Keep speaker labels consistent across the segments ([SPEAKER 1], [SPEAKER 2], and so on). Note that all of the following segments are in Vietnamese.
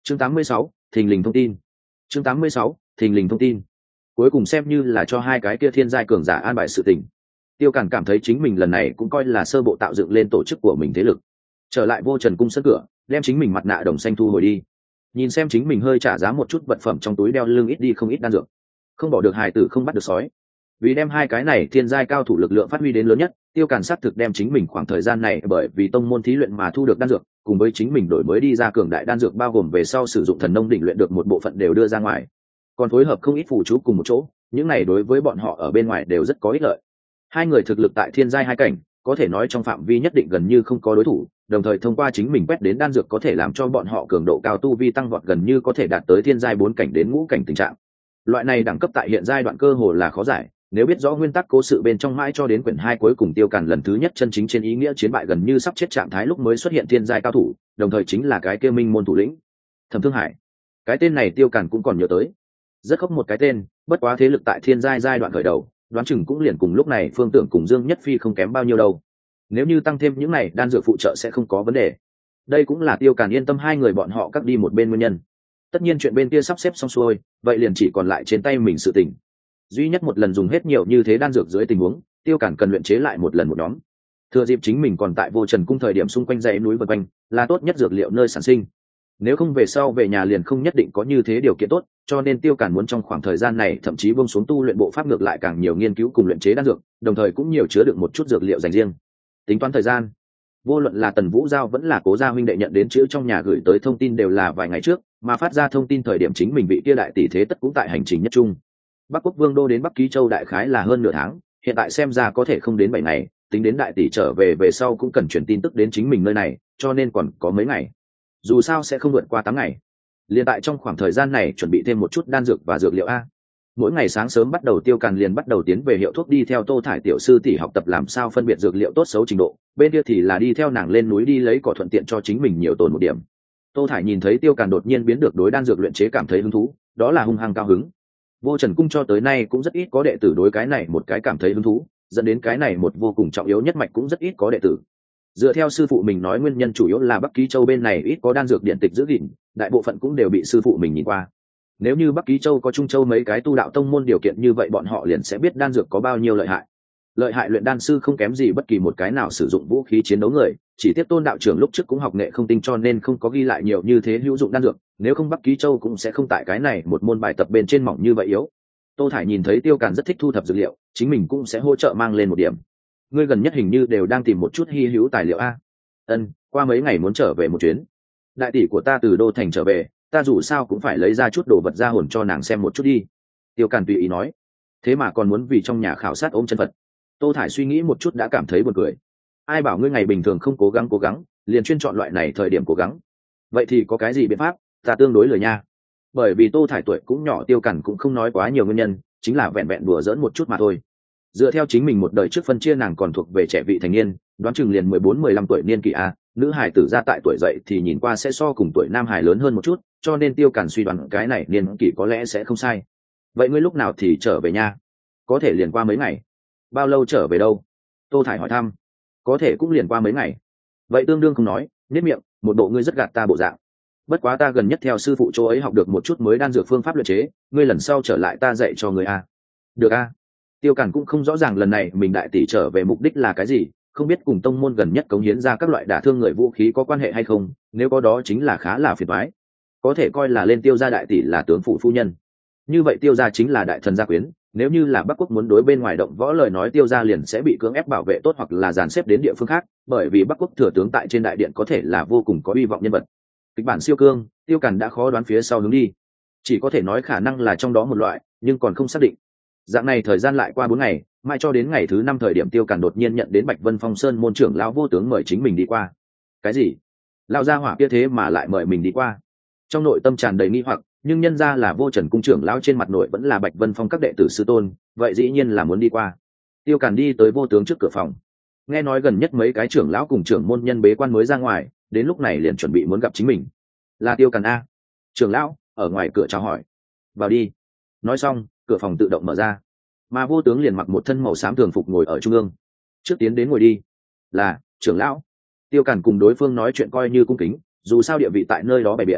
[SPEAKER 1] Chương 86, thình lình thông tin. Chương 86, thình lình thông tin. Cuối cùng xem như là cho hai cái kia thiên giai cường giả an bài sự tình. Tiêu Càn cảm thấy chính mình lần này cũng coi là sơ bộ tạo dựng lên tổ chức của mình thế lực. Trở lại Vô Trần cung sân cửa, đem chính mình mặt nạ đồng xanh thu hồi đi. Nhìn xem chính mình hơi trả giá một chút vật phẩm trong túi đeo lưng ít đi không ít đan dược. Không bỏ được hài tử không bắt được sói. Vì đem hai cái này thiên giai cao thủ lực lượng phát huy đến lớn nhất, Tiêu Càn xác thực đem chính mình khoảng thời gian này bởi vì tông môn thí luyện mà thu được đan dược, cùng với chính mình đổi mới đi ra cường đại đan dược bao gồm về sau sử dụng thần nông đỉnh luyện được một bộ phận đều đưa ra ngoài. Còn phối hợp không ít phù chú cùng một chỗ, những này đối với bọn họ ở bên ngoài đều rất có ích lợi. Hai người thực lực tại thiên giai hai cảnh, có thể nói trong phạm vi nhất định gần như không có đối thủ, đồng thời thông qua chính mình quét đến đan dược có thể làm cho bọn họ cường độ cao tu vi tăng vọt gần như có thể đạt tới thiên giai 4 cảnh đến ngũ cảnh tình trạng. Loại này đẳng cấp tại hiện giai đoạn cơ hồ là khó giải, nếu biết rõ nguyên tắc cố sự bên trong mãi cho đến quyển 2 cuối cùng Tiêu Càn lần thứ nhất chân chính trên ý nghĩa chiến bại gần như sắp chết trạng thái lúc mới xuất hiện thiên giai cao thủ, đồng thời chính là cái kia minh môn thủ lĩnh Thẩm Thương Hải. Cái tên này Tiêu Càn cũng còn nhớ tới, rất khóc một cái tên, bất quá thế lực tại thiên giai giai đoạn khởi đầu, đoán chừng cũng liền cùng lúc này Phương Tưởng cùng Dương Nhất Phi không kém bao nhiêu đâu. Nếu như tăng thêm những này đan dược phụ trợ sẽ không có vấn đề. Đây cũng là Tiêu Càn yên tâm hai người bọn họ cắt đi một bên nguyên nhân. Tất nhiên chuyện bên kia sắp xếp xong xuôi, vậy liền chỉ còn lại trên tay mình sự tình. Duy nhất một lần dùng hết nhiều như thế đan dược dưới tình huống, Tiêu Càn cần luyện chế lại một lần một nhóm. Thừa dịp chính mình còn tại Vô Trần cung thời điểm xung quanh dãy núi vần quanh, là tốt nhất dược liệu nơi sản sinh. Nếu không về sau về nhà liền không nhất định có như thế điều kiện tốt, cho nên Tiêu Càn muốn trong khoảng thời gian này thậm chí buông xuống tu luyện bộ pháp ngược lại càng nhiều nghiên cứu cùng luyện chế đan dược, đồng thời cũng nhiều chứa đựng một chút dược liệu dành riêng. Tính toán thời gian, vô luận là Tần Vũ Giao vẫn là Cố gia huynh đệ nhận đến chữ trong nhà gửi tới thông tin đều là vài ngày trước, mà phát ra thông tin thời điểm chính mình bị kia đại tỷ thế tất cũng tại hành trình nhất trung. Bắc Quốc Vương đô đến Bắc Ký Châu đại khái là hơn nửa tháng, hiện tại xem ra có thể không đến 7 ngày, tính đến đại tỷ trở về sau cũng cần chuyển tin tức đến chính mình nơi này, cho nên còn có mấy ngày. Dù sao sẽ không vượt qua 8 ngày. Liên tại trong khoảng thời gian này chuẩn bị thêm một chút đan dược và dược liệu a. Mỗi ngày sáng sớm bắt đầu Tiêu Càn liền bắt đầu tiến về hiệu thuốc đi theo Tô Thải tiểu sư tỷ học tập làm sao phân biệt dược liệu tốt xấu trình độ, bên kia thì là đi theo nàng lên núi đi lấy cỏ thuận tiện cho chính mình nhiều tồn một điểm. Tô Thải nhìn thấy Tiêu Càn đột nhiên biến được đối đan dược luyện chế cảm thấy hứng thú, đó là hung hăng cao hứng. Vô Trần cung cho tới nay cũng rất ít có đệ tử đối cái này một cái cảm thấy hứng thú, dẫn đến cái này một vô cùng trọng yếu nhất mạch cũng rất ít có đệ tử. Dựa theo sư phụ mình nói nguyên nhân chủ yếu là Bắc Ký Châu bên này ít có đan dược điện tịch giữ gìn, đại bộ phận cũng đều bị sư phụ mình nhìn qua. Nếu như Bắc Ký Châu có Trung Châu mấy cái tu đạo tông môn điều kiện như vậy bọn họ liền sẽ biết đan dược có bao nhiêu lợi hại. Lợi hại luyện đan sư không kém gì bất kỳ một cái nào sử dụng vũ khí chiến đấu người, chỉ tiếp Tôn đạo trưởng lúc trước cũng học nghệ không tinh cho nên không có ghi lại nhiều như thế hữu dụng đan dược, nếu không Bắc Ký Châu cũng sẽ không tại cái này một môn bài tập bên trên mỏng như vậy yếu. Tô Thải nhìn thấy Tiêu Càn rất thích thu thập dược liệu, chính mình cũng sẽ hỗ trợ mang lên một điểm. Ngươi gần nhất hình như đều đang tìm một chút hi hữu tài liệu a. Ân, qua mấy ngày muốn trở về một chuyến. Đại tỷ của ta từ đô thành trở về, ta dù sao cũng phải lấy ra chút đồ vật ra hồn cho nàng xem một chút đi. Tiêu Càn tùy ý nói. Thế mà còn muốn vì trong nhà khảo sát ôm chân Phật. Tô Thải suy nghĩ một chút đã cảm thấy buồn cười. Ai bảo ngươi ngày bình thường không cố gắng, liền chuyên chọn loại này thời điểm cố gắng. Vậy thì có cái gì biện pháp, ta tương đối lười nha. Bởi vì Tô Thải tuổi cũng nhỏ, Tiêu Càn cũng không nói quá nhiều nguyên nhân, chính là vẹn vẹn đùa giỡn một chút mà thôi. Dựa theo chính mình một đời trước phân chia nàng còn thuộc về trẻ vị thành niên, đoán chừng liền 14-15 tuổi niên kỷ a, nữ hài tử ra tại tuổi dậy thì nhìn qua sẽ so cùng tuổi nam hài lớn hơn một chút, cho nên Tiêu Càn suy đoán cái này niên kỷ có lẽ sẽ không sai. Vậy ngươi lúc nào thì trở về nha? Có thể liền qua mấy ngày. Bao lâu trở về đâu? Tô Thải hỏi thăm. Có thể cũng liền qua mấy ngày. Vậy tương đương không nói, nhếch miệng, một bộ ngươi rất gạt ta bộ dạng. Bất quá ta gần nhất theo sư phụ chỗ ấy học được một chút mới đan dược phương pháp luyện chế, ngươi lần sau trở lại ta dạy cho ngươi a. Được a. Tiêu Càn cũng không rõ ràng lần này mình đại tỷ trở về mục đích là cái gì, không biết cùng tông môn gần nhất cống hiến ra các loại đả thương người vũ khí có quan hệ hay không, nếu có đó chính là khá là phiền toái. Có thể coi là lên Tiêu gia đại tỷ là tướng phụ phu nhân. Như vậy Tiêu gia chính là đại thần gia quyến, nếu như là Bắc Quốc muốn đối bên ngoài động võ lời nói Tiêu gia liền sẽ bị cưỡng ép bảo vệ tốt hoặc là dàn xếp đến địa phương khác, bởi vì Bắc Quốc thừa tướng tại trên đại điện có thể là vô cùng có uy vọng nhân vật. Kịch bản siêu cương, Tiêu Càn đã khó đoán phía sau hướng đi. Chỉ có thể nói khả năng là trong đó một loại, nhưng còn không xác định. Dạng này thời gian lại qua 4 ngày, mãi cho đến ngày thứ 5 thời điểm Tiêu Càn đột nhiên nhận đến Bạch Vân Phong Sơn môn trưởng lão vô tướng mời chính mình đi qua. Cái gì? Lão gia hỏa kia thế mà lại mời mình đi qua? Trong nội tâm tràn đầy nghi hoặc, nhưng nhân ra là Vô Trần cung trưởng lão trên mặt nội vẫn là Bạch Vân Phong các đệ tử sư tôn, vậy dĩ nhiên là muốn đi qua. Tiêu Càn đi tới vô tướng trước cửa phòng. Nghe nói gần nhất mấy cái trưởng lão cùng trưởng môn nhân bế quan mới ra ngoài, đến lúc này liền chuẩn bị muốn gặp chính mình. Là Tiêu Càn a? Trưởng lão ở ngoài cửa chào hỏi. Vào đi. Nói xong, cửa phòng tự động mở ra, mà vô tướng liền mặc một thân màu xám thường phục ngồi ở trung ương. Trước tiến đến ngồi đi. Là trưởng lão. Tiêu Càn cùng đối phương nói chuyện coi như cung kính, dù sao địa vị tại nơi đó bày biện.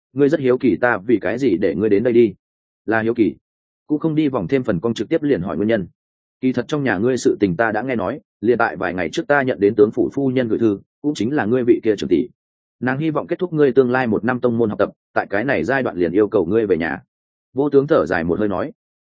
[SPEAKER 1] ngươi rất hiếu kỳ ta vì cái gì để ngươi đến đây đi. Là hiếu kỳ, cũng không đi vòng thêm phần cong, trực tiếp liền hỏi nguyên nhân. Kỳ thật trong nhà ngươi sự tình ta đã nghe nói, liền tại vài ngày trước ta nhận đến tướng phủ phu nhân gửi thư, cũng chính là ngươi vị kia trưởng tỷ. Nàng hy vọng kết thúc ngươi tương lai 1 năm tông môn học tập, tại cái này giai đoạn liền yêu cầu ngươi về nhà. Vô tướng thở dài một hơi nói,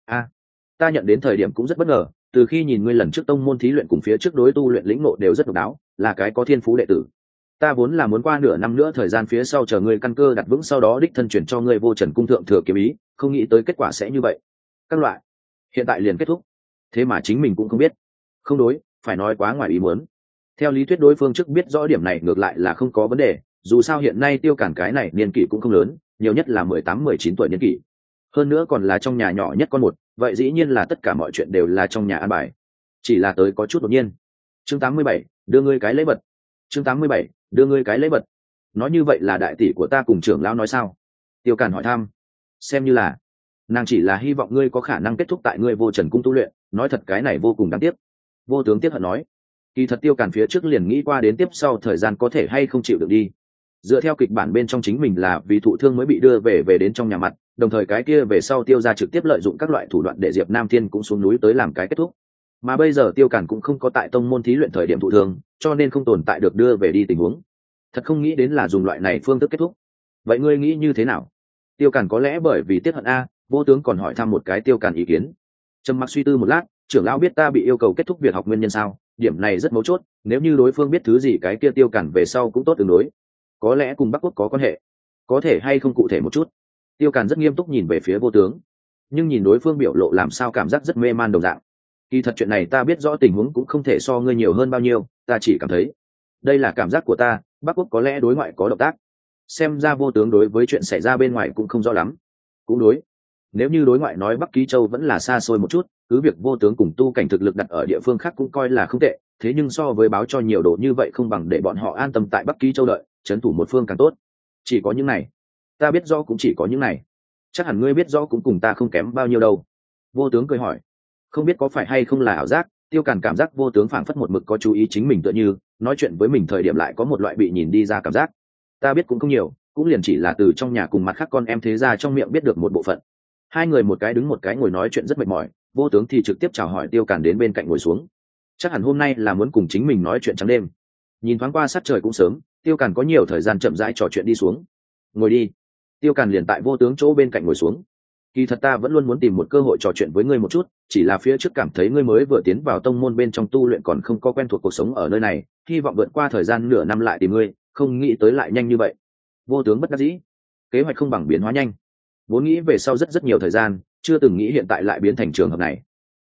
[SPEAKER 1] ta nhận đến thời điểm cũng rất bất ngờ, từ khi nhìn ngươi lần trước tông môn thí luyện cùng phía trước đối tu luyện lĩnh ngộ đều rất độc đáo, là cái có thiên phú đệ tử. Ta vốn là muốn qua nửa năm nữa thời gian phía sau chờ ngươi căn cơ đặt vững, sau đó đích thân chuyển cho ngươi Vô Trần cung thượng thừa kiếm ý, không nghĩ tới kết quả sẽ như vậy. Các loại, hiện tại liền kết thúc, thế mà chính mình cũng không biết. Không đối, phải nói quá ngoài ý muốn. Theo lý thuyết đối phương trước biết rõ điểm này ngược lại là không có vấn đề, dù sao hiện nay Tiêu Cản cái này niên kỷ cũng không lớn, nhiều nhất là 18-19 tuổi niên kỷ. Hơn nữa còn là trong nhà nhỏ nhất con một, vậy dĩ nhiên là tất cả mọi chuyện đều là trong nhà an bài. Chỉ là tới có chút đột nhiên. Chương 87, đưa ngươi cái lễ vật. Chương 87, đưa ngươi cái lễ vật. Nói như vậy là đại tỷ của ta cùng trưởng lão nói sao? Tiêu Cản hỏi thăm. Xem như là, nàng chỉ là hy vọng ngươi có khả năng kết thúc tại ngươi Vô Trần cung tu luyện, nói thật cái này vô cùng đáng tiếc. Vô tướng tiếc hận nói. Kỳ thật Tiêu Cản phía trước liền nghĩ qua đến tiếp sau thời gian có thể hay không chịu được đi. Dựa theo kịch bản bên trong chính mình là vì thụ thương mới bị đưa về đến trong nhà mặt, đồng thời cái kia về sau Tiêu gia trực tiếp lợi dụng các loại thủ đoạn để Diệp Nam Thiên cũng xuống núi tới làm cái kết thúc. Mà bây giờ Tiêu Cản cũng không có tại tông môn thí luyện thời điểm thụ thương, cho nên không tồn tại được đưa về đi tình huống. Thật không nghĩ đến là dùng loại này phương thức kết thúc. Vậy ngươi nghĩ như thế nào? Tiêu Cản có lẽ bởi vì tiếc hận Vô tướng còn hỏi thăm một cái Tiêu Cản ý kiến. Trầm mặc suy tư một lát, trưởng lão biết ta bị yêu cầu kết thúc việc học nguyên nhân sao? Điểm này rất mấu chốt, nếu như đối phương biết thứ gì cái kia Tiêu Cản về sau cũng tốt tương đối. Có lẽ cùng Bắc Quốc có quan hệ, có thể hay không cụ thể một chút. Tiêu Cản rất nghiêm túc nhìn về phía Vô tướng, nhưng nhìn đối phương biểu lộ làm sao cảm giác rất mê man đồng dạng. Kỳ thật chuyện này ta biết rõ tình huống cũng không thể so ngươi nhiều hơn bao nhiêu, ta chỉ cảm thấy đây là cảm giác của ta, Bắc Quốc có lẽ đối ngoại có động tác. Xem ra Vô tướng đối với chuyện xảy ra bên ngoài cũng không rõ lắm. Cũng đối, nếu như đối ngoại nói Bắc Ký Châu vẫn là xa xôi một chút, cứ việc Vô tướng cùng tu cảnh thực lực đặt ở địa phương khác cũng coi là không tệ, thế nhưng so với báo cho nhiều đồ như vậy không bằng để bọn họ an tâm tại Bắc Ký Châu đợi, trấn thủ một phương càng tốt. Chỉ có những này, ta biết rõ cũng chỉ có những này. Chắc hẳn ngươi biết rõ cũng cùng ta không kém bao nhiêu đâu. Vô tướng cười hỏi. Không biết có phải hay không là ảo giác, Tiêu Cản cảm giác Vô tướng phảng phất một mực có chú ý chính mình, tựa như nói chuyện với mình thời điểm lại có một loại bị nhìn đi ra cảm giác. Ta biết cũng không nhiều, cũng liền chỉ là từ trong nhà cùng mặt khác con em thế gia trong miệng biết được một bộ phận. Hai người một cái đứng một cái ngồi nói chuyện rất mệt mỏi, Vô tướng thì trực tiếp chào hỏi Tiêu Cản đến bên cạnh ngồi xuống. Chắc hẳn hôm nay là muốn cùng chính mình nói chuyện trắng đêm. Nhìn thoáng qua sát trời cũng sớm, Tiêu Cản có nhiều thời gian chậm rãi trò chuyện đi xuống. Ngồi đi. Tiêu Cản liền tại Vô tướng chỗ bên cạnh ngồi xuống. Kỳ thật ta vẫn luôn muốn tìm một cơ hội trò chuyện với ngươi một chút, chỉ là phía trước cảm thấy ngươi mới vừa tiến vào tông môn bên trong tu luyện còn không có quen thuộc cuộc sống ở nơi này, hy vọng vượt qua thời gian nửa năm lại tìm ngươi, không nghĩ tới lại nhanh như vậy. Vô tướng bất đắc dĩ. Kế hoạch không bằng biến hóa nhanh. Vốn nghĩ về sau rất nhiều thời gian, chưa từng nghĩ hiện tại lại biến thành trường hợp này.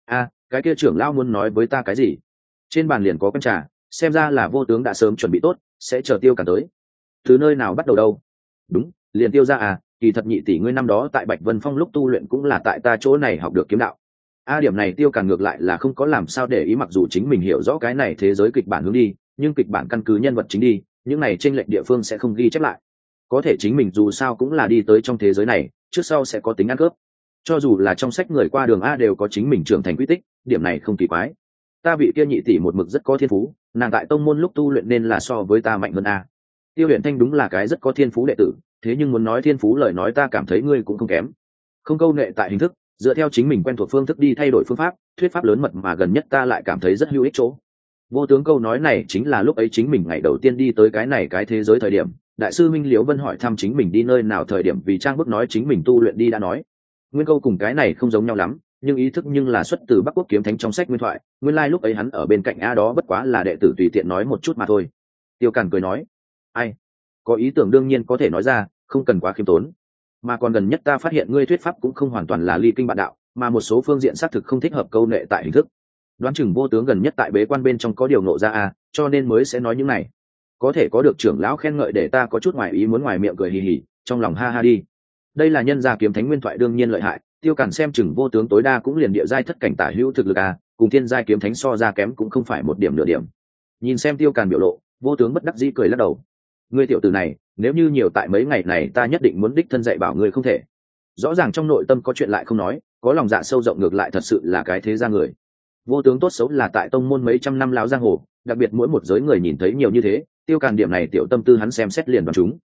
[SPEAKER 1] Cái kia trưởng lão muốn nói với ta cái gì? Trên bàn liền có con trà, xem ra là Vô tướng đã sớm chuẩn bị tốt, sẽ chờ Tiêu Cản tới. Từ nơi nào bắt đầu đâu? Đúng, liền Tiêu ra kỳ thật nhị tỷ ngươi năm đó tại Bạch Vân Phong lúc tu luyện cũng là tại ta chỗ này học được kiếm đạo. Điểm này Tiêu Cản ngược lại là không có làm sao để ý, mặc dù chính mình hiểu rõ cái này thế giới kịch bản hướng đi, nhưng kịch bản căn cứ nhân vật chính đi, những này chênh lệch địa phương sẽ không ghi chép lại. Có thể chính mình dù sao cũng là đi tới trong thế giới này, trước sau sẽ có tính ăn cướp. Cho dù là trong sách người qua đường đều có chính mình trưởng thành quy tích, điểm này không kỳ quái. Ta vị kia nhị tỷ một mực rất có thiên phú, nàng tại tông môn lúc tu luyện nên là so với ta mạnh hơn Tiêu Huyền Thanh đúng là cái rất có thiên phú đệ tử, thế nhưng muốn nói thiên phú lời nói ta cảm thấy ngươi cũng không kém. Không câu nệ tại hình thức, dựa theo chính mình quen thuộc phương thức đi thay đổi phương pháp, thuyết pháp lớn mật mà gần nhất ta lại cảm thấy rất hữu ích chỗ. Vô tướng câu nói này chính là lúc ấy chính mình ngày đầu tiên đi tới cái thế giới thời điểm, đại sư Minh Liễu Vân hỏi thăm chính mình đi nơi nào thời điểm vì trang bức nói chính mình tu luyện đi đã nói. Nguyên câu cùng cái này không giống nhau lắm, nhưng ý thức nhưng là xuất từ Bắc Quốc kiếm thánh trong sách nguyên thoại, nguyên lai lúc ấy hắn ở bên cạnh đó bất quá là đệ tử tùy tiện nói một chút mà thôi. Tiêu Cản cười nói, ai có ý tưởng đương nhiên có thể nói ra, không cần quá khiêm tốn. Mà còn gần nhất ta phát hiện ngươi thuyết pháp cũng không hoàn toàn là ly kinh bạn đạo, mà một số phương diện xác thực không thích hợp câu nệ tại hình thức. Đoán chừng Vô tướng gần nhất tại bế quan bên trong có điều ngộ ra cho nên mới sẽ nói những này. Có thể có được trưởng lão khen ngợi để ta có chút ngoài ý muốn, ngoài miệng cười hì hì, trong lòng ha ha đi. Đây là nhân gia kiếm thánh nguyên thoại đương nhiên lợi hại, Tiêu Cản xem chừng Vô tướng tối đa cũng liền địa giai thất cảnh tả hữu thực lực cùng thiên giai kiếm thánh so ra kém cũng không phải một điểm nửa điểm. Nhìn xem Tiêu Cản biểu lộ, Vô tướng bất đắc dĩ cười lắc đầu. Ngươi tiểu tử này, nếu như nhiều tại mấy ngày này ta nhất định muốn đích thân dạy bảo ngươi không thể. Rõ ràng trong nội tâm có chuyện lại không nói, có lòng dạ sâu rộng ngược lại thật sự là cái thế gia người. Vô tướng tốt xấu là tại tông môn mấy trăm năm lão giang hồ, đặc biệt mỗi một giới người nhìn thấy nhiều như thế, Tiêu Cản điểm này tiểu tâm tư hắn xem xét liền đoán chúng.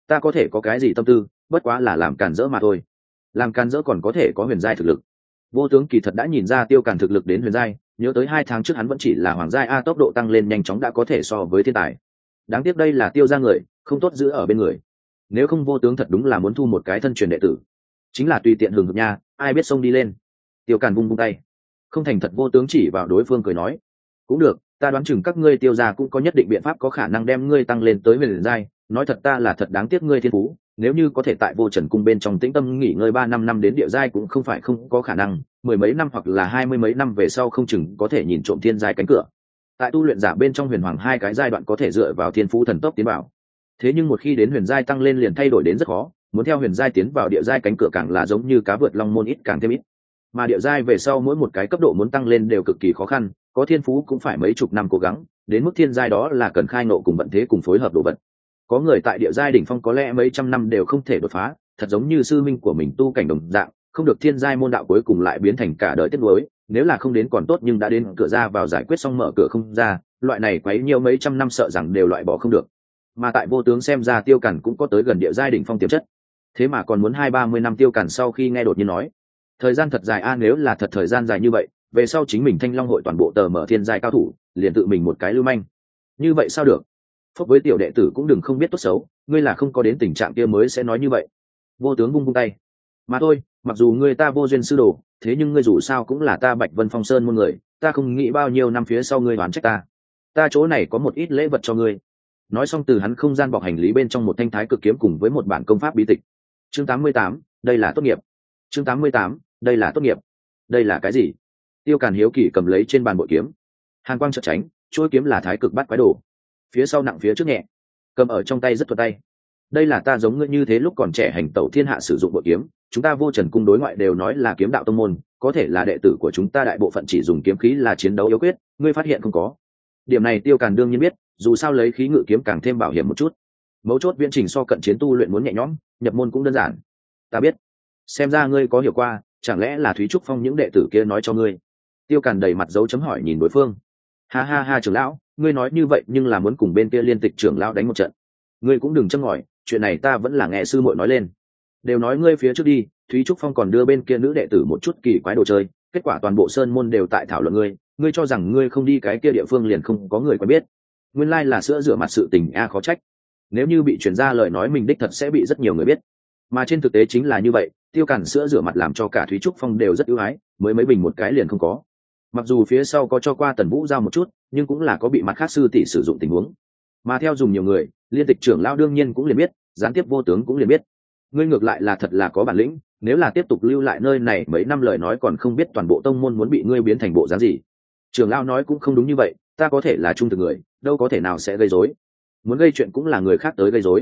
[SPEAKER 1] ta có thể có cái gì tâm tư, bất quá là làm càn rỡ mà thôi. Làm càn rỡ còn có thể có huyền giai thực lực. Vô tướng kỳ thật đã nhìn ra Tiêu Càn thực lực đến huyền giai, nhớ tới 2 tháng trước hắn vẫn chỉ là hoàng giai a, tốc độ tăng lên nhanh chóng đã có thể so với thiên tài. Đáng tiếc đây là Tiêu gia người, không tốt giữ ở bên người. Nếu không vô tướng thật đúng là muốn thu một cái thân truyền đệ tử, chính là tùy tiện hưởng hực nha, ai biết xông đi lên. Tiêu Càn vung tay, không thành thật. Vô tướng chỉ vào đối phương cười nói, cũng được, ta đoán chừng các ngươi Tiêu gia cũng có nhất định biện pháp có khả năng đem ngươi tăng lên tới huyền giai. Nói thật ta là thật đáng tiếc ngươi thiên phú, nếu như có thể tại Vô Trần cung bên trong tĩnh tâm nghỉ ngơi 3-5 năm đến địa giai cũng không phải không có khả năng, 10 mấy năm hoặc là 20 mấy năm về sau không chừng có thể nhìn trộm thiên giai cánh cửa. Tại tu luyện giả bên trong huyền hoàng 2 cái giai đoạn có thể dựa vào thiên phú thần tốc tiến vào, thế nhưng một khi đến huyền giai tăng lên liền thay đổi đến rất khó, muốn theo huyền giai tiến vào địa giai cánh cửa càng là giống như cá vượt long môn, ít càng thêm ít. Mà địa giai về sau mỗi một cái cấp độ muốn tăng lên đều cực kỳ khó khăn, có thiên phú cũng phải mấy chục năm cố gắng, đến mức thiên giai đó là cần khai nộ cùng vận thế cùng phối hợp đồ vật. Có người tại địa giai đỉnh phong có lẽ mấy trăm năm đều không thể đột phá, thật giống như sư minh của mình tu cảnh đồng dạng, không được thiên giai môn đạo cuối cùng lại biến thành cả đời tiếc nuối. Nếu là không đến còn tốt, nhưng đã đến cửa ra vào giải quyết xong mở cửa không ra, loại này quấy nhiều mấy trăm năm sợ rằng đều loại bỏ không được. Mà tại Vô tướng xem ra Tiêu Càn cũng có tới gần địa giai đỉnh phong tiềm chất, thế mà còn muốn 20-30 năm. Tiêu Càn sau khi nghe đột nhiên nói, thời gian thật dài a, nếu là thật thời gian dài như vậy, về sau chính mình Thanh Long hội toàn bộ tờ mở thiên giai cao thủ, liền tự mình một cái lưu manh. Như vậy sao được? Phúc với tiểu đệ tử cũng đừng không biết tốt xấu, ngươi là không có đến tình trạng kia mới sẽ nói như vậy. Vô tướng vung tay, mà thôi, mặc dù ngươi ta vô duyên sư đồ, thế nhưng ngươi dù sao cũng là ta Bạch Vân Phong Sơn môn người, ta không nghĩ bao nhiêu năm phía sau ngươi oán trách ta chỗ này có một ít lễ vật cho ngươi. Nói xong từ hắn không gian bọc hành lý bên trong một thanh thái cực kiếm cùng với một bản công pháp bí tịch. Chương 88, đây là tốt nghiệp. Chương 88, đây là tốt nghiệp. Đây là cái gì? Tiêu Càn hiếu kỳ cầm lấy trên bàn bội kiếm. Hàn quang chợt tránh, chuôi kiếm là thái cực bát quái đồ, phía sau nặng phía trước nhẹ, cầm ở trong tay rất thuận tay. Đây là ta giống ngươi như thế lúc còn trẻ hành tẩu thiên hạ sử dụng bội kiếm, chúng ta Vô Trần cung đối ngoại đều nói là kiếm đạo tông môn, có thể là đệ tử của chúng ta đại bộ phận chỉ dùng kiếm khí là chiến đấu yếu quyết, ngươi phát hiện không có? Điểm này Tiêu Càn đương nhiên biết, dù sao lấy khí ngự kiếm càng thêm bảo hiểm một chút. Mấu chốt viễn trình so cận chiến tu luyện muốn nhẹ nhõm, nhập môn cũng đơn giản. Ta biết. Xem ra ngươi có hiểu qua, chẳng lẽ là Thúy Trúc Phong những đệ tử kia nói cho ngươi? Tiêu Càn đầy mặt dấu chấm hỏi nhìn đối phương. Ha ha ha, trưởng lão, ngươi nói như vậy nhưng là muốn cùng bên kia Liên Tịch trưởng lão đánh một trận. Ngươi cũng đừng châm ngòi, chuyện này ta vẫn là nghe sư muội nói lên. Đều nói ngươi phía trước đi, Thúy Trúc Phong còn đưa bên kia nữ đệ tử một chút kỳ quái đồ chơi, kết quả toàn bộ sơn môn đều tại thảo luận ngươi cho rằng ngươi không đi cái kia địa phương liền không có người quen biết. Nguyên lai là sữa rửa mặt sự tình a, khó trách. Nếu như bị truyền ra lời nói mình đích thật sẽ bị rất nhiều người biết. Mà trên thực tế chính là như vậy, Tiêu Càn sữa rửa mặt làm cho cả Thúy Trúc Phong đều rất ưu ái, mới mấy bình một cái liền không có. Mặc dù phía sau có cho qua Tần Vũ giao một chút, nhưng cũng là có bị mặt khác sư tỷ sử dụng tình huống. Mà theo dùng nhiều người, Liên Tịch trưởng lão đương nhiên cũng liền biết, gián tiếp Vô tướng cũng liền biết. Ngươi ngược lại là thật là có bản lĩnh, nếu là tiếp tục lưu lại nơi này mấy năm lời nói còn không biết toàn bộ tông môn muốn bị ngươi biến thành bộ dáng gì. Trưởng lão nói cũng không đúng như vậy, ta có thể là trung thực người, đâu có thể nào sẽ gây rối. Muốn gây chuyện cũng là người khác tới gây rối.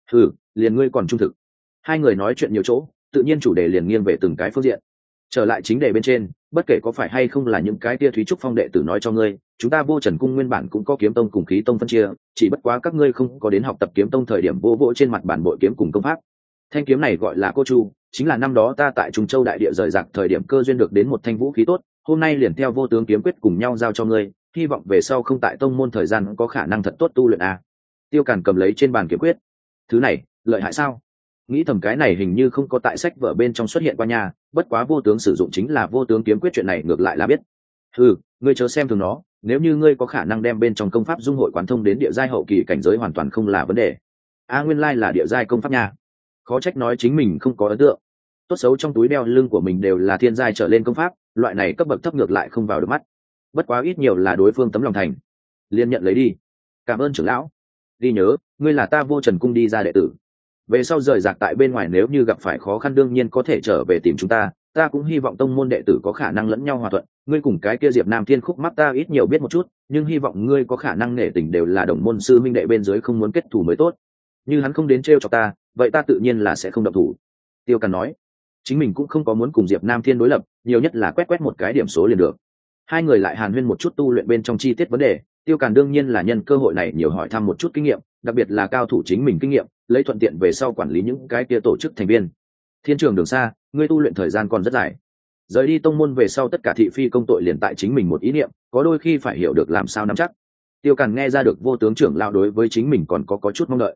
[SPEAKER 1] Liền ngươi còn trung thực. Hai người nói chuyện nhiều chỗ, tự nhiên chủ đề liền nghiêng về từng cái phương diện. Trở lại chính đề bên trên, bất kể có phải hay không là những cái tia Thúy Trúc Phong đệ tử nói cho ngươi, chúng ta Vô Trần cung nguyên bản cũng có kiếm tông cùng khí tông phân chia, chỉ bất quá các ngươi không có đến học tập kiếm tông thời điểm vô vỗ trên mặt bản bội kiếm cùng công pháp. Thanh kiếm này gọi là Cô Chu, chính là năm đó ta tại Trung Châu đại địa rời rạc thời điểm cơ duyên được đến một thanh vũ khí tốt, hôm nay liền theo Vô Tướng kiếm quyết cùng nhau giao cho ngươi, hy vọng về sau không tại tông môn thời gian có khả năng thật tốt tu luyện a. Tiêu Càn cầm lấy trên bàn kiếm quyết. Thứ này, lợi hại sao? Nghĩ thầm cái này hình như không có tại sách vở bên trong xuất hiện qua nhà, bất quá Vô Tướng sử dụng chính là Vô Tướng kiếm quyết, chuyện này ngược lại là biết. Ngươi chớ xem thường nó, nếu như ngươi có khả năng đem bên trong công pháp dung hội quán thông đến địa giai hậu kỳ cảnh giới hoàn toàn không là vấn đề. Nguyên lai là địa giai công pháp nha. Khó trách nói chính mình không có ấn tượng. Tốt xấu trong túi đeo lưng của mình đều là thiên giai trở lên công pháp, loại này cấp bậc thấp ngược lại không vào được mắt. Bất quá ít nhiều là đối phương tấm lòng thành, liền nhận lấy đi. Cảm ơn trưởng lão. Ghi nhớ, ngươi là ta Vô Trần cung đi ra đệ tử, về sau rời rạc tại bên ngoài nếu như gặp phải khó khăn đương nhiên có thể trở về tìm chúng ta cũng hy vọng tông môn đệ tử có khả năng lẫn nhau hòa thuận. Ngươi cùng cái kia Diệp Nam Thiên khúc mắc ta ít nhiều biết một chút, nhưng hy vọng ngươi có khả năng nể tình đều là đồng môn sư minh đệ bên dưới không muốn kết thù mới tốt. Như hắn không đến trêu cho ta, vậy ta tự nhiên là sẽ không động thủ. Tiêu Càn nói, chính mình cũng không có muốn cùng Diệp Nam Thiên đối lập, nhiều nhất là quét một cái điểm số liền được. Hai người lại hàn huyên một chút tu luyện bên trong chi tiết vấn đề, Tiêu Càn đương nhiên là nhân cơ hội này nhiều hỏi thăm một chút kinh nghiệm, đặc biệt là cao thủ chính mình kinh nghiệm, lấy thuận tiện về sau quản lý những cái kia tổ chức thành viên. Thiên trường đường xa, ngươi tu luyện thời gian còn rất dài. Rời đi tông môn về sau tất cả thị phi công tội liền tại chính mình một ý niệm, có đôi khi phải hiểu được làm sao nắm chắc. Tiêu Càn nghe ra được Vô Tướng trưởng lão đối với chính mình còn có chút mong đợi.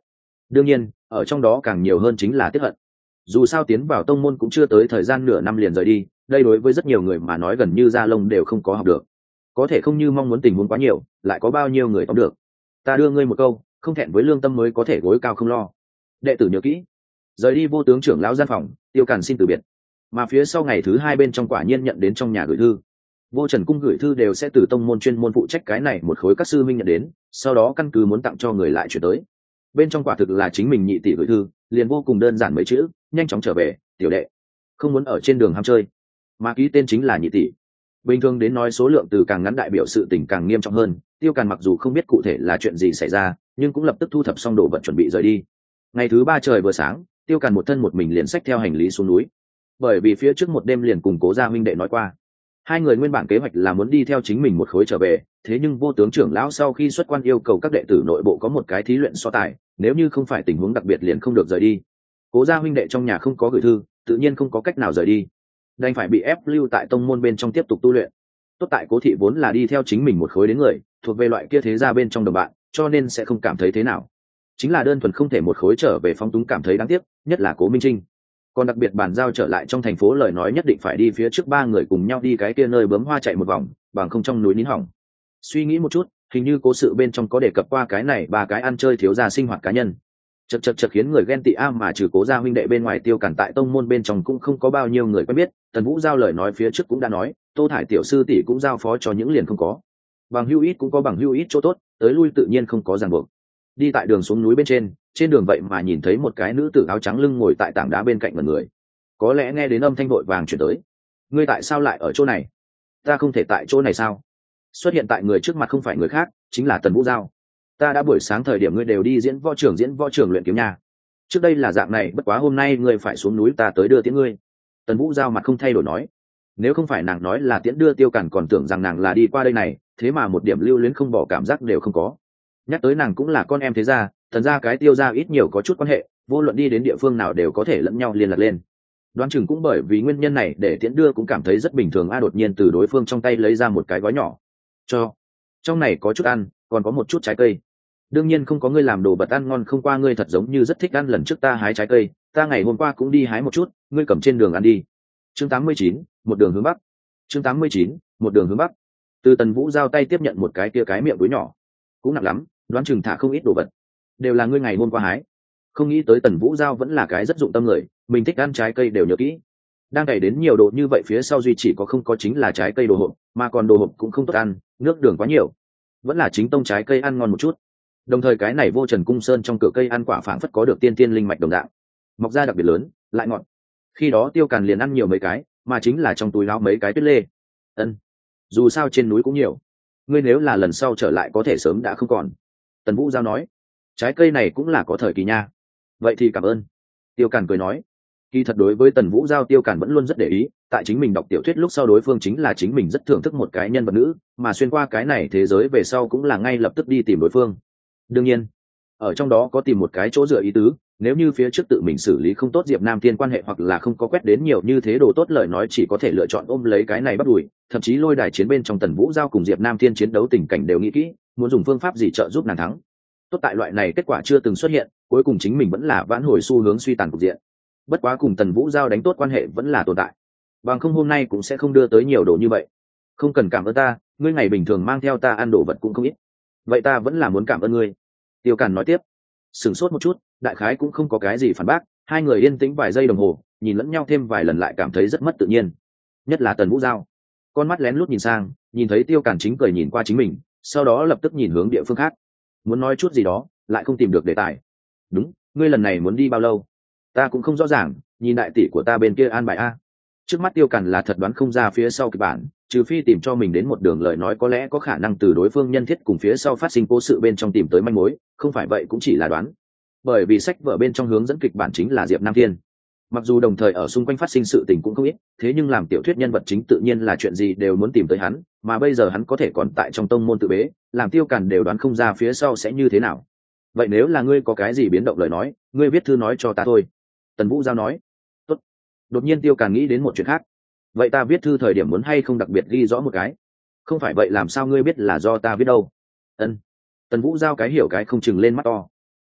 [SPEAKER 1] đương nhiên ở trong đó càng nhiều hơn chính là tiếc hận. Dù sao tiến vào tông môn cũng chưa tới thời gian nửa năm liền rời đi, đây đối với rất nhiều người mà nói gần như da lông đều không có học được. Có thể không như mong muốn, tình huống quá nhiều, lại có bao nhiêu người tóm được. Ta đưa ngươi một câu, không thẹn với lương tâm mới có thể gối cao không lo. Đệ tử nhớ kỹ. Rời đi vô tướng trưởng lão gian phòng, Tiêu Càn xin từ biệt. Mà phía sau ngày thứ hai bên trong quả nhiên nhận đến trong nhà gửi thư. Vô Trần cung gửi thư đều sẽ từ tông môn chuyên môn phụ trách cái này một khối các sư minh nhận đến, sau đó căn cứ muốn tặng cho người lại chuyển tới. Bên trong quả thực là chính mình nhị tỷ gửi thư, liền vô cùng đơn giản mấy chữ: nhanh chóng trở về, tiểu đệ, không muốn ở trên đường ham chơi. Mà ký tên chính là nhị tỷ. Bình thường đến nói số lượng từ càng ngắn đại biểu sự tình càng nghiêm trọng hơn. Tiêu Càn mặc dù không biết cụ thể là chuyện gì xảy ra, nhưng cũng lập tức thu thập xong đồ vật chuẩn bị rời đi. Ngày thứ ba trời vừa sáng, Tiêu Càn một thân một mình liền xách theo hành lý xuống núi. Bởi vì phía trước một đêm liền cùng Cố gia huynh đệ nói qua, hai người nguyên bản kế hoạch là muốn đi theo chính mình một khối trở về, thế nhưng vô tướng trưởng lão sau khi xuất quan yêu cầu các đệ tử nội bộ có một cái thí luyện so tài, nếu như không phải tình huống đặc biệt liền không được rời đi. Cố gia huynh đệ trong nhà không có gửi thư, tự nhiên không có cách nào rời đi, đành phải bị ép lưu tại tông môn bên trong tiếp tục tu luyện. Tốt tại Cố thị vốn là đi theo chính mình một khối đến người, thuộc về loại kia thế gia bên trong đồng bạn, cho nên sẽ không cảm thấy thế nào. Chính là đơn thuần không thể một khối trở về phóng túng cảm thấy đáng tiếc, nhất là Cố Minh Trinh. Còn đặc biệt bàn giao trở lại trong thành phố lời nói nhất định phải đi phía trước ba người cùng nhau đi cái kia nơi bướm hoa chạy một vòng, bằng không trong núi nín hỏng. Suy nghĩ một chút, hình như cố sự bên trong có đề cập qua cái này ba cái ăn chơi thiếu gia sinh hoạt cá nhân. Chật khiến người ghen tị a, mà trừ Cố gia huynh đệ bên ngoài Tiêu Càn tại tông môn bên trong cũng không có bao nhiêu người quen biết. Tần Vũ giao lời nói phía trước cũng đã nói, Tô Thải tiểu sư tỷ cũng giao phó cho những liền không có. Bằng hữu ít cũng có bằng hữu ít chỗ tốt, tới lui tự nhiên không có ràng buộc. Đi tại đường xuống núi bên trên đường vậy mà nhìn thấy một cái nữ tử áo trắng lưng ngồi tại tảng đá bên cạnh một người. Có lẽ nghe đến âm thanh vội vàng chuyển tới: ngươi tại sao lại ở chỗ này? Ta không thể tại chỗ này sao? Xuất hiện tại người trước mặt không phải người khác, chính là Tần Vũ giao. Ta đã buổi sáng thời điểm ngươi đều đi diễn võ trường luyện kiếm nha. Trước đây là dạng này, bất quá hôm nay ngươi phải xuống núi ta tới đưa tiễn ngươi. Tần Vũ giao mặt không thay đổi nói. Nếu không phải nàng nói là tiễn đưa, Tiêu Càn còn tưởng rằng nàng là đi qua đây này, thế mà một điểm lưu luyến không bỏ cảm giác đều không có. Nhắc tới nàng cũng là con em thế gia, Tần gia cái Tiêu gia ít nhiều có chút quan hệ, vô luận đi đến địa phương nào đều có thể lẫn nhau liên lạc lên. Đoán chừng cũng bởi vì nguyên nhân này để tiễn đưa cũng cảm thấy rất bình thường a. Đột nhiên từ đối phương trong tay lấy ra một cái gói nhỏ, cho trong này có chút ăn, còn có một chút trái cây. Đương nhiên không có ngươi làm đồ vật ăn ngon không qua, ngươi thật giống như rất thích ăn, lần trước ta hái trái cây, ta ngày hôm qua cũng đi hái một chút, ngươi cầm trên đường ăn đi. Chương 89, một đường hướng bắc. Chương 89, một đường hướng bắc. Từ Tần Vũ giao tay tiếp nhận một cái kia cái miệng túi nhỏ, cũng nặng lắm, đoán chừng thả không ít đồ vật, đều là ngươi ngày hôm qua hái. Không nghĩ tới Tần Vũ giao vẫn là cái rất dụng tâm người, mình thích ăn trái cây đều nhớ kỹ. Đang cày đến nhiều đồ như vậy phía sau duy chỉ có không có chính là trái cây đồ hộp, mà còn đồ hộp cũng không tốt ăn, nước đường quá nhiều, vẫn là chính tông trái cây ăn ngon một chút. Đồng thời cái này Vô Trần cung sơn trong cửa cây ăn quả phảng phất có được tiên tiên linh mạch đồng dạng, mọc ra đặc biệt lớn, lại ngọt. Khi đó Tiêu Càn liền ăn nhiều mấy cái, mà chính là trong túi áo mấy cái tuyết lê. Ân, dù sao trên núi cũng nhiều, ngươi nếu là lần sau trở lại có thể sớm đã không còn. Tần Vũ giao nói, trái cây này cũng là có thời kỳ nha. Vậy thì cảm ơn. Tiêu Càn cười nói. Kỳ thật đối với Tần Vũ giao Tiêu Càn vẫn luôn rất để ý, tại chính mình đọc tiểu thuyết lúc sau đối phương chính là chính mình rất thưởng thức một cái nhân vật nữ, mà xuyên qua cái này thế giới về sau cũng là ngay lập tức đi tìm đối phương. Đương nhiên ở trong đó có tìm một cái chỗ dựa ý tứ, nếu như phía trước tự mình xử lý không tốt Diệp Nam Thiên quan hệ hoặc là không có quét đến nhiều như thế đồ tốt lời nói, chỉ có thể lựa chọn ôm lấy cái này bắt đuổi. Thậm chí lôi đài chiến bên trong Tần Vũ giao cùng Diệp Nam Thiên chiến đấu tình cảnh đều nghĩ kỹ, muốn dùng phương pháp gì trợ giúp nàng thắng. Tốt tại loại này kết quả chưa từng xuất hiện, cuối cùng chính mình vẫn là vãn hồi xu hướng suy tàn cục diện. Bất quá cùng Tần Vũ giao đánh tốt quan hệ vẫn là tồn tại, bằng không hôm nay cũng sẽ không đưa tới nhiều đồ như vậy. Không cần cảm ơn ta, ngươi ngày bình thường mang theo ta ăn đồ vật cũng không ít, vậy ta vẫn là muốn cảm ơn ngươi. Tiêu Càn nói tiếp. Sửng sốt một chút, đại khái cũng không có cái gì phản bác, hai người yên tĩnh vài giây đồng hồ, nhìn lẫn nhau thêm vài lần lại cảm thấy rất mất tự nhiên. Nhất là Tần Vũ giao, con mắt lén lút nhìn sang, nhìn thấy Tiêu Càn chính cười nhìn qua chính mình, sau đó lập tức nhìn hướng địa phương khác, muốn nói chút gì đó lại không tìm được đề tài. Đúng, ngươi lần này muốn đi bao lâu? Ta cũng không rõ ràng, nhìn đại tỷ của ta bên kia an bài a. Trước mắt Tiêu Càn là thật đoán không ra phía sau kịch bản, trừ phi tìm cho mình đến một đường lời nói có lẽ có khả năng từ đối phương nhân thiết cùng phía sau phát sinh cố sự bên trong tìm tới manh mối, không phải vậy cũng chỉ là đoán. Bởi vì sách vở bên trong hướng dẫn kịch bản chính là Diệp Nam Thiên, mặc dù đồng thời ở xung quanh phát sinh sự tình cũng không ít, thế nhưng làm tiểu thuyết nhân vật chính tự nhiên là chuyện gì đều muốn tìm tới hắn, mà bây giờ hắn có thể còn tại trong tông môn tự bế, làm Tiêu Càn đều đoán không ra phía sau sẽ như thế nào. Vậy nếu là ngươi có cái gì biến động lời nói, ngươi viết thư nói cho ta thôi. Tần Vũ giao nói. Tốt. Đột nhiên Tiêu Càn nghĩ đến một chuyện khác. Vậy ta viết thư thời điểm muốn hay không đặc biệt ghi rõ một cái? Không phải vậy làm sao ngươi biết là do ta viết đâu? Ân. Tần Vũ giao cái hiểu cái không chừng lên mắt to.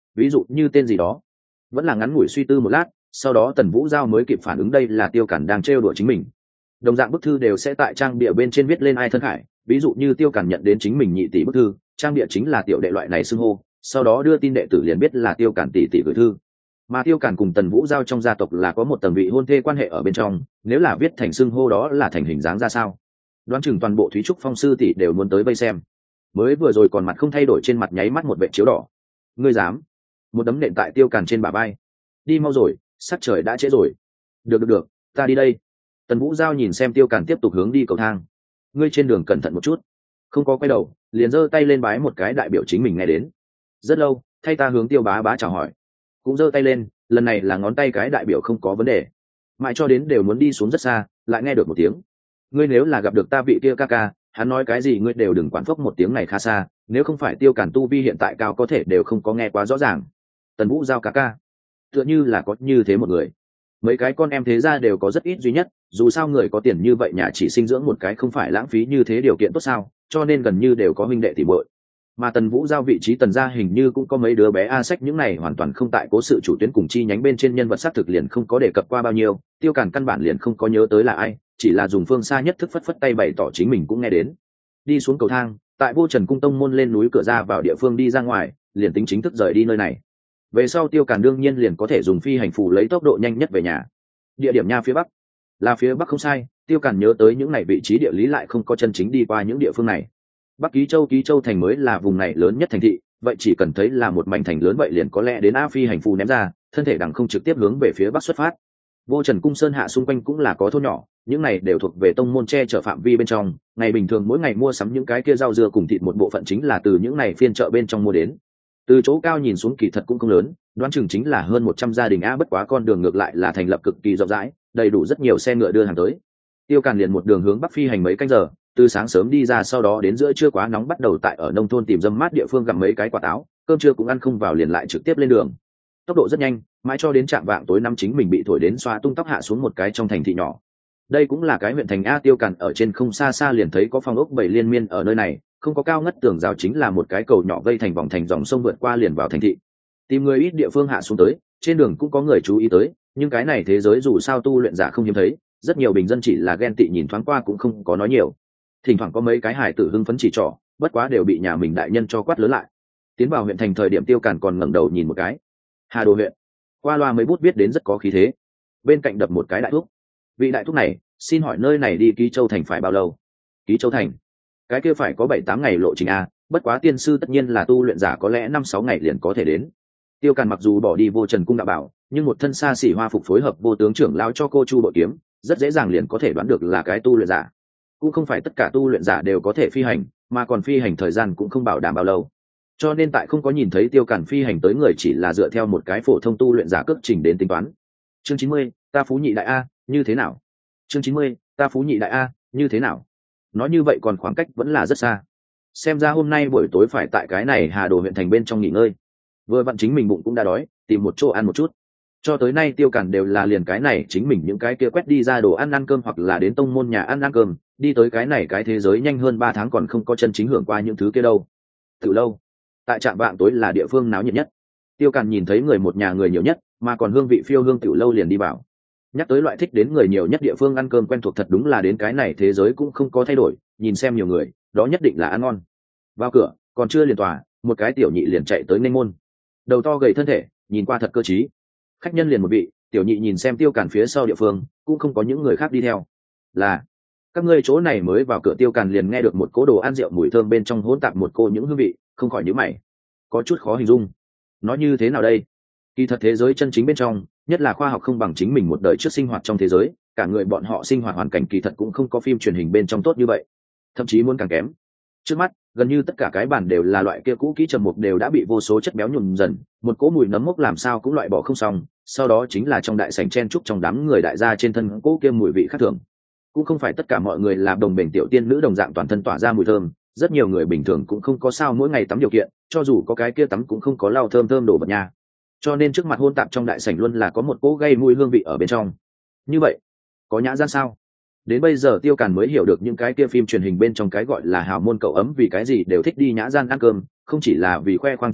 [SPEAKER 1] ví dụ như tên gì đó. Vẫn là ngắn ngủi suy tư một lát, sau đó Tần Vũ Giao mới kịp phản ứng đây là Tiêu Cản đang trêu đùa chính mình. Đồng dạng bức thư đều sẽ tại trang bìa bên trên viết lên ai thân khải, ví dụ như Tiêu Cản nhận đến chính mình nhị tỷ bức thư, trang bìa chính là tiểu đệ loại này xưng hô, sau đó đưa tin đệ tử liền biết là Tiêu Cản tỷ tỷ gửi thư. Mà Tiêu Cản cùng Tần Vũ Giao trong gia tộc là có một tầng vị hôn thê quan hệ ở bên trong, nếu là viết thành xưng hô đó là thành hình dáng ra sao? Đoán chừng toàn bộ Thúy Trúc Phong sư tỷ đều muốn tới vây xem. Mới vừa rồi còn mặt không thay đổi trên mặt nháy mắt một vệt chiếu đỏ. Ngươi dám? Một đấm nện tại Tiêu Cản trên bả vai. Đi mau rồi, sắc trời đã trễ rồi. Được, ta đi đây. Tần Vũ Giao nhìn xem Tiêu Cản tiếp tục hướng đi cầu thang. Ngươi trên đường cẩn thận một chút. Không có quay đầu, liền giơ tay lên bái một cái đại biểu chính mình nghe đến. Rất lâu, thay ta hướng Tiêu bá bá chào hỏi. Cũng giơ tay lên, lần này là ngón tay cái đại biểu không có vấn đề. Mãi cho đến đều muốn đi xuống rất xa, lại nghe được một tiếng. Ngươi nếu là gặp được ta vị kia ca ca, hắn nói cái gì ngươi đều đừng quản phốc một tiếng này khá xa, nếu không phải Tiêu Cản tu vi hiện tại cao có thể đều không có nghe quá rõ ràng. Tần Vũ Giao ca ca, tựa như là có như thế một người. Mấy cái con em thế ra đều có rất ít duy nhất, dù sao người có tiền như vậy nhà chỉ sinh dưỡng một cái không phải lãng phí như thế điều kiện tốt sao, cho nên gần như đều có huynh đệ tỷ muội. Mà Tần Vũ Giao vị trí Tần gia hình như cũng có mấy đứa bé a sách những này hoàn toàn không tại cố sự chủ tuyến cùng chi nhánh bên trên nhân vật xác thực liền không có đề cập qua bao nhiêu, Tiêu Cản căn bản liền không có nhớ tới là ai, chỉ là dùng phương xa nhất thức phất phất tay bày tỏ chính mình cũng nghe đến. Đi xuống cầu thang, tại Vô Trần cung tông môn lên núi cửa ra vào địa phương đi ra ngoài, liền tính chính thức rời đi nơi này. Về sau Tiêu Cản đương nhiên liền có thể dùng phi hành phù lấy tốc độ nhanh nhất về nhà. Địa điểm nha phía bắc, là phía bắc không sai, Tiêu Cản nhớ tới những này vị trí địa lý lại không có chân chính đi qua những địa phương này. Bắc Ký Châu thành mới là vùng này lớn nhất thành thị, vậy chỉ cần thấy là một mảnh thành lớn vậy liền có lẽ đến A phi hành phù ném ra, thân thể đằng không trực tiếp hướng về phía bắc xuất phát. Vô Trần cung sơn hạ xung quanh cũng là có thôn nhỏ, những này đều thuộc về tông môn che chở phạm vi bên trong, ngày bình thường mỗi ngày mua sắm những cái kia rau dưa cùng thịt một bộ phận chính là từ những này phiên chợ bên trong mua đến. Từ chỗ cao nhìn xuống kỳ thật cũng không lớn, đoán chừng chính là hơn 100 gia đình a, bất quá con đường ngược lại là thành lập cực kỳ rộng rãi, đầy đủ rất nhiều xe ngựa đưa hàng tới. Tiêu Cản liền một đường hướng bắc phi hành mấy canh giờ, từ sáng sớm đi ra sau đó đến giữa trưa quá nóng bắt đầu tại ở nông thôn tìm dâm mát địa phương gặm mấy cái quả táo, cơm trưa cũng ăn không vào liền lại trực tiếp lên đường. Tốc độ rất nhanh, mãi cho đến trạm vạng tối năm chính mình bị thổi đến xoa tung tóc hạ xuống một cái trong thành thị nhỏ. Đây cũng là cái huyện thành a. Tiêu Cản ở trên không xa xa liền thấy có phòng ốc bảy liên miên ở nơi này, không có cao ngất tường rào, chính là một cái cầu nhỏ vây thành vòng thành dòng sông vượt qua liền vào thành thị. Tìm người ít địa phương hạ xuống tới, trên đường cũng có người chú ý tới, nhưng cái này thế giới dù sao tu luyện giả không hiếm thấy, rất nhiều bình dân chỉ là ghen tị nhìn thoáng qua cũng không có nói nhiều. Thỉnh thoảng có mấy cái hài tử hưng phấn chỉ trỏ, bất quá đều bị nhà mình đại nhân cho quát lớn lại. Tiến vào huyện thành thời điểm Tiêu Cản còn ngẩng đầu nhìn một cái. Hà Đồ huyện. Qua loa mấy bút viết đến rất có khí thế. Bên cạnh đập một cái đại thúc. Vị đại thúc này, xin hỏi nơi này đi Ký Châu thành phải bao lâu? Ký Châu thành? Cái kia phải có 7-8 ngày lộ trình a, bất quá tiên sư tất nhiên là tu luyện giả có lẽ 5-6 ngày liền có thể đến. Tiêu Cản mặc dù bỏ đi Vô Trần cung đạo bảo, nhưng một thân xa xỉ hoa phục phối hợp vô tướng trưởng lao cho cô chu bội kiếm, rất dễ dàng liền có thể đoán được là cái tu luyện giả. Cũng không phải tất cả tu luyện giả đều có thể phi hành, mà còn phi hành thời gian cũng không bảo đảm bao lâu. Cho nên tại không có nhìn thấy Tiêu Cản phi hành tới người chỉ là dựa theo một cái phổ thông tu luyện giả cước trình đến tính toán. Chương 90, ta phú nhị đại a, như thế nào? Chương 90, ta phú nhị đại a, như thế nào? Nói như vậy còn khoảng cách vẫn là rất xa. Xem ra hôm nay buổi tối phải tại cái này Hà Đồ huyện thành bên trong nghỉ ngơi. Vừa vặn chính mình bụng cũng đã đói, tìm một chỗ ăn một chút. Cho tới nay Tiêu Cản đều là liền cái này chính mình những cái kia quét đi ra đồ ăn cơm hoặc là đến tông môn nhà ăn cơm, đi tới cái này cái thế giới nhanh hơn 3 tháng còn không có chân chính hưởng qua những thứ kia đâu. Từ lâu, tại trạm vạng tối là địa phương náo nhiệt nhất. Tiêu Cản nhìn thấy người một nhà người nhiều nhất, mà còn hương vị phiêu hương tiểu lâu liền đi vào. Nhắc tới loại thích đến người nhiều nhất địa phương ăn cơm quen thuộc thật đúng là đến cái này thế giới cũng không có thay đổi, nhìn xem nhiều người, đó nhất định là ăn ngon. Vào cửa, còn chưa liền tòa, một cái tiểu nhị liền chạy tới nghênh môn. Đầu to gầy thân thể, nhìn qua thật cơ trí. Khách nhân liền một vị, tiểu nhị nhìn xem Tiêu Cản phía sau địa phương, cũng không có những người khác đi theo. Là các ngươi chỗ này mới vào cửa. Tiêu Cản liền nghe được một cỗ đồ ăn rượu mùi thơm bên trong hỗn tạp một cô những hương vị, không khỏi nhíu mày, có chút khó hình dung. Nói như thế nào đây? Kỳ thật thế giới chân chính bên trong, nhất là khoa học không bằng chính mình một đời trước sinh hoạt trong thế giới, cả người bọn họ sinh hoạt hoàn cảnh kỳ thật cũng không có phim truyền hình bên trong tốt như vậy, thậm chí muốn càng kém. Trước mắt, gần như tất cả cái bàn đều là loại kia cũ kỹ trầm mục đều đã bị vô số chất béo nhuộm dần, một cỗ mùi nấm mốc làm sao cũng loại bỏ không xong, sau đó chính là trong đại sảnh chen chúc trong đám người đại gia trên thân cỗ kia mùi vị khác thường. Cũng không phải tất cả mọi người là đồng bền tiểu tiên nữ đồng dạng toàn thân tỏa ra mùi thơm, rất nhiều người bình thường cũng không có sao mỗi ngày tắm điều kiện, cho dù có cái kia tắm cũng không có lau thơm thơm đổ vật nha. Cho nên trước mặt hôn tạp trong đại sảnh luôn là có một cỗ gây mùi hương vị ở bên trong. Như vậy, có nhã gian sao? Đến bây giờ Tiêu Cản mới hiểu được những cái kia phim truyền hình bên trong cái gọi là hào môn cậu ấm vì cái gì đều thích đi nhã gian ăn cơm, không chỉ là vì khoe khoang trang bức,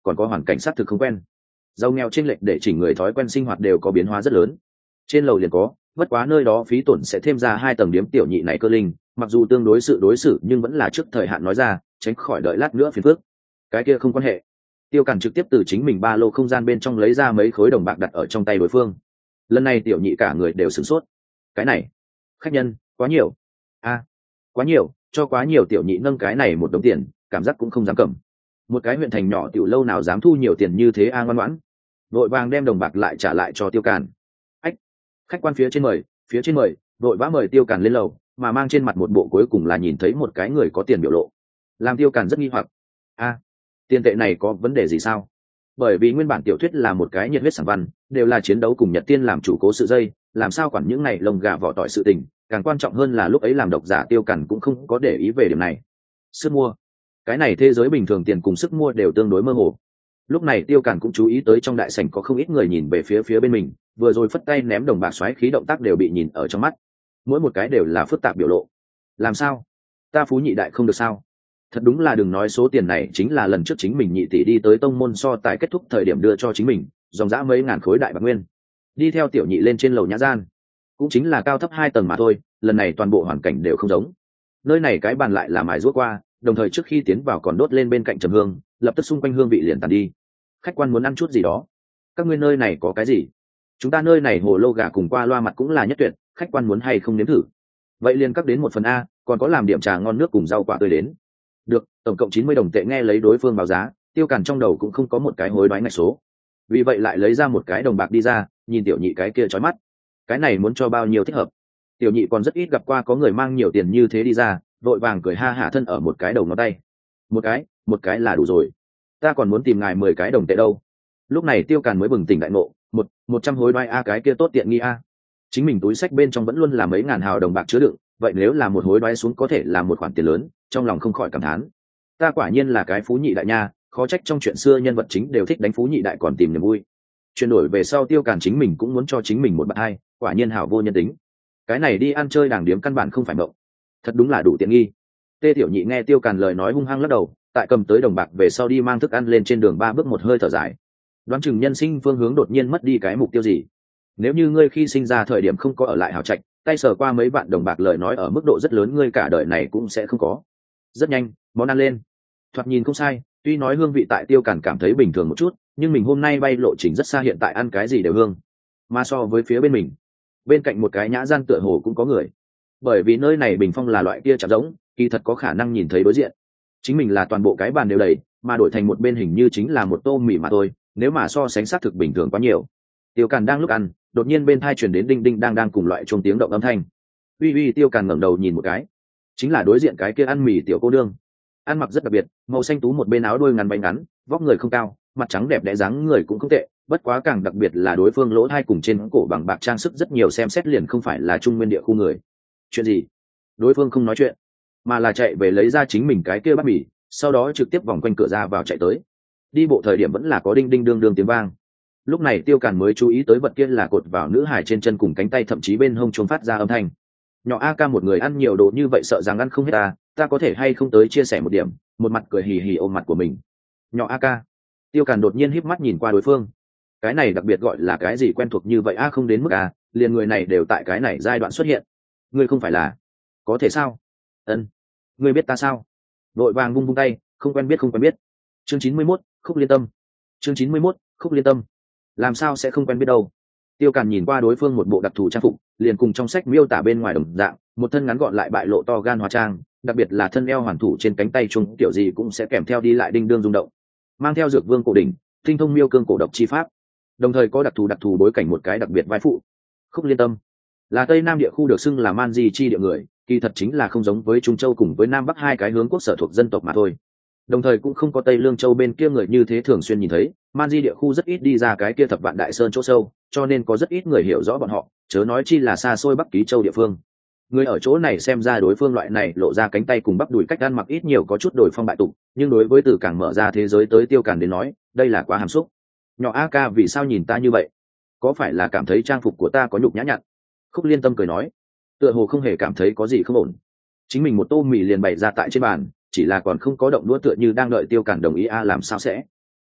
[SPEAKER 1] còn có hoàn cảnh xác thực không quen. Giàu nghèo chênh lệch để chỉnh người thói quen sinh hoạt đều có biến hóa rất lớn. Trên lầu liền có, bất quá nơi đó phí tổn sẽ thêm ra 2 tầng điếm tiểu nhị này cơ linh, mặc dù tương đối sự đối xử nhưng vẫn là trước thời hạn nói ra, tránh khỏi đợi lát nữa phiền phức. Cái kia không quan hệ. Tiêu Càn trực tiếp từ chính mình ba lô không gian bên trong lấy ra mấy khối đồng bạc đặt ở trong tay đối phương. Lần này tiểu nhị cả người đều sửng sốt. Cái này, khách nhân, quá nhiều. Quá nhiều, cho quá nhiều. Tiểu nhị nâng cái này một đống tiền, cảm giác cũng không dám cầm. Một cái huyện thành nhỏ tiểu lâu nào dám thu nhiều tiền như thế ngoan ngoãn. Vội vàng đem đồng bạc lại trả lại cho Tiêu Càn. Ách, khách quan phía trên mời, vội vã mời Tiêu Càn lên lầu, mà mang trên mặt một bộ cuối cùng là nhìn thấy một cái người có tiền biểu lộ, làm Tiêu Càn rất nghi hoặc. Tiền tệ này có vấn đề gì sao? Bởi vì nguyên bản tiểu thuyết là một cái nhiệt huyết sảng văn, đều là chiến đấu cùng Nhật Tiên làm chủ cố sự dây, làm sao quản những này lông gà vỏ tỏi sự tình, càng quan trọng hơn là lúc ấy làm độc giả Tiêu Càn cũng không có để ý về điểm này. Sức mua, cái này thế giới bình thường tiền cùng sức mua đều tương đối mơ hồ. Lúc này Tiêu Càn cũng chú ý tới trong đại sảnh có không ít người nhìn về phía bên mình, vừa rồi phất tay ném đồng bạc xoáy khí động tác đều bị nhìn ở trong mắt, mỗi một cái đều là phức tạp biểu lộ. Làm sao? Ta phú nhị đại không được sao? Thật đúng là đừng nói, số tiền này chính là lần trước chính mình nhị tỷ đi tới tông môn so tài kết thúc thời điểm đưa cho chính mình, dòng dã mấy ngàn khối đại bạc nguyên. Đi theo tiểu nhị lên trên lầu nhã gian, cũng chính là cao thấp 2 tầng mà thôi, lần này toàn bộ hoàn cảnh đều không giống. Nơi này cái bàn lại là mài ruốc qua, đồng thời trước khi tiến vào còn đốt lên bên cạnh trầm hương, lập tức xung quanh hương vị liền tàn đi. Khách quan muốn ăn chút gì đó? Các ngươi nơi này có cái gì? Chúng ta nơi này hồ lô gà cùng qua loa mặt cũng là nhất tuyệt, khách quan muốn hay không nếm thử? Vậy liền cắt đến 1 phần a, còn có làm điểm trà ngon nước cùng rau quả tươi đến. Được, tổng cộng 90 đồng tệ. Nghe lấy đối phương báo giá, Tiêu Càn trong đầu cũng không có một cái hối đoái ngạch số, vì vậy lại lấy ra một cái đồng bạc đi ra, nhìn tiểu nhị cái kia chói mắt. Cái này muốn cho bao nhiêu thích hợp? Tiểu nhị còn rất ít gặp qua có người mang nhiều tiền như thế đi ra, vội vàng cười ha hả thân ở một cái đầu ngón tay. Một cái là đủ rồi, ta còn muốn tìm ngài 10 cái đồng tệ đâu. Lúc này Tiêu Càn mới bừng tỉnh đại ngộ, 100 hối đoái a, cái kia tốt tiện nghi a. Chính mình túi sách bên trong vẫn luôn là mấy ngàn hào đồng bạc chứa đựng, vậy nếu là một hối đoái xuống có thể là một khoản tiền lớn, trong lòng không khỏi cảm thán. Ta quả nhiên là cái phú nhị đại nha, khó trách trong chuyện xưa nhân vật chính đều thích đánh phú nhị đại còn tìm niềm vui. Chuyển đổi về sau Tiêu Càn chính mình cũng muốn cho chính mình một bạn hai, quả nhiên hảo vô nhân tính. Cái này đi ăn chơi đàng điếm căn bản không phải mộng, thật đúng là đủ tiện nghi. Tê tiểu nhị nghe Tiêu Càn lời nói hung hăng lắc đầu, tại cầm tới đồng bạc về sau đi mang thức ăn lên trên đường 3 bước một hơi thở dài. Đoán chừng nhân sinh phương hướng đột nhiên mất đi cái mục tiêu gì. Nếu như ngươi khi sinh ra thời điểm không có ở lại hảo trạch, tay sờ qua mấy vạn đồng bạc lời nói ở mức độ rất lớn ngươi cả đời này cũng sẽ không có. Rất nhanh, món ăn lên. Thoạt nhìn không sai, tuy nói hương vị tại Tiêu Càn cảm thấy bình thường một chút, nhưng mình hôm nay bay lộ trình rất xa, hiện tại ăn cái gì đều hương. Mà so với phía bên mình, bên cạnh một cái nhã gian tựa hồ cũng có người. Bởi vì nơi này bình phong là loại kia chạm giống, kỳ thật có khả năng nhìn thấy đối diện. Chính mình là toàn bộ cái bàn đều đầy, mà đổi thành một bên hình như chính là một tô mì mà thôi, nếu mà so sánh xác thực bình thường quá nhiều. Tiêu Càn đang lúc ăn, đột nhiên bên tai truyền đến đinh đinh đang cùng loại chuông tiếng động âm thanh. Uy, Tiêu Càn ngẩng đầu nhìn một cái, chính là đối diện cái kia ăn mì tiểu cô nương. Ăn mặc rất đặc biệt, màu xanh tú, một bên áo đôi ngắn váy ngắn, vóc người không cao, mặt trắng đẹp đẽ, dáng người cũng không tệ, bất quá càng đặc biệt là đối phương lỗ hai cùng trên cổ bằng bạc trang sức rất nhiều, xem xét liền không phải là trung nguyên địa khu người. Chuyện gì? Đối phương không nói chuyện, mà là chạy về lấy ra chính mình cái kia bát mì, sau đó trực tiếp vòng quanh cửa ra vào chạy tới. Đi bộ thời điểm vẫn là có đinh đinh đương đương tiếng vang. Lúc này Tiêu Càn mới chú ý tới vật kia là cột vào nữ hài trên chân cùng cánh tay, thậm chí bên hông chuông phát ra âm thanh. Nhỏ A Ca, một người ăn nhiều đồ như vậy sợ rằng ăn không hết ta có thể hay không tới chia sẻ một điểm? Một mặt cười hì hì ôm mặt của mình. Nhỏ A Ca. Tiêu Càn đột nhiên híp mắt nhìn qua đối phương. Cái này đặc biệt gọi là cái gì quen thuộc như vậy không đến mức liền người này đều tại cái này giai đoạn xuất hiện. Ngươi không phải là? Có thể sao? Ân. Ngươi biết ta sao? Vội vàng vung tay, không quen biết. Chương 91, Khúc Liên Tâm. Chương 91, Khúc Liên Tâm. Làm sao sẽ không quen biết đâu? Tiêu Càn nhìn qua đối phương một bộ đặc thù trang phục, liền cùng trong sách miêu tả bên ngoài đồng dạng, một thân ngắn gọn lại bại lộ to gan hóa trang, đặc biệt là thân eo hoàn thủ trên cánh tay trung kiểu gì cũng sẽ kèm theo đi lại đinh đương rung động. Mang theo dược vương cổ đỉnh, tinh thông miêu cương cổ độc chi pháp, đồng thời có đặc thù bối cảnh một cái đặc biệt vai phụ. Khúc Liên Tâm là Tây Nam địa khu được xưng là man di chi địa người, kỳ thật chính là không giống với Trung Châu cùng với Nam Bắc hai cái hướng quốc sở thuộc dân tộc mà thôi. Đồng thời cũng không có Tây Lương Châu bên kia người như thế thường xuyên nhìn thấy, man di địa khu rất ít đi ra cái kia thập vạn đại sơn chỗ sâu, cho nên có rất ít người hiểu rõ bọn họ, chớ nói chi là xa xôi Bắc Ký Châu địa phương. Người ở chỗ này xem ra đối phương loại này lộ ra cánh tay cùng bắp đùi cách ăn mặc ít nhiều có chút đổi phong bại tục, nhưng đối với từ càng mở ra thế giới tới Tiêu Càn đến nói, đây là quá hàm xúc. Nhỏ A Ca, vì sao nhìn ta như vậy? Có phải là cảm thấy trang phục của ta có nhục nhã nhặn? Khúc Liên Tâm cười nói, tựa hồ không hề cảm thấy có gì không ổn. Chính mình một tô mì liền bày ra tại trên bàn, chỉ là còn không có động đũa, tựa như đang đợi Tiêu Càn đồng ý. Làm sao sẽ?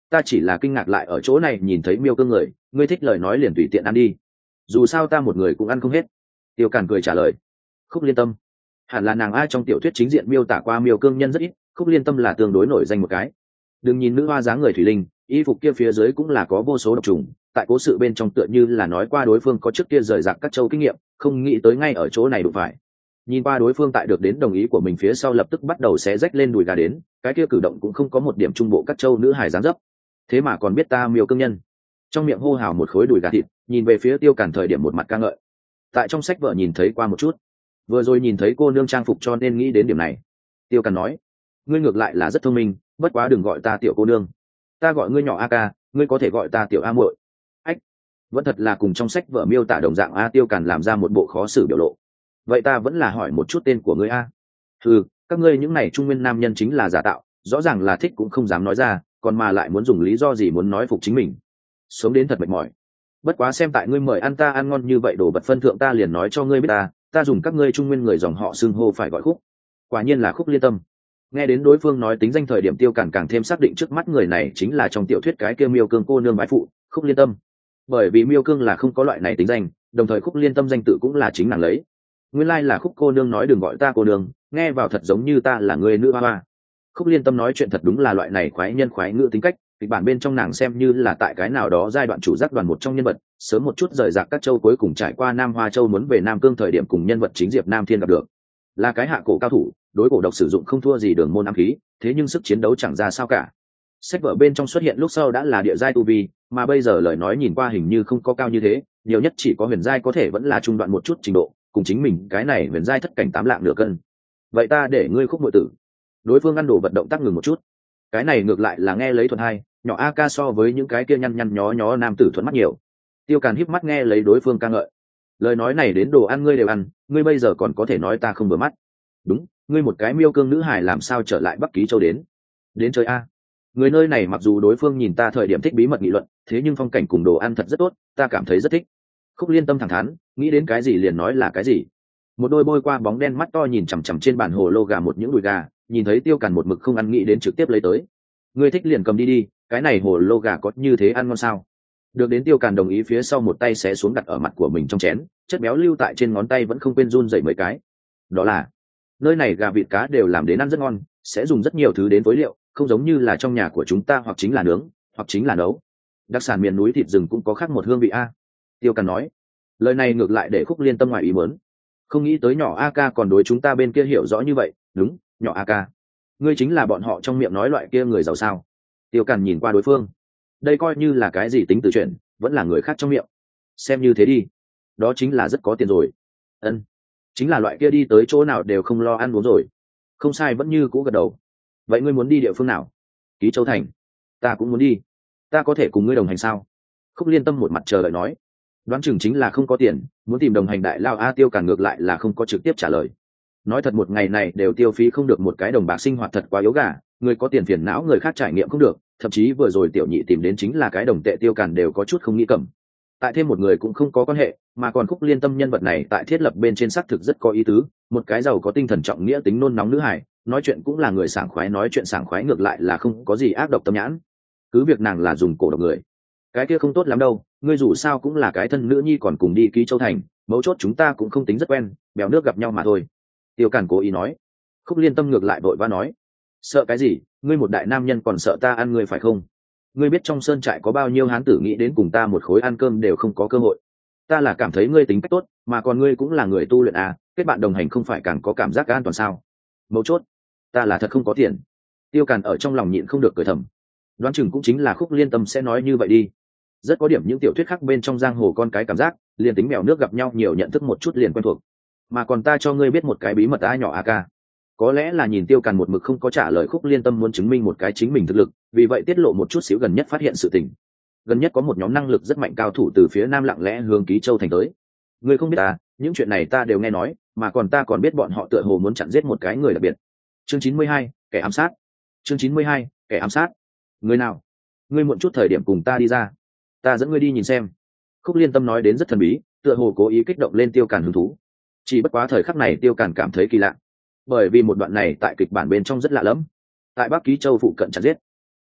[SPEAKER 1] ta chỉ là kinh ngạc lại ở chỗ này nhìn thấy miêu cương người, ngươi thích lời nói liền tùy tiện ăn đi, dù sao ta một người cũng ăn không hết. Tiêu Càn cười trả lời. Khúc Liên Tâm hẳn là nàng ai trong tiểu thuyết chính diện miêu tả qua miêu cương nhân rất ít, Khúc Liên Tâm là tương đối nổi danh một cái. Đừng nhìn nữ hoa dáng người thủy linh, y phục kia phía dưới cũng là có vô số độc trùng, tại cố sự bên trong tựa như là nói qua đối phương có trước kia rời rạc các châu kinh nghiệm, không nghĩ tới ngay ở chỗ này đụng phải. Nhìn qua đối phương tại được đến đồng ý của mình phía sau lập tức bắt đầu xé rách lên đùi gà đến, cái kia cử động cũng không có một điểm trung bộ các châu nữ hài dáng dấp. Thế mà còn biết ta miêu cương nhân. Trong miệng hô hào một khối đùi gà thịt, nhìn về phía Tiêu Càn thời điểm một mặt ca ngợi. Tại trong sách vợ nhìn thấy qua một chút, vừa rồi nhìn thấy cô nương trang phục cho nên nghĩ đến điểm này. Tiêu Càn nói, ngươi ngược lại là rất thông minh, bất quá đừng gọi ta tiểu cô nương, ta gọi ngươi nhỏ A ca, ngươi có thể gọi ta tiểu A muội. Ách, vẫn thật là cùng trong sách vợ miêu tả đồng dạng a. Tiêu Càn làm ra một bộ khó xử biểu lộ. Vậy ta vẫn là hỏi một chút tên của ngươi a. Ừ, các ngươi những này trung nguyên nam nhân chính là giả tạo, rõ ràng là thích cũng không dám nói ra, còn mà lại muốn dùng lý do gì muốn nói phục chính mình. Sống đến thật mệt mỏi. Bất quá xem tại ngươi mời ăn ta ăn ngon như vậy đồ vật phân thượng ta liền nói cho ngươi biết ta dùng các ngươi trung nguyên người dòng họ xưng hô phải gọi Khúc. Quả nhiên là Khúc Liên Tâm. Nghe đến đối phương nói tính danh thời điểm Tiêu Càn càng thêm xác định trước mắt người này chính là trong tiểu thuyết cái kia miêu cương cô nương bái phụ Khúc Liên Tâm. Bởi vì miêu cương là không có loại này tính danh, đồng thời Khúc Liên Tâm danh tự cũng là chính nàng lấy. Nguyên lai là Khúc cô nương nói đừng gọi ta cô nương, nghe vào thật giống như ta là người nữ hoa hoa. Khúc Liên Tâm nói chuyện thật đúng là loại này khoái nhân khoái ngữ tính cách, kịch bản bên trong nàng xem như là tại cái nào đó giai đoạn chủ giác đoàn một trong nhân vật, sớm một chút rời rạc các châu cuối cùng trải qua Nam Hoa Châu muốn về Nam Cương thời điểm cùng nhân vật chính Diệp Nam Thiên gặp được. Là cái hạ cổ cao thủ, đối cổ độc sử dụng không thua gì Đường Môn ám khí, thế nhưng sức chiến đấu chẳng ra sao cả. Sách vở bên trong xuất hiện lúc sau đã là địa giai tu vi, mà bây giờ lời nói nhìn qua hình như không có cao như thế, nhiều nhất chỉ có huyền giai có thể vẫn là trung đoạn một chút trình độ, cùng chính mình cái này huyền giai thất cảnh 8 lạng nửa cân. Vậy ta để ngươi Khúc muội tử. Đối phương ăn đồ vật động tác ngừng một chút. Cái này ngược lại là nghe lấy thuận hay, nhỏ A ca so với những cái kia nhăn nhăn nhó nhó nam tử thuận mắt nhiều. Tiêu Càn híp mắt nghe lấy đối phương ca ngợi. Lời nói này đến đồ ăn ngươi đều ăn, ngươi bây giờ còn có thể nói ta không vừa mắt. Đúng, ngươi một cái miêu cương nữ hải làm sao trở lại Bắc Ký Châu đến chơi a. Người nơi này mặc dù đối phương nhìn ta thời điểm thích bí mật nghị luận, thế nhưng phong cảnh cùng đồ ăn thật rất tốt, ta cảm thấy rất thích. Khúc Liên Tâm thẳng thắn, nghĩ đến cái gì liền nói là cái gì. Một đôi bôi qua bóng đen mắt to nhìn chằm chằm trên bản hồ lô gà một những đùi gà, nhìn thấy Tiêu Càn một mực không ăn nghĩ đến trực tiếp lấy tới. Ngươi thích liền cầm đi đi, cái này hồ lô gà có như thế ăn ngon sao? Được đến Tiêu Càn đồng ý phía sau một tay xé xuống đặt ở mặt của mình trong chén, chất béo lưu tại trên ngón tay vẫn không quên run rẩy mấy cái. Đó là, nơi này gà vịt cá đều làm đến ăn rất ngon, sẽ dùng rất nhiều thứ đến phối liệu, không giống như là trong nhà của chúng ta hoặc chính là nướng, hoặc chính là nấu. Đặc sản miền núi thịt rừng cũng có khác một hương vị a. Tiêu Càn nói. Lời này ngược lại để Khúc Liên Tâm ngoài ý muốn. Không nghĩ tới nhỏ A ca còn đối chúng ta bên kia hiểu rõ như vậy, đúng, nhỏ A ca. Ngươi chính là bọn họ trong miệng nói loại kia người giàu sao? Tiêu Càn nhìn qua đối phương. Đây coi như là cái gì tính từ chuyện, vẫn là người khác trong miệng. Xem như thế đi. Đó chính là rất có tiền rồi. Ân, chính là loại kia đi tới chỗ nào đều không lo ăn uống rồi. Không sai, vẫn như cũ gật đầu. Vậy ngươi muốn đi địa phương nào? Ký Châu thành. Ta cũng muốn đi. Ta có thể cùng ngươi đồng hành sao? Khúc Liên Tâm một mặt chờ đợi nói. Đoán chừng chính là không có tiền, muốn tìm đồng hành đại lao a. Tiêu Càn ngược lại là không có trực tiếp trả lời. Nói thật một ngày này đều tiêu phí không được một cái đồng bạc sinh hoạt thật quá yếu gà, người có tiền phiền não người khác trải nghiệm không được, thậm chí vừa rồi tiểu nhị tìm đến chính là cái đồng tệ. Tiêu Càn đều có chút không nghĩ cầm. Tại thêm một người cũng không có quan hệ, mà còn Khúc Liên Tâm nhân vật này tại thiết lập bên trên xác thực rất có ý tứ, một cái giàu có tinh thần trọng nghĩa tính nôn nóng nữ hải, nói chuyện cũng là người sảng khoái, nói chuyện sảng khoái ngược lại là không có gì ác độc tâm nhãn. Cứ việc nàng là dùng cổ độc người, cái kia không tốt lắm đâu, ngươi dù sao cũng là cái thân nữ nhi còn cùng đi Ký Châu thành, mấu chốt chúng ta cũng không tính rất quen, bèo nước gặp nhau mà thôi. Tiêu Càn cố ý nói. Khúc Liên Tâm ngược lại vội vã nói, sợ cái gì, ngươi một đại nam nhân còn sợ ta ăn ngươi phải không? Ngươi biết trong sơn trại có bao nhiêu hán tử nghĩ đến cùng ta một khối ăn cơm đều không có cơ hội. Ta là cảm thấy ngươi tính cách tốt, mà còn ngươi cũng là người tu luyện à, kết bạn đồng hành không phải càng có cảm giác an toàn sao? Mấu chốt, ta là thật không có tiền. Tiêu Càn ở trong lòng nhịn không được cười thầm. Đoán chừng cũng chính là Khúc Liên Tâm sẽ nói như vậy đi. Rất có điểm những tiểu thuyết khác bên trong giang hồ con cái cảm giác, liền tính mèo nước gặp nhau nhiều nhận thức một chút liền quen thuộc. Mà còn ta cho ngươi biết một cái bí mật á nhỏ a ca. Có lẽ là nhìn Tiêu Càn một mực không có trả lời, Khúc Liên Tâm muốn chứng minh một cái chính mình thực lực, vì vậy tiết lộ một chút xíu gần nhất phát hiện sự tình. Gần nhất có một nhóm năng lực rất mạnh cao thủ từ phía nam lặng lẽ hướng Ký Châu thành tới. Ngươi không biết ta, những chuyện này ta đều nghe nói, mà còn ta còn biết bọn họ tựa hồ muốn chặn giết một cái người đặc biệt. Chương 92, kẻ ám sát. Chương 92, kẻ ám sát. Người nào? Ngươi muộn chút thời điểm cùng ta đi ra, ta dẫn ngươi đi nhìn xem. Khúc Liên Tâm nói đến rất thần bí, tựa hồ cố ý kích động lên Tiêu Càn hứng thú. Chỉ bất quá thời khắc này Tiêu Càn cảm thấy kỳ lạ, bởi vì một đoạn này tại kịch bản bên trong rất lạ lẫm. Tại Bắc Ký Châu phụ cận chặn giết,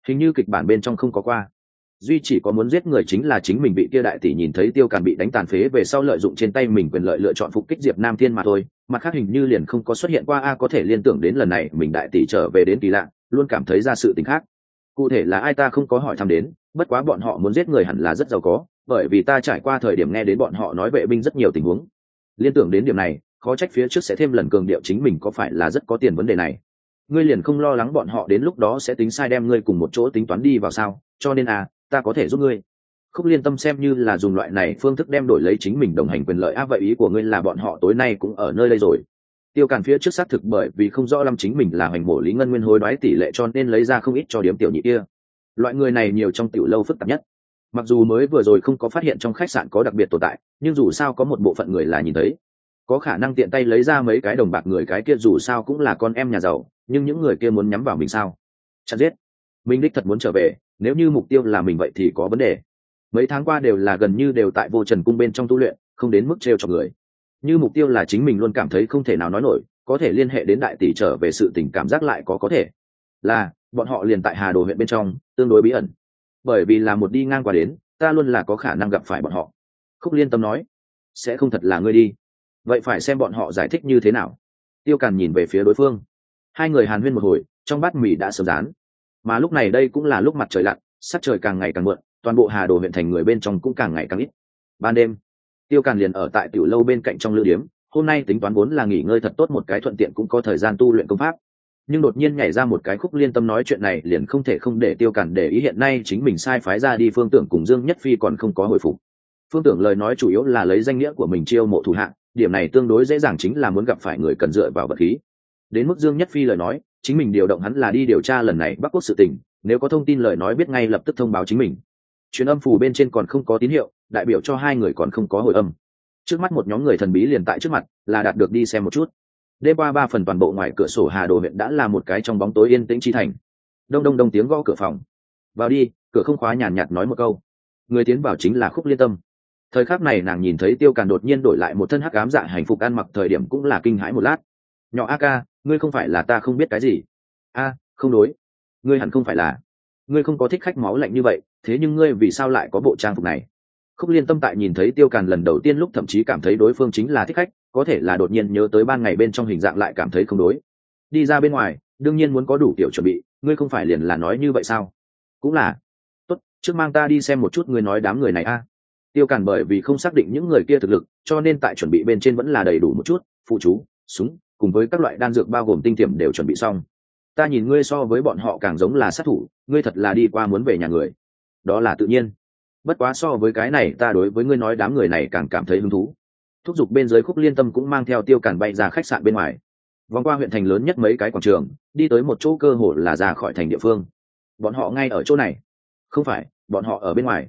[SPEAKER 1] hình như kịch bản bên trong không có qua. Duy chỉ có muốn giết người chính là chính mình bị kia đại tỷ nhìn thấy Tiêu Càn bị đánh tàn phế về sau lợi dụng trên tay mình quyền lợi lựa chọn phục kích Diệp Nam Thiên mà thôi, mặt khác hình như liền không có xuất hiện qua. Có thể liên tưởng đến lần này mình đại tỷ trở về đến kỳ lạ, luôn cảm thấy ra sự tình khác. Cụ thể là ai ta không có hỏi thăm đến, bất quá bọn họ muốn giết người hẳn là rất giàu có, bởi vì ta trải qua thời điểm nghe đến bọn họ nói vệ binh rất nhiều tình huống. Liên tưởng đến điểm này, khó trách phía trước sẽ thêm lần cường điệu chính mình có phải là rất có tiền vấn đề này. Ngươi liền không lo lắng bọn họ đến lúc đó sẽ tính sai đem ngươi cùng một chỗ tính toán đi vào sao? Cho nên ta có thể giúp ngươi. Khúc Liên Tâm xem như là dùng loại này phương thức đem đổi lấy chính mình đồng hành quyền lợi. Vậy ý của ngươi là bọn họ tối nay cũng ở nơi đây rồi? Tiêu Càn phía trước xác thực bởi vì không rõ lắm chính mình là hành mổ Lý Ngân Nguyên hối đoái tỷ lệ cho nên lấy ra không ít cho điếm tiểu nhị kia. Loại người này nhiều trong tiểu lâu phức tạp nhất. Mặc dù mới vừa rồi không có phát hiện trong khách sạn có đặc biệt tồn tại, nhưng dù sao có một bộ phận người là nhìn thấy, có khả năng tiện tay lấy ra mấy cái đồng bạc. Người cái kia dù sao cũng là con em nhà giàu, nhưng những người kia muốn nhắm vào mình sao? Chặt giết. Mình đích thật muốn trở về, nếu như mục tiêu là mình vậy thì có vấn đề. Mấy tháng qua đều là gần như đều tại Vô Trần cung bên trong tu luyện, không đến mức trêu chọc người. Như mục tiêu là chính mình luôn cảm thấy không thể nào nói nổi, có thể liên hệ đến đại tỷ trở về sự tình cảm giác lại có thể là bọn họ liền tại Hà Đồ huyện bên trong, tương đối bí ẩn. Bởi vì là một đi ngang qua đến, ta luôn là có khả năng gặp phải bọn họ. Khúc Liên Tâm nói, sẽ không thật là ngươi đi. Vậy phải xem bọn họ giải thích như thế nào. Tiêu Càn nhìn về phía đối phương. Hai người hàn huyên một hồi, trong bát mì đã sớm rán. Mà lúc này đây cũng là lúc mặt trời lặn, sắc trời càng ngày càng muộn, toàn bộ Hà Đồ huyện thành người bên trong cũng càng ngày càng ít. Ban đêm, Tiêu Càn liền ở tại tiểu lâu bên cạnh trong lữ điếm. Hôm nay tính toán vốn là nghỉ ngơi thật tốt một cái, thuận tiện cũng có thời gian tu luyện công pháp. Nhưng đột nhiên nhảy ra một cái Khúc Liên Tâm nói chuyện này liền không thể không để Tiêu Càn để ý. Hiện nay chính mình sai phái ra đi Phương Tưởng cùng Dương Nhất Phi còn không có hồi phục. Phương Tưởng lời nói chủ yếu là lấy danh nghĩa của mình chiêu mộ thủ hạ, điểm này tương đối dễ dàng, chính là muốn gặp phải người cần dựa vào vật khí. Đến mức Dương Nhất Phi lời nói, chính mình điều động hắn là đi điều tra lần này Bắc Quốc sự tình, nếu có thông tin lời nói biết ngay lập tức thông báo chính mình. Truyền âm phù bên trên còn không có tín hiệu, đại biểu cho hai người còn không có hồi âm. Trước mắt một nhóm người thần bí liền tại trước mặt, là đạt được đi xem một chút. Đêm qua 3 phần toàn bộ ngoài cửa sổ Hà Đồ huyện đã là một cái trong bóng tối yên tĩnh chi thành. Đông đông đông tiếng gõ cửa phòng. Vào đi. Cửa không khóa, nhàn nhạt nói một câu. Người tiến vào chính là Khúc Liên Tâm. Thời khắc này nàng nhìn thấy Tiêu Càn đột nhiên đổi lại một thân hắc ám dạ hành phục ăn mặc thời điểm cũng là kinh hãi một lát. Nhỏ A ca, ngươi không phải là ta không biết cái gì? Không đối, ngươi hẳn không phải là, ngươi không có thích khách máu lạnh như vậy, thế nhưng ngươi vì sao lại có bộ trang phục này? Khúc Liên Tâm tại nhìn thấy Tiêu Càn lần đầu tiên lúc thậm chí cảm thấy đối phương chính là thích khách, có thể là đột nhiên nhớ tới ban ngày bên trong hình dạng lại cảm thấy không đối. Đi ra bên ngoài, đương nhiên muốn có đủ kiểu chuẩn bị, ngươi không phải liền là nói như vậy sao? Cũng là. Tốt, trước mang ta đi xem một chút ngươi nói đám người này a. Tiêu Càn bởi vì không xác định những người kia thực lực, cho nên tại chuẩn bị bên trên vẫn là đầy đủ một chút, phụ chú, súng, cùng với các loại đan dược bao gồm tinh tiềm đều chuẩn bị xong. Ta nhìn ngươi so với bọn họ càng giống là sát thủ, ngươi thật là đi qua muốn về nhà người. Đó là tự nhiên. Bất quá so với cái này ta đối với ngươi nói đám người này càng cảm thấy hứng thú. Thúc giục bên dưới Khúc Liên Tâm cũng mang theo Tiêu Càn bay ra khách sạn bên ngoài, vòng qua huyện thành lớn nhất mấy cái quảng trường, đi tới một chỗ cơ hồ là ra khỏi thành địa phương. Bọn họ ngay ở chỗ này? Không phải, bọn họ ở bên ngoài.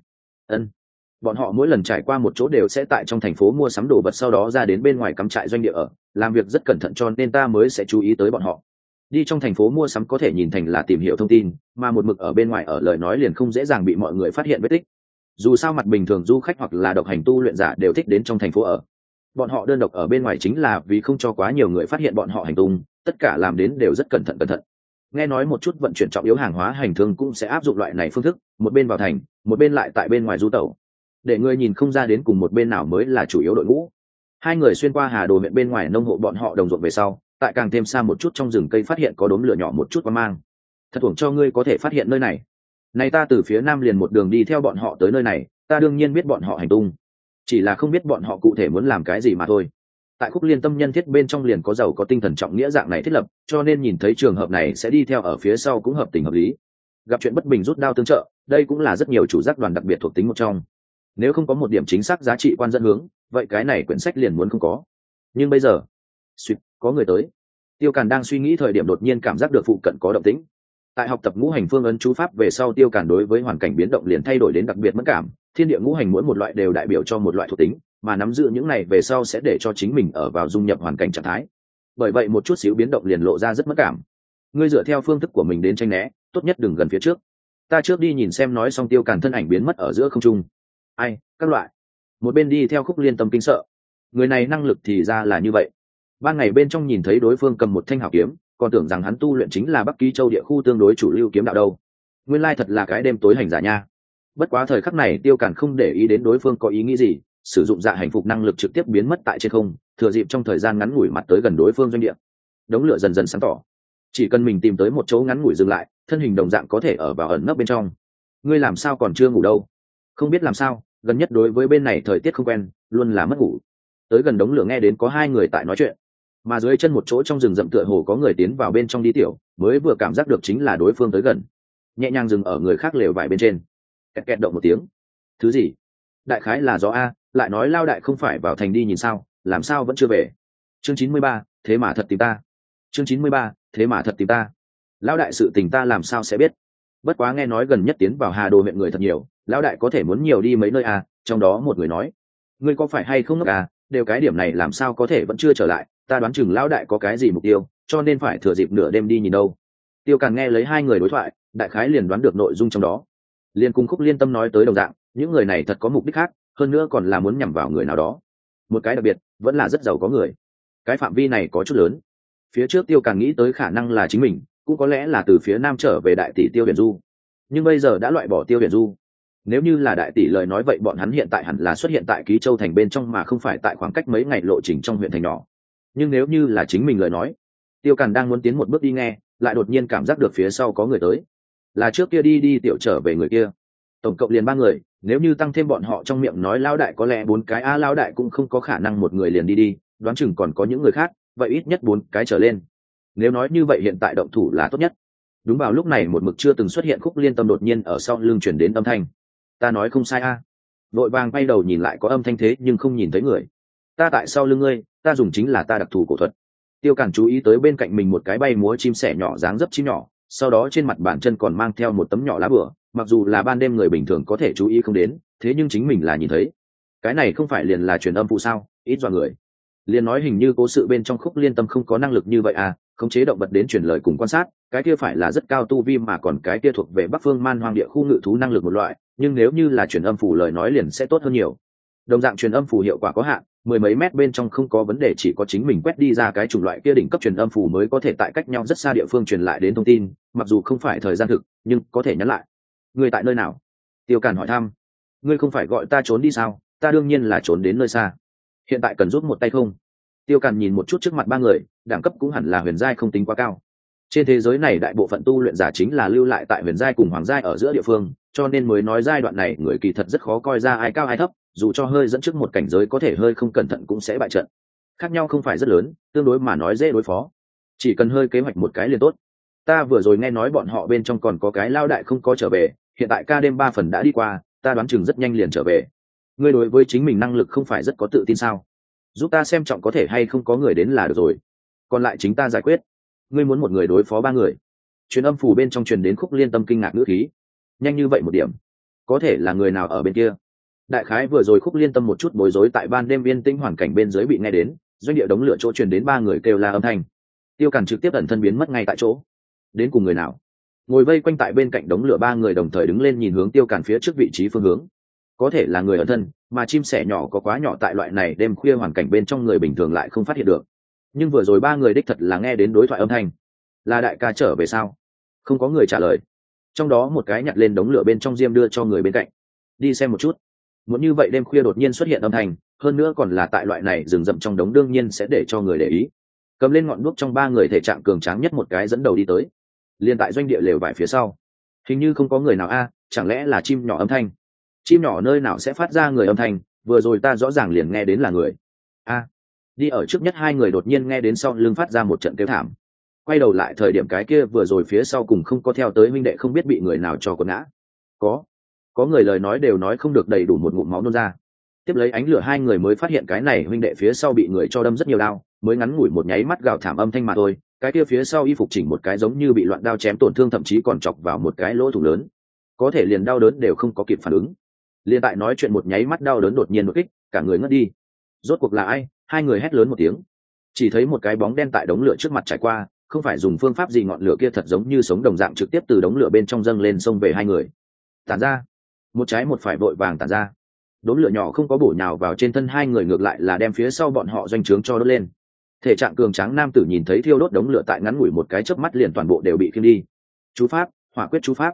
[SPEAKER 1] Bọn họ mỗi lần trải qua một chỗ đều sẽ tại trong thành phố mua sắm đồ vật, sau đó ra đến bên ngoài cắm trại doanh địa ở, làm việc rất cẩn thận cho nên ta mới sẽ chú ý tới bọn họ. Đi trong thành phố mua sắm có thể nhìn thành là tìm hiểu thông tin, mà một mực ở bên ngoài ở lời nói liền không dễ dàng bị mọi người phát hiện vết tích. Dù sao mặt bình thường du khách hoặc là độc hành tu luyện giả đều thích đến trong thành phố ở. Bọn họ đơn độc ở bên ngoài chính là vì không cho quá nhiều người phát hiện bọn họ hành tung, tất cả làm đến đều rất cẩn thận. Nghe nói một chút vận chuyển trọng yếu hàng hóa hành thương cũng sẽ áp dụng loại này phương thức, một bên vào thành, một bên lại tại bên ngoài du tẩu, để người nhìn không ra đến cùng một bên nào mới là chủ yếu đội ngũ. Hai người xuyên qua Hà Đồ huyện bên ngoài nông hộ bọn họ đồng ruộng về sau, tại càng thêm xa một chút trong rừng cây phát hiện có đốm lửa nhỏ một chút qua mang. Thật uổng cho ngươi có thể phát hiện nơi này. Này ta từ phía nam liền một đường đi theo bọn họ tới nơi này, ta đương nhiên biết bọn họ hành tung, chỉ là không biết bọn họ cụ thể muốn làm cái gì mà thôi. Tại Khúc Liên Tâm nhân thiết bên trong liền có giàu có tinh thần trọng nghĩa dạng này thiết lập, cho nên nhìn thấy trường hợp này sẽ đi theo ở phía sau cũng hợp tình hợp lý. Gặp chuyện bất bình rút đao tương trợ, đây cũng là rất nhiều chủ giác đoàn đặc biệt thuộc tính một trong. Nếu không có một điểm chính xác giá trị quan dẫn hướng, vậy cái này quyển sách liền muốn không có. Nhưng bây giờ, có người tới. Tiêu Càn đang suy nghĩ thời điểm đột nhiên cảm giác được phụ cận có động tĩnh. Tại học tập ngũ hành phương ấn chú pháp về sau, Tiêu Càn đối với hoàn cảnh biến động liền thay đổi đến đặc biệt mẫn cảm. Thiên địa ngũ hành mỗi một loại đều đại biểu cho một loại thuộc tính, mà nắm giữ những này về sau sẽ để cho chính mình ở vào dung nhập hoàn cảnh trạng thái. Bởi vậy một chút xíu biến động liền lộ ra rất mất cảm. Ngươi dựa theo phương thức của mình đến tranh né, tốt nhất đừng gần phía trước. Ta trước đi nhìn xem. Nói xong Tiêu Càn thân ảnh biến mất ở giữa không trung. Ai, các loại. Một bên đi theo Khúc Liên Tâm kinh sợ. Người này năng lực thì ra là như vậy. Ban ngày bên trong nhìn thấy đối phương cầm một thanh hảo kiếm, còn tưởng rằng hắn tu luyện chính là Bắc Ký Châu địa khu tương đối chủ lưu kiếm đạo đâu. nguyên lai thật là cái đêm tối hành giả nha. Bất quá thời khắc này Tiêu Càn không để ý đến đối phương có ý nghĩ gì, sử dụng dạ hành phục năng lực trực tiếp biến mất tại trên không, thừa dịp trong thời gian ngắn ngủi mặt tới gần đối phương doanh địa. Đống lửa dần dần sáng tỏ, chỉ cần mình tìm tới một chỗ ngắn ngủi dừng lại, thân hình đồng dạng có thể ở vào ẩn nấp bên trong. Ngươi làm sao còn chưa ngủ đâu? Không biết làm sao, gần nhất đối với bên này thời tiết không quen, luôn là mất ngủ. Tới gần đống lửa nghe đến có hai người tại nói chuyện, mà dưới chân một chỗ trong rừng rậm tựa hồ có người tiến vào bên trong đi tiểu, mới vừa cảm giác được chính là đối phương tới gần, nhẹ nhàng dừng ở người khác lều vải bên trên. Kẹt kẹt động một tiếng. Thứ gì? Đại khái là gió a, lại nói lao đại không phải vào thành đi nhìn sao, làm sao vẫn chưa về? Chương 93, thế mà thật tìm ta. Chương 93, thế mà thật tìm ta. Lão đại sự tình ta làm sao sẽ biết? Bất quá nghe nói gần nhất tiến vào Hà Đồ huyện người thật nhiều, lão đại có thể muốn nhiều đi mấy nơi à? Trong đó một người nói, ngươi có phải hay không ngốc à? Đều cái điểm này làm sao có thể vẫn chưa trở lại? Ta đoán chừng lão đại có cái gì mục tiêu, cho nên phải thừa dịp nửa đêm đi nhìn đâu. Tiêu Càn nghe lấy hai người đối thoại, đại khái liền đoán được nội dung trong đó. Liên cùng Khúc Liên Tâm nói tới đồng dạng, những người này thật có mục đích khác, hơn nữa còn là muốn nhằm vào người nào đó. Một cái đặc biệt, vẫn là rất giàu có người. Cái phạm vi này có chút lớn. Phía trước Tiêu Càn nghĩ tới khả năng là chính mình, cũng có lẽ là từ phía nam trở về đại tỷ Tiêu Huyền Du, nhưng bây giờ đã loại bỏ Tiêu Huyền Du. Nếu như là đại tỷ lời nói vậy bọn hắn hiện tại hẳn là xuất hiện tại Ký Châu thành bên trong mà không phải tại khoảng cách mấy ngày lộ trình trong huyện thành nhỏ. Nhưng nếu như là chính mình lời nói, Tiêu Càn đang muốn tiến một bước đi nghe, lại đột nhiên cảm giác được phía sau có người tới. Là trước kia đi tiểu trở về người kia. Tổng cộng liền 3 người, nếu như tăng thêm bọn họ trong miệng nói lao đại có lẽ 4 cái a lao đại cũng không có khả năng một người liền đi, đoán chừng còn có những người khác, vậy ít nhất 4 cái trở lên. Nếu nói như vậy hiện tại động thủ là tốt nhất. Đúng vào lúc này một mực chưa từng xuất hiện Khúc Liên Tâm đột nhiên ở sau lưng truyền đến âm thanh. Ta nói không sai a. Vội vàng bay đầu nhìn lại có âm thanh thế nhưng không nhìn thấy người. Ta tại sau lưng ngươi, ta dùng chính là ta đặc thù cổ thuật. Tiêu Càn chú ý tới bên cạnh mình một cái bay múa chim sẻ nhỏ dáng dấp chim nhỏ, sau đó trên mặt bàn chân còn mang theo một tấm nhỏ lá bửa, mặc dù là ban đêm người bình thường có thể chú ý không đến, thế nhưng chính mình là nhìn thấy. Cái này không phải liền là truyền âm phụ sao, ít dọa người. Liền nói hình như cố sự bên trong Khúc Liên Tâm không có năng lực như vậy à, khống chế động vật đến truyền lời cùng quan sát, cái kia phải là rất cao tu vi mà còn cái kia thuộc về Bắc Phương Man Hoang địa khu ngự thú năng lực một loại, nhưng nếu như là truyền âm phủ lời nói liền sẽ tốt hơn nhiều. Đồng dạng truyền âm phủ hiệu quả có hạn, mười mấy mét bên trong không có vấn đề, chỉ có chính mình quét đi ra cái chủng loại kia đỉnh cấp truyền âm phủ mới có thể tại cách nhau rất xa địa phương truyền lại đến thông tin, mặc dù không phải thời gian thực, nhưng có thể nhắn lại. Người tại nơi nào? Tiêu Càn hỏi thăm. Ngươi không phải gọi ta trốn đi sao? Ta đương nhiên là trốn đến nơi xa. Hiện tại cần giúp một tay không? Tiêu Càn nhìn một chút trước mặt 3 người, đẳng cấp cũng hẳn là huyền giai không tính quá cao. Trên thế giới này đại bộ phận tu luyện giả chính là lưu lại tại huyền giai cùng hoàng giai ở giữa địa phương, cho nên mới nói giai đoạn này người kỳ thật rất khó coi ra ai cao ai thấp, dù cho hơi dẫn trước một cảnh giới có thể hơi không cẩn thận cũng sẽ bại trận. Khác nhau không phải rất lớn, tương đối mà nói dễ đối phó. Chỉ cần hơi kế hoạch một cái liền tốt. Ta vừa rồi nghe nói bọn họ bên trong còn có cái lao đại không có trở về, hiện tại ca đêm 3 phần đã đi qua, ta đoán chừng rất nhanh liền trở về. Ngươi đối với chính mình năng lực không phải rất có tự tin sao? Giúp ta xem trọng có thể hay không có người đến là được rồi, còn lại chính ta giải quyết. Ngươi muốn một người đối phó 3 người? Truyền âm phủ bên trong truyền đến Khúc Liên Tâm kinh ngạc ngữ khí. Nhanh như vậy một điểm, có thể là người nào ở bên kia? Đại khái vừa rồi Khúc Liên Tâm một chút bối rối tại ban đêm yên tĩnh hoàn cảnh bên dưới bị nghe đến, doanh địa đống lửa chỗ truyền đến 3 người kêu la âm thanh. Tiêu Càn trực tiếp ẩn thân biến mất ngay tại chỗ. Đến cùng người nào? Ngồi vây quanh tại bên cạnh đống lửa 3 người đồng thời đứng lên nhìn hướng Tiêu Càn phía trước vị trí phương hướng. Có thể là người ẩn thân, mà chim sẻ nhỏ có quá nhỏ tại loại này đêm khuya hoàn cảnh bên trong người bình thường lại không phát hiện được. Nhưng vừa rồi 3 người đích thật là nghe đến đối thoại âm thanh. Là đại ca trở về sao? Không có người trả lời. Trong đó một cái nhặt lên đống lửa bên trong diêm đưa cho người bên cạnh. Đi xem một chút. Muốn như vậy đêm khuya đột nhiên xuất hiện âm thanh, hơn nữa còn là tại loại này rừng rậm trong đống đương nhiên sẽ để cho người để ý. Cầm lên ngọn đuốc trong 3 người thể trạng cường tráng nhất một cái dẫn đầu đi tới. Liên tại doanh địa lều vải phía sau. Hình như không có người nào a, chẳng lẽ là chim nhỏ âm thanh? Chim nhỏ nơi nào sẽ phát ra người âm thanh, vừa rồi ta rõ ràng liền nghe đến là người. A. Đi ở trước nhất 2 người đột nhiên nghe đến sau lưng phát ra một trận kêu thảm. Quay đầu lại thời điểm cái kia vừa rồi phía sau cùng không có theo tới huynh đệ không biết bị người nào cho quật ngã. Có người lời nói đều nói không được đầy đủ một ngụm máu nôn ra. Tiếp lấy ánh lửa 2 người mới phát hiện cái này huynh đệ phía sau bị người cho đâm rất nhiều đao, mới ngắn ngủi một nháy mắt gào thảm âm thanh mà thôi, cái kia phía sau y phục chỉnh một cái giống như bị loạn đao chém tổn thương, thậm chí còn chọc vào một cái lỗ thủng lớn, có thể liền đau đớn đều không có kịp phản ứng. Liên tại nói chuyện một nháy mắt đau đớn đột nhiên đột kích, cả người ngất đi. Rốt cuộc là ai? 2 người hét lớn một tiếng. Chỉ thấy một cái bóng đen tại đống lửa trước mặt trải qua, không phải dùng phương pháp gì, ngọn lửa kia thật giống như sống đồng dạng trực tiếp từ đống lửa bên trong dâng lên xông về 2 người. Tản ra. Một trái một phải vội vàng tản ra. Đống lửa nhỏ không có bổ nhào vào trên thân 2 người, ngược lại là đem phía sau bọn họ doanh trướng cho đốt lên. Thể trạng cường tráng nam tử nhìn thấy thiêu đốt đống lửa tại ngắn ngủi một cái chớp mắt liền toàn bộ đều bị khiêng đi. Chú pháp, hỏa quyết chú pháp.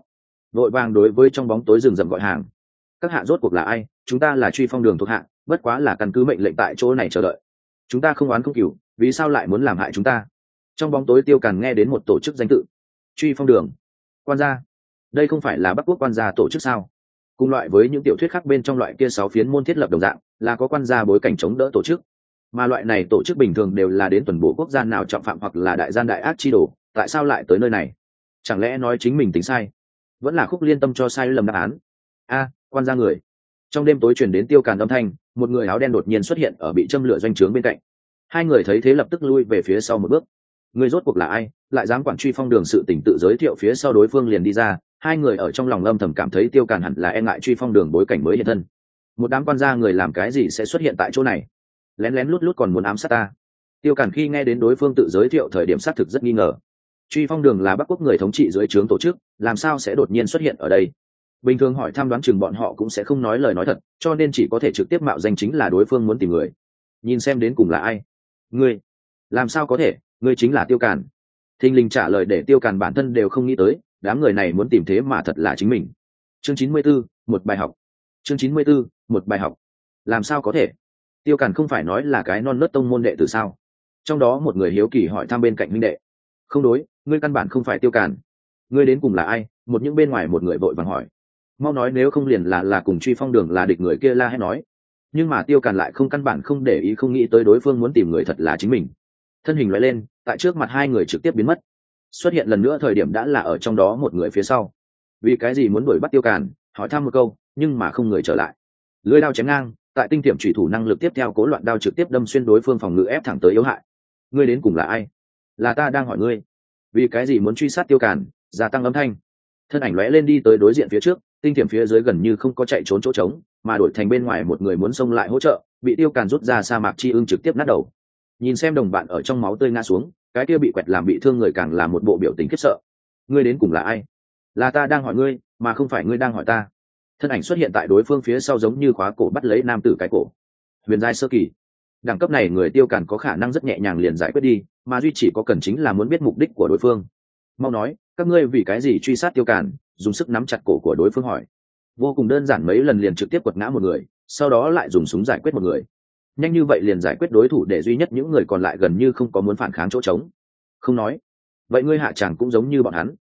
[SPEAKER 1] vội vàng đối với trong bóng tối rừng rậm gọi hàng. Các hạ rốt cuộc là ai? Chúng ta là Truy Phong Đường thuộc hạ, bất quá là căn cứ mệnh lệnh tại chỗ này chờ đợi. Chúng ta không oán không cừu, vì sao lại muốn làm hại chúng ta? Trong bóng tối Tiêu Càn nghe đến một tổ chức danh tự, Truy Phong Đường. Quan gia? Đây không phải là Bắc Quốc quan gia tổ chức sao? Cùng loại với những tiểu thuyết khác bên trong loại kia 6 phiến môn thiết lập đồng dạng, là có quan gia bối cảnh chống đỡ tổ chức. Mà loại này tổ chức bình thường đều là đến tuần bộ quốc gia nào trọng phạm hoặc là đại gian đại ác chi đồ, tại sao lại tới nơi này? Chẳng lẽ nói chính mình tính sai? Vẫn là Khúc Liên Tâm cho sai lầm đáp án. Quan gia người. Trong đêm tối truyền đến Tiêu Càn âm thanh, một người áo đen đột nhiên xuất hiện ở bị châm lửa doanh trướng bên cạnh. Hai người thấy thế lập tức lui về phía sau một bước. Người rốt cuộc là ai, lại dám quản Truy Phong Đường sự tình tự giới thiệu phía sau đối phương liền đi ra. Hai người ở trong lòng âm thầm cảm thấy Tiêu Càn hẳn là e ngại Truy Phong Đường bối cảnh mới hiện thân. Một đám quan gia người làm cái gì sẽ xuất hiện tại chỗ này? Lén lén lút lút còn muốn ám sát ta. Tiêu Càn khi nghe đến đối phương tự giới thiệu thời điểm xác thực rất nghi ngờ. Truy Phong Đường là Bắc Quốc người thống trị dưới trướng tổ chức, làm sao sẽ đột nhiên xuất hiện ở đây? Bình thường hỏi thăm đoán chừng bọn họ cũng sẽ không nói lời nói thật, cho nên chỉ có thể trực tiếp mạo danh chính là đối phương muốn tìm người. Nhìn xem đến cùng là ai? Ngươi? Làm sao có thể? Ngươi chính là Tiêu Càn. Thinh linh trả lời để Tiêu Càn bản thân đều không nghĩ tới, đám người này muốn tìm thế mà thật là chính mình. Chương 94, một bài học. Chương 94, một bài học. Làm sao có thể? Tiêu Càn không phải nói là cái non nớt tông môn đệ tử sao? Trong đó một người hiếu kỳ hỏi thăm bên cạnh minh đệ. Không đối, ngươi căn bản không phải Tiêu Càn. Ngươi đến cùng là ai? Một những bên ngoài một người vội vàng hỏi. Mau nói nếu không liền là cùng Truy Phong Đường là địch người kia la hét nói. Nhưng mà Tiêu Càn lại không căn bản không để ý, không nghĩ tới đối phương muốn tìm người thật là chính mình. Thân hình lóe lên, tại trước mặt hai người trực tiếp biến mất. Xuất hiện lần nữa thời điểm đã là ở trong đó một người phía sau. Vì cái gì muốn đuổi bắt Tiêu Càn? Hỏi thăm một câu, nhưng mà không người trở lại. Lưỡi đao chém ngang, tại tinh tiệm chủy thủ năng lực tiếp theo cố loạn đao trực tiếp đâm xuyên đối phương phòng ngự ép thẳng tới yếu hại. Ngươi đến cùng là ai? Là ta đang hỏi ngươi. Vì cái gì muốn truy sát Tiêu Càn? Gia tăng âm thanh. Thân ảnh lóe lên đi tới đối diện phía trước, tinh tiệm phía dưới gần như không có chạy trốn chỗ trống, mà đổi thành bên ngoài một người muốn xông lại hỗ trợ, bị Tiêu Càn rút ra sa mạc chi ưng trực tiếp nát đầu. Nhìn xem đồng bạn ở trong máu tươi ngã xuống, cái kia bị quẹt làm bị thương người càng là một bộ biểu tình khiếp sợ. Ngươi đến cùng là ai? Là ta đang hỏi ngươi, mà không phải ngươi đang hỏi ta. Thân ảnh xuất hiện tại đối phương phía sau giống như khóa cổ bắt lấy nam tử cái cổ. Huyền giai sơ kỳ. Đẳng cấp này người Tiêu Càn có khả năng rất nhẹ nhàng liền giải quyết đi, mà duy chỉ có cần chính là muốn biết mục đích của đối phương. Mau nói, các ngươi vì cái gì truy sát Tiêu Càn? Dùng sức nắm chặt cổ của đối phương hỏi. Vô cùng đơn giản, mấy lần liền trực tiếp quật ngã một người, sau đó lại dùng súng giải quyết một người. Nhanh như vậy liền giải quyết đối thủ, để duy nhất những người còn lại gần như không có muốn phản kháng chỗ trống. Không nói, vậy ngươi hạ tràng cũng giống như bọn hắn.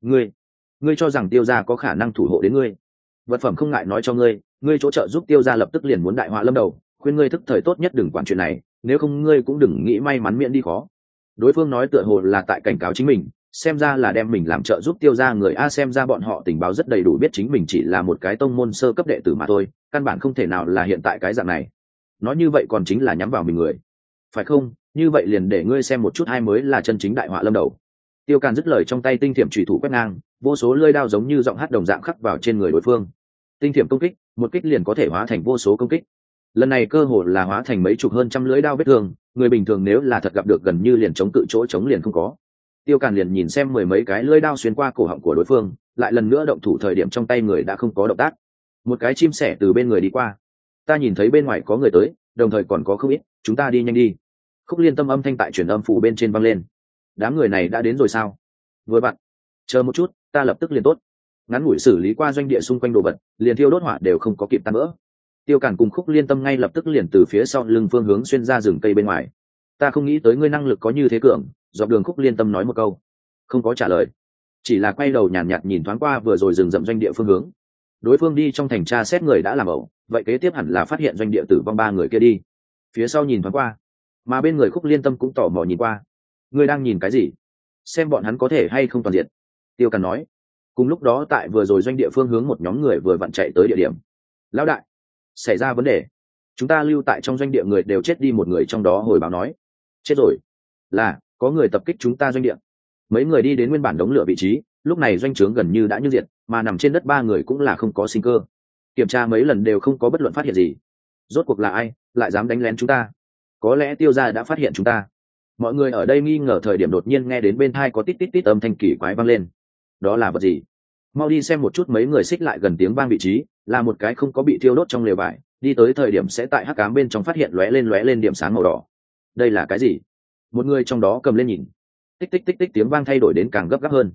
[SPEAKER 1] Ngươi cho rằng Tiêu gia có khả năng thủ hộ đến ngươi? Vật phẩm không ngại nói cho ngươi, ngươi chỗ trợ giúp Tiêu gia lập tức liền muốn đại họa lâm đầu, khuyên ngươi thức thời tốt nhất đừng quản chuyện này, nếu không ngươi cũng đừng nghĩ may mắn miễn đi khó. Đối phương nói tựa hồ là tại cảnh cáo chính mình, xem ra là đem mình làm trợ giúp Tiêu gia người a, xem ra bọn họ tình báo rất đầy đủ, biết chính mình chỉ là một cái tông môn sơ cấp đệ tử mà thôi, căn bản không thể nào là hiện tại cái dạng này. Nói như vậy còn chính là nhắm vào mình người, phải không? Như vậy liền để ngươi xem một chút ai mới là chân chính đại họa lâm đầu. Tiêu Càn dứt lời, trong tay tinh thiểm chủy thủ quét ngang, vô số lưỡi đao giống như giọng hát đồng dạng khắc vào trên người đối phương. Tinh thiểm công kích, một kích liền có thể hóa thành vô số công kích. Lần này cơ hồ là hóa thành mấy chục hơn trăm lưỡi đao vết thương, người bình thường nếu là thật gặp được gần như liền chống cự chỗ chống liền không có. Tiêu Càn liền nhìn xem mười mấy cái lưỡi đao xuyên qua cổ họng của đối phương, lại lần nữa động thủ thời điểm trong tay người đã không có động tác. Một cái chim sẻ từ bên người đi qua. Ta nhìn thấy bên ngoài có người tới, đồng thời còn có không ít, chúng ta đi nhanh đi. Khúc Liên Tâm âm thanh tại truyền âm phủ bên trên vang lên. Đám người này đã đến rồi sao? Vừa vặn, chờ một chút, ta lập tức liền tốt. Ngắn ngủi xử lý qua doanh địa xung quanh đồ vật, liền thiêu đốt hỏa đều không có kịp tan vỡ. Tiêu Càn cùng Khúc Liên Tâm ngay lập tức liền từ phía sau lưng phương hướng xuyên ra rừng cây bên ngoài. Ta không nghĩ tới ngươi năng lực có như thế cường. Dọc đường Khúc Liên Tâm nói một câu, không có trả lời, chỉ là quay đầu nhàn nhạt nhìn thoáng qua vừa rồi rừng rậm doanh địa phương hướng. Đối phương đi trong thành tra xét người đã làm ẩu, vậy kế tiếp hẳn là phát hiện doanh địa tử vong 3 người kia đi. Phía sau nhìn thoáng qua, mà bên người Khúc Liên Tâm cũng tò mò nhìn qua. Ngươi đang nhìn cái gì? Xem bọn hắn có thể hay không toàn diện. Tiêu Càn nói. Cùng lúc đó tại vừa rồi doanh địa phương hướng một nhóm người vừa vặn chạy tới địa điểm. Lão đại, xảy ra vấn đề. Chúng ta lưu tại trong doanh địa người đều chết đi, một người trong đó hồi báo nói. Chết rồi? Là, có người tập kích chúng ta doanh địa. Mấy người đi đến nguyên bản đống lửa vị trí, lúc này doanh trướng gần như đã như diệt, mà nằm trên đất 3 người cũng là không có sinh cơ. Kiểm tra mấy lần đều không có bất luận phát hiện gì. Rốt cuộc là ai lại dám đánh lén chúng ta? Có lẽ Tiêu gia đã phát hiện chúng ta. Mọi người ở đây nghi ngờ thời điểm đột nhiên nghe đến bên tai có tít tít tít âm thanh kỳ quái vang lên. Đó là vật gì? Mau đi xem một chút. Mấy người xích lại gần tiếng vang vị trí, là một cái không có bị thiêu đốt trong lều vải, đi tới thời điểm sẽ tại hắc ám bên trong phát hiện lóe lên điểm sáng màu đỏ. Đây là cái gì? Một người trong đó cầm lên nhìn. Tích tích tích tích tiếng vang thay đổi đến càng gấp gáp hơn.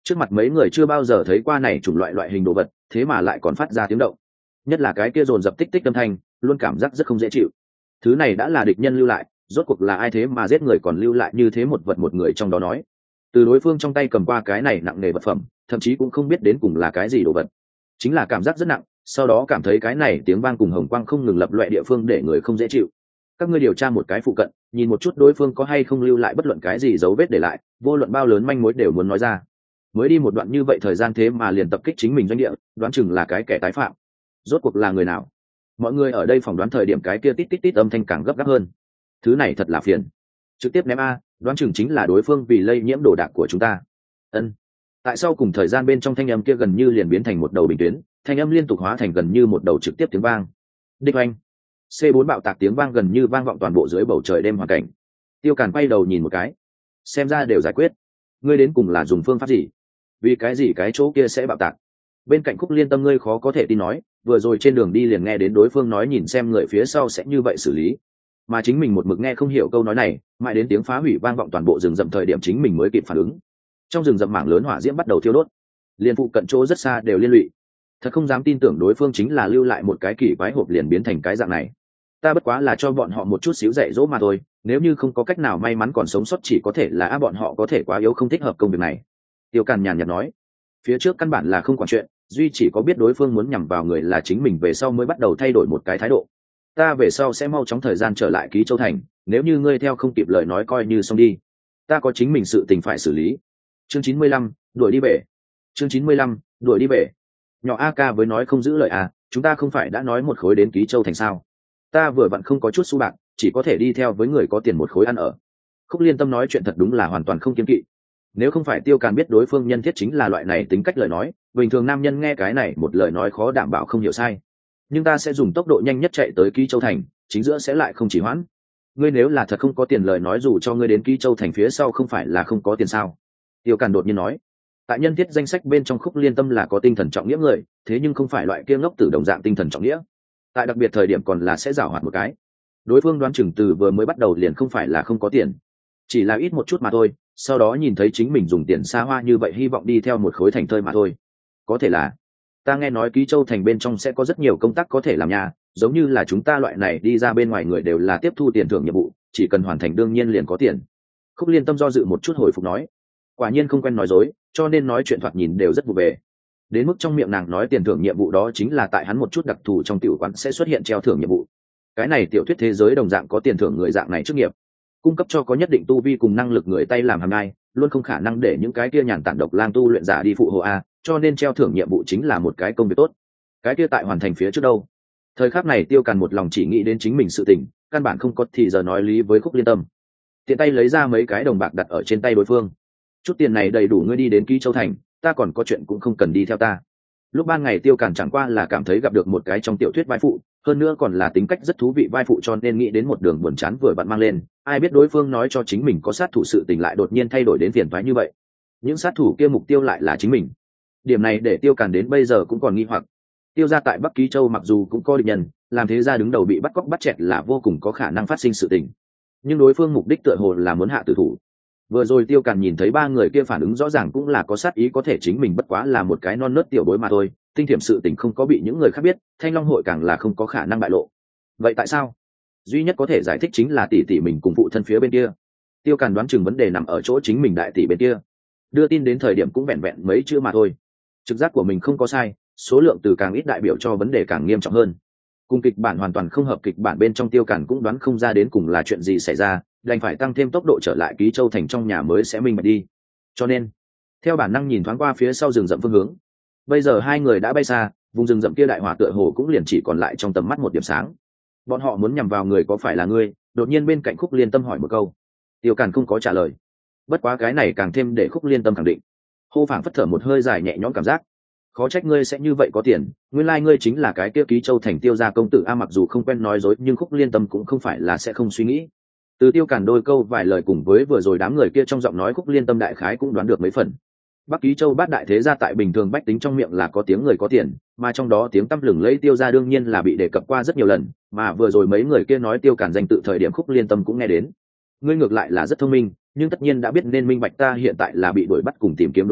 [SPEAKER 1] trước mặt mấy người chưa bao giờ thấy qua này chủng loại hình đồ vật, thế mà lại còn phát ra tiếng động, nhất là cái kia dồn dập tích tích âm thanh, luôn cảm giác rất không dễ chịu. Thứ này đã là địch nhân lưu lại, rốt cuộc là ai thế mà giết người còn lưu lại như thế một vật, một người trong đó nói. Từ đối phương trong tay cầm qua cái này nặng nề vật phẩm, thậm chí cũng không biết đến cùng là cái gì đồ vật, chính là cảm giác rất nặng, sau đó cảm thấy cái này tiếng vang cùng hồng quang không ngừng lập loại địa phương để người không dễ chịu. Các ngươi điều tra một cái phụ cận, nhìn một chút đối phương có hay không lưu lại bất luận cái gì dấu vết để lại, vô luận bao lớn manh mối đều muốn nói ra. Mới đi một đoạn như vậy thời gian thế mà liền tập kích chính mình doanh địa, đoán chừng là cái kẻ tái phạm. Rốt cuộc là người nào? Mọi người ở đây phỏng đoán thời điểm cái kia tít tít tít âm thanh càng gấp gáp hơn. Thứ này thật là phiền, trực tiếp ném a, đoán chừng chính là đối phương vì lây nhiễm đồ đạc của chúng ta. Ân. Tại sao cùng thời gian bên trong thanh âm kia gần như liền biến thành một đầu bình tuyến, thanh âm liên tục hóa thành gần như một đầu trực tiếp tiếng vang. Đích oanh. C4 bạo tạc tiếng vang gần như vang vọng toàn bộ dưới bầu trời đêm hoàn cảnh. Tiêu Càn quay đầu nhìn một cái, xem ra đều giải quyết. Ngươi đến cùng là dùng phương pháp gì? Vì cái gì cái chỗ kia sẽ bạo tạc? Bên cạnh Khúc Liên Tâm ngươi khó có thể tin nói, vừa rồi trên đường đi liền nghe đến đối phương nói nhìn xem người phía sau sẽ như vậy xử lý, mà chính mình một mực nghe không hiểu câu nói này, mãi đến tiếng phá hủy vang vọng toàn bộ rừng rậm thời điểm chính mình mới kịp phản ứng. Trong rừng rậm mảng lớn hỏa diễm bắt đầu thiêu đốt, liên phụ cận chỗ rất xa đều liên lụy. Thật không dám tin tưởng đối phương chính là lưu lại một cái kỳ quái hộp liền biến thành cái dạng này. Ta bất quá là cho bọn họ một chút xíu dạy dỗ mà thôi, nếu như không có cách nào may mắn còn sống sót chỉ có thể là bọn họ có thể quá yếu không thích hợp công việc này. Tiêu Càn nhàn nhạt nói, phía trước căn bản là không quản chuyện, duy chỉ có biết đối phương muốn nhằm vào người là chính mình về sau mới bắt đầu thay đổi một cái thái độ. Ta về sau sẽ mau chóng thời gian trở lại Ký Châu Thành, nếu như ngươi theo không kịp lời nói coi như xong đi, ta có chính mình sự tình phải xử lý. Chương 95, đuổi đi về. Chương 95, đuổi đi về. Nhỏ A Ca với nói không giữ lời à, chúng ta không phải đã nói một khối đến Ký Châu Thành sao? Ta vừa vặn không có chút xu bạc, chỉ có thể đi theo với người có tiền một khối ăn ở. Khúc Liên Tâm nói chuyện thật đúng là hoàn toàn không kiêng kỵ. Nếu không phải Tiêu Càn biết đối phương nhân thiết chính là loại này tính cách lời nói, bình thường nam nhân nghe cái này một lời nói khó đảm bảo không hiểu sai. Nhưng ta sẽ dùng tốc độ nhanh nhất chạy tới Ký Châu Thành, chính giữa sẽ lại không chỉ hoãn. Ngươi nếu là thật không có tiền lời nói dù cho ngươi đến Ký Châu Thành phía sau không phải là không có tiền sao? Tiêu Càn đột nhiên nói. Tại nhân thiết danh sách bên trong Khúc Liên Tâm là có tinh thần trọng nghĩa người, thế nhưng không phải loại kia ngốc tử đồng dạng tinh thần trọng nghĩa. Tại đặc biệt thời điểm còn là sẽ giảo hoạt một cái. Đối phương đoán chừng từ vừa mới bắt đầu liền không phải là không có tiền, chỉ là ít một chút mà thôi, sau đó nhìn thấy chính mình dùng tiền xa hoa như vậy hy vọng đi theo một khối thành thơi mà thôi. Có thể là ta nghe nói Ký Châu Thành bên trong sẽ có rất nhiều công tác có thể làm nhà, giống như là chúng ta loại này đi ra bên ngoài người đều là tiếp thu tiền thưởng nhiệm vụ, chỉ cần hoàn thành đương nhiên liền có tiền. Khúc Liên Tâm do dự một chút hồi phục nói, quả nhiên không quen nói dối, cho nên nói chuyện thoạt nhìn đều rất vụ về. Đến mức trong miệng nàng nói tiền thưởng nhiệm vụ đó chính là tại hắn một chút đặc thù trong tiểu quán sẽ xuất hiện treo thưởng nhiệm vụ. Cái này tiểu thuyết thế giới đồng dạng có tiền thưởng người dạng này chức nghiệp, cung cấp cho có nhất định tu vi cùng năng lực người tay làm hàm nhai, luôn không khả năng để những cái kia nhàn tản độc lang tu luyện giả đi phụ hộ a, cho nên treo thưởng nhiệm vụ chính là một cái công việc tốt. Cái kia tại hoàn thành phía trước đâu? Thời khắc này Tiêu Càn một lòng chỉ nghĩ đến chính mình sự tình, căn bản không có thì giờ nói lý với Khúc Liên Tâm. Tiện tay lấy ra mấy cái đồng bạc đặt ở trên tay đối phương. Chút tiền này đầy đủ ngươi đi đến Ký Châu Thành, ta còn có chuyện cũng không cần đi theo ta. Lúc ban ngày Tiêu Càn chẳng qua là cảm thấy gặp được một cái trong tiểu thuyết vai phụ, hơn nữa còn là tính cách rất thú vị vai phụ cho nên nghĩ đến một đường buồn chán vừa bạn mang lên, ai biết đối phương nói cho chính mình có sát thủ sự tình lại đột nhiên thay đổi đến phiền toái như vậy. Những sát thủ kia mục tiêu lại là chính mình. Điểm này để Tiêu Càn đến bây giờ cũng còn nghi hoặc. Tiêu gia tại Bắc Ký Châu mặc dù cũng có địch nhân, làm thế gia đứng đầu bị bắt cóc bắt chẹt là vô cùng có khả năng phát sinh sự tình. Nhưng đối phương mục đích tựa hồ là muốn hạ tử thủ. Vừa rồi Tiêu Càn nhìn thấy ba người kia phản ứng rõ ràng cũng là có sát ý, có thể chính mình bất quá là một cái non nớt tiểu bối mà thôi, tinh thiểm sự tình không có bị những người khác biết, Thanh Long hội càng là không có khả năng bại lộ. Vậy tại sao? Duy nhất có thể giải thích chính là tỷ tỷ mình cùng phụ thân phía bên kia. Tiêu Càn đoán chừng vấn đề nằm ở chỗ chính mình đại tỷ bên kia. Đưa tin đến thời điểm cũng vẹn vẹn mấy chữ mà thôi. Trực giác của mình không có sai, số lượng từ càng ít đại biểu cho vấn đề càng nghiêm trọng hơn. Cùng kịch bản hoàn toàn không hợp kịch bản bên trong Tiêu Càn cũng đoán không ra đến cùng là chuyện gì xảy ra, đành phải tăng thêm tốc độ trở lại Ký Châu Thành trong nhà mới sẽ minh bạch đi. Cho nên, theo bản năng nhìn thoáng qua phía sau rừng rậm phương hướng. Bây giờ hai người đã bay xa, vùng rừng rậm kia đại hỏa tựa hồ cũng liền chỉ còn lại trong tầm mắt một điểm sáng. Bọn họ muốn nhằm vào người có phải là ngươi? Đột nhiên bên cạnh Khúc Liên Tâm hỏi một câu. Tiêu Càn không có trả lời. Bất quá cái này càng thêm để Khúc Liên Tâm khẳng định. Hô phảng phất thở một hơi dài nhẹ nhõm cảm giác. Khó trách ngươi sẽ như vậy có tiền, nguyên lai ngươi chính là cái kia Ký Châu Thành Tiêu gia công tử a. Mặc dù không quen nói dối nhưng Khúc Liên Tâm cũng không phải là sẽ không suy nghĩ. Từ Tiêu Càn đôi câu vài lời cùng với vừa rồi đám người kia trong giọng nói Khúc Liên Tâm đại khái cũng đoán được mấy phần. Bắc Ký Châu bát đại thế gia tại bình thường bách tính trong miệng là có tiếng người có tiền, mà trong đó tiếng tăm lừng lẫy Tiêu gia đương nhiên là bị đề cập qua rất nhiều lần, mà vừa rồi mấy người kia nói Tiêu Càn danh tự thời điểm Khúc Liên Tâm cũng nghe đến. Ngươi ngược lại là rất thông minh, nhưng tất nhiên đã biết nên minh bạch ta hiện tại là bị đuổi bắt cùng tìm kiếm đối tượng,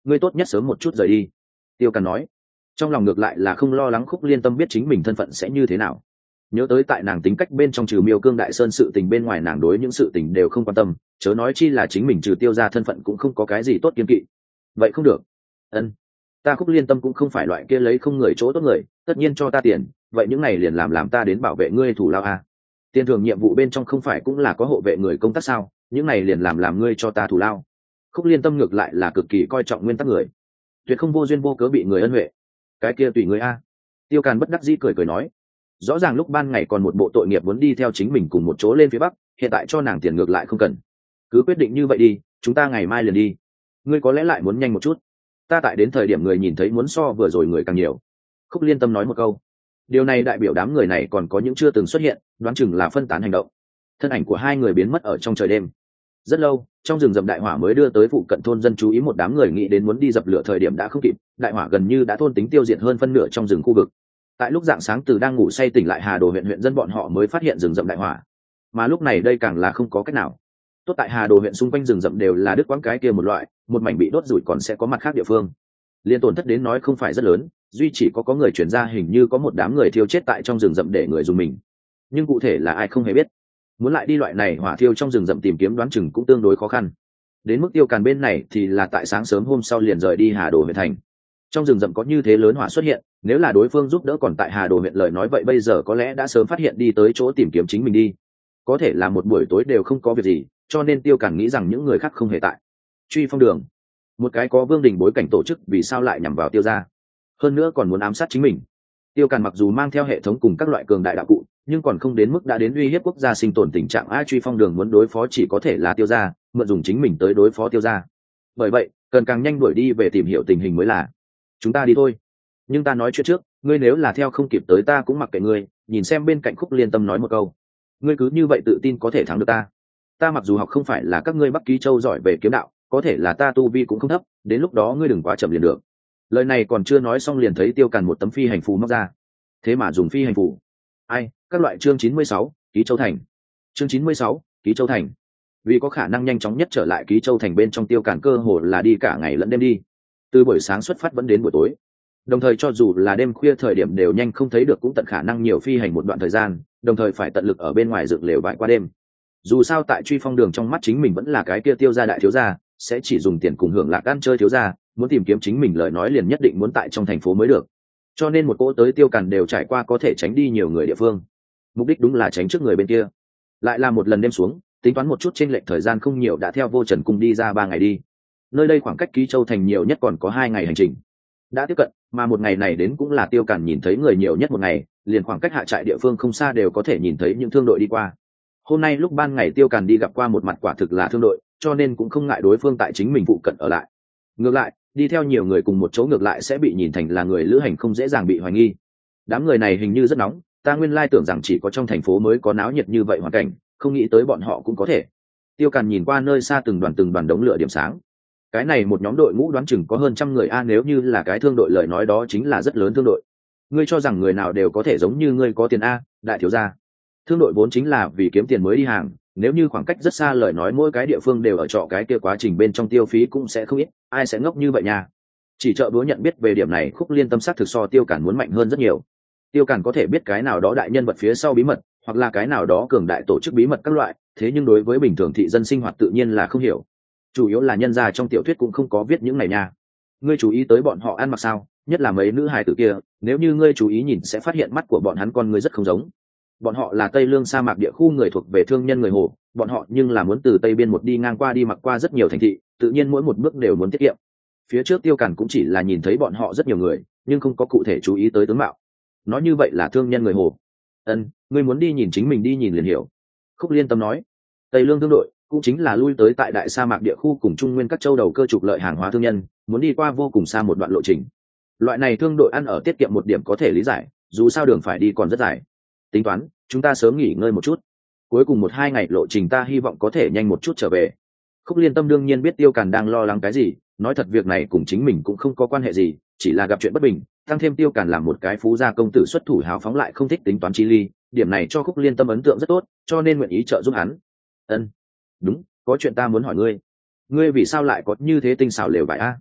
[SPEAKER 1] ngươi tốt nhất sớm một chút rời đi. Tiêu Càn nói, trong lòng ngược lại là không lo lắng Khúc Liên Tâm biết chính mình thân phận sẽ như thế nào. Nhớ tới tại nàng tính cách bên trong trừ Miêu Cương Đại Sơn sự tình bên ngoài, nàng đối những sự tình đều không quan tâm, chớ nói chi là chính mình trừ Tiêu ra thân phận cũng không có cái gì tốt kiên kỵ. Vậy không được. Ta Khúc Liên Tâm cũng không phải loại kia lấy không người chỗ tốt người, tất nhiên cho ta tiền, vậy những này liền làm ta đến bảo vệ ngươi thủ lao à. Tiền thưởng nhiệm vụ bên trong không phải cũng là có hộ vệ người công tác sao, những này liền làm ngươi cho ta thủ lao. Khúc Liên Tâm ngược lại là cực kỳ coi trọng nguyên tắc người, tuyệt không vô duyên vô cớ bị người ân huệ. Cái kia tùy ngươi a. Tiêu Càn bất đắc dĩ cười nói, rõ ràng lúc ban ngày còn một bộ tội nghiệp muốn đi theo chính mình cùng một chỗ lên phía bắc, hiện tại cho nàng tiền ngược lại không cần. Cứ quyết định như vậy đi, chúng ta ngày mai liền đi. Ngươi có lẽ lại muốn nhanh một chút, ta tại đến thời điểm người nhìn thấy muốn so vừa rồi người càng nhiều. Khúc Liên Tâm nói một câu, điều này đại biểu đám người này còn có những chưa từng xuất hiện, đoán chừng là phân tán hành động. Thân ảnh của hai người biến mất ở trong trời đêm. Rất lâu, trong rừng rậm đại hỏa mới đưa tới phụ cận thôn dân chú ý, một đám người nghĩ đến muốn đi dập lửa thời điểm đã không kịp, đại hỏa gần như đã thôn tính tiêu diệt hơn phân nửa trong rừng khu vực. Tại lúc rạng sáng từ đang ngủ say tỉnh lại Hà Đồ huyện dân bọn họ mới phát hiện rừng rậm đại hỏa, mà lúc này đây càng là không có cách nào. Tốt tại Hà Đồ huyện xung quanh rừng rậm đều là đứt quãng cái kia một loại, một mảnh bị đốt rủi còn sẽ có mặt khác địa phương. Liên tổn thất đến nói không phải rất lớn, duy chỉ có người chuyển ra hình như có một đám người thiêu chết tại trong rừng rậm để người dùng mình, nhưng cụ thể là ai không hề biết. Muốn lại đi loại này hỏa thiêu trong rừng rậm tìm kiếm đoán chừng cũng tương đối khó khăn. Đến mức Tiêu Càn bên này thì là tại sáng sớm hôm sau liền rời đi Hà Đồ huyện thành. Trong rừng rậm có như thế lớn hỏa xuất hiện, nếu là đối phương giúp đỡ còn tại Hà Đồ huyện lời nói vậy bây giờ có lẽ đã sớm phát hiện đi tới chỗ tìm kiếm chính mình đi. Có thể là một buổi tối đều không có việc gì, cho nên Tiêu Càn nghĩ rằng những người khác không hề tại. Truy phong đường, một cái có vương đình bối cảnh tổ chức vì sao lại nhằm vào Tiêu gia, hơn nữa còn muốn ám sát chính mình. Tiêu Càn mặc dù mang theo hệ thống cùng các loại cường đại đạo cụ, nhưng còn không đến mức đã đến uy hiếp quốc gia sinh tồn tình trạng. Truy phong đường muốn đối phó chỉ có thể là Tiêu gia, mượn dùng chính mình tới đối phó Tiêu gia. Bởi vậy cần càng nhanh đuổi đi về tìm hiểu tình hình mới là. Chúng ta đi thôi, nhưng ta nói chuyện trước, ngươi nếu là theo không kịp tới ta cũng mặc kệ ngươi. Nhìn xem bên cạnh Khúc Liên Tâm nói một câu, ngươi cứ như vậy tự tin có thể thắng được ta. Ta mặc dù học không phải là các ngươi Bắc Ký Châu giỏi về kiếm đạo, có thể là ta tu vi cũng không thấp, đến lúc đó ngươi đừng quá chậm liền được. Lời này còn chưa nói xong liền thấy Tiêu Càn một tấm phi hành phù móc ra. Thế mà dùng phi hành phù? Ai? Các loại chương 96, Ký Châu thành. Chương 96, Ký Châu thành. Vì có khả năng nhanh chóng nhất trở lại Ký Châu thành bên trong, Tiêu Càn cơ hồ là đi cả ngày lẫn đêm đi. Từ buổi sáng xuất phát vẫn đến buổi tối. Đồng thời cho dù là đêm khuya thời điểm đều nhanh không thấy được cũng tận khả năng nhiều phi hành một đoạn thời gian, đồng thời phải tận lực ở bên ngoài dựng lều vải qua đêm. Dù sao tại Truy phong đường trong mắt chính mình vẫn là cái kia Tiêu gia đại thiếu gia, sẽ chỉ dùng tiền cùng hưởng lạc ăn chơi thiếu gia, muốn tìm kiếm chính mình lời nói liền nhất định muốn tại trong thành phố mới được. Cho nên một cỗ tới Tiêu Càn đều trải qua có thể tránh đi nhiều người địa phương, mục đích đúng là tránh trước người bên kia. Lại là một lần đêm xuống, tính toán một chút chênh lệch thời gian không nhiều đã theo Vô Trần cung đi ra 3 ngày đi. Nơi đây khoảng cách Ký Châu thành nhiều nhất còn có 2 ngày hành trình đã tiếp cận, mà một ngày này đến cũng là Tiêu Càn nhìn thấy người nhiều nhất một ngày, liền khoảng cách hạ trại địa phương không xa đều có thể nhìn thấy những thương đội đi qua. Hôm nay lúc ban ngày Tiêu Càn đi gặp qua một mặt quả thực là thương đội, cho nên cũng không ngại đối phương tại chính mình phụ cận ở lại. Ngược lại, đi theo nhiều người cùng một chỗ ngược lại sẽ bị nhìn thành là người lữ hành, không dễ dàng bị hoài nghi. Đám người này hình như rất nóng, ta nguyên lai tưởng rằng chỉ có trong thành phố mới có náo nhiệt như vậy hoàn cảnh, không nghĩ tới bọn họ cũng có thể. Tiêu Càn nhìn qua nơi xa từng đoàn đống lửa điểm sáng. Cái này một nhóm đội ngũ đoán chừng có hơn 100 người nếu như là cái thương đội lời nói đó chính là rất lớn thương đội. Ngươi cho rằng người nào đều có thể giống như ngươi có tiền đại thiếu gia? Thương đội vốn chính là vì kiếm tiền mới đi hàng, nếu như khoảng cách rất xa lời nói mỗi cái địa phương đều ở trọ cái kia quá trình bên trong tiêu phí cũng sẽ không ít, ai sẽ ngốc như vậy nha. Chỉ chợ búa nhận biết về điểm này, Khúc Liên Tâm sát thực so Tiêu Càn muốn mạnh hơn rất nhiều. Tiêu Càn có thể biết cái nào đó đại nhân vật phía sau bí mật, hoặc là cái nào đó cường đại tổ chức bí mật các loại, thế nhưng đối với bình thường thị dân sinh hoạt tự nhiên là không hiểu. Chủ yếu là nhân gia trong tiểu thuyết cũng không có viết những này nha. Ngươi chú ý tới bọn họ ăn mặc sao, nhất là mấy nữ hài tử kia, nếu như ngươi chú ý nhìn sẽ phát hiện mắt của bọn hắn con ngươi rất không giống. Bọn họ là Tây Lương sa mạc địa khu người thuộc về thương nhân người Hồ, bọn họ nhưng là muốn từ Tây Biên một đi ngang qua đi mặc qua rất nhiều thành thị, tự nhiên mỗi một bước đều muốn tiết kiệm. Phía trước Tiêu Càn cũng chỉ là nhìn thấy bọn họ rất nhiều người, nhưng không có cụ thể chú ý tới tướng mạo. Nói như vậy là thương nhân người Hồ. Ngươi muốn đi nhìn chính mình đi nhìn liền hiểu. Khúc Liên Tâm nói. Tây Lương thương đội cũng chính là lui tới tại đại sa mạc địa khu cùng Trung Nguyên các châu đầu cơ trục lợi hàng hóa thương nhân, muốn đi qua vô cùng xa một đoạn lộ trình. Loại này thương đội ăn ở tiết kiệm một điểm có thể lý giải, dù sao đường phải đi còn rất dài. Tính toán, chúng ta sớm nghỉ ngơi một chút. Cuối cùng 1-2 ngày lộ trình ta hy vọng có thể nhanh một chút trở về. Khúc Liên Tâm đương nhiên biết Tiêu Càn đang lo lắng cái gì, nói thật việc này cùng chính mình cũng không có quan hệ gì, chỉ là gặp chuyện bất bình, tăng thêm Tiêu Càn làm một cái phú gia công tử xuất thủ hào phóng lại không thích tính toán chi ly, điểm này cho Khúc Liên Tâm ấn tượng rất tốt, cho nên nguyện ý trợ giúp hắn. Đúng, có chuyện ta muốn hỏi ngươi. Ngươi vì sao lại có như thế tinh xảo lều vải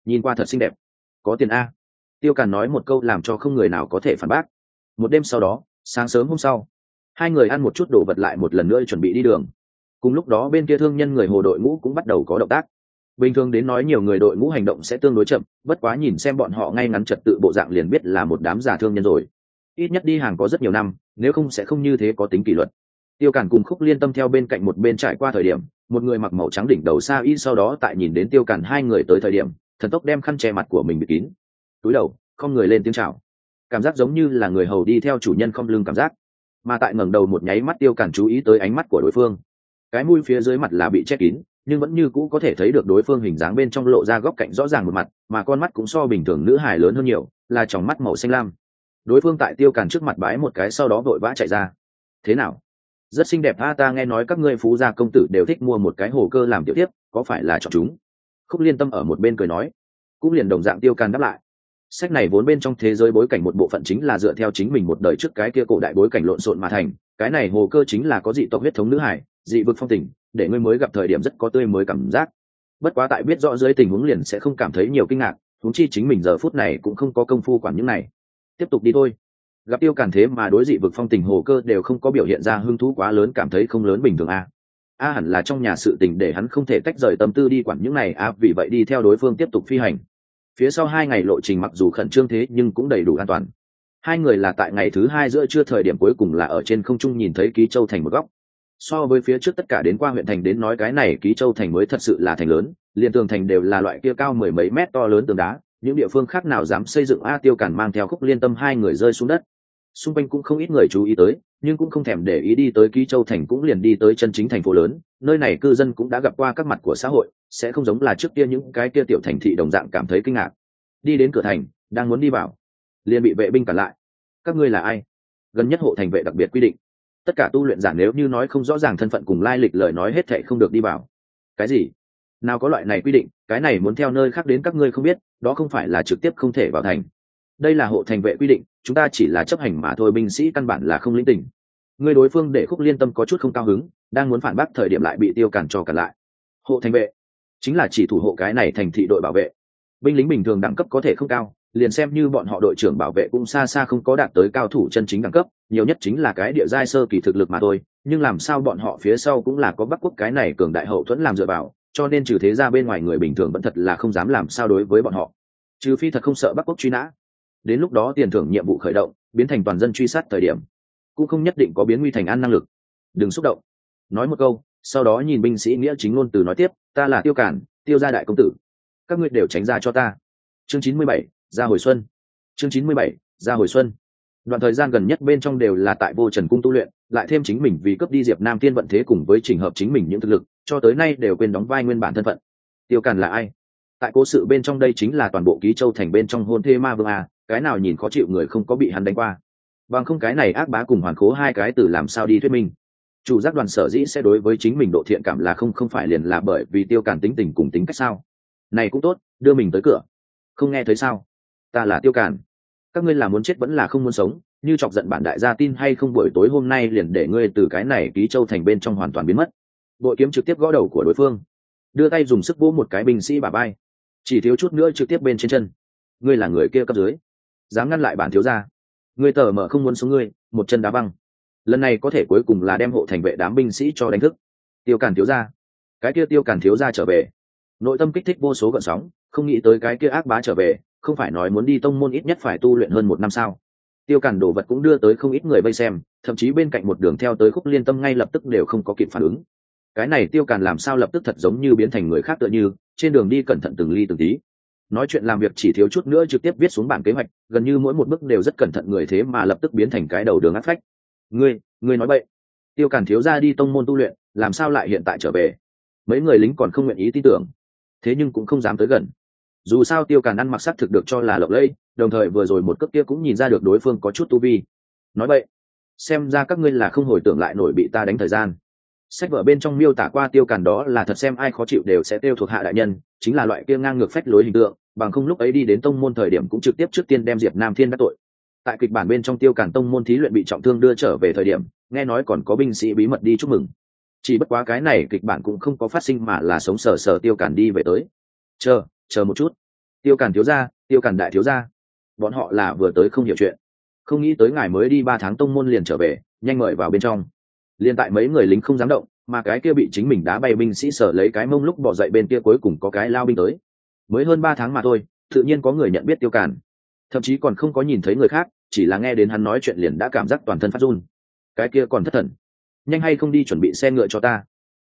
[SPEAKER 1] nhìn qua thật xinh đẹp. Có tiền a. Tiêu Càn nói một câu làm cho không người nào có thể phản bác. Một đêm sau đó, sáng sớm hôm sau, hai người ăn một chút đồ vật lại một lần nữa chuẩn bị đi đường. Cùng lúc đó bên kia thương nhân người Hồ đội ngũ cũng bắt đầu có động tác. Bình thường đến nói nhiều người đội ngũ hành động sẽ tương đối chậm, bất quá nhìn xem bọn họ ngay ngắn trật tự bộ dạng liền biết là một đám già thương nhân rồi. Ít nhất đi hàng có rất nhiều năm, nếu không sẽ không như thế có tính kỷ luật. Tiêu Càn cùng Khúc Liên Tâm theo bên cạnh một bên trải qua thời điểm, một người mặc màu trắng đỉnh đầu sa y sau đó tại nhìn đến Tiêu Càn hai người tới thời điểm, thần tốc đem khăn che mặt của mình bịt kín. Túi đầu, không người lên tiếng chào. Cảm giác giống như là người hầu đi theo chủ nhân không lưng cảm giác. Mà tại ngẩng đầu một nháy mắt Tiêu Càn chú ý tới ánh mắt của đối phương. Cái mũi phía dưới mặt là bị che kín, nhưng vẫn như cũ có thể thấy được đối phương hình dáng bên trong lộ ra góc cạnh rõ ràng một mặt, mà con mắt cũng so bình thường nữ hài lớn hơn nhiều, là tròng mắt màu xanh lam. Đối phương tại Tiêu Càn trước mặt bái một cái sau đó vội vã chạy ra. Thế nào? Rất xinh đẹp ta nghe nói các ngươi phú gia công tử đều thích mua một cái hồ cơ làm tiểu tiếp, có phải là chọn chúng? Khúc Liên Tâm ở một bên cười nói. Cũng liền đồng dạng Tiêu Càn đáp lại. Sách này vốn bên trong thế giới bối cảnh một bộ phận chính là dựa theo chính mình một đời trước cái kia cổ đại bối cảnh lộn xộn mà thành, cái này hồ cơ chính là có dị tộc huyết thống nữ hải, dị vực phong tình, để ngươi mới gặp thời điểm rất có tươi mới cảm giác. Bất quá tại biết rõ dưới tình huống liền sẽ không cảm thấy nhiều kinh ngạc, huống chi chính mình giờ phút này cũng không có công phu quản những này. Tiếp tục đi thôi. Gặp Tiêu Càn thế mà đối dị vực phong tình hồ cơ đều không có biểu hiện ra hứng thú quá lớn, cảm thấy không lớn bình thường a hẳn là trong nhà sự tình để hắn không thể tách rời tâm tư đi quản những này vì vậy đi theo đối phương tiếp tục phi hành. Phía sau 2 ngày lộ trình mặc dù khẩn trương thế nhưng cũng đầy đủ an toàn. Hai người là tại ngày thứ 2 giữa trưa thời điểm cuối cùng là ở trên không trung nhìn thấy Ký Châu thành một góc. So với phía trước tất cả đến qua huyện thành đến nói cái này Ký Châu thành mới thật sự là thành lớn, liền tường thành đều là loại kia cao 10 mấy mét to lớn tường đá, những địa phương khác nào dám xây dựng Tiêu Càn mang theo Khúc Liên Tâm hai người rơi xuống đất. Xung quanh cũng không ít người chú ý tới, nhưng cũng không thèm để ý đi tới Ký Châu thành cũng liền đi tới chân chính thành phố lớn, nơi này cư dân cũng đã gặp qua các mặt của xã hội, sẽ không giống là trước kia những cái kia tiểu thành thị đồng dạng cảm thấy kinh ngạc. Đi đến cửa thành, đang muốn đi vào, liền bị vệ binh cản lại. Các ngươi là ai? Gần nhất hộ thành vệ đặc biệt quy định, tất cả tu luyện giả nếu như nói không rõ ràng thân phận cùng lai lịch lời nói hết thảy không được đi vào. Cái gì? Nào có loại này quy định, cái này muốn theo nơi khác đến các ngươi không biết, đó không phải là trực tiếp không thể vào thành. Đây là hộ thành vệ quy định, chúng ta chỉ là chấp hành mà thôi, binh sĩ căn bản là không lĩnh tình. Người đối phương để Khúc Liên Tâm có chút không cao hứng, đang muốn phản bác thời điểm lại bị Tiêu Càn cho cản lại. Hộ thành vệ chính là chỉ thủ hộ cái này thành thị đội bảo vệ. Binh lính bình thường đẳng cấp có thể không cao, liền xem như bọn họ đội trưởng bảo vệ cũng xa xa không có đạt tới cao thủ chân chính đẳng cấp, nhiều nhất chính là cái địa giai sơ kỳ thực lực mà thôi, nhưng làm sao bọn họ phía sau cũng là có Bắc Quốc cái này cường đại hậu thuẫn làm dựa vào, cho nên trừ thế ra bên ngoài người bình thường vẫn thật là không dám làm sao đối với bọn họ. Trừ phi thật không sợ Bắc Quốc truy nã. Đến lúc đó tiền thưởng nhiệm vụ khởi động, biến thành toàn dân truy sát thời điểm, cũng không nhất định có biến nguy thành an năng lực. Đừng xúc động. Nói một câu, sau đó nhìn binh sĩ nghĩa chính ngôn từ nói tiếp, ta là Tiêu Càn, Tiêu gia đại công tử. Các ngươi đều tránh ra cho ta. Chương 97, ra hồi xuân. Chương 97, ra hồi xuân. Đoạn thời gian gần nhất bên trong đều là tại Vô Trần cung tu luyện, lại thêm chính mình vì cướp đi Diệp Nam Thiên vận thế cùng với chỉnh hợp chính mình những thực lực, cho tới nay đều quên đóng vai nguyên bản thân phận. Tiêu Càn là ai? Tại cố sự bên trong đây chính là toàn bộ Ký Châu thành bên trong hôn thê ma vương cái nào nhìn khó chịu người không có bị hắn đánh qua. Bằng không cái này ác bá cùng hoàn khố hai cái từ làm sao đi thuyết minh. Chủ giác đoàn sở dĩ sẽ đối với chính mình độ thiện cảm là không phải liền là bởi vì Tiêu Càn tính tình cùng tính cách sao? Này cũng tốt, đưa mình tới cửa. Không nghe thấy sao? Ta là Tiêu Càn. Các ngươi là muốn chết vẫn là không muốn sống, như chọc giận bản đại gia tin hay không buổi tối hôm nay liền để ngươi từ cái này Ký Châu thành bên trong hoàn toàn biến mất. Bội kiếm trực tiếp gõ đầu của đối phương, đưa tay dùng sức vỗ một cái binh sĩ bả vai, chỉ thiếu chút nữa trực tiếp bên trên chân. Ngươi là người kia cấp dưới, dám ngăn lại bản thiếu gia? Ngươi tờ mở không muốn sống ngươi, một chân đá văng. Lần này có thể cuối cùng là đem hộ thành vệ đám binh sĩ cho đánh thức. Tiêu Càn thiếu gia, cái kia Tiêu Càn thiếu gia trở về. Nội tâm kích thích vô số gợn sóng, không nghĩ tới cái kia ác bá trở về, không phải nói muốn đi tông môn ít nhất phải tu luyện hơn 1 năm sao? Tiêu Càn đồ vật cũng đưa tới không ít người vây xem, thậm chí bên cạnh một đường theo tới Khúc Liên Tâm ngay lập tức đều không có kịp phản ứng. Cái này Tiêu Càn làm sao lập tức thật giống như biến thành người khác tựa như, trên đường đi cẩn thận từng ly từng tí. Nói chuyện làm việc chỉ thiếu chút nữa trực tiếp viết xuống bản kế hoạch, gần như mỗi một bước đều rất cẩn thận người thế mà lập tức biến thành cái đầu đường ác phách. Ngươi nói bậy. Tiêu Càn thiếu gia đi tông môn tu luyện, làm sao lại hiện tại trở về? Mấy người lính còn không nguyện ý tin tưởng, thế nhưng cũng không dám tới gần. Dù sao Tiêu Càn ăn mặc sắc thực được cho là lộng lẫy, đồng thời vừa rồi một cước kia cũng nhìn ra được đối phương có chút tu vi. Nói bậy. Xem ra các ngươi là không hồi tưởng lại nổi bị ta đánh thời gian. Sách vở bên trong miêu tả qua Tiêu Càn đó là thật xem ai khó chịu đều sẽ tiêu thuộc hạ đại nhân, chính là loại kia ngang ngược phách lối hình tượng, bằng không lúc ấy đi đến tông môn thời điểm cũng trực tiếp trước tiên đem Diệp Nam Thiên đắc tội. Tại kịch bản bên trong Tiêu Càn tông môn thí luyện bị trọng thương đưa trở về thời điểm, nghe nói còn có binh sĩ bí mật đi chúc mừng. Chỉ bất quá cái này kịch bản cũng không có phát sinh mà là sống sờ sờ Tiêu Càn đi về tới. Chờ một chút. Tiêu Càn thiếu gia, Tiêu Càn đại thiếu gia. Bọn họ là vừa tới không hiểu chuyện, không nghĩ tới ngài mới đi 3 tháng tông môn liền trở về, nhanh mời vào bên trong. Liên tại mấy người lính không dám động, mà cái kia bị chính mình đá bay binh sĩ sở lấy cái mông lúc bỏ dậy bên kia cuối cùng có cái lao binh tới. Mới hơn 3 tháng mà thôi, tự nhiên có người nhận biết Tiêu Càn, thậm chí còn không có nhìn thấy người khác, chỉ là nghe đến hắn nói chuyện liền đã cảm giác toàn thân phát run. Cái kia còn thất thần, nhanh hay không đi chuẩn bị xe ngựa cho ta.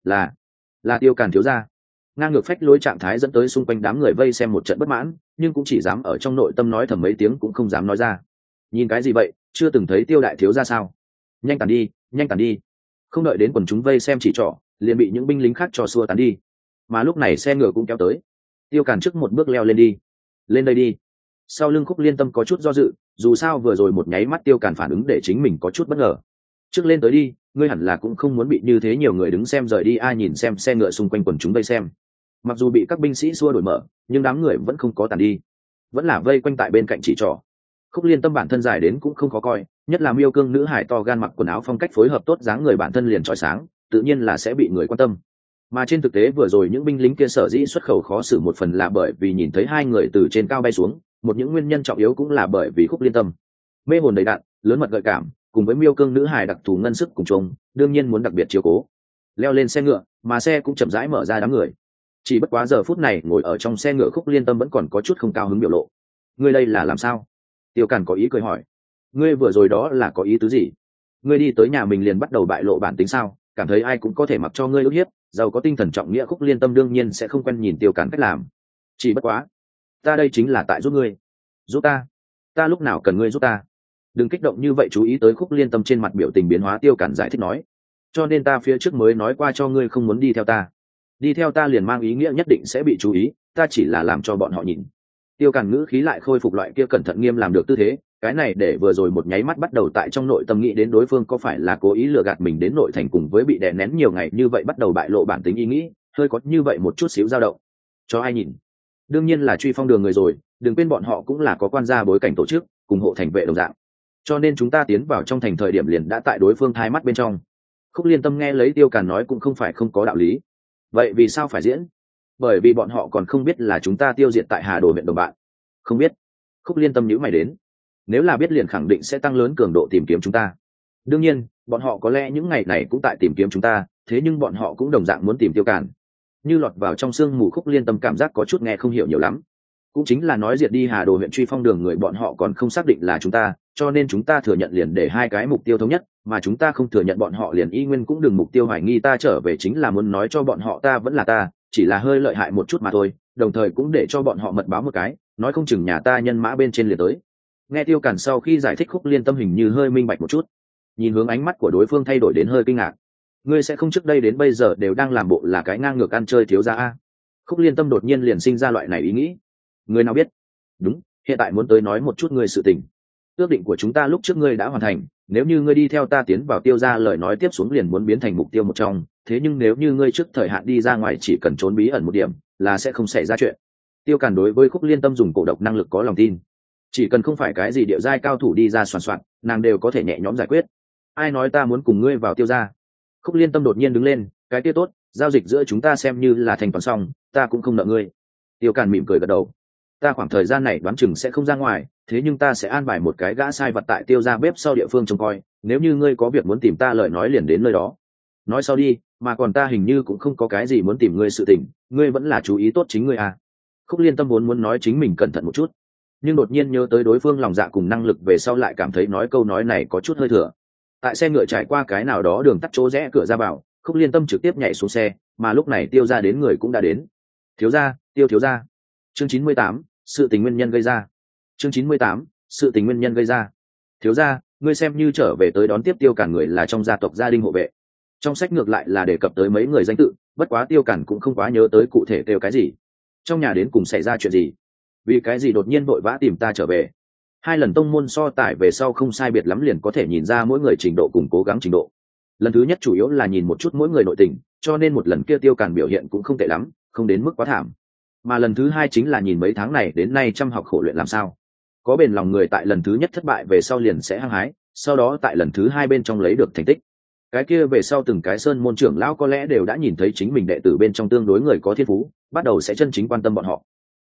[SPEAKER 1] Là Tiêu Càn thiếu gia. Ngang ngược phách lối trạng thái dẫn tới xung quanh đám người vây xem một trận bất mãn, nhưng cũng chỉ dám ở trong nội tâm nói thầm mấy tiếng, cũng không dám nói ra. Nhìn cái gì vậy, chưa từng thấy Tiêu đại thiếu gia sao? Nhanh tàn đi, nhanh tàn đi. Không đợi đến quần chúng vây xem chỉ trỏ, liền bị những binh lính khác cho xua tán đi. Mà lúc này xe ngựa cũng kéo tới. Tiêu Càn trước một bước leo lên đi. Lên đây đi. Sau lưng Khúc Liên Tâm có chút do dự, dù sao vừa rồi một nháy mắt Tiêu Càn phản ứng để chính mình có chút bất ngờ. Trước lên tới đi, ngươi hẳn là cũng không muốn bị như thế nhiều người đứng xem rời đi. Ai nhìn xem xe ngựa xung quanh quần chúng vây xem, mặc dù bị các binh sĩ xua đổi mở, nhưng đám người vẫn không có tàn đi, vẫn là vây quanh tại bên cạnh chỉ trỏ. Khúc Liên Tâm bản thân dài đến cũng không khó coi, nhất là miêu cương nữ hải to gan, mặc quần áo phong cách phối hợp tốt, dáng người bản thân liền chói sáng, tự nhiên là sẽ bị người quan tâm. Mà trên thực tế vừa rồi những binh lính kia sở dĩ xuất khẩu khó xử một phần là bởi vì nhìn thấy hai người từ trên cao bay xuống, một những nguyên nhân trọng yếu cũng là bởi vì Khúc Liên Tâm mê hồn đầy đặn, lớn mật gợi cảm, cùng với miêu cương nữ hải đặc thù ngân sức cùng chung, đương nhiên muốn đặc biệt chiếu cố. Leo lên xe ngựa, mà xe cũng chậm rãi mở ra đám người. Chỉ bất quá giờ phút này ngồi ở trong xe ngựa Khúc Liên Tâm vẫn còn có chút không cao hứng biểu lộ. Ngươi đây là làm sao? Tiêu Càn có ý cười hỏi. Ngươi vừa rồi đó là có ý tứ gì? Ngươi đi tới nhà mình liền bắt đầu bại lộ bản tính sao? Cảm thấy ai cũng có thể mặc cho ngươi ức hiếp, giàu có tinh thần trọng nghĩa. Khúc Liên Tâm đương nhiên sẽ không quen nhìn Tiêu Càn cách làm. Chỉ bất quá, ta đây chính là tại giúp ngươi. Giúp ta lúc nào cần ngươi giúp ta? Đừng kích động như vậy. Chú ý tới Khúc Liên Tâm trên mặt biểu tình biến hóa, Tiêu Càn giải thích nói. Cho nên ta phía trước mới nói qua cho ngươi không muốn đi theo ta. Đi theo ta liền mang ý nghĩa nhất định sẽ bị chú ý, ta chỉ là làm cho bọn họ nhìn. Tiêu Càn ngữ khí lại khôi phục loại kia cẩn thận nghiêm làm được tư thế, cái này để vừa rồi một nháy mắt bắt đầu tại trong nội tâm nghĩ đến đối phương có phải là cố ý lừa gạt mình đến nội thành, cùng với bị đè nén nhiều ngày như vậy bắt đầu bại lộ bản tính ý nghĩ, hơi có như vậy một chút xíu dao động. Cho ai nhìn? Đương nhiên là Truy Phong Đường người rồi, đừng quên bọn họ cũng là có quan gia bối cảnh tổ chức, cùng hộ thành vệ đồng dạng. Cho nên chúng ta tiến vào trong thành thời điểm liền đã tại đối phương hai mắt bên trong. Khúc Liên Tâm nghe lấy Tiêu Càn nói cũng không phải không có đạo lý. Vậy vì sao phải diễn? Bởi vì bọn họ còn không biết là chúng ta tiêu diệt tại Hà Đồ huyện đồng bạn. Không biết. Khúc Liên Tâm nhíu mày đến. Nếu là biết liền khẳng định sẽ tăng lớn cường độ tìm kiếm chúng ta. Đương nhiên, bọn họ có lẽ những ngày này cũng tại tìm kiếm chúng ta, thế nhưng bọn họ cũng đồng dạng muốn tìm Tiêu Càn. Như lọt vào trong sương mù, Khúc Liên Tâm cảm giác có chút nghe không hiểu nhiều lắm. Cũng chính là nói diệt đi Hà Đồ huyện Truy Phong Đường người bọn họ còn không xác định là chúng ta, cho nên chúng ta thừa nhận liền để hai cái mục tiêu thống nhất, mà chúng ta không thừa nhận bọn họ liền y nguyên cũng đừng mục tiêu hoài nghi ta trở về, chính là muốn nói cho bọn họ ta vẫn là ta, chỉ là hơi lợi hại một chút mà thôi, đồng thời cũng để cho bọn họ mật báo một cái, nói không chừng nhà ta nhân mã bên trên liền tới. Nghe Tiêu Càn sau khi giải thích, Khúc Liên Tâm hình như hơi minh bạch một chút, nhìn hướng ánh mắt của đối phương thay đổi đến hơi kinh ngạc. Ngươi sẽ không trước đây đến bây giờ đều đang làm bộ là cái ngang ngược ăn chơi thiếu gia a? Khúc Liên Tâm đột nhiên liền sinh ra loại này ý nghĩ. Người nào biết? Đúng, hiện tại muốn tới nói một chút ngươi sự tình. Ước định của chúng ta lúc trước ngươi đã hoàn thành, nếu như ngươi đi theo ta tiến vào Tiêu gia, lời nói tiếp xuống liền muốn biến thành mục tiêu một trong, thế nhưng nếu như ngươi trước thời hạn đi ra ngoài chỉ cần trốn bí ẩn một điểm là sẽ không xảy ra chuyện. Tiêu Càn đối với Khúc Liên Tâm dùng cổ độc năng lực có lòng tin, chỉ cần không phải cái gì địa giai cao thủ đi ra soàn soạn, nàng đều có thể nhẹ nhõm giải quyết. Ai nói ta muốn cùng ngươi vào Tiêu gia? Khúc Liên Tâm đột nhiên đứng lên, cái kia tốt, giao dịch giữa chúng ta xem như là thành toán xong, ta cũng không nợ ngươi. Tiêu Càn mỉm cười gật đầu. Ta khoảng thời gian này đoán chừng sẽ không ra ngoài, thế nhưng ta sẽ an bài một cái gã sai vật tại Tiêu gia bếp sau địa phương trông coi, nếu như ngươi có việc muốn tìm ta lời nói liền đến nơi đó. Nói sau đi, mà còn ta hình như cũng không có cái gì muốn tìm ngươi sự tình, ngươi vẫn là chú ý tốt chính ngươi à. Khúc Liên Tâm vốn muốn nói chính mình cẩn thận một chút, nhưng đột nhiên nhớ tới đối phương lòng dạ cùng năng lực về sau lại cảm thấy nói câu nói này có chút hơi thừa. Tại xe ngựa trải qua cái nào đó đường tắt chỗ rẽ cửa ra vào, Khúc Liên Tâm trực tiếp nhảy xuống xe, mà lúc này Tiêu gia đến người cũng đã đến. Thiếu gia, Tiêu thiếu gia. Chương 98, sự tình nguyên nhân gây ra. Chương 98, sự tình nguyên nhân gây ra. Thiếu gia, ngươi xem như trở về tới đón tiếp Tiêu Càn người là trong gia tộc gia đình hộ vệ. Trong sách ngược lại là đề cập tới mấy người danh tự, bất quá Tiêu Càn cũng không quá nhớ tới cụ thể kêu cái gì. Trong nhà đến cùng xảy ra chuyện gì? Vì cái gì đột nhiên vội vã tìm ta trở về? Hai lần tông môn so tài về sau không sai biệt lắm liền có thể nhìn ra mỗi người trình độ cùng cố gắng trình độ. Lần thứ nhất chủ yếu là nhìn một chút mỗi người nội tình, cho nên một lần kia Tiêu Càn biểu hiện cũng không tệ lắm, không đến mức quá thảm. Mà lần thứ hai chính là nhìn mấy tháng này đến nay chăm học khổ luyện làm sao. Có bền lòng người tại lần thứ nhất thất bại về sau liền sẽ hăng hái, sau đó tại lần thứ hai bên trong lấy được thành tích. Cái kia về sau từng cái sơn môn trưởng lão có lẽ đều đã nhìn thấy chính mình đệ tử bên trong tương đối người có thiên phú, bắt đầu sẽ chân chính quan tâm bọn họ.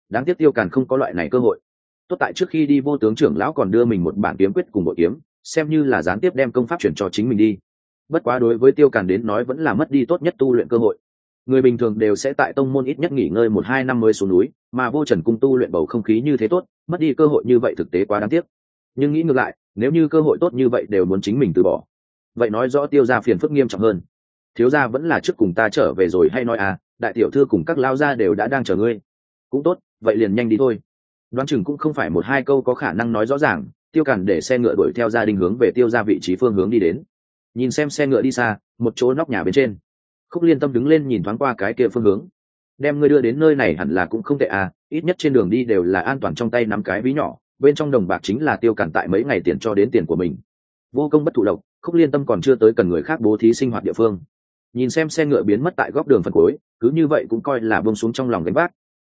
[SPEAKER 1] đáng tiếc Tiêu Càn không có loại này cơ hội. Tốt tại trước khi đi Vô Tướng trưởng lão còn đưa mình một bản kiếm quyết cùng bộ kiếm, xem như là gián tiếp đem công pháp chuyển cho chính mình đi. Bất quá đối với Tiêu Càn đến nói vẫn là mất đi tốt nhất tu luyện cơ hội. Người bình thường đều sẽ tại tông môn ít nhất nghỉ ngơi 1-2 năm mới xuống núi, mà Vô Trần cung tu luyện bầu không khí như thế tốt, mất đi cơ hội như vậy thực tế quá đáng tiếc. Nhưng nghĩ ngược lại, nếu như cơ hội tốt như vậy đều muốn chính mình từ bỏ, vậy nói rõ Tiêu gia phiền phức nghiêm trọng hơn. Thiếu gia vẫn là trước cùng ta trở về rồi hay nói à, đại tiểu thư cùng các lao gia đều đã đang chờ ngươi. Cũng tốt, vậy liền nhanh đi thôi. Đoán chừng cũng không phải 1-2 câu có khả năng nói rõ ràng. Tiêu Càn để xe ngựa đuổi theo gia đình hướng về Tiêu gia vị trí phương hướng đi đến. Nhìn xem xe ngựa đi xa, một chỗ nóc nhà bên trên, Khúc Liên Tâm đứng lên nhìn thoáng qua cái kia phương hướng. Đem ngươi đưa đến nơi này hẳn là cũng không tệ à, ít nhất trên đường đi đều là an toàn, trong tay nắm cái ví nhỏ, bên trong đồng bạc chính là Tiêu Càn tại mấy ngày tiền cho đến tiền của mình. Vô công bất thụ lộc, Khúc Liên Tâm còn chưa tới cần người khác bố thí sinh hoạt địa phương. Nhìn xem xe ngựa biến mất tại góc đường phần cuối, cứ như vậy cũng coi là buông xuống trong lòng gánh vác.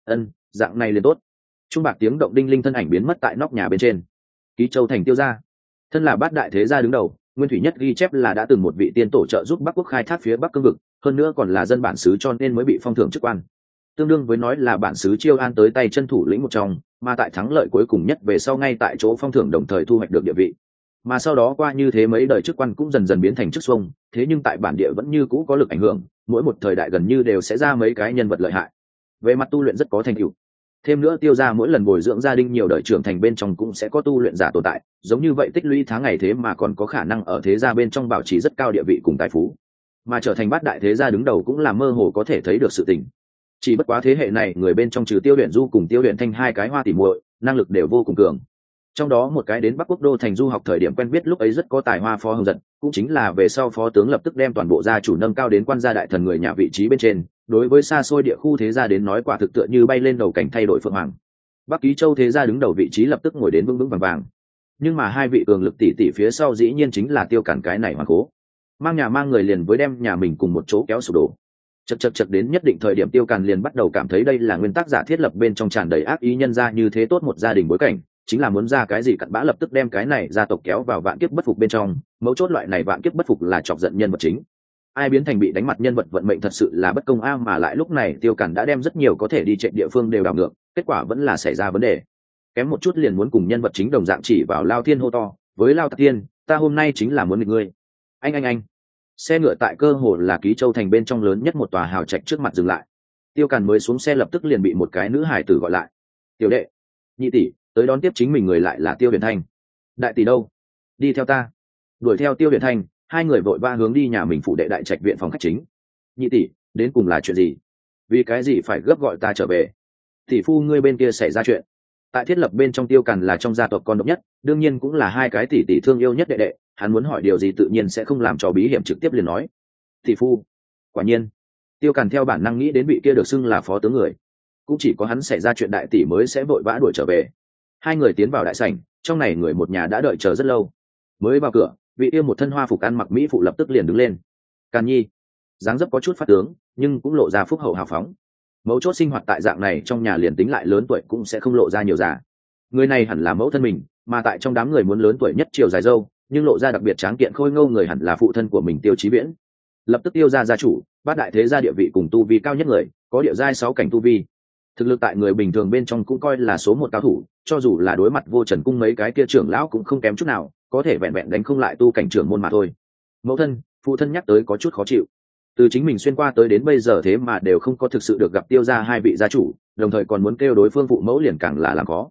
[SPEAKER 1] Dạng này liền tốt. Trung bạc tiếng động đinh linh thân ảnh biến mất tại nóc nhà bên trên. Ký Châu thành Tiêu gia, thân là bát đại thế gia đứng đầu, Nguyên Thủy Nhất ghi chép là đã từng một vị tiên tổ trợ giúp Bắc quốc khai thác phía Bắc cương vực, hơn nữa còn là dân bản xứ cho nên mới bị phong thưởng chức quan. Tương đương với nói là bản xứ Chiêu An tới tay chân thủ lĩnh một trong, mà tại thắng lợi cuối cùng nhất về sau ngay tại chỗ phong thưởng đồng thời thu hoạch được địa vị. Mà sau đó qua như thế mấy đời chức quan cũng dần dần biến thành chức xuông, thế nhưng tại bản địa vẫn như cũ có lực ảnh hưởng, mỗi một thời đại gần như đều sẽ ra mấy cái nhân vật lợi hại. Về mặt tu luyện rất có thành tựu. Thêm nữa Tiêu gia mỗi lần bồi dưỡng gia đình nhiều đời trưởng thành bên trong cũng sẽ có tu luyện giả tồn tại, giống như vậy tích lũy tháng ngày thế mà còn có khả năng ở thế gia bên trong bảo trì rất cao địa vị cùng tài phú, mà trở thành bát đại thế gia đứng đầu cũng là mơ hồ có thể thấy được sự tình. Chỉ bất quá thế hệ này người bên trong trừ Tiêu Huyền Du cùng Tiêu Huyền Thanh hai cái hoa tỉ muội, năng lực đều vô cùng cường. Trong đó một cái đến Bắc Quốc đô thành du học thời điểm quen biết lúc ấy rất có tài hoa Phó Hồng Dật, cũng chính là về sau phó tướng lập tức đem toàn bộ gia chủ nâng cao đến quan gia đại thần người nhà vị trí bên trên. Đối với xa xôi địa khu thế gia đến nói quả thực tựa như bay lên đầu cảnh thay đổi phượng hoàng. Bắc Ký Châu thế gia đứng đầu vị trí lập tức ngồi đến vững vững vàng vàng. Nhưng mà hai vị cường lực tỷ tỷ phía sau dĩ nhiên chính là Tiêu Càn cái này hoàng cố, mang nhà mang người liền với đem nhà mình cùng một chỗ kéo sụp đổ. Chật đến nhất định thời điểm Tiêu Càn liền bắt đầu cảm thấy đây là nguyên tắc giả thiết lập bên trong tràn đầy ác ý, nhân ra như thế tốt một gia đình bối cảnh, chính là muốn ra cái gì cặn bã lập tức đem cái này gia tộc kéo vào vạn kiếp bất phục bên trong. Mấu chốt loại này vạn kiếp bất phục là chọc giận nhân vật chính, ai biến thành bị đánh mặt nhân vật vận mệnh thật sự là bất công a. Mà lại lúc này Tiêu Càn đã đem rất nhiều có thể đi chạy địa phương đều đảo ngược, kết quả vẫn là xảy ra vấn đề, kém một chút liền muốn cùng nhân vật chính đồng dạng chỉ vào Lao Thiên hô to với Lao Tạc Thiên, ta hôm nay chính là muốn nghịch ngươi. Anh xe ngựa tại cơ hồ là Ký Châu thành bên trong lớn nhất một tòa hào trạch trước mặt dừng lại. Tiêu Càn mới xuống xe lập tức liền bị một cái nữ hải tử gọi lại. Tiểu đệ, nhị tỷ, tới đón tiếp chính mình người lại là Tiêu Huyền Thanh. Đại tỷ đâu? Đi theo ta. Đuổi theo Tiêu Huyền Thanh, hai người vội vã hướng đi nhà mình phụ đệ đại trạch viện phòng khách chính. Nhị tỷ, đến cùng là chuyện gì? Vì cái gì phải gấp gọi ta trở về? Tỷ phu ngươi bên kia xảy ra chuyện. Tại thiết lập bên trong Tiêu Càn là trong gia tộc con độc nhất, đương nhiên cũng là hai cái tỷ tỷ thương yêu nhất đệ đệ, hắn muốn hỏi điều gì tự nhiên sẽ không làm cho bí hiểm, trực tiếp liền nói. Tỷ phu. Quả nhiên, Tiêu Càn theo bản năng nghĩ đến vị kia được xưng là phó tướng người, cũng chỉ có hắn xảy ra chuyện đại tỷ mới sẽ vội vã đuổi trở về. Hai người tiến vào đại sảnh, trong này người một nhà đã đợi chờ rất lâu. Mới vào cửa, vị yêu một thân hoa phục ăn mặc mỹ phụ lập tức liền đứng lên. Càn nhi, dáng dấp có chút phát tướng nhưng cũng lộ ra phúc hậu hào phóng. Mấu chốt sinh hoạt tại dạng này trong nhà liền tính lại lớn tuổi cũng sẽ không lộ ra nhiều già. Người này hẳn là mẫu thân mình, mà tại trong đám người muốn lớn tuổi nhất chiều dài dâu nhưng lộ ra đặc biệt tráng kiện khôi ngô người hẳn là phụ thân của mình Tiêu Chí Viễn. Lập tức Tiêu gia gia chủ, bát đại thế gia địa vị cùng tu vi cao nhất người, có địa giai 6 cảnh tu vi, thực lực tại người bình thường bên trong cũng coi là số 1 cao thủ, cho dù là đối mặt Vô Trần cung mấy cái kia trưởng lão cũng không kém chút nào, có thể vẹn vẹn đánh không lại tu cảnh trưởng môn mà thôi. Mẫu thân, phụ thân nhắc tới có chút khó chịu. Từ chính mình xuyên qua tới đến bây giờ thế mà đều không có thực sự được gặp Tiêu gia hai vị gia chủ, đồng thời còn muốn kêu đối phương phụ mẫu liền càng là làm khó.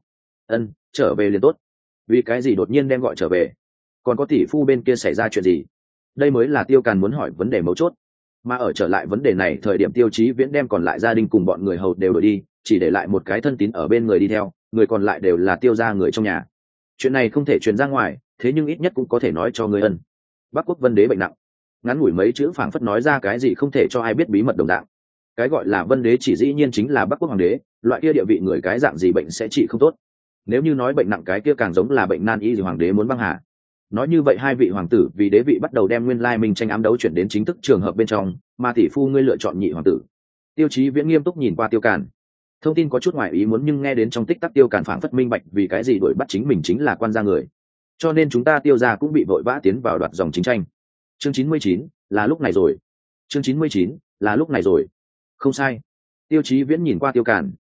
[SPEAKER 1] Trở về liền tốt. Vì cái gì đột nhiên đem gọi trở về? Còn có tỷ phu bên kia xảy ra chuyện gì? Đây mới là Tiêu Càn muốn hỏi vấn đề mấu chốt. Mà ở trở lại vấn đề này thời điểm Tiêu Chí Viễn đem còn lại gia đình cùng bọn người hầu đều đuổi đi, chỉ để lại một cái thân tín ở bên người đi theo, người còn lại đều là Tiêu gia người trong nhà. Chuyện này không thể truyền ra ngoài, thế nhưng ít nhất cũng có thể nói cho người ân. Bắc Quốc Vân Đế bệnh nặng. Ngắn ngủi mấy chữ phảng phất nói ra cái gì không thể cho ai biết bí mật đồng dạng. Cái gọi là Vân Đế chỉ dĩ nhiên chính là Bắc Quốc hoàng đế, loại kia địa vị người cái dạng gì bệnh sẽ trị không tốt. Nếu như nói bệnh nặng cái kia càng giống là bệnh nan y gì hoàng đế muốn băng hà. Nói như vậy hai vị hoàng tử vì đế vị bắt đầu đem nguyên lai minh tranh ám đấu chuyển đến chính thức trường hợp bên trong, mà tỷ phu ngươi lựa chọn nhị hoàng tử. Tiêu Chí Viễn nghiêm túc nhìn qua Tiêu Càn. Thông tin có chút ngoài ý muốn nhưng nghe đến trong tích tắc Tiêu Càn phảng phất minh bạch vì cái gì đuổi bắt chính mình chính là quan gia người. Cho nên chúng ta Tiêu gia cũng bị vội vã tiến vào đoạt dòng chính tranh. Chương 99, là lúc này rồi. Chương 99, là lúc này rồi. Không sai. Tiêu Chí Viễn nhìn qua Tiêu Càn,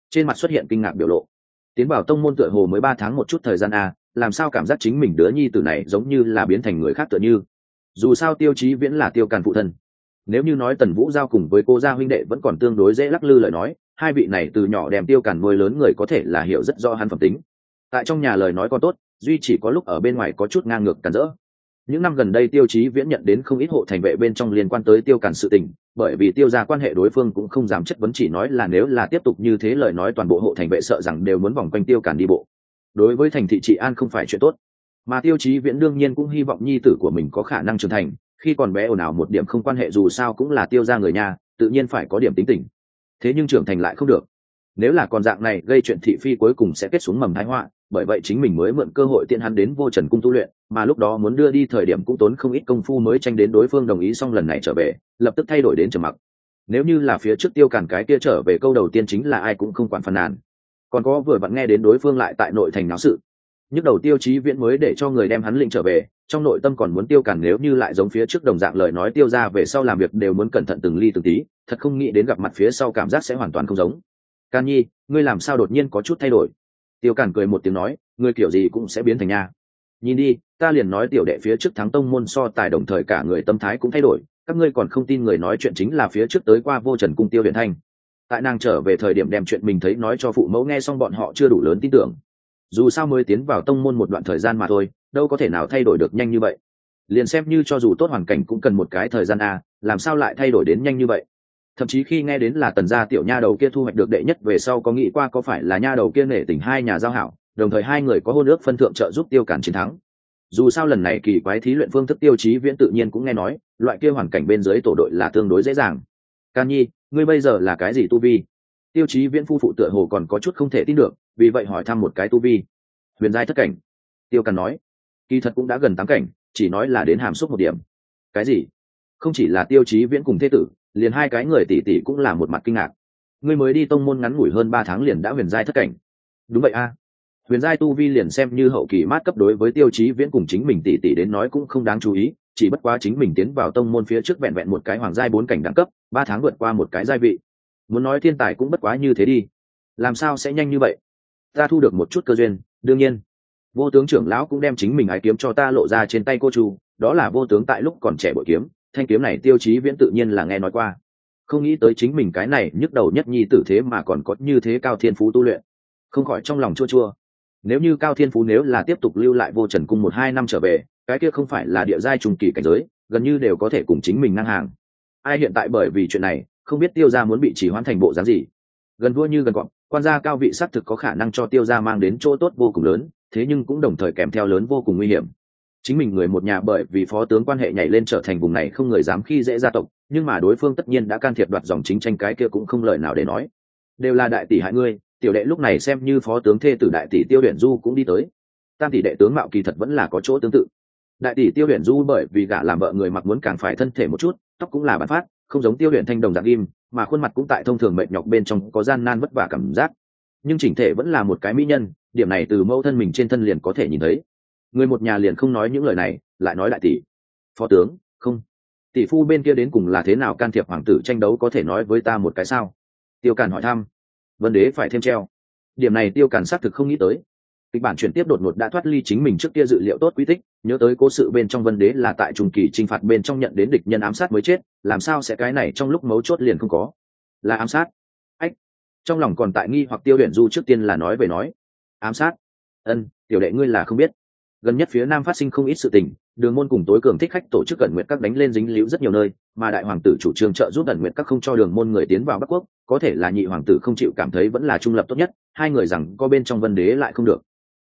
[SPEAKER 1] trên mặt xuất hiện kinh ngạc biểu lộ. Tiến vào tông môn tựa hồ mới 3 tháng một chút thời gian a, làm sao cảm giác chính mình đứa nhi tử này giống như là biến thành người khác tựa như. Dù sao Tiêu Chí Viễn là Tiêu Càn phụ thân. Nếu như nói Tần Vũ giao cùng với cô gia huynh đệ vẫn còn tương đối dễ lắc lư lời nói, hai vị này từ nhỏ đem Tiêu Càn nuôi lớn người có thể là hiểu rất rõ hắn phẩm tính. Tại trong nhà lời nói còn tốt, duy chỉ có lúc ở bên ngoài có chút ngang ngược cản rỡ. Những năm gần đây Tiêu Chí Viễn nhận đến không ít hộ thành vệ bên trong liên quan tới Tiêu Càn sự tình, bởi vì Tiêu gia quan hệ đối phương cũng không dám chất vấn, chỉ nói là nếu là tiếp tục như thế lời nói toàn bộ hộ thành vệ sợ rằng đều muốn vòng quanh Tiêu Càn đi bộ. Đối với thành thị trị an không phải chuyện tốt, mà Tiêu Chí Viễn đương nhiên cũng hy vọng nhi tử của mình có khả năng trưởng thành, khi còn bé ồn ào một điểm không quan hệ, dù sao cũng là Tiêu gia người nhà, tự nhiên phải có điểm tính tình. Thế nhưng trưởng thành lại không được, nếu là còn dạng này gây chuyện thị phi cuối cùng sẽ kết xuống mầm tai họa, bởi vậy chính mình mới mượn cơ hội tiện hắn đến Vô Trần cung tu luyện, mà lúc đó muốn đưa đi thời điểm cũng tốn không ít công phu mới tranh đến đối phương đồng ý, xong lần này trở về lập tức thay đổi đến trầm mặc. Nếu như là phía trước Tiêu Càn cái kia trở về câu đầu tiên chính là ai cũng không quản phàn nàn, còn có vừa vặn nghe đến đối phương lại tại nội thành náo sự, nhức đầu Tiêu Chí Viễn mới để cho người đem hắn lĩnh trở về, trong nội tâm còn muốn Tiêu Càn nếu như lại giống phía trước đồng dạng lời nói Tiêu ra về sau làm việc đều muốn cẩn thận từng ly từng tí, thật không nghĩ đến gặp mặt phía sau cảm giác sẽ hoàn toàn không giống. Can Nhi, ngươi làm sao đột nhiên có chút thay đổi? Tiêu Càn cười một tiếng nói, ngươi kiểu gì cũng sẽ biến thành nha. Nhìn đi, ta liền nói tiểu đệ phía trước thắng tông môn so tài đồng thời cả người tâm thái cũng thay đổi, các ngươi còn không tin người nói chuyện chính là phía trước tới qua Vô Trần cung Tiêu Huyền Thanh. Tại nàng trở về thời điểm đem chuyện mình thấy nói cho phụ mẫu nghe xong bọn họ chưa đủ lớn tin tưởng. Dù sao mới tiến vào tông môn một đoạn thời gian mà thôi, đâu có thể nào thay đổi được nhanh như vậy. Liền xem như cho dù tốt hoàn cảnh cũng cần một cái thời gian a, làm sao lại thay đổi đến nhanh như vậy? Thậm chí khi nghe đến là Tần gia tiểu nha đầu kia thu hoạch được đệ nhất về sau có nghĩ qua có phải là nha đầu kia nể tình hai nhà giao hảo, đồng thời hai người có hôn ước phân thượng trợ giúp Tiêu Càn chiến thắng. Dù sao lần này kỳ quái thí luyện phương thức Tiêu Chí Viễn tự nhiên cũng nghe nói, loại kia hoàn cảnh bên dưới tổ đội là tương đối dễ dàng. Can Nhi, ngươi bây giờ là cái gì tu vi? Tiêu Chí Viễn phu phụ tựa hồ còn có chút không thể tin được, vì vậy hỏi thăm một cái tu vi. Huyền giai thất cảnh. Tiêu Càn nói, kỳ thật cũng đã gần 8 cảnh, chỉ nói là đến hàm xúc một điểm. Cái gì? Không chỉ là Tiêu Chí Viễn cùng thế tử, liền hai cái người tỷ tỷ cũng là một mặt kinh ngạc. Ngươi mới đi tông môn ngắn ngủi hơn 3 tháng liền đã huyền giai thất cảnh? Đúng vậy a. Huyền giai tu vi liền xem như hậu kỳ mát cấp đối với Tiêu Chí Viễn cùng chính mình tỷ tỷ đến nói cũng không đáng chú ý, chỉ bất quá chính mình tiến vào tông môn phía trước vẹn vẹn một cái hoàng giai 4 cảnh đẳng cấp, 3 tháng vượt qua một cái giai vị. Muốn nói thiên tài cũng bất quá như thế đi. Làm sao sẽ nhanh như vậy? Ta thu được một chút cơ duyên, đương nhiên. Vô tướng trưởng lão cũng đem chính mình ái kiếm cho ta lộ ra trên tay cô Chu, đó là vô tướng tại lúc còn trẻ bội kiếm, thanh kiếm này Tiêu Chí Viễn tự nhiên là nghe nói qua. Không nghĩ tới chính mình cái này nhức đầu nhất nhi tử thế mà còn có như thế cao thiên phú tu luyện, không khỏi trong lòng chua chua. Nếu như cao thiên phú nếu là tiếp tục lưu lại Vô Trần cung 1-2 năm trở về, cái kia không phải là địa giai trung kỳ cảnh giới, gần như đều có thể cùng chính mình ngang hàng. Ai hiện tại bởi vì chuyện này không biết Tiêu gia muốn bị chỉ hoãn thành bộ dáng gì. Gần vua như gần cọp, quan gia cao vị xác thực có khả năng cho Tiêu gia mang đến chỗ tốt vô cùng lớn, thế nhưng cũng đồng thời kèm theo lớn vô cùng nguy hiểm. Chính mình người một nhà bởi vì phó tướng quan hệ nhảy lên trở thành vùng này không người dám khi dễ gia tộc, nhưng mà đối phương tất nhiên đã can thiệp đoạt dòng chính tranh, cái kia cũng không lời nào để nói. Đều là đại tỷ hại ngươi, tiểu đệ lúc này xem như phó tướng thê tử đại tỷ Tiêu Huyền Du cũng đi tới. Tam tỷ đệ tướng mạo kỳ thật vẫn là có chỗ tương tự. Đại tỷ Tiêu Huyền Du bởi vì gả làm vợ người mặc muốn càng phải thân thể một chút, tóc cũng là bản phát, không giống Tiêu Huyền Thanh đồng dạng im, mà khuôn mặt cũng tại thông thường mệt nhọc bên trong có gian nan vất vả cảm giác, nhưng chỉnh thể vẫn là một cái mỹ nhân, điểm này từ mẫu thân mình trên thân liền có thể nhìn thấy. Người một nhà liền không nói những lời này, lại nói đại tỷ. Phó tướng, không. Tỷ phu bên kia đến cùng là thế nào can thiệp hoàng tử tranh đấu, có thể nói với ta một cái sao? Tiêu Càn hỏi thăm. Vân Đế phải thêm treo. Điểm này Tiêu Càn xác thực không nghĩ tới. Kịch bản chuyển tiếp đột ngột đã thoát ly chính mình trước kia dự liệu tốt quy tích, nhớ tới cố sự bên trong Vân Đế là tại trùng kỳ chinh phạt bên trong nhận đến địch nhân ám sát mới chết, làm sao sẽ cái này trong lúc mấu chốt liền không có? Là ám sát? Ách. Trong lòng còn tại nghi hoặc Tiêu Huyền Du trước tiên là nói về nói. Ám sát? Ân, tiểu đệ ngươi là không biết. Gần nhất phía nam phát sinh không ít sự tình, Đường môn cùng tối cường thích khách tổ chức ẩn nguyện các đánh lên dính líu rất nhiều nơi, mà đại hoàng tử chủ trương trợ giúp ẩn nguyện các không cho Đường môn người tiến vào Bắc Quốc, có thể là nhị hoàng tử không chịu, cảm thấy vẫn là trung lập tốt nhất, hai người rằng có bên trong Vân Đế lại không được.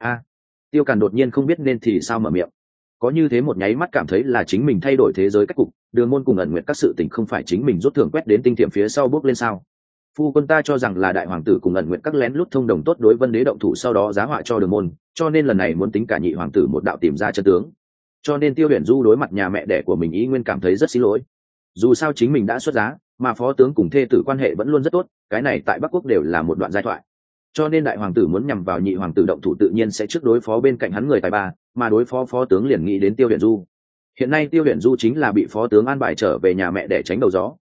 [SPEAKER 1] Tiêu Càn đột nhiên không biết nên thì sao mở miệng. Có như thế một nháy mắt cảm thấy là chính mình thay đổi thế giới cách cục, Đường môn cùng ẩn nguyện các sự tình không phải chính mình rút thưởng quét đến tinh tiệm phía sau bước lên sao? Phu quân ta cho rằng là đại hoàng tử cùng ẩn nguyện các lén lút thông đồng tốt đối Vân Đế động thủ, sau đó giá họa cho Đường môn, cho nên lần này muốn tính cả nhị hoàng tử một đạo tìm ra chân tướng. Cho nên Tiêu Huyền Du đối mặt nhà mẹ đẻ của mình ý nguyên cảm thấy rất xin lỗi. Dù sao chính mình đã xuất giá, mà phó tướng cùng thê tử quan hệ vẫn luôn rất tốt, cái này tại Bắc Quốc đều là một đoạn giai thoại. Cho nên đại hoàng tử muốn nhằm vào nhị hoàng tử động thủ tự nhiên sẽ trước đối phó bên cạnh hắn người tài ba, mà đối phó phó tướng liền nghĩ đến Tiêu Huyền Du. Hiện nay Tiêu Huyền Du chính là bị phó tướng an bài trở về nhà mẹ để tránh đầu gió,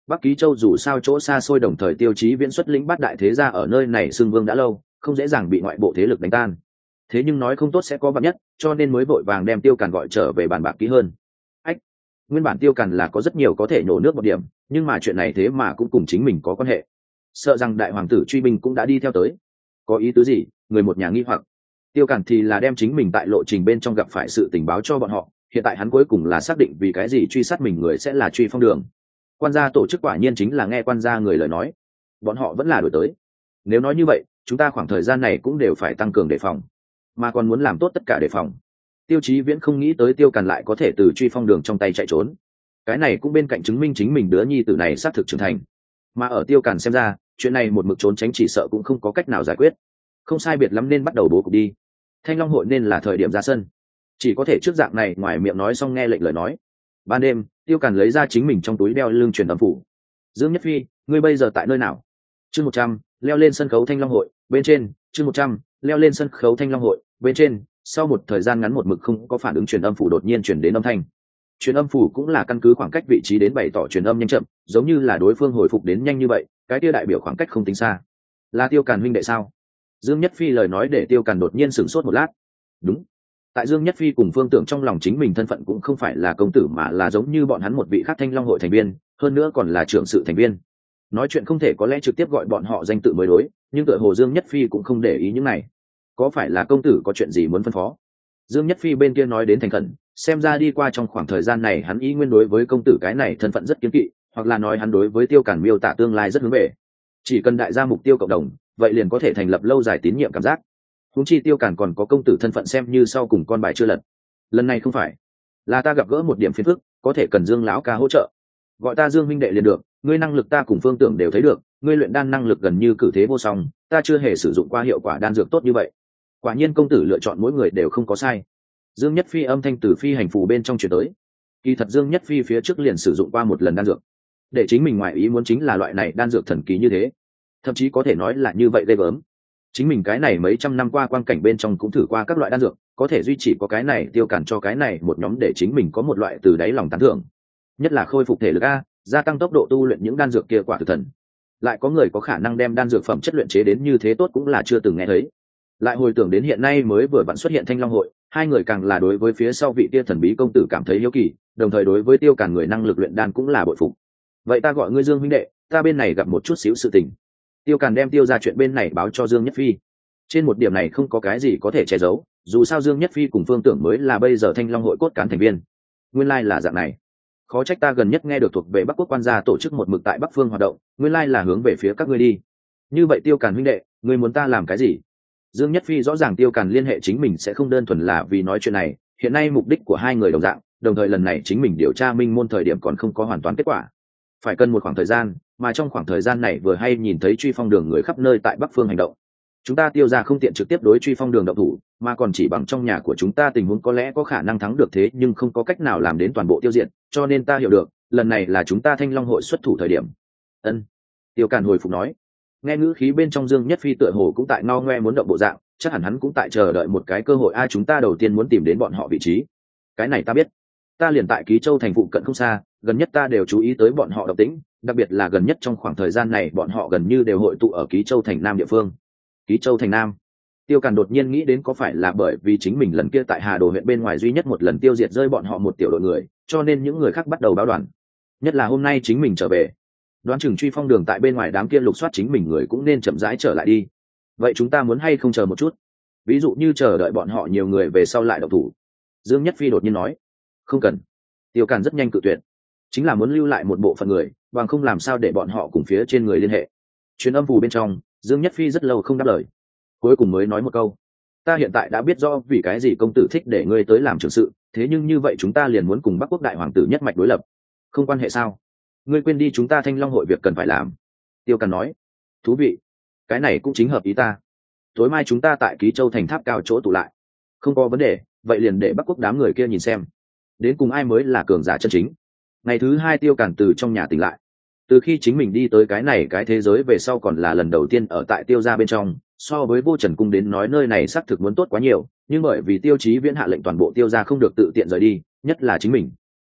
[SPEAKER 1] Bắc Ký Châu dù sao chỗ xa xôi, đồng thời Tiêu Chí Viễn xuất lĩnh bát đại thế gia ở nơi này xưng vương đã lâu, không dễ dàng bị ngoại bộ thế lực đánh tan. Thế nhưng nói không tốt sẽ có vạn nhất, cho nên mới vội vàng đem Tiêu Càn gọi trở về bàn bạc kỹ hơn. Ách, nguyên bản Tiêu Càn là có rất nhiều có thể nhổ nước một điểm, nhưng mà chuyện này thế mà cũng cùng chính mình có quan hệ. Sợ rằng đại hoàng tử truy binh cũng đã đi theo tới. Có ý tứ gì? Người một nhà nghi hoặc. Tiêu Càn thì là đem chính mình tại lộ trình bên trong gặp phải sự tình báo cho bọn họ, hiện tại hắn cuối cùng là xác định vì cái gì truy sát mình người sẽ là Truy Phong Đường. Quan gia tổ chức quả nhiên chính là nghe quan gia người lời nói, bọn họ vẫn là đổi tới. Nếu nói như vậy, chúng ta khoảng thời gian này cũng đều phải tăng cường đề phòng, mà còn muốn làm tốt tất cả đề phòng. Tiêu Chí Viễn không nghĩ tới Tiêu Càn lại có thể từ Truy Phong Đường trong tay chạy trốn, cái này cũng bên cạnh chứng minh chính mình đứa nhi tử này xác thực trưởng thành. Mà ở Tiêu Càn xem ra, chuyện này một mực trốn tránh chỉ sợ cũng không có cách nào giải quyết, không sai biệt lắm nên bắt đầu bố cục đi. Thanh Long hội nên là thời điểm ra sân, chỉ có thể trước dạng này ngoài miệng nói xong nghe lệnh lời nói. Ban đêm, Tiêu Càn lấy ra chính mình trong túi đeo lưng truyền âm phủ. Dương Nhất Phi, ngươi bây giờ tại nơi nào? Chương 100, leo lên sân khấu Thanh Long hội bên trên. Chương 100, leo lên sân khấu Thanh Long hội bên trên. Sau một thời gian ngắn một mực không có phản ứng, truyền âm phủ đột nhiên truyền đến âm thanh. Truyền âm phủ cũng là căn cứ khoảng cách vị trí đến bày tỏ truyền âm nhanh chậm, giống như là đối phương hồi phục đến nhanh như vậy, cái kia đại biểu khoảng cách không tính xa. Là Tiêu Càn huynh đệ sao? Dương Nhất Phi lời nói để Tiêu Càn đột nhiên sửng sốt một lát. Đúng. Tại Dương Nhất Phi cùng Phương Tưởng trong lòng chính mình thân phận cũng không phải là công tử, mà là giống như bọn hắn một vị khác Thanh Long hội thành viên, hơn nữa còn là trưởng sự thành viên. Nói chuyện không thể có lẽ trực tiếp gọi bọn họ danh tự mới đối, nhưng tựa hồ Dương Nhất Phi cũng không để ý những này. Có phải là công tử có chuyện gì muốn phân phó? Dương Nhất Phi bên kia nói đến thành khẩn, xem ra đi qua trong khoảng thời gian này hắn ý nguyên đối với công tử cái này thân phận rất kiêng kỵ, hoặc là nói hắn đối với Tiêu Càn miêu tả tương lai rất hướng về. Chỉ cần đại gia mục tiêu cộng đồng, vậy liền có thể thành lập lâu dài tín nhiệm cảm giác. Huống chi Tiêu Càn còn có công tử thân phận xem như sau cùng con bài chưa lật. Lần này không phải là ta gặp gỡ một điểm phiền phức, có thể cần Dương lão ca hỗ trợ. Gọi ta Dương huynh đệ liền được, ngươi năng lực ta cùng Phương Tưởng đều thấy được, ngươi luyện đan năng lực gần như cử thế vô song, ta chưa hề sử dụng qua hiệu quả đan dược tốt như vậy. Quả nhiên công tử lựa chọn mỗi người đều không có sai. Dương Nhất Phi âm thanh từ phi hành phù bên trong truyền tới. Kỳ thật Dương Nhất Phi phía trước liền sử dụng qua một lần đan dược, để chính mình ngoại ý muốn chính là loại này đan dược thần kỳ như thế, thậm chí có thể nói là như vậy ghê gớm. Chính mình cái này mấy trăm năm qua quang cảnh bên trong cũng thử qua các loại đan dược, có thể duy trì có cái này Tiêu Càn cho cái này một nhóm để chính mình có một loại từ đáy lòng tán thưởng. Nhất là khôi phục thể lực a, gia tăng tốc độ tu luyện những đan dược kia quả thực thần. Lại có người có khả năng đem đan dược phẩm chất luyện chế đến như thế tốt cũng là chưa từng nghe thấy. Lại hồi tưởng đến hiện nay mới vừa vặn xuất hiện Thanh Long hội, hai người càng là đối với phía sau vị tia thần bí công tử cảm thấy hiếu kỳ, đồng thời đối với Tiêu Càn người năng lực luyện đan cũng là bội phục. Vậy ta gọi ngươi Dương huynh đệ, ta bên này gặp một chút xíu sự tình. Tiêu Càn đem Tiêu ra chuyện bên này báo cho Dương Nhất Phi. Trên một điểm này không có cái gì có thể che giấu, dù sao Dương Nhất Phi cùng Phương Tưởng mới là bây giờ Thanh Long hội cốt cán thành viên. Nguyên lai là dạng này. Khó trách ta gần nhất nghe được thuộc về Bắc Quốc quan gia tổ chức một mực tại Bắc Phương hoạt động, nguyên lai là hướng về phía các ngươi đi. Như vậy Tiêu Càn huynh đệ, ngươi muốn ta làm cái gì? Dương Nhất Phi rõ ràng Tiêu Càn liên hệ chính mình sẽ không đơn thuần là vì nói chuyện này, hiện nay mục đích của hai người đồng dạng, đồng thời lần này chính mình điều tra minh môn thời điểm còn không có hoàn toàn kết quả, phải cần một khoảng thời gian, mà trong khoảng thời gian này vừa hay nhìn thấy Truy Phong Đường người khắp nơi tại Bắc Phương hành động. Chúng ta Tiêu ra không tiện trực tiếp đối Truy Phong Đường động thủ, mà còn chỉ bằng trong nhà của chúng ta tình huống có lẽ có khả năng thắng được, thế nhưng không có cách nào làm đến toàn bộ tiêu diệt, cho nên ta hiểu được, lần này là chúng ta Thanh Long hội xuất thủ thời điểm. Ân. Tiêu Càn hồi phục nói. Nghe ngữ khí bên trong Dương Nhất Phi tựa hồ cũng tại ngao ngoe muốn động bộ dạng, chắc hẳn hắn cũng tại chờ đợi một cái cơ hội. Ai, chúng ta đầu tiên muốn tìm đến bọn họ vị trí. Cái này ta biết, ta liền tại Ký Châu thành phụ cận không xa, gần nhất ta đều chú ý tới bọn họ động tĩnh, đặc biệt là gần nhất trong khoảng thời gian này bọn họ gần như đều hội tụ ở Ký Châu thành Nam địa phương. Ký Châu thành Nam. Tiêu Càn đột nhiên nghĩ đến có phải là bởi vì chính mình lần kia tại Hà Đồ huyện bên ngoài duy nhất một lần tiêu diệt rơi bọn họ một tiểu đội người, cho nên những người khác bắt đầu báo đoàn. Nhất là hôm nay chính mình trở về, đoán chừng Truy Phong Đường tại bên ngoài đám kia lục soát chính mình người cũng nên chậm rãi trở lại đi. Vậy chúng ta muốn hay không chờ một chút, ví dụ như chờ đợi bọn họ nhiều người về sau lại động thủ? Dương Nhất Phi đột nhiên nói. Không cần. Tiêu Càn rất nhanh cự tuyệt, chính là muốn lưu lại một bộ phận người, bằng không làm sao để bọn họ cùng phía trên người liên hệ. Truyền âm phù bên trong, Dương Nhất Phi rất lâu không đáp lời, cuối cùng mới nói một câu. Ta hiện tại đã biết rõ vì cái gì công tử thích để ngươi tới làm trưởng sự, thế nhưng như vậy chúng ta liền muốn cùng Bắc Quốc đại hoàng tử nhất mạch đối lập. Không quan hệ sao? Ngươi quên đi chúng ta Thanh Long hội việc cần phải làm. Tiêu Càn nói. Thú vị, cái này cũng chính hợp ý ta. Tối mai chúng ta tại Ký Châu thành tháp cao chỗ tụ lại. Không có vấn đề, vậy liền để Bắc Quốc đám người kia nhìn xem đến cùng ai mới là cường giả chân chính. Ngày thứ hai Tiêu Càn từ trong nhà tỉnh lại. Từ khi chính mình đi tới cái này cái thế giới về sau còn là lần đầu tiên ở tại Tiêu gia bên trong, so với Vô Trần cung đến nói nơi này xác thực muốn tốt quá nhiều, nhưng bởi vì Tiêu Chí Viễn hạ lệnh toàn bộ Tiêu gia không được tự tiện rời đi, nhất là chính mình.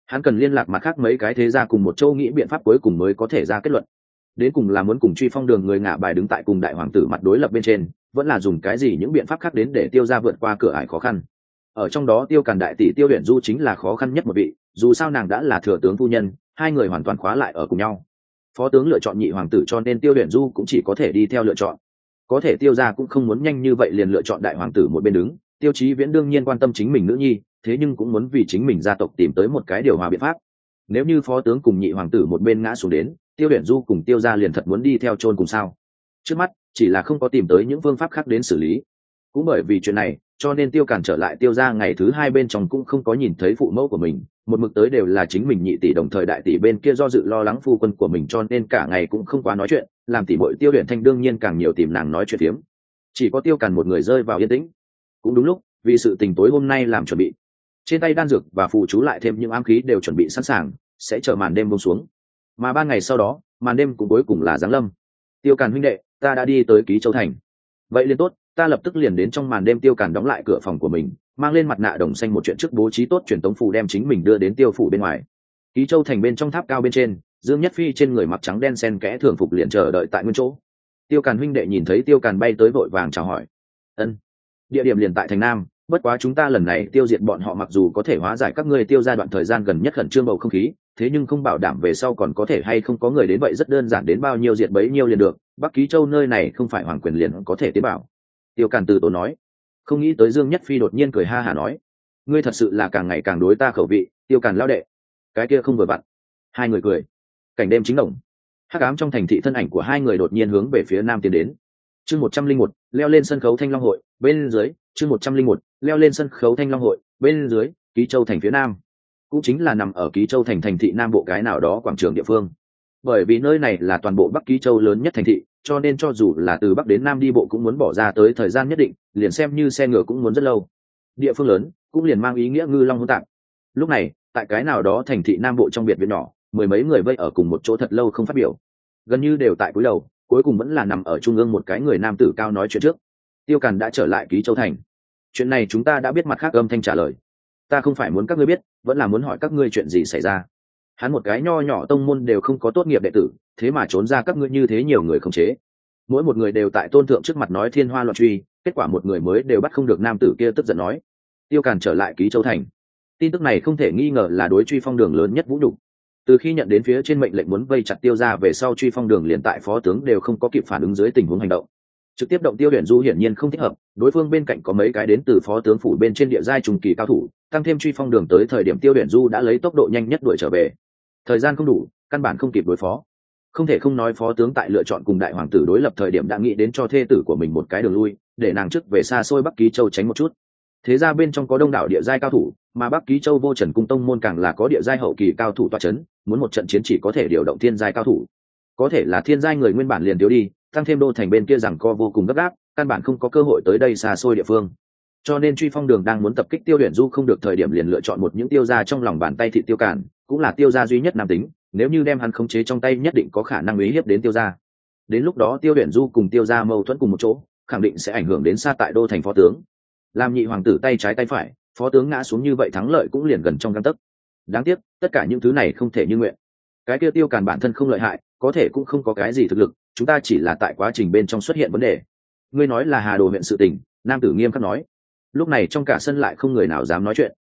[SPEAKER 1] Hắn cần liên lạc mặt khác mấy cái thế gia cùng một châu nghĩ biện pháp cuối cùng mới có thể ra kết luận. Đến cùng là muốn cùng Truy Phong Đường người ngả bài đứng tại cùng đại hoàng tử mặt đối lập bên trên, vẫn là dùng cái gì những biện pháp khác đến để Tiêu gia vượt qua cửa ải khó khăn. Ở trong đó Tiêu Càn đại tỷ Tiêu Huyền Du chính là khó khăn nhất một vị, dù sao nàng đã là thừa tướng phu nhân, hai người hoàn toàn khóa lại ở cùng nhau. Phó tướng lựa chọn nhị hoàng tử cho nên Tiêu Huyền Du cũng chỉ có thể đi theo lựa chọn. Có thể Tiêu gia cũng không muốn nhanh như vậy liền lựa chọn đại hoàng tử một bên đứng, Tiêu Chí Viễn đương nhiên quan tâm chính mình nữ nhi, thế nhưng cũng muốn vì chính mình gia tộc tìm tới một cái điều hòa biện pháp. Nếu như phó tướng cùng nhị hoàng tử một bên ngã xuống đến, Tiêu Huyền Du cùng Tiêu gia liền thật muốn đi theo chôn cùng sao? Trước mắt chỉ là không có tìm tới những phương pháp khác đến xử lý. Cũng bởi vì chuyện này, cho nên Tiêu Càn trở lại Tiêu gia ngày thứ hai bên trong cũng không có nhìn thấy phụ mẫu của mình, một mực tới đều là chính mình nhị tỷ đồng thời đại tỷ bên kia do dự lo lắng phu quân của mình cho nên cả ngày cũng không quá nói chuyện, làm tỷ muội Tiêu Huyền Thanh đương nhiên càng nhiều tìm nàng nói chuyện phiếm. Chỉ có Tiêu Càn một người rơi vào yên tĩnh. Cũng đúng lúc, vì sự tình tối hôm nay làm chuẩn bị, trên tay đan dược và phù chú lại thêm những ám khí đều chuẩn bị sẵn sàng, sẽ chờ màn đêm buông xuống. Mà ban ngày sau đó, màn đêm cũng cuối cùng là giáng lâm. Tiêu Càn huynh đệ, ta đã đi tới Ký Châu thành. Vậy liền tốt, ta lập tức liền đến trong màn đêm. Tiêu Càn đóng lại cửa phòng của mình, mang lên mặt nạ đồng xanh một chuyện trước bố trí tốt truyền tống phù đem chính mình đưa đến Tiêu phủ bên ngoài. Ký Châu thành bên trong tháp cao bên trên, Dương Nhất Phi trên người mặc trắng đen xen kẽ thường phục liền chờ đợi tại nguyên chỗ. Tiêu Càn huynh đệ nhìn thấy Tiêu Càn bay tới vội vàng chào hỏi. Ân, địa điểm liền tại thành Nam, bất quá chúng ta lần này tiêu diệt bọn họ mặc dù có thể hóa giải các ngươi Tiêu gia đoạn thời gian gần nhất khẩn trương bầu không khí, thế nhưng không bảo đảm về sau còn có thể hay không có người đến, vậy rất đơn giản, đến bao nhiêu diệt bấy nhiêu liền được. Bắc Ký Châu nơi này không phải hoàng quyền liền có thể tiến bảo. Tiêu Càn từ tốn nói. Không nghĩ tới Dương Nhất Phi đột nhiên cười ha hả nói, ngươi thật sự là càng ngày càng đối ta khẩu vị, Tiêu Càn lão đệ. Cái kia không vừa vặn. Hai người cười. Cảnh đêm chính đồng, hắc ám trong thành thị, thân ảnh của hai người đột nhiên hướng về phía nam tiến đến. Chương 101, leo lên sân khấu Thanh Long hội, bên dưới. Chương 101, leo lên sân khấu Thanh Long hội, bên dưới. Ký Châu thành phía nam, cũng chính là nằm ở Ký Châu thành thành thị nam bộ cái nào đó quảng trường địa phương. Bởi vì nơi này là toàn bộ Bắc Ký Châu lớn nhất thành thị, cho nên cho dù là từ bắc đến nam đi bộ cũng muốn bỏ ra tới thời gian nhất định, liền xem như xe ngựa cũng muốn rất lâu. Địa phương lớn cũng liền mang ý nghĩa ngư long hỗn tạp. Lúc này tại cái nào đó thành thị nam bộ trong biệt viện nhỏ, mười mấy người vây ở cùng một chỗ thật lâu không phát biểu, gần như đều tại cúi đầu, cuối cùng vẫn là nằm ở trung ương một cái người nam tử cao nói chuyện trước. Tiêu Càn đã trở lại Ký Châu thành. Chuyện này chúng ta đã biết. Mặt khác âm thanh trả lời. Ta không phải muốn các ngươi biết, vẫn là muốn hỏi các ngươi chuyện gì xảy ra. Hắn một cái nho nhỏ tông môn đều không có tốt nghiệp đệ tử, thế mà trốn ra các ngươi như thế nhiều người không chế. Mỗi một người đều tại tôn thượng trước mặt nói thiên hoa loạn truy, kết quả một người mới đều bắt không được. Nam tử kia tức giận nói. Tiêu Càn trở lại Ký Châu thành. Tin tức này không thể nghi ngờ là đối Truy Phong Đường lớn nhất vũ nhục. Từ khi nhận đến phía trên mệnh lệnh muốn vây chặt Tiêu gia về sau, Truy Phong Đường liền tại phó tướng đều không có kịp phản ứng dưới tình huống hành động, trực tiếp động Tiêu Huyền Du hiển nhiên không thích hợp. Đối phương bên cạnh có mấy cái đến từ phó tướng phủ bên trên địa giai trùng kỳ cao thủ, tăng thêm Truy Phong Đường tới thời điểm Tiêu Huyền Du đã lấy tốc độ nhanh nhất đuổi trở về, thời gian không đủ, căn bản không kịp đối phó. Không thể không nói phó tướng tại lựa chọn cùng đại hoàng tử đối lập thời điểm đã nghĩ đến cho thê tử của mình một cái đường lui, để nàng trước về xa xôi Bắc Ký Châu tránh một chút. Thế ra bên trong có đông đảo địa giai cao thủ, mà Bắc Ký Châu Vô Trần cung tông môn càng là có địa giai hậu kỳ cao thủ tọa chấn, muốn một trận chiến chỉ có thể điều động thiên giai cao thủ. Có thể là thiên giai người nguyên bản liền thiếu đi, tăng thêm đô thành bên kia rằng co vô cùng gấp gáp, căn bản không có cơ hội tới đây xa xôi địa phương. Cho nên Truy Phong Đường đang muốn tập kích Tiêu Huyền Du không được thời điểm liền lựa chọn một những tiêu gia trong lòng bàn tay thị Tiêu Càn, cũng là tiêu gia duy nhất nam tính, nếu như đem hắn khống chế trong tay nhất định có khả năng uy hiếp đến tiêu gia. Đến lúc đó Tiêu Huyền Du cùng tiêu gia mâu thuẫn cùng một chỗ, khẳng định sẽ ảnh hưởng đến xa tại đô thành phó tướng. Làm nhị hoàng tử tay trái tay phải, phó tướng ngã xuống như vậy thắng lợi cũng liền gần trong gang tấc. Đáng tiếc, tất cả những thứ này không thể như nguyện. Cái kia Tiêu Càn bản thân không lợi hại, có thể cũng không có cái gì thực lực, chúng ta chỉ là tại quá trình bên trong xuất hiện vấn đề. Ngươi nói là Hà Đồ huyện sự tình, nam tử nghiêm khắc nói. Lúc này trong cả sân lại không người nào dám nói chuyện.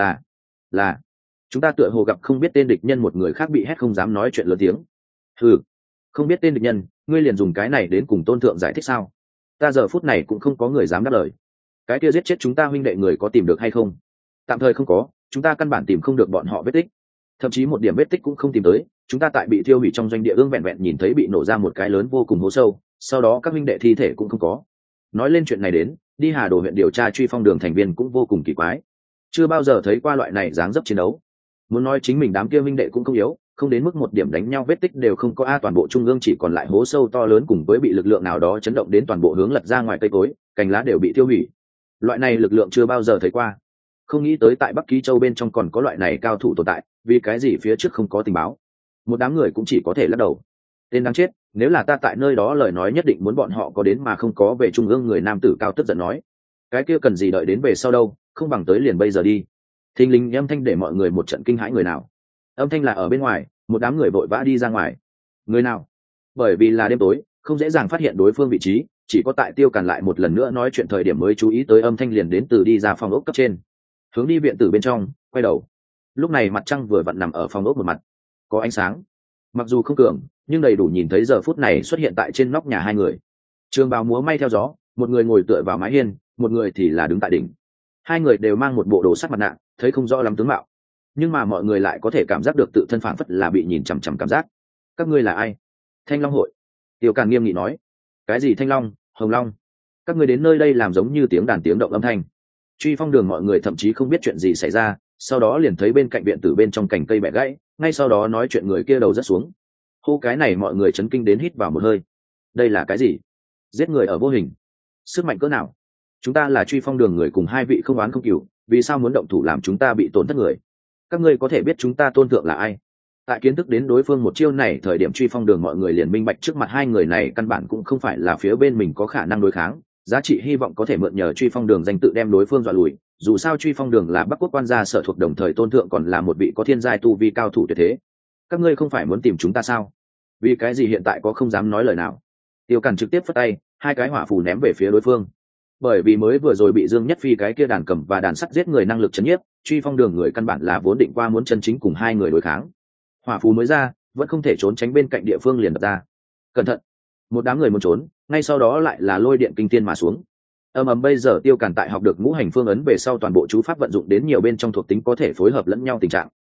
[SPEAKER 1] Là chúng ta tựa hồ gặp không biết tên địch nhân, một người khác bị hét không dám nói chuyện lớn tiếng. Không biết tên địch nhân, ngươi liền dùng cái này đến cùng tôn thượng giải thích sao? Ta giờ phút này cũng không có người dám đáp lời. Cái kia giết chết chúng ta huynh đệ người có tìm được hay không? Tạm thời không có, chúng ta căn bản tìm không được bọn họ vết tích, thậm chí một điểm vết tích cũng không tìm tới. Chúng ta tại bị thiêu hủy trong doanh địa ương vẹn vẹn nhìn thấy bị nổ ra một cái lớn vô cùng hố sâu, sau đó các huynh đệ thi thể cũng không có. Nói lên chuyện này đến, đi Hà Đồ huyện điều tra Truy Phong Đường thành viên cũng vô cùng kỳ quái, chưa bao giờ thấy qua loại này dáng dấp chiến đấu. Muốn nói chính mình đám kia huynh đệ cũng không yếu, không đến mức một điểm đánh nhau vết tích đều không có. Toàn bộ trung ương chỉ còn lại hố sâu to lớn cùng với bị lực lượng nào đó chấn động đến toàn bộ hướng lật ra ngoài cây cối, cành lá đều bị tiêu hủy. Loại này lực lượng chưa bao giờ thấy qua. Không nghĩ tới tại Bắc Ký Châu bên trong còn có loại này cao thủ tồn tại, vì cái gì phía trước không có tình báo? Một đám người cũng chỉ có thể lắc đầu. Tên đáng chết, nếu là ta tại nơi đó lời nói nhất định muốn bọn họ có đến mà không có về. Trung ương người nam tử cao tức giận nói. Cái kia cần gì đợi đến về sau đâu, không bằng tới liền bây giờ đi. thình lình âm thanh để mọi người một trận kinh hãi. Người nào? Âm thanh là ở bên ngoài, một đám người vội vã đi ra ngoài. Người nào? Bởi vì là đêm tối, không dễ dàng phát hiện đối phương vị trí, chỉ có tại Tiêu Càn lại một lần nữa nói chuyện thời điểm mới chú ý tới âm thanh liền đến từ đi ra phòng ốc cấp trên, hướng đi viện tử bên trong. Quay đầu, lúc này mặt trăng vừa vặn nằm ở phòng ốc một mặt, có ánh sáng, mặc dù không cường nhưng đầy đủ nhìn thấy giờ phút này xuất hiện tại trên nóc nhà hai người. Trường bào múa may theo gió, một người ngồi tựa vào mái hiên, một người thì là đứng tại đỉnh. Hai người đều mang một bộ đồ sắt mặt nạ, thấy không rõ lắm tướng mạo, nhưng mà mọi người lại có thể cảm giác được tự thân phảng phất là bị nhìn chằm chằm cảm giác. Các ngươi là ai? Thanh Long hội. Tiêu Càn nghiêm nghị nói. Cái gì Thanh Long, Hồng Long? Các ngươi đến nơi đây làm giống như tiếng đàn tiếng động âm thanh. Truy Phong đường mọi người thậm chí không biết chuyện gì xảy ra, sau đó liền thấy bên cạnh viện tử bên trong cành cây bẻ gãy, ngay sau đó nói chuyện người kia đầu rất xuống. Hô cái này mọi người chấn kinh đến hít vào một hơi. Đây là cái gì? Giết người ở vô hình, sức mạnh cỡ nào? Chúng ta là Truy Phong đường người, cùng hai vị không oán không cừu, vì sao muốn động thủ làm chúng ta bị tổn thất người? Các ngươi có thể biết chúng ta tôn thượng là ai? Tại kiến thức đến đối phương một chiêu này thời điểm, Truy Phong đường mọi người liền minh bạch trước mặt hai người này căn bản cũng không phải là phía bên mình có khả năng đối kháng, giá trị hy vọng có thể mượn nhờ Truy Phong đường danh tự đem đối phương dọa lùi. Dù sao Truy Phong đường là Bắc Quốc quan gia sở thuộc, đồng thời tôn thượng còn là một vị có thiên giai tu vi cao thủ tuyệt thế. Các ngươi không phải muốn tìm chúng ta sao? Vì cái gì hiện tại có không dám nói lời nào? Tiêu Càn trực tiếp phất tay, hai cái hỏa phù ném về phía đối phương. Bởi vì mới vừa rồi bị Dương Nhất Phi cái kia đàn cầm và đàn sắt giết người năng lực chấn nhiếp, Truy Phong đường người căn bản là vốn định qua muốn chân chính cùng hai người đối kháng. Hỏa phù mới ra, vẫn không thể trốn tránh, bên cạnh địa phương liền đập ra. Cẩn thận! Một đám người muốn trốn, ngay sau đó lại là lôi điện kinh thiên mà xuống. Bây giờ Tiêu Càn tại học được ngũ hành phương ấn về sau, toàn bộ chú pháp vận dụng đến nhiều bên trong thuộc tính có thể phối hợp lẫn nhau tình trạng.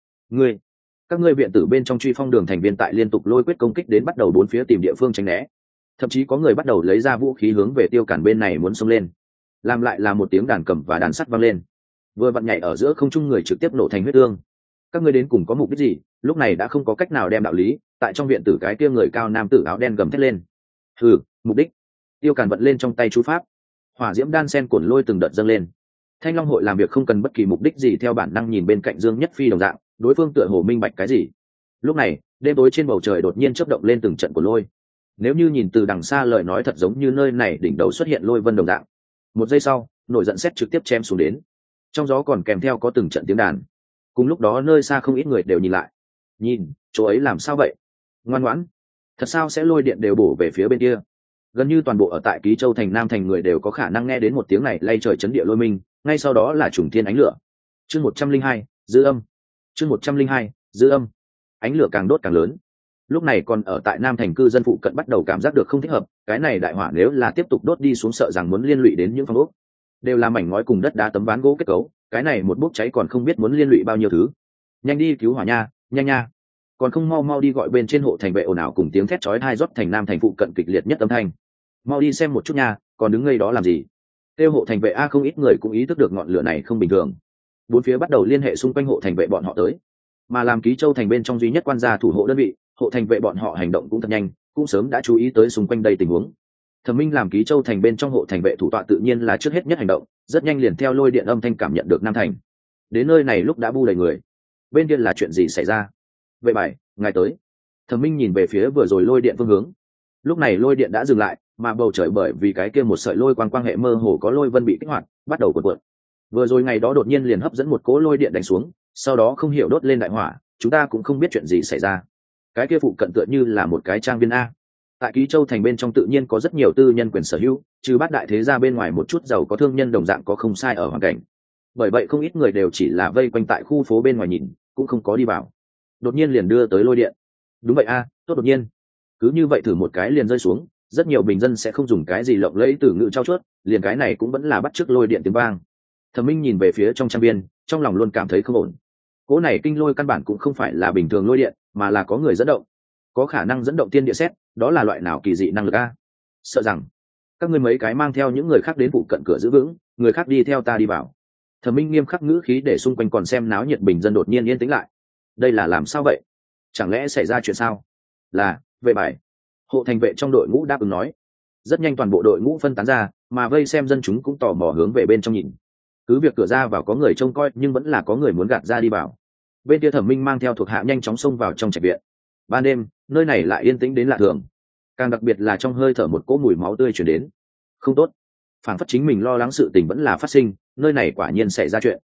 [SPEAKER 1] Các ngươi viện tử bên trong Truy Phong đường thành viên tại liên tục lôi quyết công kích đến, bắt đầu bốn phía tìm địa phương tránh né. Thậm chí có người bắt đầu lấy ra vũ khí hướng về Tiêu Càn bên này muốn xông lên. Làm lại là một tiếng đàn cầm và đàn sắt vang lên, vừa vặn nhảy ở giữa không trung người trực tiếp nổ thành huyết tương. Các ngươi đến cùng có mục đích gì? Lúc này đã không có cách nào đem đạo lý. Tại trong viện tử, cái kia người cao nam tử áo đen gầm thét lên. Mục đích? Tiêu Càn vận lên trong tay chú pháp, hỏa diễm đan sen cuộn lôi từng đợt dâng lên. Thanh Long hội làm việc không cần bất kỳ mục đích gì, theo bản năng nhìn bên cạnh Dương Nhất Phi đồng dạng, đối phương tựa hồ minh bạch cái gì. Lúc này đêm tối trên bầu trời đột nhiên chớp động lên từng trận của lôi. Nếu như nhìn từ đằng xa lời nói thật giống như nơi này đỉnh đầu xuất hiện lôi vân đồng dạng. Một giây sau, nổi giận sét trực tiếp chém xuống đến, trong gió còn kèm theo có từng trận tiếng đàn. Cùng lúc đó nơi xa không ít người đều nhìn lại. Nhìn chỗ ấy làm sao vậy? Ngoan ngoãn, thật sao sẽ lôi điện đều bổ về phía bên kia? Gần như toàn bộ ở tại Ký Châu thành Nam thành người đều có khả năng nghe đến một tiếng này lay trời chấn địa lôi minh, ngay sau đó là trùng thiên ánh lửa. Chương 102, dư âm. Chương 102, dư âm. Ánh lửa càng đốt càng lớn. Lúc này còn ở tại Nam thành cư dân phụ cận bắt đầu cảm giác được không thích hợp, cái này đại hỏa nếu là tiếp tục đốt đi xuống, sợ rằng muốn liên lụy đến những phòng ốc, đều là mảnh ngói cùng đất đá tấm ván gỗ kết cấu, cái này một bốc cháy còn không biết muốn liên lụy bao nhiêu thứ. Nhanh đi cứu hỏa nha, nhanh nha, còn không mau mau đi gọi bên trên hộ thành vệ ồn ào cùng tiếng thét chói tai rót thành Nam thành phụ cận kịch liệt nhất âm thanh. Mau đi xem một chút nha, còn đứng ngây đó làm gì? Kêu hộ thành vệ a. Không ít người cũng ý thức được ngọn lửa này không bình thường, bốn phía bắt đầu liên hệ xung quanh hộ thành vệ bọn họ tới. Mà làm Ký Châu thành bên trong duy nhất quan gia thủ hộ đơn vị, hộ thành vệ bọn họ hành động cũng thật nhanh, cũng sớm đã chú ý tới xung quanh đây tình huống. Thẩm Minh làm Ký Châu thành bên trong hộ thành vệ thủ tọa, tự nhiên là trước hết nhất hành động, rất nhanh liền theo lôi điện âm thanh cảm nhận được Nam thành. Đến nơi này lúc đã bu đầy người. Bên kia là chuyện gì xảy ra? Vệ bài, ngài tới. Thẩm Minh nhìn về phía vừa rồi lôi điện phương hướng. Lúc này lôi điện đã dừng lại, mà bầu trời bởi vì cái kia một sợi lôi quang hệ mơ hồ có lôi vân bị kích hoạt, bắt đầu cuộn cuộn. Vừa rồi ngày đó đột nhiên liền hấp dẫn một cỗ lôi điện đánh xuống, sau đó không hiểu đốt lên đại hỏa, chúng ta cũng không biết chuyện gì xảy ra. Cái kia phụ cận tựa như là một cái trang viên a. Tại Ký Châu thành bên trong tự nhiên có rất nhiều tư nhân quyền sở hữu, trừ bát đại thế gia bên ngoài, một chút giàu có thương nhân đồng dạng có không sai ở hoàn cảnh. Bởi vậy không ít người đều chỉ là vây quanh tại khu phố bên ngoài nhìn, cũng không có đi vào. Đột nhiên liền đưa tới lôi điện. Đúng vậy a, tốt đột nhiên. Cứ như vậy thử một cái liền rơi xuống, rất nhiều bình dân sẽ không dùng cái gì lộng lẫy từ ngữ trao chuốt, liền cái này cũng vẫn là bắt chước lôi điện tiếng vang. Thẩm Minh nhìn về phía trong trang viên, trong lòng luôn cảm thấy không ổn. Cỗ này kinh lôi căn bản cũng không phải là bình thường lôi điện, mà là có người dẫn động, có khả năng dẫn động thiên địa sét, đó là loại nào kỳ dị năng lực a? Sợ rằng các ngươi mấy cái mang theo những người khác đến phụ cận cửa giữ vững, người khác đi theo ta đi vào. Thẩm Minh nghiêm khắc ngữ khí để xung quanh còn xem náo nhiệt bình dân đột nhiên yên tĩnh lại. Đây là làm sao vậy? Chẳng lẽ xảy ra chuyện sao? Là vệ bài. Hộ thành vệ trong đội ngũ đáp ứng nói. Rất nhanh toàn bộ đội ngũ phân tán ra, mà vây xem dân chúng cũng tò mò hướng về bên trong nhìn. Cứ việc cửa ra vào có người trông coi, nhưng vẫn là có người muốn gạt ra đi vào. Bên kia Thẩm Minh mang theo thuộc hạ nhanh chóng xông vào trong trạch viện. Ban đêm nơi này lại yên tĩnh đến lạ thường, càng đặc biệt là trong hơi thở một cỗ mùi máu tươi chuyển đến. Không tốt, phản phất chính mình lo lắng sự tình vẫn là phát sinh, nơi này quả nhiên xảy ra chuyện.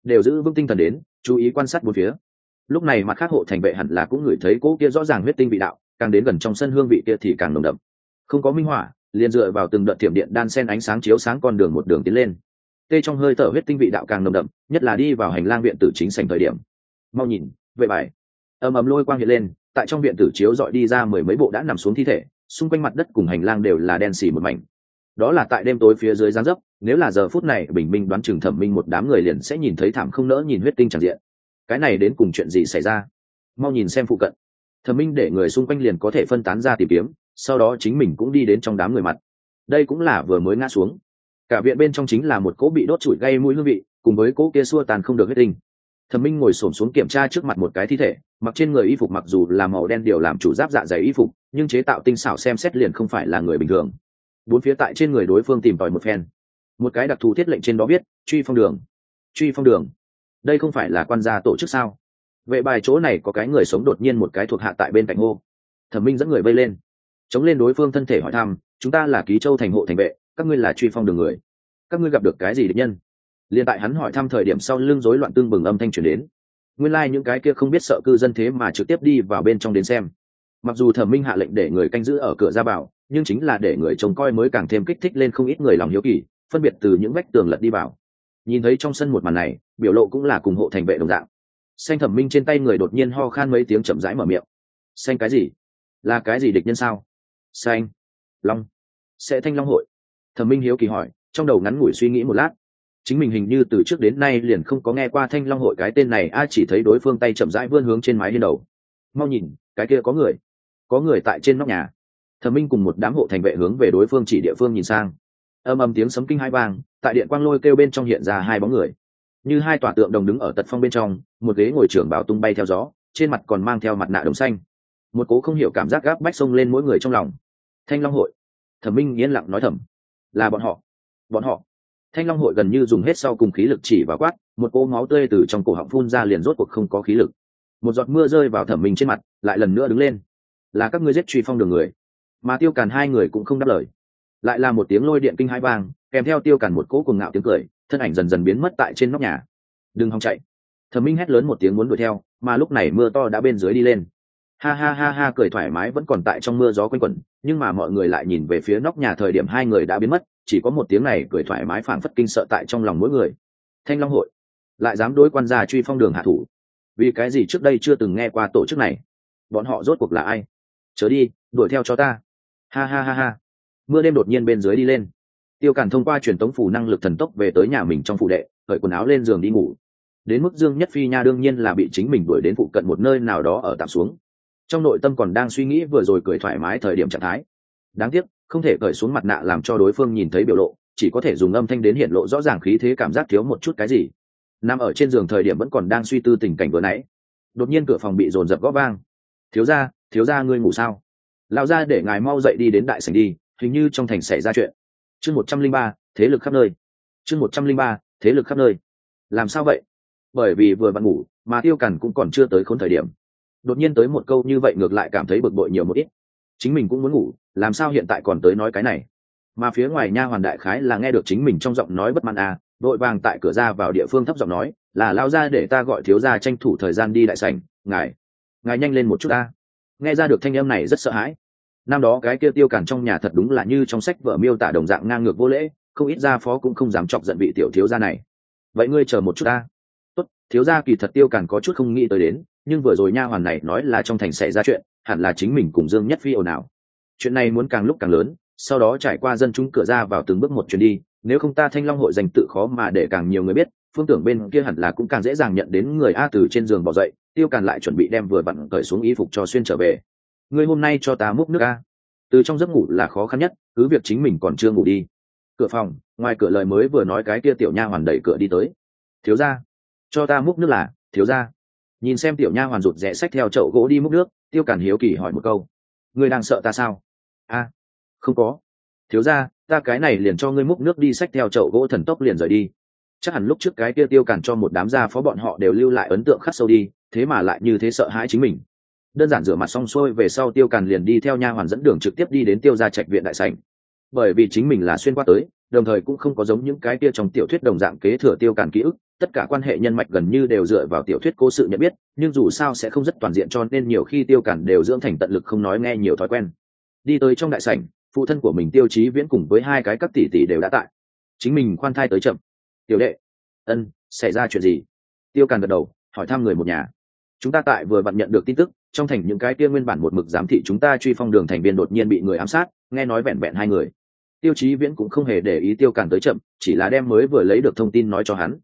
[SPEAKER 1] đều giữ vững tinh thần đến chú ý quan sát bốn phía. Lúc này mặt khác hộ thành vệ hẳn là cũng ngửi thấy cỗ kia rõ ràng huyết tinh vị đạo, càng đến gần trong sân hương vị kia thì càng nồng đậm. Không có minh hỏa, liền dựa vào từng đợt thiểm điện đan sen ánh sáng chiếu sáng con đường một đường tiến lên. Tê trong hơi thở huyết tinh vị đạo càng nồng đậm, nhất là đi vào hành lang viện tử chính sảnh thời điểm. Mau nhìn, vệ bài. Ầm ầm lôi quang hiện lên, tại trong viện tử chiếu dọi đi ra mười mấy bộ đã nằm xuống thi thể, xung quanh mặt đất cùng hành lang đều là đen xì một mảnh. Đó là tại đêm tối phía dưới giáng dấp, nếu là giờ phút này bình minh đoán chừng Thẩm Minh một đám người liền sẽ nhìn thấy thảm không nỡ nhìn huyết tinh tràn diện. Cái này đến cùng chuyện gì xảy ra? Mau nhìn xem phụ cận. Thẩm Minh để người xung quanh liền có thể phân tán ra tìm kiếm, sau đó chính mình cũng đi đến trong đám người mặt. Đây cũng là vừa mới ngã xuống. Cả viện bên trong chính là một cỗ bị đốt trụi gây mũi hương vị, cùng với cỗ kia xua tàn không được huyết tinh. Thẩm Minh ngồi xổm xuống kiểm tra trước mặt một cái thi thể, mặc trên người y phục mặc dù là màu đen điều làm chủ giáp dạ dày y phục, nhưng chế tạo tinh xảo xem xét liền không phải là người bình thường. Bốn phía tại trên người đối phương tìm tòi một phen, một cái đặc thù thiết lệnh trên đó viết truy phong đường. Truy phong đường, đây không phải là quan gia tổ chức sao? Vệ bài chỗ này có cái người sống đột nhiên một cái thuộc hạ tại bên cạnh hô. Thẩm Minh dẫn người vây lên, chống lên đối phương thân thể hỏi thăm, chúng ta là Ký Châu thành hộ thành vệ, các ngươi là truy phong đường người, các ngươi gặp được cái gì địch nhân? Liên tại hắn hỏi thăm thời điểm sau lưng rối loạn tương bừng âm thanh truyền đến. Nguyên lai những cái kia không biết sợ cư dân thế mà trực tiếp đi vào bên trong đến xem. Mặc dù Thẩm Minh hạ lệnh để người canh giữ ở cửa ra vào, nhưng chính là để người trông coi mới càng thêm kích thích lên không ít người lòng hiếu kỳ, phân biệt từ những vách tường lật đi vào. Nhìn thấy trong sân một màn này, biểu lộ cũng là cùng hộ thành vệ đồng dạng. Xanh Thẩm Minh trên tay người đột nhiên ho khan mấy tiếng chậm rãi mở miệng. Xanh cái gì? Là cái gì địch nhân sao? Xanh, long, sẽ Thanh Long hội. Thẩm Minh hiếu kỳ hỏi, trong đầu ngắn ngủi suy nghĩ một lát. Chính mình hình như từ trước đến nay liền không có nghe qua Thanh Long hội cái tên này, ai chỉ thấy đối phương tay chậm rãi vươn hướng trên mái hiên đầu. Mau nhìn, cái kia có người tại trên nóc nhà. Thẩm Minh cùng một đám hộ thành vệ hướng về đối phương chỉ địa phương nhìn sang. Âm ầm tiếng sấm kinh hai vang, tại điện quang lôi kêu bên trong hiện ra hai bóng người, như hai tòa tượng đồng đứng ở tật phong bên trong, một ghế ngồi trưởng bảo tung bay theo gió, trên mặt còn mang theo mặt nạ đồng xanh. Một cố không hiểu cảm giác gáp bách xông lên mỗi người trong lòng. Thanh Long hội. Thẩm Minh yên lặng nói thầm, là bọn họ. Thanh Long hội gần như dùng hết sau cùng khí lực chỉ vào quát, một cỗ máu tươi từ trong cổ họng phun ra liền rốt cuộc không có khí lực. Một giọt mưa rơi vào Thẩm Minh trên mặt, lại lần nữa đứng lên. Là các ngươi giết truy phong đường người. Mà Tiêu Càn hai người cũng không đáp lời. Lại là một tiếng lôi điện kinh hai vang, kèm theo Tiêu Càn một cỗ cuồng ngạo tiếng cười, thân ảnh dần dần biến mất tại trên nóc nhà. Đừng hòng chạy. Thẩm Minh hét lớn một tiếng muốn đuổi theo, mà lúc này mưa to đã bên dưới đi lên. Ha ha ha ha, cười thoải mái vẫn còn tại trong mưa gió quanh quẩn, nhưng mà mọi người lại nhìn về phía nóc nhà thời điểm hai người đã biến mất, chỉ có một tiếng này cười thoải mái phảng phất kinh sợ tại trong lòng mỗi người. Thanh Long hội lại dám đối quan gia truy phong đường hạ thủ, vì cái gì trước đây chưa từng nghe qua tổ chức này? Bọn họ rốt cuộc là ai? Chớ đi, đuổi theo cho ta. Ha ha ha ha. Mưa đêm đột nhiên bên dưới đi lên. Tiêu Càn thông qua truyền tống phủ năng lực thần tốc về tới nhà mình trong phủ đệ, cởi quần áo lên giường đi ngủ. Đến mức Dương Nhất Phi nha đương nhiên là bị chính mình đuổi đến phụ cận một nơi nào đó ở tạm xuống. Trong nội tâm còn đang suy nghĩ vừa rồi cười thoải mái thời điểm trạng thái. Đáng tiếc, không thể cởi xuống mặt nạ làm cho đối phương nhìn thấy biểu lộ, chỉ có thể dùng âm thanh đến hiện lộ rõ ràng khí thế, cảm giác thiếu một chút cái gì. Nằm ở trên giường thời điểm vẫn còn đang suy tư tình cảnh vừa nãy. Đột nhiên cửa phòng bị dồn dập gõ vang. Thiếu gia ngươi ngủ sao? Lão gia để ngài mau dậy đi đến đại sảnh đi, hình như trong thành xảy ra chuyện. Chương 103, thế lực khắp nơi. Chương 103, thế lực khắp nơi. Làm sao vậy? Bởi vì vừa vặn ngủ, mà Tiêu Càn cũng còn chưa tới khốn thời điểm. Đột nhiên tới một câu như vậy ngược lại cảm thấy bực bội nhiều một ít. Chính mình cũng muốn ngủ, làm sao hiện tại còn tới nói cái này? Mà phía ngoài nha hoàn đại khái là nghe được chính mình trong giọng nói bất mãn à, đội vàng tại cửa ra vào địa phương thấp giọng nói, là lao ra để ta gọi thiếu gia tranh thủ thời gian đi đại sảnh, ngài nhanh lên một chút ta. Nghe ra được thanh âm này rất sợ hãi. Năm đó cái kia Tiêu Càn trong nhà thật đúng là như trong sách vở miêu tả đồng dạng ngang ngược vô lễ, không ít gia phó cũng không dám chọc giận vị tiểu thiếu gia này. Vậy ngươi chờ một chút ta. Tốt, thiếu gia kỳ thật Tiêu Càn có chút không nghĩ tới đến, nhưng vừa rồi nha hoàn này nói là trong thành xảy ra chuyện, hẳn là chính mình cùng Dương Nhất Phi ồn ào. Chuyện này muốn càng lúc càng lớn, sau đó trải qua dân chúng cửa ra vào từng bước một chuyến đi, nếu không ta Thanh Long hội danh tự khó mà để càng nhiều người biết, phương tưởng bên kia hẳn là cũng càng dễ dàng nhận đến người. A từ trên giường bỏ dậy, Tiêu Càn lại chuẩn bị đem vừa vặn cởi xuống y phục cho xuyên trở về. Ngươi hôm nay cho ta múc nước a. Từ trong giấc ngủ là khó khăn nhất, cứ việc chính mình còn chưa ngủ đi. Cửa phòng, ngoài cửa lời mới vừa nói cái kia tiểu nha hoàn đẩy cửa đi tới. Thiếu gia, cho ta múc nước là, thiếu gia. Nhìn xem tiểu nha hoàn rụt rẽ xách theo chậu gỗ đi múc nước, Tiêu Càn hiếu kỳ hỏi một câu. Ngươi đang sợ ta sao? A, không có. Thiếu gia, ta cái này liền cho ngươi múc nước đi, xách theo chậu gỗ thần tốc liền rời đi. Chắc hẳn lúc trước cái kia Tiêu Càn cho một đám gia phó bọn họ đều lưu lại ấn tượng khắc sâu đi, thế mà lại như thế sợ hãi chính mình. Đơn giản rửa mặt xong xuôi về sau, Tiêu Càn liền đi theo nha hoàn dẫn đường trực tiếp đi đến Tiêu gia trạch viện đại sảnh. Bởi vì chính mình là xuyên qua tới, đồng thời cũng không có giống những cái kia trong tiểu thuyết đồng dạng kế thừa Tiêu Càn ký ức, tất cả quan hệ nhân mạch gần như đều dựa vào tiểu thuyết cố sự nhận biết, nhưng dù sao sẽ không rất toàn diện, cho nên nhiều khi Tiêu Cản đều dưỡng thành tận lực không nói nghe nhiều thói quen. Đi tới trong đại sảnh, phụ thân của mình Tiêu Chí Viễn cùng với hai cái các tỷ tỷ đều đã tại. Chính mình khoan thai tới chậm. Tiểu đệ, ân, xảy ra chuyện gì? Tiêu Cản gật đầu, hỏi thăm người một nhà. Chúng ta tại vừa vặn nhận được tin tức, trong thành những cái kia nguyên bản một mực giám thị chúng ta truy phong đường thành viên đột nhiên bị người ám sát, nghe nói vẹn vẹn hai người. Tiêu Chí Viễn cũng không hề để ý Tiêu Cản tới chậm, chỉ là đem mới vừa lấy được thông tin nói cho hắn.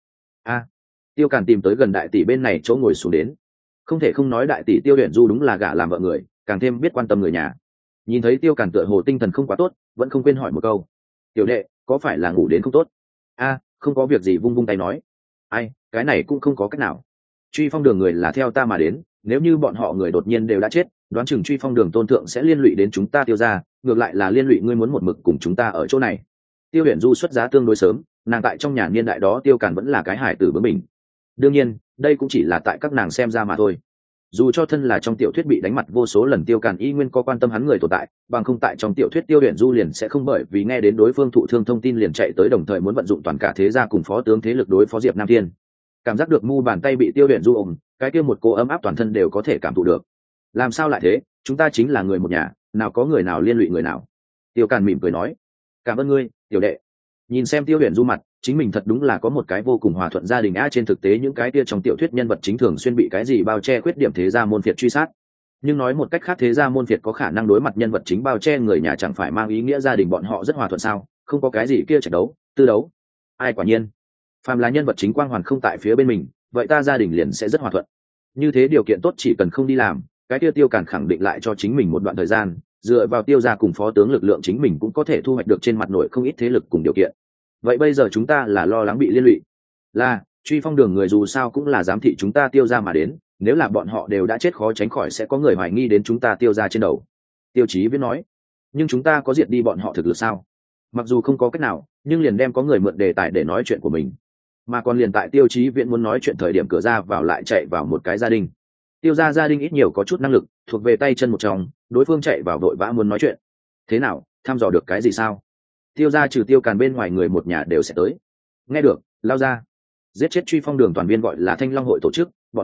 [SPEAKER 1] Tiêu Cản tìm tới gần đại tỷ bên này chỗ ngồi xuống đến. Không thể không nói đại tỷ Tiêu Uyển Du đúng là gả làm vợ người, càng thêm biết quan tâm người nhà. Nhìn thấy Tiêu Cản tựa hồ tinh thần không quá tốt, vẫn không quên hỏi một câu: tiểu đệ, có phải là ngủ đến không tốt? Không có việc gì, vung vung tay nói. Ai, cái này cũng không có cách nào. Truy phong đường người là theo ta mà đến, nếu như bọn họ người đột nhiên đều đã chết, đoán chừng truy phong đường tôn thượng sẽ liên lụy đến chúng ta Tiêu gia, ngược lại là liên lụy ngươi muốn một mực cùng chúng ta ở chỗ này. Tiêu Uyển Du xuất giá tương đối sớm, nàng tại trong nhà niên đại đó Tiêu Cản vẫn là cái hải tử bướng bỉnh. Đương nhiên, đây cũng chỉ là tại các nàng xem ra mà thôi. Dù cho thân là trong tiểu thuyết bị đánh mặt vô số lần, Tiêu Cản y nguyên có quan tâm hắn người tồn tại, bằng không tại trong tiểu thuyết Tiêu Uyển Du liền sẽ không bởi vì nghe đến đối phương thụ thương thông tin liền chạy tới, đồng thời muốn vận dụng toàn cả thế gia cùng phó tướng thế lực đối phó Diệp Nam Thiên. Cảm giác được mu bàn tay bị Tiêu Uyển Du ôm, cái kia một cô ấm áp toàn thân đều có thể cảm thụ được. Làm sao lại thế, chúng ta chính là người một nhà, nào có người nào liên lụy người nào. Tiêu Cản mỉm cười nói: cảm ơn ngươi, tiểu đệ. Nhìn xem Tiêu Uyển Du mặt, chính mình thật đúng là có một cái vô cùng hòa thuận gia đình á. Trên thực tế những cái kia trong tiểu thuyết nhân vật chính thường xuyên bị cái gì bao che khuyết điểm thế gia môn phiệt truy sát, nhưng nói một cách khác, thế gia môn phiệt có khả năng đối mặt nhân vật chính bao che người nhà chẳng phải mang ý nghĩa gia đình bọn họ rất hòa thuận sao? Không có cái gì kia trạch đấu tư đấu. Ai, quả nhiên phàm là nhân vật chính quang hoàn không tại phía bên mình, vậy ta gia đình liền sẽ rất hòa thuận. Như thế điều kiện tốt, chỉ cần không đi làm cái kia Tiêu Cản khẳng định lại cho chính mình một đoạn thời gian, dựa vào Tiêu gia cùng phó tướng lực lượng, chính mình cũng có thể thu hoạch được trên mặt nội không ít thế lực cùng điều kiện. Vậy bây giờ chúng ta là lo lắng bị liên lụy, là truy phong đường người dù sao cũng là giám thị chúng ta Tiêu gia mà đến, nếu là bọn họ đều đã chết, khó tránh khỏi sẽ có người hoài nghi đến chúng ta Tiêu gia trên đầu. Tiêu Chí Viễn nói: nhưng chúng ta có diệt đi bọn họ thực lực sao? Mặc dù không có cách nào, nhưng liền đem có người mượn đề tài để nói chuyện của mình. Mà còn liền tại Tiêu Chí Viễn muốn nói chuyện thời điểm, cửa ra vào lại chạy vào một cái gia đình. Tiêu gia gia đình ít nhiều có chút năng lực, thuộc về tay chân một trong, đối phương chạy vào vội vã muốn nói chuyện. Thế nào, thăm dò được cái gì sao? Tiêu gia trừ Tiêu Càn bên ngoài người một nhà đều sẽ tới. Nghe được, lao ra. Giết chết truy phong đường toàn viên gọi là Thanh Long hội tổ chức, bọn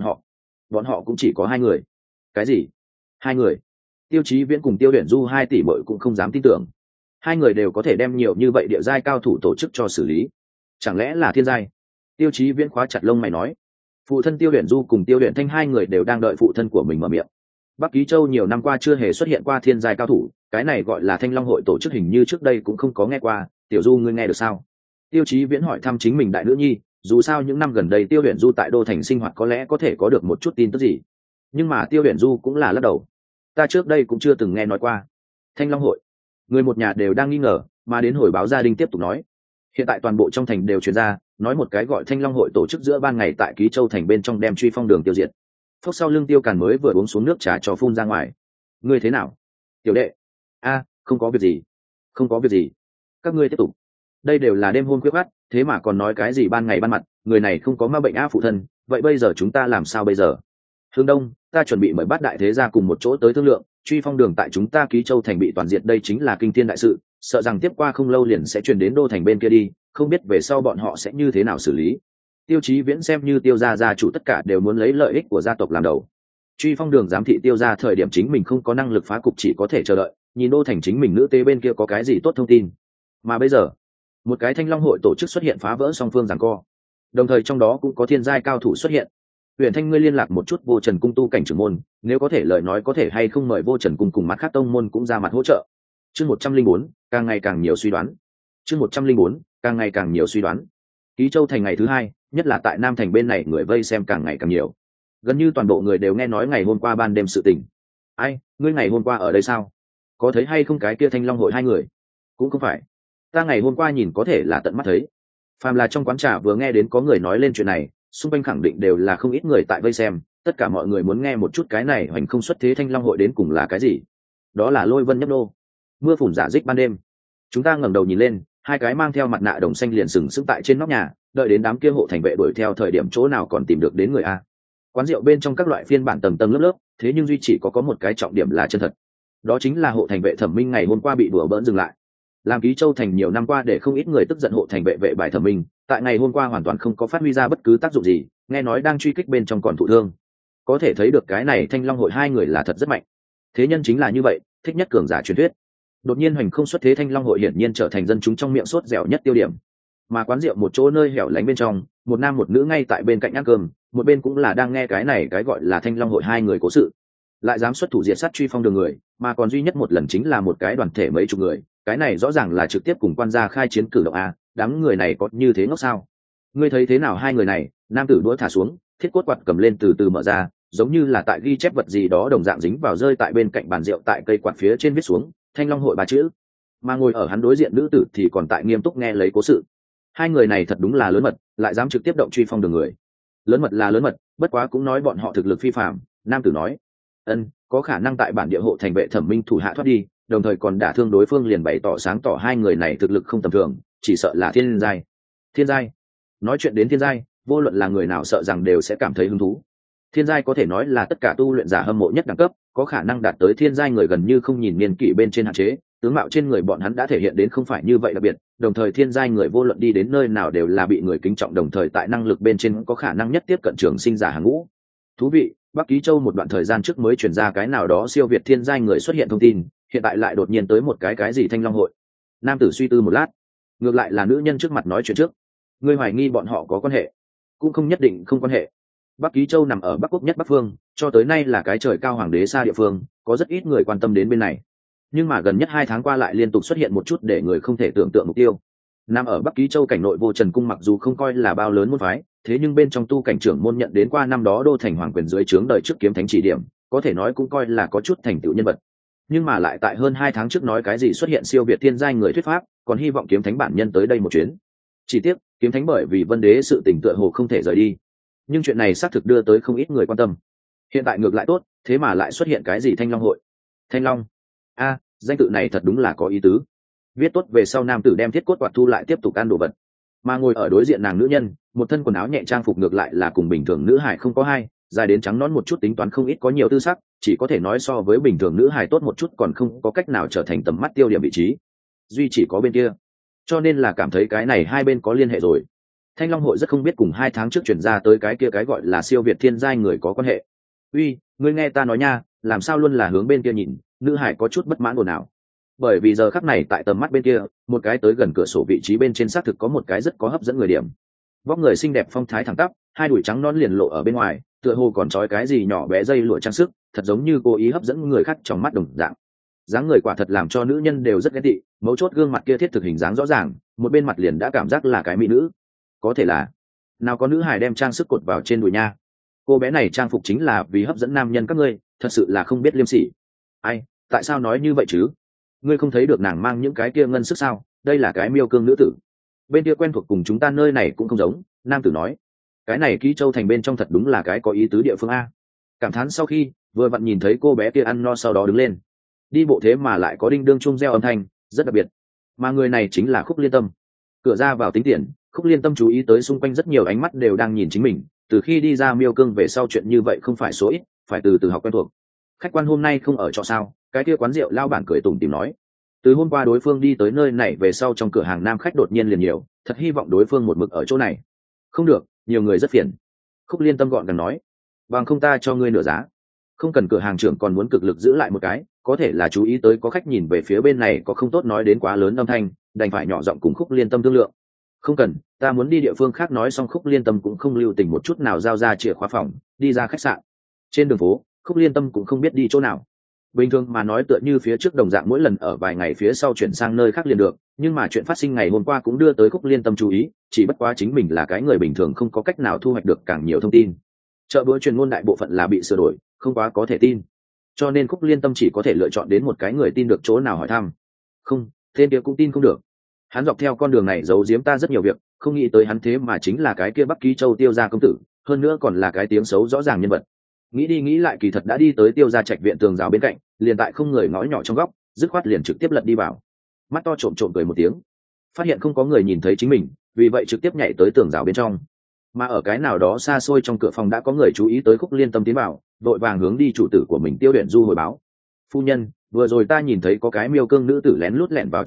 [SPEAKER 1] họ cũng chỉ có hai người. Cái gì? Hai người? Tiêu Chí Viễn cùng Tiêu Uyển Du hai tỷ muội cũng không dám tin tưởng. Hai người đều có thể đem nhiều như vậy địa giai cao thủ tổ chức cho xử lý, chẳng lẽ là thiên giai? Tiêu Chí Viễn khóa chặt lông mày nói. Phụ thân Tiêu Uyển Du cùng Tiêu Uyển Thanh hai người đều đang đợi phụ thân của mình mở miệng. Bắc Ký Châu nhiều năm qua chưa hề xuất hiện qua thiên giai cao thủ, cái này gọi là Thanh Long hội tổ chức hình như trước đây cũng không có nghe qua. Tiểu Du, ngươi nghe được sao? Tiêu Chí Viễn hỏi thăm chính mình đại nữ nhi, dù sao những năm gần đây Tiêu Uyển Du tại đô thành sinh hoạt có lẽ có thể có được một chút tin tức gì. Nhưng mà Tiêu Uyển Du cũng là lắc đầu. Ta trước đây cũng chưa từng nghe nói qua Thanh Long hội. Người một nhà đều đang nghi ngờ, mà đến hồi báo gia đình tiếp tục nói. Hiện tại toàn bộ trong thành đều truyền ra, nói một cái gọi Thanh Long hội tổ chức giữa ban ngày tại Ký Châu thành bên trong đem truy phong đường tiêu diệt. Phốc sau lưng Tiêu Càn mới vừa uống xuống nước trà cho phun ra ngoài. Ngươi thế nào, tiểu đệ? Không có việc gì, không có việc gì. Các ngươi tiếp tục. Đây đều là đêm hôm khuya khoắt, thế mà còn nói cái gì ban ngày ban mặt, người này không có ma bệnh phụ thân. Vậy bây giờ chúng ta làm sao bây giờ? Hướng Đông, ta chuẩn bị mời bát đại thế gia cùng một chỗ tới thương lượng. Truy phong đường tại chúng ta Ký Châu thành bị toàn diệt, đây chính là kinh thiên đại sự, sợ rằng tiếp qua không lâu liền sẽ truyền đến đô thành bên kia đi, không biết về sau bọn họ sẽ như thế nào xử lý. Tiêu Chí Viễn xem như Tiêu gia gia chủ, tất cả đều muốn lấy lợi ích của gia tộc làm đầu. Truy phong đường giám thị Tiêu gia thời điểm chính mình không có năng lực phá cục, chỉ có thể chờ đợi, nhìn đô thành chính mình nữ tế bên kia có cái gì tốt thông tin. Mà bây giờ, một cái Thanh Long hội tổ chức xuất hiện, phá vỡ song phương giằng co, đồng thời trong đó cũng có thiên giai cao thủ xuất hiện. Huyền Thanh, ngươi liên lạc một chút Vô Trần cung tu cảnh trưởng môn, nếu có thể lời nói có thể hay không mời Vô Trần cung cùng mắt khác tông môn cũng ra mặt hỗ trợ. Chương 104, càng ngày càng nhiều suy đoán. Chương 104, càng ngày càng nhiều suy đoán. Ký Châu thành ngày thứ hai, nhất là tại Nam thành bên này người vây xem càng ngày càng nhiều. Gần như toàn bộ người đều nghe nói ngày hôm qua ban đêm sự tình. Ai, ngươi ngày hôm qua ở đây sao? Có thấy hay không cái kia Thanh Long hội hai người? Cũng không phải. Ta ngày hôm qua nhìn có thể là tận mắt thấy. Phàm là trong quán trà vừa nghe đến có người nói lên chuyện này, xung quanh khẳng định đều là không ít người tại vây xem, tất cả mọi người muốn nghe một chút cái này hoành không xuất thế Thanh Long hội đến cùng là cái gì. Đó là lôi vân nhấp nô, mưa phùn giả dích ban đêm. Chúng ta ngẩng đầu nhìn lên, hai cái mang theo mặt nạ đồng xanh liền sừng sững tại trên nóc nhà, đợi đến đám kia hộ thành vệ đuổi theo thời điểm chỗ nào còn tìm được đến người a. Quán rượu bên trong các loại phiên bản tầng tầng lớp lớp, thế nhưng duy chỉ có một cái trọng điểm là chân thật. Đó chính là hộ thành vệ Thẩm Minh ngày hôm qua bị đùa bỡn dừng lại. Làm ký châu thành nhiều năm qua để không ít người tức giận hộ thành vệ bài thẩm minh, tại ngày hôm qua hoàn toàn không có phát huy ra bất cứ tác dụng gì, nghe nói đang truy kích bên trong còn thụ thương. Có thể thấy được cái này Thanh Long hội hai người là thật rất mạnh. Thế nhân chính là như vậy, thích nhất cường giả truyền thuyết. Đột nhiên hoành không xuất thế Thanh Long hội hiển nhiên trở thành dân chúng trong miệng sốt dẻo nhất tiêu điểm. Mà quán rượu một chỗ nơi hẻo lánh bên trong, một nam một nữ ngay tại bên cạnh ăn cơm, một bên cũng là đang nghe cái này cái gọi là Thanh Long hội hai người cố sự. Lại dám xuất thủ diệt sát truy phong đường người, mà còn duy nhất một lần chính là một cái đoàn thể mấy chục người, cái này rõ ràng là trực tiếp cùng quan gia khai chiến cử động a, đám người này có như thế ngốc sao? Ngươi thấy thế nào hai người này? Nam tử đũa thả xuống, thiết cốt quạt cầm lên từ từ mở ra, giống như là tại ghi chép vật gì đó đồng dạng dính vào rơi tại bên cạnh bàn rượu tại cây quạt phía trên viết xuống Thanh Long hội ba chữ. Mà ngồi ở hắn đối diện nữ tử thì còn tại nghiêm túc nghe lấy cố sự. Hai người này thật đúng là lớn mật, lại dám trực tiếp động truy phong đường người. Lớn mật là lớn mật, bất quá cũng nói bọn họ thực lực phi phàm. Nam tử nói, có khả năng tại bản địa hộ thành vệ thẩm minh thủ hạ thoát đi, đồng thời còn đả thương đối phương, liền bày tỏ sáng tỏ hai người này thực lực không tầm thường, chỉ sợ là thiên giai. Thiên giai? Nói chuyện đến thiên giai, vô luận là người nào sợ rằng đều sẽ cảm thấy hứng thú. Thiên giai có thể nói là tất cả tu luyện giả hâm mộ nhất đẳng cấp, có khả năng đạt tới thiên giai người gần như không nhìn niên kỷ bên trên hạn chế, tướng mạo trên người bọn hắn đã thể hiện đến không phải như vậy đặc biệt, đồng thời thiên giai người vô luận đi đến nơi nào đều là bị người kính trọng, đồng thời tại năng lực bên trên có khả năng nhất tiếp cận trường sinh giả hàng ngũ. Thú vị, Bắc Ký Châu một đoạn thời gian trước mới truyền ra cái nào đó siêu việt thiên giai người xuất hiện thông tin, hiện tại lại đột nhiên tới một cái gì Thanh Long hội. Nam tử suy tư một lát, ngược lại là nữ nhân trước mặt nói chuyện trước. Ngươi hoài nghi bọn họ có quan hệ, cũng không nhất định không quan hệ. Bắc Ký Châu nằm ở Bắc Quốc nhất Bắc phương, cho tới nay là cái trời cao hoàng đế xa địa phương, có rất ít người quan tâm đến bên này. Nhưng mà gần nhất 2 tháng qua lại liên tục xuất hiện một chút để người không thể tưởng tượng mục tiêu. Nằm ở Bắc Ký Châu cảnh nội Vô Trần cung mặc dù không coi là bao lớn môn phái, thế nhưng bên trong tu cảnh trưởng môn nhận đến qua năm đó đô thành hoàng quyền dưới trướng đời trước kiếm thánh chỉ điểm, có thể nói cũng coi là có chút thành tựu nhân vật. Nhưng mà lại tại hơn 2 tháng trước nói cái gì xuất hiện siêu việt thiên giai người thuyết pháp, còn hy vọng kiếm thánh bản nhân tới đây một chuyến. Chỉ tiếc, kiếm thánh bởi vì Vân Đế sự tình tựa hồ không thể rời đi. Nhưng chuyện này xác thực đưa tới không ít người quan tâm. Hiện tại ngược lại tốt, thế mà lại xuất hiện cái gì Thanh Long hội? Thanh Long? Danh tự này thật đúng là có ý tứ. Viết tốt về sau nam tử đem thiết cốt quạt thu lại tiếp tục ăn đồ vật. Mà ngồi ở đối diện nàng nữ nhân, một thân quần áo nhẹ trang phục ngược lại là cùng bình thường nữ hải không có hai, dài đến trắng nõn một chút, tính toán không ít có nhiều tư sắc, chỉ có thể nói so với bình thường nữ hải tốt một chút, còn không có cách nào trở thành tầm mắt tiêu điểm vị trí. Duy chỉ có bên kia. Cho nên là cảm thấy cái này hai bên có liên hệ rồi. Thanh Long hội rất không biết cùng 2 tháng trước chuyển ra tới cái kia cái gọi là siêu việt thiên giai người có quan hệ. Uy, ngươi nghe ta nói nha, làm sao luôn là hướng bên kia nhìn? Nữ hải có chút bất mãn ồn ào. Bởi vì giờ khắc này tại tầm mắt bên kia, một cái tới gần cửa sổ vị trí bên trên xác thực có một cái rất có hấp dẫn người điểm. Vóc người xinh đẹp phong thái thẳng tắp, hai đùi trắng non liền lộ ở bên ngoài, tựa hồ còn trói cái gì nhỏ bé dây lụa trang sức, thật giống như cố ý hấp dẫn người khác trong mắt đồng dạng. Dáng người quả thật làm cho nữ nhân đều rất ghét tị, mấu chốt gương mặt kia thiết thực hình dáng rõ ràng, một bên mặt liền đã cảm giác là cái mỹ nữ. Có thể là nào có nữ hài đem trang sức cột vào trên đùi nha. Cô bé này trang phục chính là vì hấp dẫn nam nhân các ngươi, thật sự là không biết liêm sỉ. Ai, tại sao nói như vậy chứ? Ngươi không thấy được nàng mang những cái kia ngân sức sao? Đây là cái miêu cương nữ tử. Bên kia quen thuộc cùng chúng ta nơi này cũng không giống. Nam tử nói, cái này Ký Châu thành bên trong thật đúng là cái có ý tứ địa phương a. Cảm thán sau khi vừa vặn nhìn thấy cô bé kia ăn no sau đó đứng lên, đi bộ thế mà lại có đinh đương chung reo âm thanh, rất đặc biệt. Mà người này chính là Khúc Liên Tâm. Cửa ra vào tính tiền, Khúc Liên Tâm chú ý tới xung quanh rất nhiều ánh mắt đều đang nhìn chính mình. Từ khi đi ra miêu cương về sau chuyện như vậy không phải số ít, phải từ từ học quen thuộc. Khách quan hôm nay không ở trọ sao? Cái kia quán rượu lao bản cười tủm tỉm nói. Từ hôm qua đối phương đi tới nơi này về sau trong cửa hàng nam khách đột nhiên liền nhiều, thật hy vọng đối phương một mực ở chỗ này. Không được, nhiều người rất phiền. Khúc Liên Tâm gọn gàng nói. Bằng không ta cho ngươi nửa giá. Không cần, cửa hàng trưởng còn muốn cực lực giữ lại một cái, có thể là chú ý tới có khách nhìn về phía bên này có không tốt nói đến quá lớn âm thanh, đành phải nhỏ giọng cùng Khúc Liên Tâm thương lượng. Không cần, ta muốn đi địa phương khác. Nói xong Khúc Liên Tâm cũng không lưu tình một chút nào giao ra chìa khóa phòng, đi ra khách sạn. Trên đường phố, Khúc Liên Tâm cũng không biết đi chỗ nào. Bình thường mà nói tựa như phía trước đồng dạng, mỗi lần ở vài ngày phía sau chuyển sang nơi khác liền được, nhưng mà chuyện phát sinh ngày hôm qua cũng đưa tới Khúc Liên Tâm chú ý, chỉ bất quá chính mình là cái người bình thường không có cách nào thu hoạch được càng nhiều thông tin. Chợ bữa truyền ngôn đại bộ phận là bị sửa đổi, không quá có thể tin, cho nên Khúc Liên Tâm chỉ có thể lựa chọn đến một cái người tin được chỗ nào hỏi thăm. Không, tên kia cũng tin không được. Hắn dọc theo con đường này giấu giếm ta rất nhiều việc, không nghĩ tới hắn thế mà chính là cái kia Bắc Ký Châu Tiêu gia công tử, hơn nữa còn là cái tiếng xấu rõ ràng nhân vật. Nghĩ đi nghĩ lại kỳ thật đã đi tới Tiêu gia trạch viện tường rào bên cạnh, liền tại không người ngõ nhỏ trong góc, dứt khoát liền trực tiếp lật đi vào. Mắt to trộm trộm cười một tiếng, phát hiện không có người nhìn thấy chính mình, vì vậy trực tiếp nhảy tới tường rào bên trong. Mà ở cái nào đó xa xôi trong cửa phòng đã có người chú ý tới Khúc Liên Tâm tiến vào, vội vàng hướng đi chủ tử của mình Tiêu Uyển Du hồi báo. Phu nhân, vừa rồi ta nhìn thấy có cái miêu cương nữ tử lén lút lẻn vào trong nhà,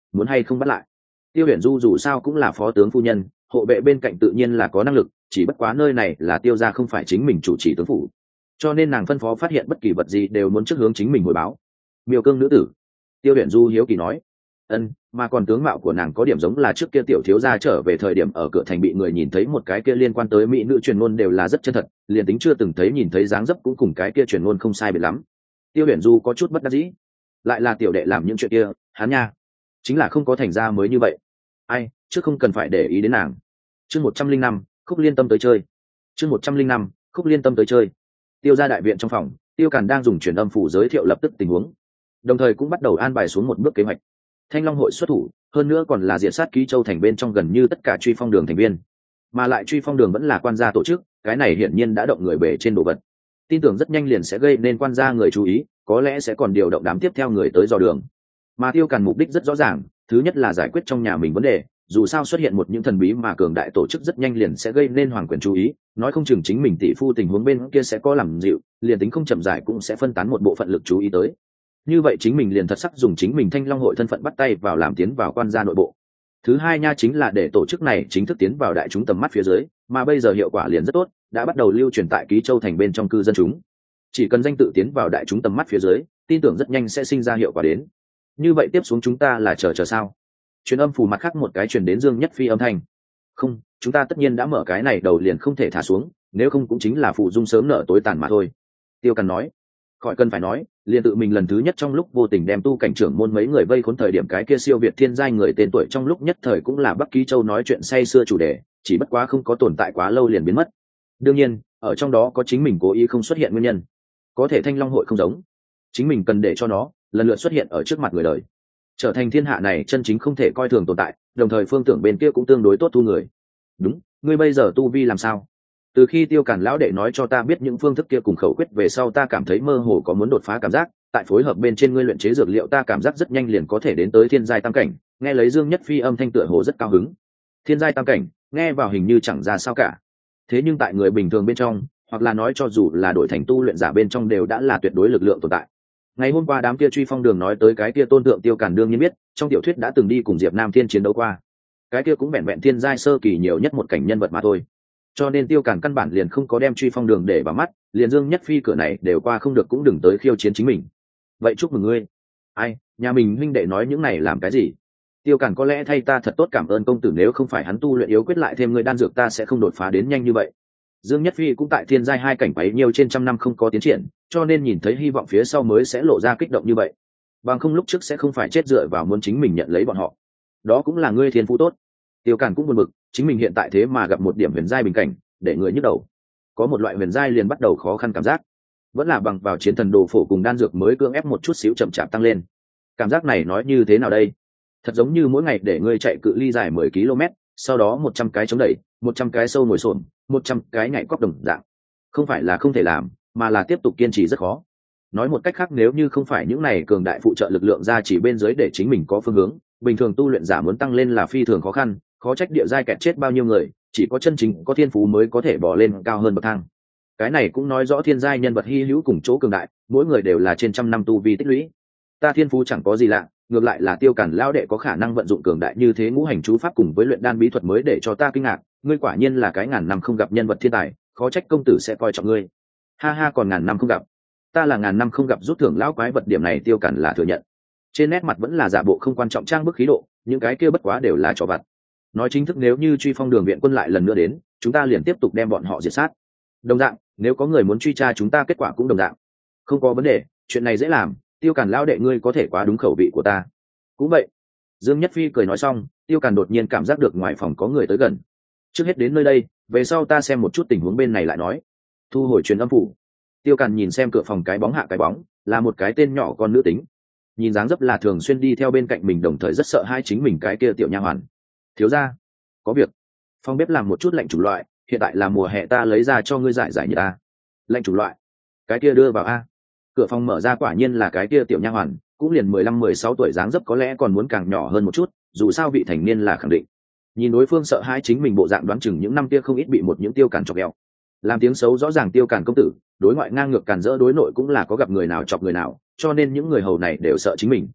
[SPEAKER 1] muốn hay không bắt lại? Tiêu Huyền Du dù sao cũng là phó tướng phu nhân, hộ vệ bên cạnh tự nhiên là có năng lực, chỉ bất quá nơi này là Tiêu gia không phải chính mình chủ trì tướng phủ, cho nên nàng phân phó phát hiện bất kỳ vật gì đều muốn trước hướng chính mình hồi báo. Miêu cương nữ tử. Tiêu Huyền Du hiếu kỳ nói. Ân, mà còn tướng mạo của nàng có điểm giống là trước kia tiểu thiếu gia trở về thời điểm ở cửa thành bị người nhìn thấy một cái kia liên quan tới mỹ nữ truyền ngôn đều là rất chân thật, liền tính chưa từng thấy nhìn thấy dáng dấp cũng cùng cái kia truyền ngôn không sai biệt lắm. Tiêu Huyền Du có chút bất đắc dĩ, lại là tiểu đệ làm những chuyện kia, hắn nha, chính là không có thành ra mới như vậy. Ai, chứ không cần phải để ý đến nàng. Chương 105, Khúc Liên Tâm tới chơi. Chương 105, Khúc Liên Tâm tới chơi. Tiêu gia đại viện trong phòng, Tiêu Càn đang dùng truyền âm phủ giới thiệu lập tức tình huống, đồng thời cũng bắt đầu an bài xuống một bước kế hoạch. Thanh Long hội xuất thủ, hơn nữa còn là diệt sát Ký Châu thành bên trong gần như tất cả truy phong đường thành viên, mà lại truy phong đường vẫn là quan gia tổ chức, cái này hiển nhiên đã động người bể trên đồ vật. Tin tưởng rất nhanh liền sẽ gây nên quan gia người chú ý, có lẽ sẽ còn điều động đám tiếp theo người tới dò đường. Mà Tiêu Càn mục đích rất rõ ràng, thứ nhất là giải quyết trong nhà mình vấn đề, dù sao xuất hiện một những thần bí mà cường đại tổ chức rất nhanh liền sẽ gây nên hoàng quyền chú ý, nói không chừng chính mình tỷ phu tình huống bên kia sẽ có làm dịu, liền tính không chậm giải cũng sẽ phân tán một bộ phận lực chú ý tới. Như vậy chính mình liền thật sắc dùng chính mình Thanh Long hội thân phận bắt tay vào làm tiến vào quan gia nội bộ. Thứ hai nha chính là để tổ chức này chính thức tiến vào đại chúng tầm mắt phía dưới, mà bây giờ hiệu quả liền rất tốt, đã bắt đầu lưu truyền tại Ký Châu thành bên trong cư dân chúng. Chỉ cần danh tự tiến vào đại chúng tầm mắt phía dưới, tin tưởng rất nhanh sẽ sinh ra hiệu quả đến. Như vậy tiếp xuống chúng ta là chờ sao? Truyền âm phù mặt khác một cái truyền đến Dương Nhất Phi âm thanh. Không, chúng ta tất nhiên đã mở cái này đầu liền không thể thả xuống, nếu không cũng chính là phụ dung sớm nở tối tàn mà thôi. Tiêu Càn nói. Khỏi cần phải nói, liền tự mình lần thứ nhất trong lúc vô tình đem tu cảnh trưởng môn mấy người vây khốn thời điểm cái kia siêu việt thiên giai người tên tuổi trong lúc nhất thời cũng là Bắc Ký Châu nói chuyện say xưa chủ đề, chỉ bất quá không có tồn tại quá lâu liền biến mất. Đương nhiên, ở trong đó có chính mình cố ý không xuất hiện nguyên nhân. Có thể Thanh Long hội không giống, chính mình cần để cho nó lần lượt xuất hiện ở trước mặt người đời, trở thành thiên hạ này chân chính không thể coi thường tồn tại, đồng thời phương tưởng bên kia cũng tương đối tốt thu người. Đúng, ngươi bây giờ tu vi làm sao? Từ khi Tiêu Càn lão đệ nói cho ta biết những phương thức kia cùng khẩu quyết về sau, ta cảm thấy mơ hồ có muốn đột phá cảm giác, tại phối hợp bên trên ngươi luyện chế dược liệu, ta cảm giác rất nhanh liền có thể đến tới thiên giai tam cảnh. Nghe lấy Dương Nhất Phi âm thanh tựa hồ rất cao hứng. Thiên giai tam cảnh, nghe vào hình như chẳng ra sao cả. Thế nhưng tại người bình thường bên trong, hoặc là nói cho dù là đổi thành tu luyện giả bên trong đều đã là tuyệt đối lực lượng tồn tại. Ngày hôm qua đám kia truy phong đường nói tới cái kia tôn tượng Tiêu Càn đương nhiên biết, trong tiểu thuyết đã từng đi cùng Diệp Nam Thiên chiến đấu qua. Cái kia cũng vẹn vẹn thiên giai sơ kỳ nhiều nhất một cảnh nhân vật mà thôi. Cho nên Tiêu Càn căn bản liền không có đem truy phong đường để vào mắt, liền Dương Nhất Phi cửa này đều qua không được cũng đừng tới khiêu chiến chính mình. Vậy chúc mừng ngươi. Ai, nhà mình huynh đệ nói những này làm cái gì? Tiêu Càn có lẽ thay ta thật tốt cảm ơn công tử, nếu không phải hắn tu luyện yếu quyết lại thêm người đan dược ta sẽ không đột phá đến nhanh như vậy. Dương Nhất Phi cũng tại thiên giai hai cảnh bấy nhiều trên trăm năm không có tiến triển, cho nên nhìn thấy hy vọng phía sau mới sẽ lộ ra kích động như vậy. Bằng không lúc trước sẽ không phải chết dựa vào muốn chính mình nhận lấy bọn họ. Đó cũng là ngươi thiên phú tốt. Tiêu Càn cũng buồn bực, chính mình hiện tại thế mà gặp một điểm huyền giai bình cảnh, để người nhức đầu. Có một loại huyền giai liền bắt đầu khó khăn cảm giác, vẫn là bằng vào chiến thần đồ phổ cùng đan dược mới cưỡng ép một chút xíu chậm chạp tăng lên. Cảm giác này nói như thế nào đây? Thật giống như mỗi ngày để ngươi chạy cự ly dài 10 km, sau đó 100 cái chống đẩy, 100 cái sâu ngồi xổm, 100 cái nhảy cóc đồng dạng. Không phải là không thể làm, mà là tiếp tục kiên trì rất khó. Nói một cách khác, nếu như không phải những này cường đại phụ trợ lực lượng ra chỉ bên dưới để chính mình có phương hướng, bình thường tu luyện giả muốn tăng lên là phi thường khó khăn, khó trách địa giai kẹt chết bao nhiêu người, chỉ có chân chính có thiên phú mới có thể bỏ lên cao hơn bậc thang. Cái này cũng nói rõ thiên giai nhân vật hy hữu cùng chỗ cường đại, mỗi người đều là trên trăm năm tu vi tích lũy. Ta thiên phú chẳng có gì lạ, ngược lại là Tiêu Càn lão đệ có khả năng vận dụng cường đại như thế ngũ hành chú pháp cùng với luyện đan bí thuật mới để cho ta kinh ngạc, ngươi quả nhiên là cái ngàn năm không gặp nhân vật thiên tài, khó trách công tử sẽ coi trọng ngươi. Ha ha, còn ngàn năm không gặp, ta là ngàn năm không gặp rút thưởng lão quái vật, điểm này Tiêu Càn là thừa nhận. Trên nét mặt vẫn là giả bộ không quan trọng trang bức khí độ, những cái kia bất quá đều là trò vặt. Nói chính thức, nếu như truy phong đường viện quân lại lần nữa đến, chúng ta liền tiếp tục đem bọn họ diệt sát. Đồng dạng, nếu có người muốn truy tra chúng ta, kết quả cũng đồng dạng. Không có vấn đề, chuyện này dễ làm, Tiêu Càn lão đệ ngươi có thể quá đúng khẩu vị của ta. Cũng vậy. Dương Nhất Phi cười nói xong, Tiêu Càn đột nhiên cảm giác được ngoài phòng có người tới gần. Trước hết đến nơi đây, về sau ta xem một chút tình huống bên này lại nói. Thu hồi truyền âm phủ. Tiêu Càn nhìn xem cửa phòng, cái bóng hạ cái bóng, là một cái tên nhỏ con nữ tính. Nhìn dáng dấp là thường xuyên đi theo bên cạnh mình, đồng thời rất sợ hai chính mình cái kia tiểu nha hoàn. Thiếu gia, có việc. Phòng bếp làm một chút lạnh chủng loại, hiện tại là mùa hè, ta lấy ra cho ngươi giải giải nhiệt ta. Lạnh chủng loại, cái kia đưa vào a. Cửa phòng mở ra, quả nhiên là cái kia tiểu nha hoàn, cũng liền 15-16 tuổi, dáng dấp có lẽ còn muốn càng nhỏ hơn một chút, dù sao vị thành niên là khẳng định. Nhìn đối phương sợ hãi chính mình bộ dạng, đoán chừng những năm kia không ít bị một những Tiêu Càn chọc ghẹo. Làm tiếng xấu rõ ràng Tiêu Càn công tử, đối ngoại ngang ngược càn rỡ, đối nội cũng là có gặp người nào chọc người nào, cho nên những người hầu này đều sợ chính mình.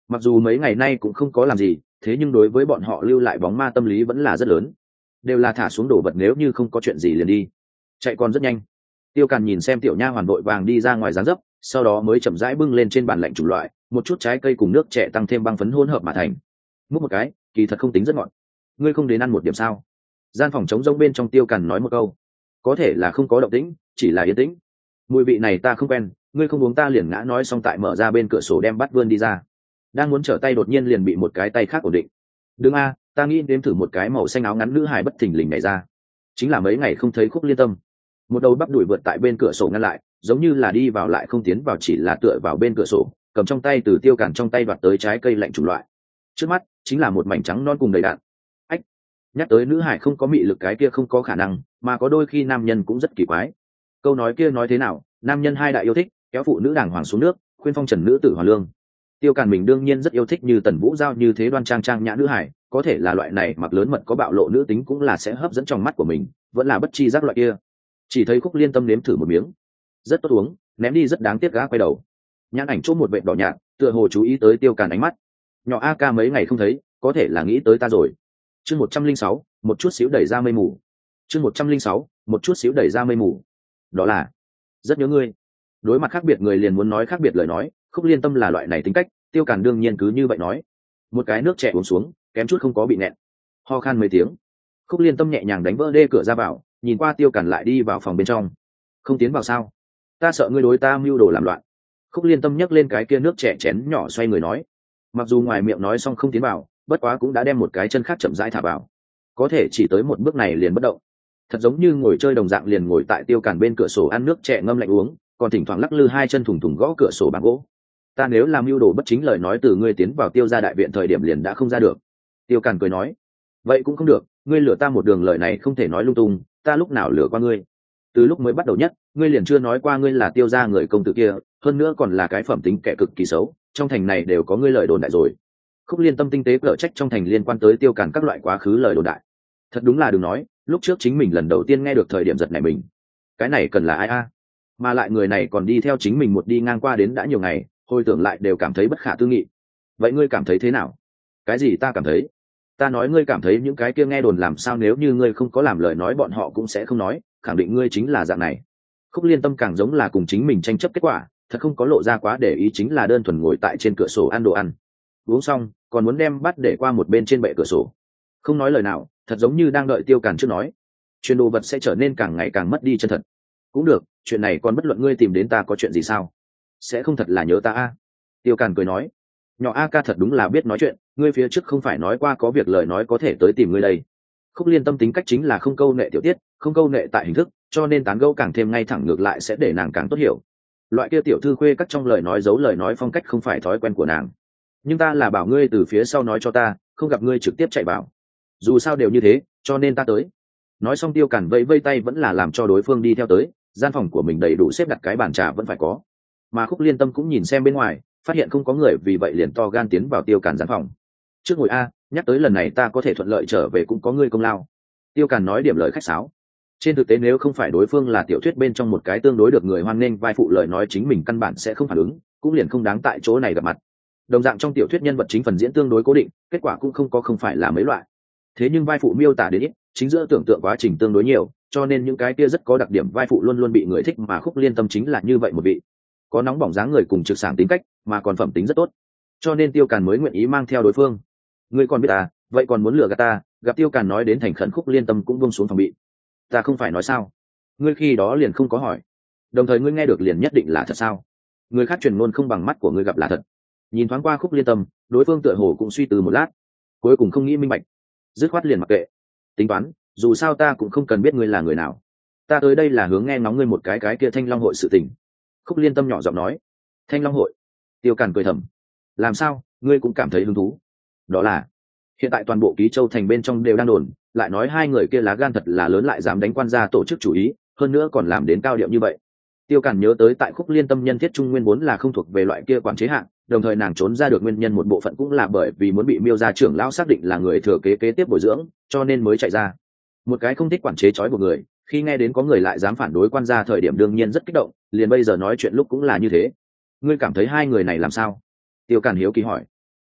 [SPEAKER 1] mặc dù mấy ngày nay cũng không có làm gì, thế nhưng đối với bọn họ lưu lại bóng ma tâm lý vẫn là rất lớn, đều là thả xuống đồ vật, nếu như không có chuyện gì liền đi, chạy còn rất nhanh. Tiêu Càn nhìn xem tiểu nha hoàn vội vàng đi ra ngoài dáng dấp, sau đó mới chậm rãi bưng lên trên bàn lạnh chủng loại, một chút trái cây cùng nước trẻ tăng thêm băng phấn hỗn hợp mà thành. Múc một cái, kỳ thật không tính rất ngọt. Ngươi không đến ăn một điểm sao? Gian phòng trống rỗng bên trong Tiêu Càn nói một câu. Có thể là không có động tĩnh, chỉ là yên tĩnh. Mùi vị này ta không quen, ngươi không uống ta liền ngã, nói xong tại mở ra bên cửa sổ đem bát vươn đi ra. Đang muốn trở tay đột nhiên liền bị một cái tay khác ổn định. Đừng a, ta nghĩ đếm thử một cái màu xanh áo ngắn nữ hài bất thình lình nhảy ra. Chính là mấy ngày không thấy Khúc Liên Tâm. Một đầu bắp đùi vượt tại bên cửa sổ ngăn lại, giống như là đi vào lại không tiến vào, chỉ là tựa vào bên cửa sổ, cầm trong tay từ Tiêu Càn trong tay đoạt tới trái cây lạnh chủng loại. Trước mắt chính là một mảnh trắng non cùng đầy đặn. Ách, nhắc tới nữ hải không có mị lực cái kia không có khả năng, mà có đôi khi nam nhân cũng rất kỳ quái. Câu nói kia nói thế nào, nam nhân hai đại yêu thích, kéo phụ nữ đàng hoàng xuống nước, khuyên phong trần nữ tử hòa lương. Tiêu Càn mình đương nhiên rất yêu thích như Tần Vũ Giao như thế đoan trang trang nhã nữ hải, có thể là loại này mặc lớn mật có bạo lộ nữ tính cũng là sẽ hấp dẫn trong mắt của mình, vẫn là bất chi giác loại kia. Chỉ thấy Khúc Liên Tâm nếm thử một miếng, rất tốt uống, ném đi rất đáng tiếc, gã quay đầu nhãn ảnh chỗ một vệt đỏ nhạt, tựa hồ chú ý tới Tiêu Càn ánh mắt. Nhỏ a ca mấy ngày không thấy, có thể là nghĩ tới ta rồi. Chương 106, một chút xíu đẩy ra mây mù. Chương 106, một chút xíu đẩy ra mây mù. Đó là rất nhớ ngươi. Đối mặt khác biệt người liền muốn nói khác biệt lời nói, Khúc Liên Tâm là loại này tính cách, Tiêu Càn đương nhiên cứ như vậy nói. Một cái nước trẻ uống xuống, kém chút không có bị nẹn. Ho khan mấy tiếng, Khúc Liên Tâm nhẹ nhàng đánh vỡ đê cửa ra vào, nhìn qua Tiêu Càn lại đi vào phòng bên trong. Không tiến vào sao? Ta sợ ngươi đối ta mưu đồ làm loạn. Khúc Liên Tâm nhấc lên cái kia nước trẻ chén nhỏ xoay người nói. Mặc dù ngoài miệng nói xong không tiến vào, bất quá cũng đã đem một cái chân khác chậm rãi thả vào, có thể chỉ tới một bước này liền bất động, thật giống như ngồi chơi đồng dạng, liền ngồi tại Tiêu Càn bên cửa sổ ăn nước trẻ ngâm lạnh uống, còn thỉnh thoảng lắc lư hai chân thủng thủng gõ cửa sổ bằng gỗ. Ta nếu làm mưu đồ bất chính lời nói, từ ngươi tiến vào Tiêu gia đại viện thời điểm liền đã không ra được. Tiêu Càn cười nói. Vậy cũng không được, ngươi lừa ta một đường, lời này không thể nói lung tung, ta lúc nào lừa qua ngươi? Từ lúc mới bắt đầu nhất, ngươi liền chưa nói qua ngươi là Tiêu gia người công tử kia, hơn nữa còn là cái phẩm tính kẻ cực kỳ xấu, trong thành này đều có ngươi lời đồn đại rồi. Khúc Liên Tâm tinh tế cở trách trong thành liên quan tới Tiêu Càn các loại quá khứ lời đồn đại. Thật đúng là đừng nói, lúc trước chính mình lần đầu tiên nghe được thời điểm giật nảy mình. Cái này cần là ai a? Mà lại người này còn đi theo chính mình một đi ngang qua đến đã nhiều ngày, hồi tưởng lại đều cảm thấy bất khả tư nghị. Vậy ngươi cảm thấy thế nào? Cái gì ta cảm thấy? Ta nói ngươi cảm thấy những cái kia nghe đồn làm sao, nếu như ngươi không có làm lời nói bọn họ cũng sẽ không nói, khẳng định ngươi chính là dạng này. Khúc Liên Tâm càng giống là cùng chính mình tranh chấp kết quả, thật không có lộ ra quá để ý, chính là đơn thuần ngồi tại trên cửa sổ ăn đồ ăn. Uống xong còn muốn đem bát để qua một bên trên bệ cửa sổ, không nói lời nào, thật giống như đang đợi Tiêu Càn trước nói. Chuyện đồ vật sẽ trở nên càng ngày càng mất đi chân thật. Cũng được, chuyện này còn bất luận ngươi tìm đến ta có chuyện gì sao? Sẽ không thật là nhớ ta a? Tiêu Càn cười nói. Nhỏ a ca thật đúng là biết nói chuyện, ngươi phía trước không phải nói qua có việc lời nói có thể tới tìm ngươi đây. Khúc Liên Tâm tính cách chính là không câu nệ tiểu tiết, không câu nệ tại hình thức, cho nên tán gẫu càng thêm ngay thẳng, ngược lại sẽ để nàng càng tốt hiểu. Loại kia tiểu thư khuê các trong lời nói giấu lời nói phong cách không phải thói quen của nàng. Nhưng ta là bảo ngươi từ phía sau nói cho ta, không gặp ngươi trực tiếp chạy vào. Dù sao đều như thế, cho nên ta tới. Nói xong Tiêu Càn vẫy vây tay, vẫn là làm cho đối phương đi theo tới. Gian phòng của mình đầy đủ xếp đặt cái bàn trà vẫn phải có. Mà Khúc Liên Tâm cũng nhìn xem bên ngoài, phát hiện không có người, vì vậy liền to gan tiến vào Tiêu Càn gian phòng. Trước ngồi a, nhắc tới lần này ta có thể thuận lợi trở về cũng có ngươi công lao. Tiêu Càn nói điểm lời khách sáo. Trên thực tế nếu không phải đối phương là tiểu thuyết bên trong một cái tương đối được người hoan nghênh vai phụ, lời nói chính mình căn bản sẽ không phản ứng, cũng liền không đáng tại chỗ này gặp mặt. Đồng dạng trong tiểu thuyết nhân vật chính phần diễn tương đối cố định, kết quả cũng không phải là mấy loại. Thế nhưng vai phụ miêu tả đến ít, chính giữa tưởng tượng quá trình tương đối nhiều, cho nên những cái kia rất có đặc điểm vai phụ luôn luôn bị người thích, mà Khúc Liên Tâm chính là như vậy một vị. Có nóng bỏng dáng người cùng trực sảng tính cách, mà còn phẩm tính rất tốt. Cho nên Tiêu Càn mới nguyện ý mang theo đối phương. Ngươi còn biết ta, vậy còn muốn lừa gạt ta? Gặp Tiêu Càn nói đến thành khẩn, Khúc Liên Tâm cũng buông xuống phòng bị. Ta không phải nói sao? Ngươi khi đó liền không có hỏi. Đồng thời ngươi nghe được liền nhất định là thật sao? Người khác truyền ngôn không bằng mắt của ngươi gặp là thật. Nhìn thoáng qua Khúc Liên Tâm, đối phương tựa hồ cũng suy tư một lát, cuối cùng không nghĩ minh bạch, dứt khoát liền mặc kệ. Tính toán, dù sao ta cũng không cần biết ngươi là người nào. Ta tới đây là hướng nghe ngóng ngươi một cái kia Thanh Long hội sự tình. Khúc Liên Tâm nhỏ giọng nói. Thanh Long hội? Tiêu Càn cười thầm. Làm sao, ngươi cũng cảm thấy hứng thú? Đó là hiện tại toàn bộ Ký Châu thành bên trong đều đang đồn, lại nói hai người kia lá gan thật là lớn, lại dám đánh quan gia tổ chức chủ ý, hơn nữa còn làm đến cao điệu như vậy. Tiêu Càn nhớ tới tại Khúc Liên Tâm nhân thiết trung nguyên vốn là không thuộc về loại kia quản chế hạng, đồng thời nàng trốn ra được nguyên nhân một bộ phận cũng là bởi vì muốn bị Miêu gia trưởng lão xác định là người thừa kế kế tiếp bồi dưỡng, cho nên mới chạy ra. Một cái không thích quản chế trói buộc người, khi nghe đến có người lại dám phản đối quan gia thời điểm đương nhiên rất kích động, liền bây giờ nói chuyện lúc cũng là như thế. Ngươi cảm thấy hai người này làm sao? Tiêu Càn hiếu kỳ hỏi.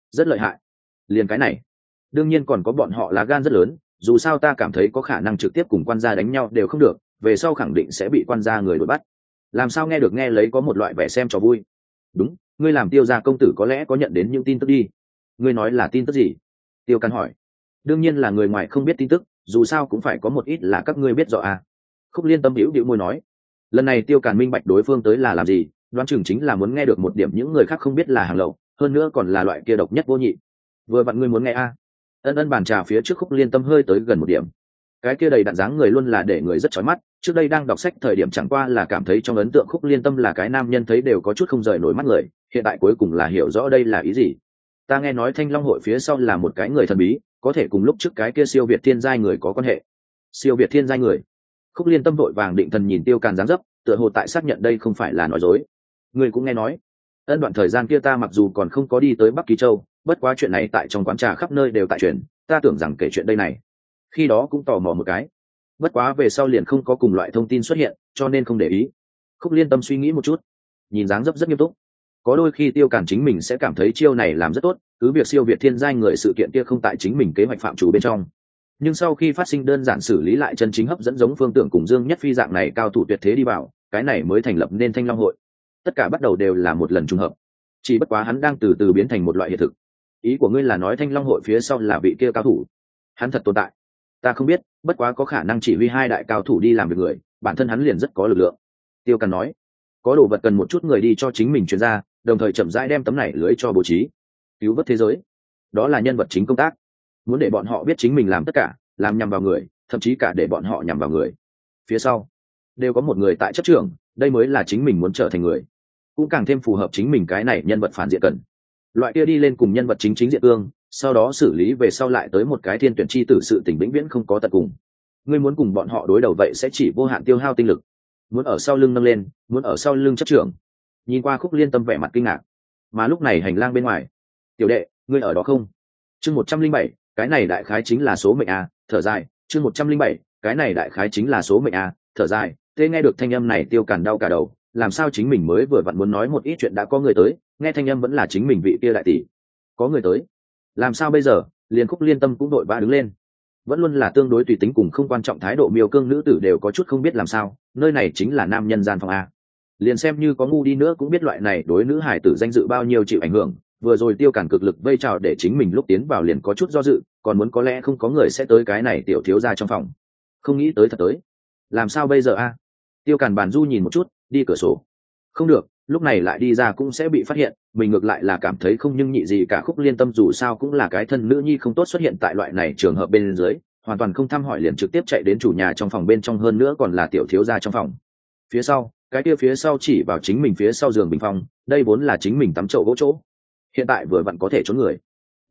[SPEAKER 1] rất lợi hại. Liền cái này đương nhiên còn có bọn họ lá gan rất lớn, dù sao ta cảm thấy có khả năng trực tiếp cùng quan gia đánh nhau đều không được, về sau khẳng định sẽ bị quan gia người đuổi bắt. Làm sao nghe được nghe lấy có một loại vẻ xem trò vui. Đúng, ngươi làm Tiêu gia công tử có lẽ có nhận đến những tin tức đi. Ngươi nói là tin tức gì? Tiêu Càn hỏi. Đương nhiên là người ngoài không biết tin tức, dù sao cũng phải có một ít là các ngươi biết rõ à. Khúc Liên Tâm hữu hữu môi nói. Lần này Tiêu Càn minh bạch đối phương tới là làm gì, đoán chừng chính là muốn nghe được một điểm những người khác không biết là hàng lậu, hơn nữa còn là loại kia độc nhất vô nhị. Vừa vặn ngươi muốn nghe a? Ân Ân bàn trà phía trước Khúc Liên Tâm hơi tới gần một điểm. Cái kia đầy đặn dáng người luôn là để người rất chói mắt, trước đây đang đọc sách thời điểm chẳng qua là cảm thấy trong ấn tượng Khúc Liên Tâm là cái nam nhân thấy đều có chút không rời nổi mắt người, hiện tại cuối cùng là hiểu rõ đây là ý gì. Ta nghe nói Thanh Long hội phía sau là một cái người thần bí, có thể cùng lúc trước cái kia siêu việt thiên giai người có quan hệ. Siêu việt thiên giai người? Khúc Liên Tâm vội vàng định thần nhìn Tiêu Càn dáng dấp, tựa hồ tại xác nhận đây không phải là nói dối. Người cũng nghe nói. Ân, đoạn thời gian kia ta mặc dù còn không có đi tới Bắc Ký Châu, bất quá chuyện này tại trong quán trà khắp nơi đều tại truyền, ta tưởng rằng kể chuyện đây này. Khi đó cũng tò mò một cái, bất quá về sau liền không có cùng loại thông tin xuất hiện, cho nên không để ý. Khúc Liên Tâm suy nghĩ một chút, nhìn dáng dấp rất nghiêm túc. Có đôi khi Tiêu Càn chính mình sẽ cảm thấy chiêu này làm rất tốt, cứ việc siêu việt thiên giai người sự kiện kia không tại chính mình kế hoạch phạm chủ bên trong, nhưng sau khi phát sinh đơn giản xử lý lại chân chính hấp dẫn giống Phương Tưởng cùng Dương Nhất Phi dạng này cao thủ tuyệt thế đi vào, cái này mới thành lập nên Thanh Long hội. Tất cả bắt đầu đều là một lần trùng hợp, chỉ bất quá hắn đang từ từ biến thành một loại hiện thực. Ý của ngươi là nói Thanh Long hội phía sau là vị kia cao thủ, hắn thật tồn tại? Ta không biết, bất quá có khả năng chỉ huy hai đại cao thủ đi làm việc người, bản thân hắn liền rất có lực lượng. Tiêu Càn nói, có đồ vật cần một chút người đi cho chính mình chuyên gia, đồng thời chậm rãi đem tấm này lưới cho bố trí, cứu vớt thế giới. Đó là nhân vật chính công tác, muốn để bọn họ biết chính mình làm tất cả, làm nhằm vào người, thậm chí cả để bọn họ nhằm vào người. Phía sau đều có một người tại chấp trưởng, đây mới là chính mình muốn trở thành người, cũng càng thêm phù hợp chính mình cái này nhân vật phản diện cần. Loại kia đi lên cùng nhân vật chính diện ương, sau đó xử lý về sau lại tới một cái thiên tuyển chi tử sự tình vĩnh viễn không có tận cùng. Ngươi muốn cùng bọn họ đối đầu vậy sẽ chỉ vô hạn tiêu hao tinh lực. Muốn ở sau lưng nâng lên, muốn ở sau lưng chấp trưởng. Nhìn qua Khúc Liên Tâm vẻ mặt kinh ngạc, mà lúc này hành lang bên ngoài, tiểu đệ, ngươi ở đó không? Chương 107, cái này đại khái chính là số mệnh a, thở dài. Chương 107, cái này đại khái chính là số mệnh a, thở dài. Thế nghe được thanh âm này Tiêu Càn đau cả đầu, làm sao chính mình mới vừa vặn muốn nói một ít chuyện đã có người tới, nghe thanh âm vẫn là chính mình vị kia đại tỷ. Có người tới, làm sao bây giờ? Liền Khúc Liên Tâm cũng đội vã đứng lên, vẫn luôn là tương đối tùy tính cùng không quan trọng thái độ miêu cương nữ tử đều có chút không biết làm sao, nơi này chính là nam nhân gian phòng a. Liền xem như có ngu đi nữa cũng biết loại này đối nữ hải tử danh dự bao nhiêu chịu ảnh hưởng. Vừa rồi Tiêu Càn cực lực vây chào để chính mình lúc tiến vào liền có chút do dự, còn muốn có lẽ không có người sẽ tới cái này tiểu thiếu gia trong phòng, không nghĩ tới thật tới. Làm sao bây giờ a? Tiêu Càn bàn du nhìn một chút, đi cửa sổ. Không được, lúc này lại đi ra cũng sẽ bị phát hiện, mình ngược lại là cảm thấy không nhưng nhị gì cả. Khúc Liên Tâm dù sao cũng là cái thân nữ nhi không tốt xuất hiện tại loại này trường hợp bên dưới, hoàn toàn không thăm hỏi liền trực tiếp chạy đến chủ nhà trong phòng bên trong, hơn nữa còn là tiểu thiếu gia trong phòng. Phía sau, cái kia phía sau chỉ vào chính mình phía sau giường bình phong, đây vốn là chính mình tắm chậu gỗ chỗ, hiện tại vừa vặn có thể trốn người.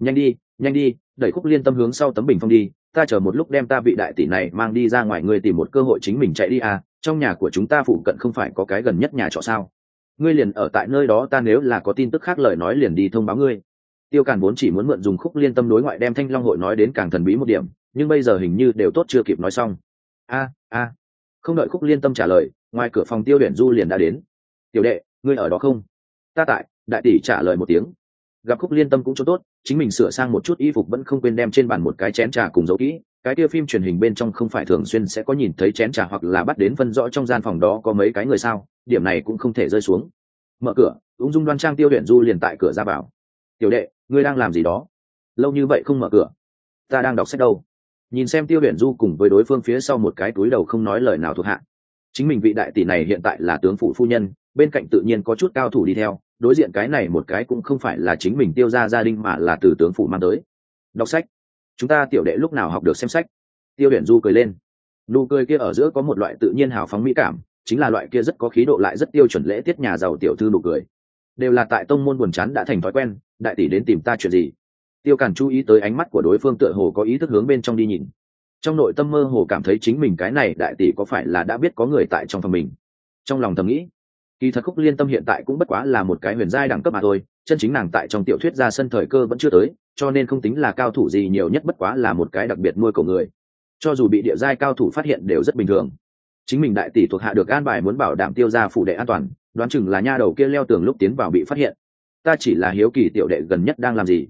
[SPEAKER 1] Nhanh đi, đẩy Khúc Liên Tâm hướng sau tấm bình phong đi, ta chờ một lúc đem ta vị đại tỷ này mang đi ra ngoài, ngươi tìm một cơ hội chính mình chạy đi à, trong nhà của chúng ta phụ cận không phải có cái gần nhất nhà trọ sao? Ngươi liền ở tại nơi đó, ta nếu là có tin tức khác lời nói liền đi thông báo ngươi. Tiêu Càn vốn chỉ muốn mượn dùng Khúc Liên Tâm đối ngoại đem Thanh Long hội nói đến càng thần bí một điểm, nhưng bây giờ hình như đều tốt chưa kịp nói xong. Không đợi Khúc Liên Tâm trả lời, ngoài cửa phòng Tiêu Uyển Du liền đã đến. Tiểu đệ, ngươi ở đó không? Ta tại. Đại tỷ trả lời một tiếng. Gặp Khúc Liên Tâm cũng chỗ tốt, chính mình sửa sang một chút y phục vẫn không quên đem trên bàn một cái chén trà cùng dấu kỹ. Cái kia phim truyền hình bên trong không phải thường xuyên sẽ có nhìn thấy chén trà hoặc là bắt đến phân rõ trong gian phòng đó có mấy cái người sao, điểm này cũng không thể rơi xuống. Mở cửa, ung dung đoan trang Tiêu Uyển Du liền tại cửa ra vào. Tiểu đệ, ngươi đang làm gì đó? Lâu như vậy không mở cửa? Ta đang đọc sách đâu. Nhìn xem Tiêu Uyển Du cùng với đối phương phía sau một cái túi đầu không nói lời nào thuộc hạ. Chính mình vị đại tỷ này hiện tại là tướng phủ phu nhân, bên cạnh tự nhiên có chút cao thủ đi theo, đối diện cái này một cái cũng không phải là chính mình Tiêu gia gia đình mà là từ tướng phủ mang tới. Đọc sách? Chúng ta tiểu đệ lúc nào học được xem sách? Tiêu Uyển Du cười lên, nụ cười kia ở giữa có một loại tự nhiên hào phóng mỹ cảm, chính là loại kia rất có khí độ lại rất tiêu chuẩn lễ tiết nhà giàu tiểu thư nụ cười. Đều là tại tông môn buồn chán đã thành thói quen, đại tỷ đến tìm ta chuyện gì? Tiêu Càn chú ý tới ánh mắt của đối phương tựa hồ có ý thức hướng bên trong đi nhìn, trong nội tâm mơ hồ cảm thấy chính mình cái này đại tỷ có phải là đã biết có người tại trong phòng mình. Trong lòng thầm nghĩ, kỳ thật Khúc Liên Tâm hiện tại cũng bất quá là một cái huyền giai đẳng cấp mà thôi, chân chính nàng tại trong tiểu thuyết ra sân thời cơ vẫn chưa tới, cho nên không tính là cao thủ gì, nhiều nhất bất quá là một cái đặc biệt nuôi cổ người, cho dù bị địa giai cao thủ phát hiện đều rất bình thường. Chính mình đại tỷ thuộc hạ được an bài muốn bảo đảm Tiêu gia phủ đệ an toàn, đoán chừng là nha đầu kia leo tường lúc tiến vào bị phát hiện. Ta chỉ là hiếu kỳ tiểu đệ gần nhất đang làm gì,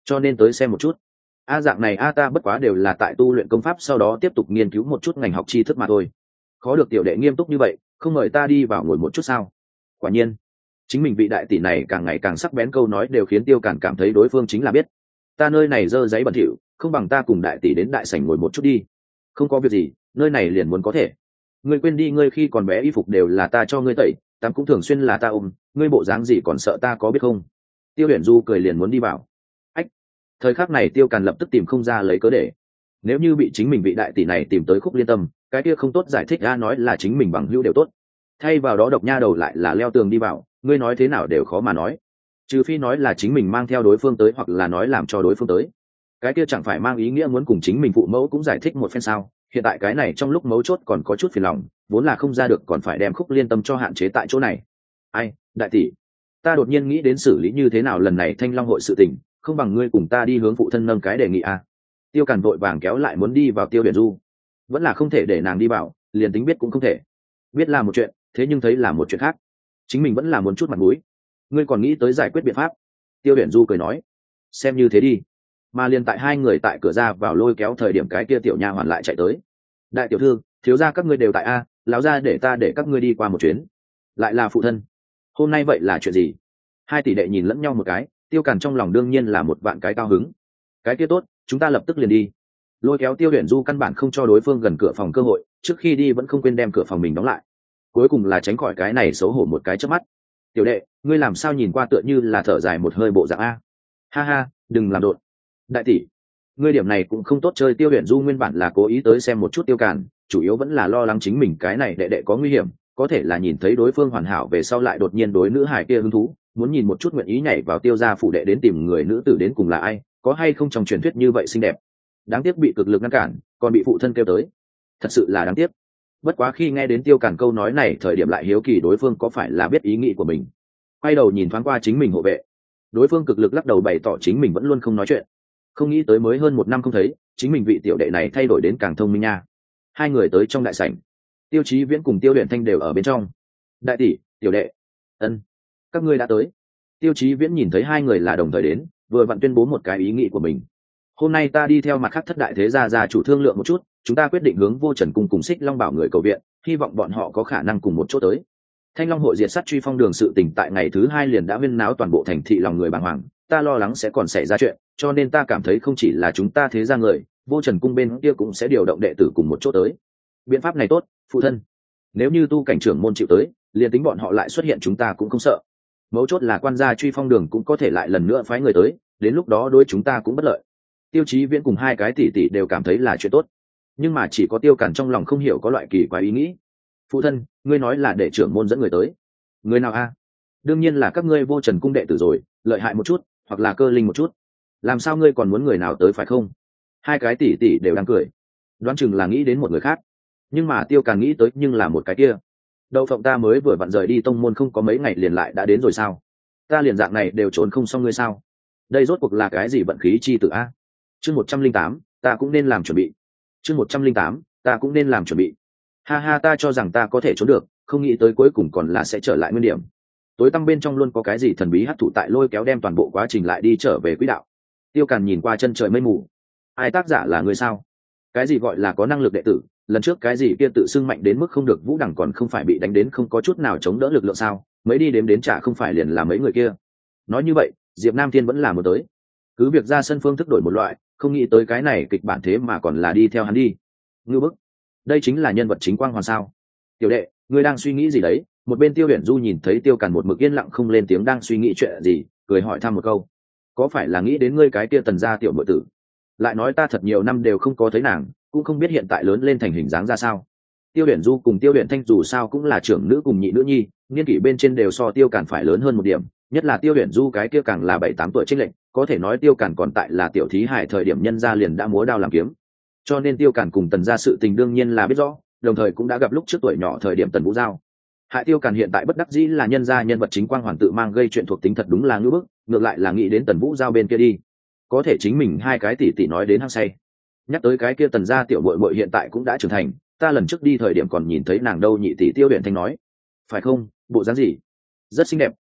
[SPEAKER 1] cho nên tới xem một chút. Dạng này ta bất quá đều là tại tu luyện công pháp sau đó tiếp tục nghiên cứu một chút ngành học tri thức mà thôi. Khó được tiểu đệ nghiêm túc như vậy, không mời ta đi vào ngồi một chút sao? Quả nhiên, chính mình vị đại tỷ này càng ngày càng sắc bén, câu nói đều khiến Tiêu Càn cảm thấy đối phương chính là biết. Ta nơi này dơ giấy bẩn thỉu, không bằng ta cùng đại tỷ đến đại sảnh ngồi một chút đi. Không có việc gì, nơi này liền muốn có thể. Ngươi quên đi, ngươi khi còn bé y phục đều là ta cho ngươi tẩy, tắm cũng thường xuyên là ta ôm, ngươi bộ dáng gì còn sợ ta có biết không? Tiêu Huyền Du cười liền muốn đi vào. Ách! Thời khắc này Tiêu Càn lập tức tìm không ra lấy cớ để. Nếu như bị chính mình vị đại tỷ này tìm tới Khúc Liên Tâm, cái kia không tốt giải thích ra nói là chính mình bằng hữu đều tốt. Thay vào đó độc nha đầu lại là leo tường đi vào, ngươi nói thế nào đều khó mà nói. Trừ phi nói là chính mình mang theo đối phương tới, hoặc là nói làm cho đối phương tới. Cái kia chẳng phải mang ý nghĩa muốn cùng chính mình phụ mẫu cũng giải thích một phen sao? Hiện tại cái này trong lúc mấu chốt còn có chút phiền lòng, vốn là không ra được còn phải đem Khúc Liên Tâm cho hạn chế tại chỗ này. Ai, đại tỷ, ta đột nhiên nghĩ đến xử lý như thế nào lần này Thanh Long hội sự tình, không bằng ngươi cùng ta đi hướng phụ thân nâng cái đề nghị a. Tiêu Càn vội vàng kéo lại muốn đi vào Tiêu Huyền Du, vẫn là không thể để nàng đi vào, liền tính biết cũng không thể. Biết là một chuyện, thế nhưng thấy là một chuyện khác, chính mình vẫn là muốn chút mặt mũi. Ngươi còn nghĩ tới giải quyết biện pháp? Tiêu Huyền Du cười nói, xem như thế đi. Mà liền tại hai người tại cửa ra vào lôi kéo thời điểm, cái kia tiểu nha hoàn lại chạy tới. Đại tiểu thư, thiếu gia các ngươi đều tại a, lão gia để ta để các ngươi đi qua một chuyến. Lại là phụ thân, hôm nay vậy là chuyện gì? Hai tỷ đệ nhìn lẫn nhau một cái, Tiêu Càn trong lòng đương nhiên là một vạn cái cao hứng. Cái kia tốt, chúng ta lập tức liền đi. Lôi kéo Tiêu Huyền Du căn bản không cho đối phương gần cửa phòng cơ hội, trước khi đi vẫn không quên đem cửa phòng mình đóng lại. Cuối cùng là tránh khỏi cái này xấu hổ một cái chớp mắt. Tiểu đệ, ngươi làm sao nhìn qua tựa như là thở dài một hơi bộ dạng a? Ha ha, đừng làm đột. Đại tỷ, ngươi điểm này cũng không tốt chơi. Tiêu Huyền Du nguyên bản là cố ý tới xem một chút Tiêu Càn, chủ yếu vẫn là lo lắng chính mình cái này đệ đệ có nguy hiểm, có thể là nhìn thấy đối phương hoàn hảo về sau lại đột nhiên đối nữ hải kia hứng thú, muốn nhìn một chút nguyện ý nhảy vào Tiêu gia phủ đệ đến tìm người nữ tử đến cùng là ai, có hay không trong truyền thuyết như vậy xinh đẹp. Đáng tiếc bị cực lực ngăn cản, còn bị phụ thân kêu tới, thật sự là đáng tiếc. Bất quá khi nghe đến Tiêu Càn câu nói này thời điểm lại hiếu kỳ đối phương có phải là biết ý nghĩ của mình, quay đầu nhìn thoáng qua chính mình hộ vệ, đối phương cực lực lắc đầu bày tỏ chính mình vẫn luôn không nói chuyện. Không nghĩ tới mới hơn một năm không thấy, chính mình vị tiểu đệ này thay đổi đến càng thông minh nha. Hai người tới trong đại sảnh, Tiêu Chí Viễn cùng Tiêu Huyền Thanh đều ở bên trong. Đại tỷ, tiểu đệ, ân, các ngươi đã tới. Tiêu Chí Viễn nhìn thấy hai người là đồng thời đến, vừa vặn tuyên bố một cái ý nghĩ của mình. Hôm nay ta đi theo mặt khác thất đại thế gia chủ thương lượng một chút, chúng ta quyết định hướng Vô Trần cung cùng Xích Long Bảo người cầu viện, hy vọng bọn họ có khả năng cùng một chỗ tới. Thanh Long hội diệt sát truy phong đường sự tình tại ngày thứ hai liền đã huyên náo toàn bộ thành thị, lòng người bàng hoàng, ta lo lắng sẽ còn xảy ra chuyện, cho nên ta cảm thấy không chỉ là chúng ta thế gia người, Vô Trần cung bên kia cũng sẽ điều động đệ tử cùng một chỗ tới. Biện pháp này tốt, phụ thân. Nếu như tu cảnh trưởng môn chịu tới, liền tính bọn họ lại xuất hiện chúng ta cũng không sợ. Mấu chốt là quan gia truy phong đường cũng có thể lại lần nữa phái người tới, đến lúc đó đối chúng ta cũng bất lợi. Tiêu Chí Viễn cùng hai cái tỷ tỷ đều cảm thấy là chuyện tốt, nhưng mà chỉ có Tiêu Càn trong lòng không hiểu có loại kỳ quái ý nghĩ. Phụ thân, ngươi nói là để trưởng môn dẫn người tới, người nào a? Đương nhiên là các ngươi Vô Trần cung đệ tử rồi, lợi hại một chút hoặc là cơ linh một chút, làm sao ngươi còn muốn người nào tới phải không? Hai cái tỷ tỷ đều đang cười, đoán chừng là nghĩ đến một người khác, nhưng mà Tiêu Càn nghĩ tới nhưng là một cái kia. Đậu phộng, ta mới vừa vặn rời đi tông môn không có mấy ngày liền lại đã đến rồi sao? Ta liền dạng này đều trốn không xong ngươi sao? Đây rốt cuộc là cái gì vận khí chi tử a? Chương 108, ta cũng nên làm chuẩn bị. Chương 108, ta cũng nên làm chuẩn bị. Ha ha, ta cho rằng ta có thể trốn được, không nghĩ tới cuối cùng còn là sẽ trở lại nguyên điểm. Tối tăm bên trong luôn có cái gì thần bí hấp thụ tại lôi kéo đem toàn bộ quá trình lại đi trở về quỹ đạo. Tiêu Càn nhìn qua chân trời mây mù. Ai tác giả là người sao? Cái gì gọi là có năng lực đệ tử? Lần trước cái gì kia tự xưng mạnh đến mức không được Vũ Đẳng còn không phải bị đánh đến không có chút nào chống đỡ lực lượng sao? Mấy đi đếm đến trả không phải liền là mấy người kia. Nói như vậy, Diệp Nam Thiên vẫn là một tới. Cứ việc ra sân phương thức đổi một loại, không nghĩ tới cái này kịch bản thế mà còn là đi theo hắn đi. Ngư bức, đây chính là nhân vật chính quang hoàn sao? Tiểu đệ, ngươi đang suy nghĩ gì đấy? Một bên Tiêu Huyền Du nhìn thấy Tiêu Càn một mực yên lặng không lên tiếng đang suy nghĩ chuyện gì, cười hỏi thăm một câu. Có phải là nghĩ đến ngươi cái kia Tần gia tiểu muội tử? Lại nói ta thật nhiều năm đều không có thấy nàng, cũng không biết hiện tại lớn lên thành hình dáng ra sao. Tiêu Huyền Du cùng Tiêu Huyền Thanh dù sao cũng là trưởng nữ cùng nhị nữ nhi, niên kỷ bên trên đều so Tiêu Càn phải lớn hơn một điểm, nhất là Tiêu Huyền Du cái kia càng là 7-8 tuổi chênh lệch, có thể nói Tiêu Càn còn tại là tiểu thí hải thời điểm nhân gia liền đã múa đao làm kiếm. Cho nên Tiêu Càn cùng Tần gia sự tình đương nhiên là biết rõ, đồng thời cũng đã gặp lúc trước tuổi nhỏ thời điểm Tần Vũ Giao. Hại Tiêu Càn hiện tại bất đắc dĩ là nhân gia nhân vật chính quang hoàn tự mang gây chuyện thuộc tính thật đúng là ngưỡng bức, ngược lại là nghĩ đến Tần Vũ Giao bên kia đi. Có thể chính mình hai cái tỷ tỷ nói đến hăng say. Nhắc tới cái kia Tần gia tiểu muội muội hiện tại cũng đã trưởng thành, ta lần trước đi thời điểm còn nhìn thấy nàng đâu. Nhị tỷ Tiêu Huyền Thanh nói, phải không, bộ dáng gì rất xinh đẹp,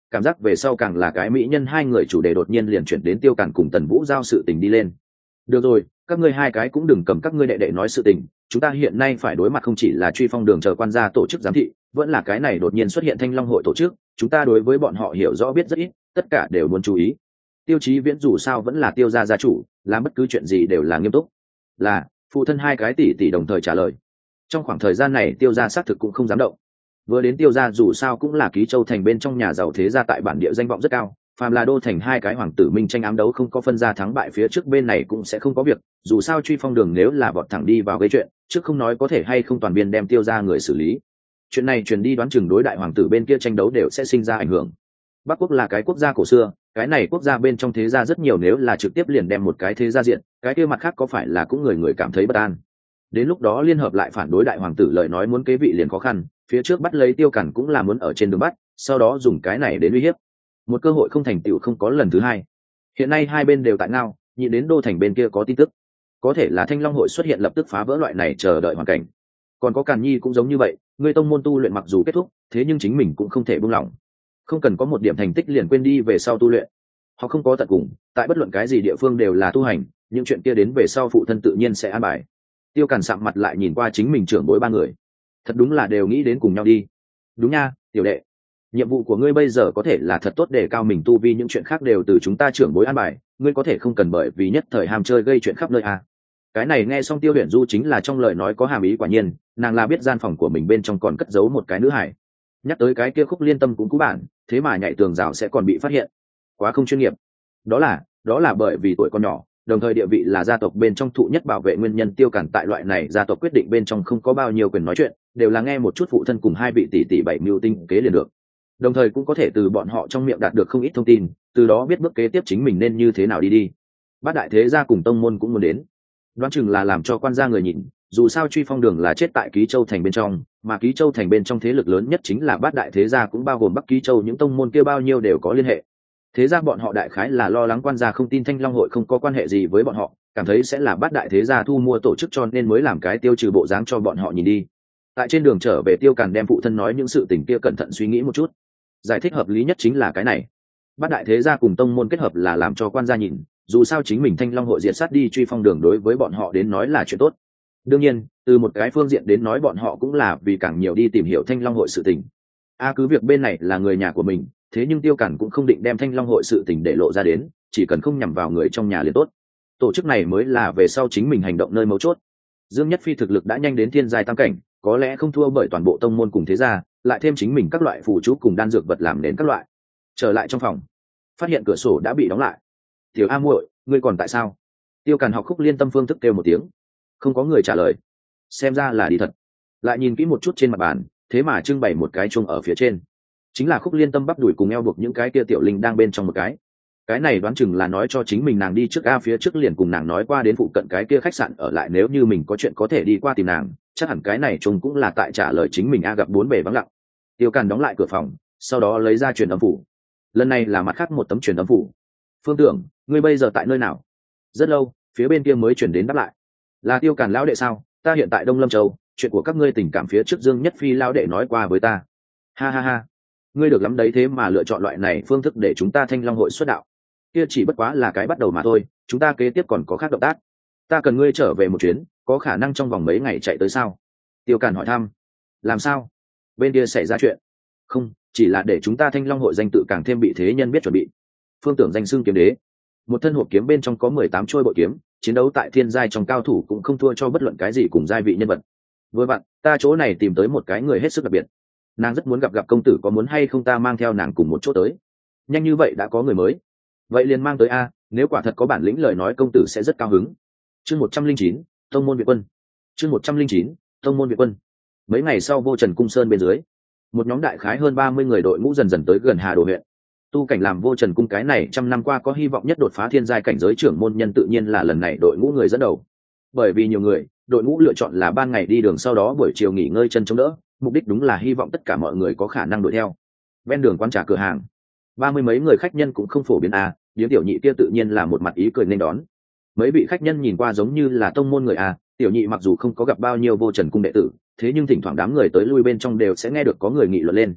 [SPEAKER 1] cảm giác về sau càng là cái mỹ nhân hai người chủ đề đột nhiên liền chuyển đến Tiêu Càn cùng Tần Vũ giao sự tình đi lên. Được rồi, các ngươi hai cái cũng đừng cầm các ngươi đệ đệ nói sự tình, chúng ta hiện nay phải đối mặt không chỉ là Truy Phong Đường chờ quan gia tổ chức giám thị, vẫn là cái này đột nhiên xuất hiện Thanh Long hội tổ chức, chúng ta đối với bọn họ hiểu rõ biết rất ít, tất cả đều muốn chú ý. Tiêu Chí Viễn dù sao vẫn là Tiêu gia gia chủ, làm bất cứ chuyện gì đều là nghiêm túc. Là, phụ thân hai cái tỷ tỷ đồng thời trả lời. Trong khoảng thời gian này Tiêu gia xác thực cũng không dám động. Vừa đến Tiêu gia dù sao cũng là Ký Châu thành bên trong nhà giàu thế gia tại bản địa danh vọng rất cao, phàm là đô thành hai cái hoàng tử minh tranh ám đấu không có phân ra thắng bại phía trước bên này cũng sẽ không có việc, dù sao Truy Phong Đường nếu là vọt thẳng đi vào gây chuyện, trước không nói có thể hay không toàn biên đem Tiêu gia người xử lý. Chuyện này truyền đi đoán chừng đối đại hoàng tử bên kia tranh đấu đều sẽ sinh ra ảnh hưởng. Bắc quốc là cái quốc gia cổ xưa, cái này quốc gia bên trong thế gia rất nhiều, nếu là trực tiếp liền đem một cái thế gia diện, cái kia mặt khác có phải là cũng người người cảm thấy bất an. Đến lúc đó liên hợp lại phản đối đại hoàng tử lời nói muốn kế vị liền khó khăn, phía trước bắt lấy Tiêu Càn cũng là muốn ở trên đường bắt, sau đó dùng cái này đến uy hiếp. Một cơ hội không thành tựu không có lần thứ hai. Hiện nay hai bên đều tại ngao, nhìn đến đô thành bên kia có tin tức, có thể là Thanh Long hội xuất hiện lập tức phá vỡ loại này chờ đợi hoàn cảnh. Còn có Càn Nhi cũng giống như vậy, người tông môn tu luyện mặc dù kết thúc, thế nhưng chính mình cũng không thể buông lỏng, không cần có một điểm thành tích liền quên đi về sau tu luyện. Họ không có tận cùng, tại bất luận cái gì địa phương đều là tu hành, những chuyện kia đến về sau phụ thân tự nhiên sẽ an bài. Tiêu Càn sạm mặt lại nhìn qua chính mình trưởng bối ba người, thật đúng là đều nghĩ đến cùng nhau đi. Đúng nha, tiểu đệ, nhiệm vụ của ngươi bây giờ có thể là thật tốt để cao mình tu vi, những chuyện khác đều từ chúng ta trưởng bối an bài, ngươi có thể không cần bởi vì nhất thời ham chơi gây chuyện khắp nơi à. Cái này nghe xong Tiêu Huyền Du chính là trong lời nói có hàm ý, quả nhiên nàng là biết gian phòng của mình bên trong còn cất giấu một cái nữ hải. Nhắc tới cái kia Khúc Liên Tâm cũng cú bản, thế mà nhảy tường rào sẽ còn bị phát hiện, quá không chuyên nghiệp. Đó là bởi vì tuổi còn nhỏ, đồng thời địa vị là gia tộc bên trong thụ nhất bảo vệ nguyên nhân. Tiêu Càn tại loại này gia tộc quyết định bên trong không có bao nhiêu quyền nói chuyện, đều là nghe một chút phụ thân cùng hai vị tỷ tỷ bảy mưu tinh kế liền được, đồng thời cũng có thể từ bọn họ trong miệng đạt được không ít thông tin, từ đó biết bước kế tiếp chính mình nên như thế nào đi. Bát đại thế gia cùng tông môn cũng muốn đến, đoán chừng là làm cho quan gia người nhìn, dù sao Truy Phong Đường là chết tại Ký Châu thành bên trong, mà Ký Châu thành bên trong thế lực lớn nhất chính là bát đại thế gia, cũng bao gồm Bắc Ký Châu, những tông môn kia bao nhiêu đều có liên hệ. Thế ra bọn họ đại khái là lo lắng quan gia không tin Thanh Long hội không có quan hệ gì với bọn họ, cảm thấy sẽ là bát đại thế gia thu mua tổ chức, cho nên mới làm cái tiêu trừ bộ dáng cho bọn họ nhìn đi. Tại trên đường trở về, Tiêu Càn đem phụ thân nói những sự tình kia cẩn thận suy nghĩ một chút, giải thích hợp lý nhất chính là cái này: bát đại thế gia cùng tông môn kết hợp là làm cho quan gia nhìn, dù sao chính mình Thanh Long hội diệt sát đi Truy Phong Đường đối với bọn họ đến nói là chuyện tốt. Đương nhiên từ một cái phương diện đến nói, bọn họ cũng là vì càng nhiều đi tìm hiểu Thanh Long hội sự tình. Cứ việc bên này là người nhà của mình, thế nhưng Tiêu Càn cũng không định đem Thanh Long hội sự tình để lộ ra đến, chỉ cần không nhằm vào người trong nhà liền tốt. Tổ chức này mới là về sau chính mình hành động nơi mấu chốt. Dương Nhất Phi thực lực đã nhanh đến thiên giai tam cảnh, có lẽ không thua bởi toàn bộ tông môn cùng thế gia, lại thêm chính mình các loại phù chú cùng đan dược vật làm đến các loại. Trở lại trong phòng, phát hiện cửa sổ đã bị đóng lại. Tiểu A muội, ngươi còn tại sao? Tiêu Càn học Khúc Liên Tâm phương thức kêu một tiếng, không có người trả lời, xem ra là đi thật. Lại nhìn kỹ một chút trên mặt bàn, thế mà trưng bày một cái chuông ở phía trên, chính là Khúc Liên Tâm bắp đùi cùng eo buộc những cái kia tiểu linh đang bên trong một cái này đoán chừng là nói cho chính mình nàng đi trước. Phía trước liền cùng nàng nói qua đến phụ cận cái kia khách sạn ở lại, nếu như mình có chuyện có thể đi qua tìm nàng, chắc hẳn cái này chung cũng là tại trả lời chính mình. Gặp bốn bề vắng lặng. Tiêu Càn đóng lại cửa phòng, sau đó lấy ra truyền âm phủ, lần này là mặt khác một tấm truyền âm phủ. Phương Tưởng, ngươi bây giờ tại nơi nào? Rất lâu, phía bên kia mới chuyển đến đáp lại. Là Tiêu Càn lão đệ sao? Ta hiện tại Đông Lâm Châu, chuyện của các ngươi tình cảm phía trước Dương Nhất Phi lão đệ nói qua với ta. Ha ha ha, ngươi được lắm đấy, thế mà lựa chọn loại này phương thức để chúng ta Thanh Long hội xuất đạo. Kia chỉ bất quá là cái bắt đầu mà thôi, chúng ta kế tiếp còn có khác động tác. Ta cần ngươi trở về một chuyến, có khả năng trong vòng mấy ngày chạy tới sao? Tiêu Càn hỏi thăm. Làm sao? Bên kia xảy ra chuyện? Không, chỉ là để chúng ta Thanh Long hội danh tự càng thêm bị thế nhân biết chuẩn bị. Phương Tưởng danh xưng kiếm đế, một thân hộp kiếm bên trong có 18 trôi bội kiếm, chiến đấu tại thiên giai trong cao thủ cũng không thua cho bất luận cái gì cùng giai vị nhân vật. Vừa vặn, ta chỗ này tìm tới một cái người hết sức đặc biệt, nàng rất muốn gặp công tử, có muốn hay không ta mang theo nàng cùng một chỗ tới? Nhanh như vậy đã có người mới? Vậy liền mang tới a, nếu quả thật có bản lĩnh lời nói công tử sẽ rất cao hứng. Chương 109, tông môn viện quân. Chương 109, tông môn viện quân. Mấy ngày sau, Vô Trần cung sơn bên dưới, một nhóm đại khái hơn 30 người đội ngũ dần dần tới gần Hà Đồ huyện. Tu cảnh làm Vô Trần cung cái này trăm năm qua có hy vọng nhất đột phá thiên giai cảnh giới trưởng môn nhân, tự nhiên là lần này đội ngũ người dẫn đầu. Bởi vì nhiều người, đội ngũ lựa chọn là ban ngày đi đường, sau đó buổi chiều nghỉ ngơi chân chống đỡ, mục đích đúng là hy vọng tất cả mọi người có khả năng đuổi theo. Ven đường quán trà cửa hàng, 30 mấy người khách nhân cũng không phổ biến Điếm Tiểu Nhị kia tự nhiên là một mặt ý cười nên đón. Mấy vị khách nhân nhìn qua giống như là tông môn người Tiểu Nhị mặc dù không có gặp bao nhiêu Vô Trần cung đệ tử, thế nhưng thỉnh thoảng đám người tới lui bên trong đều sẽ nghe được có người nghị luận lên.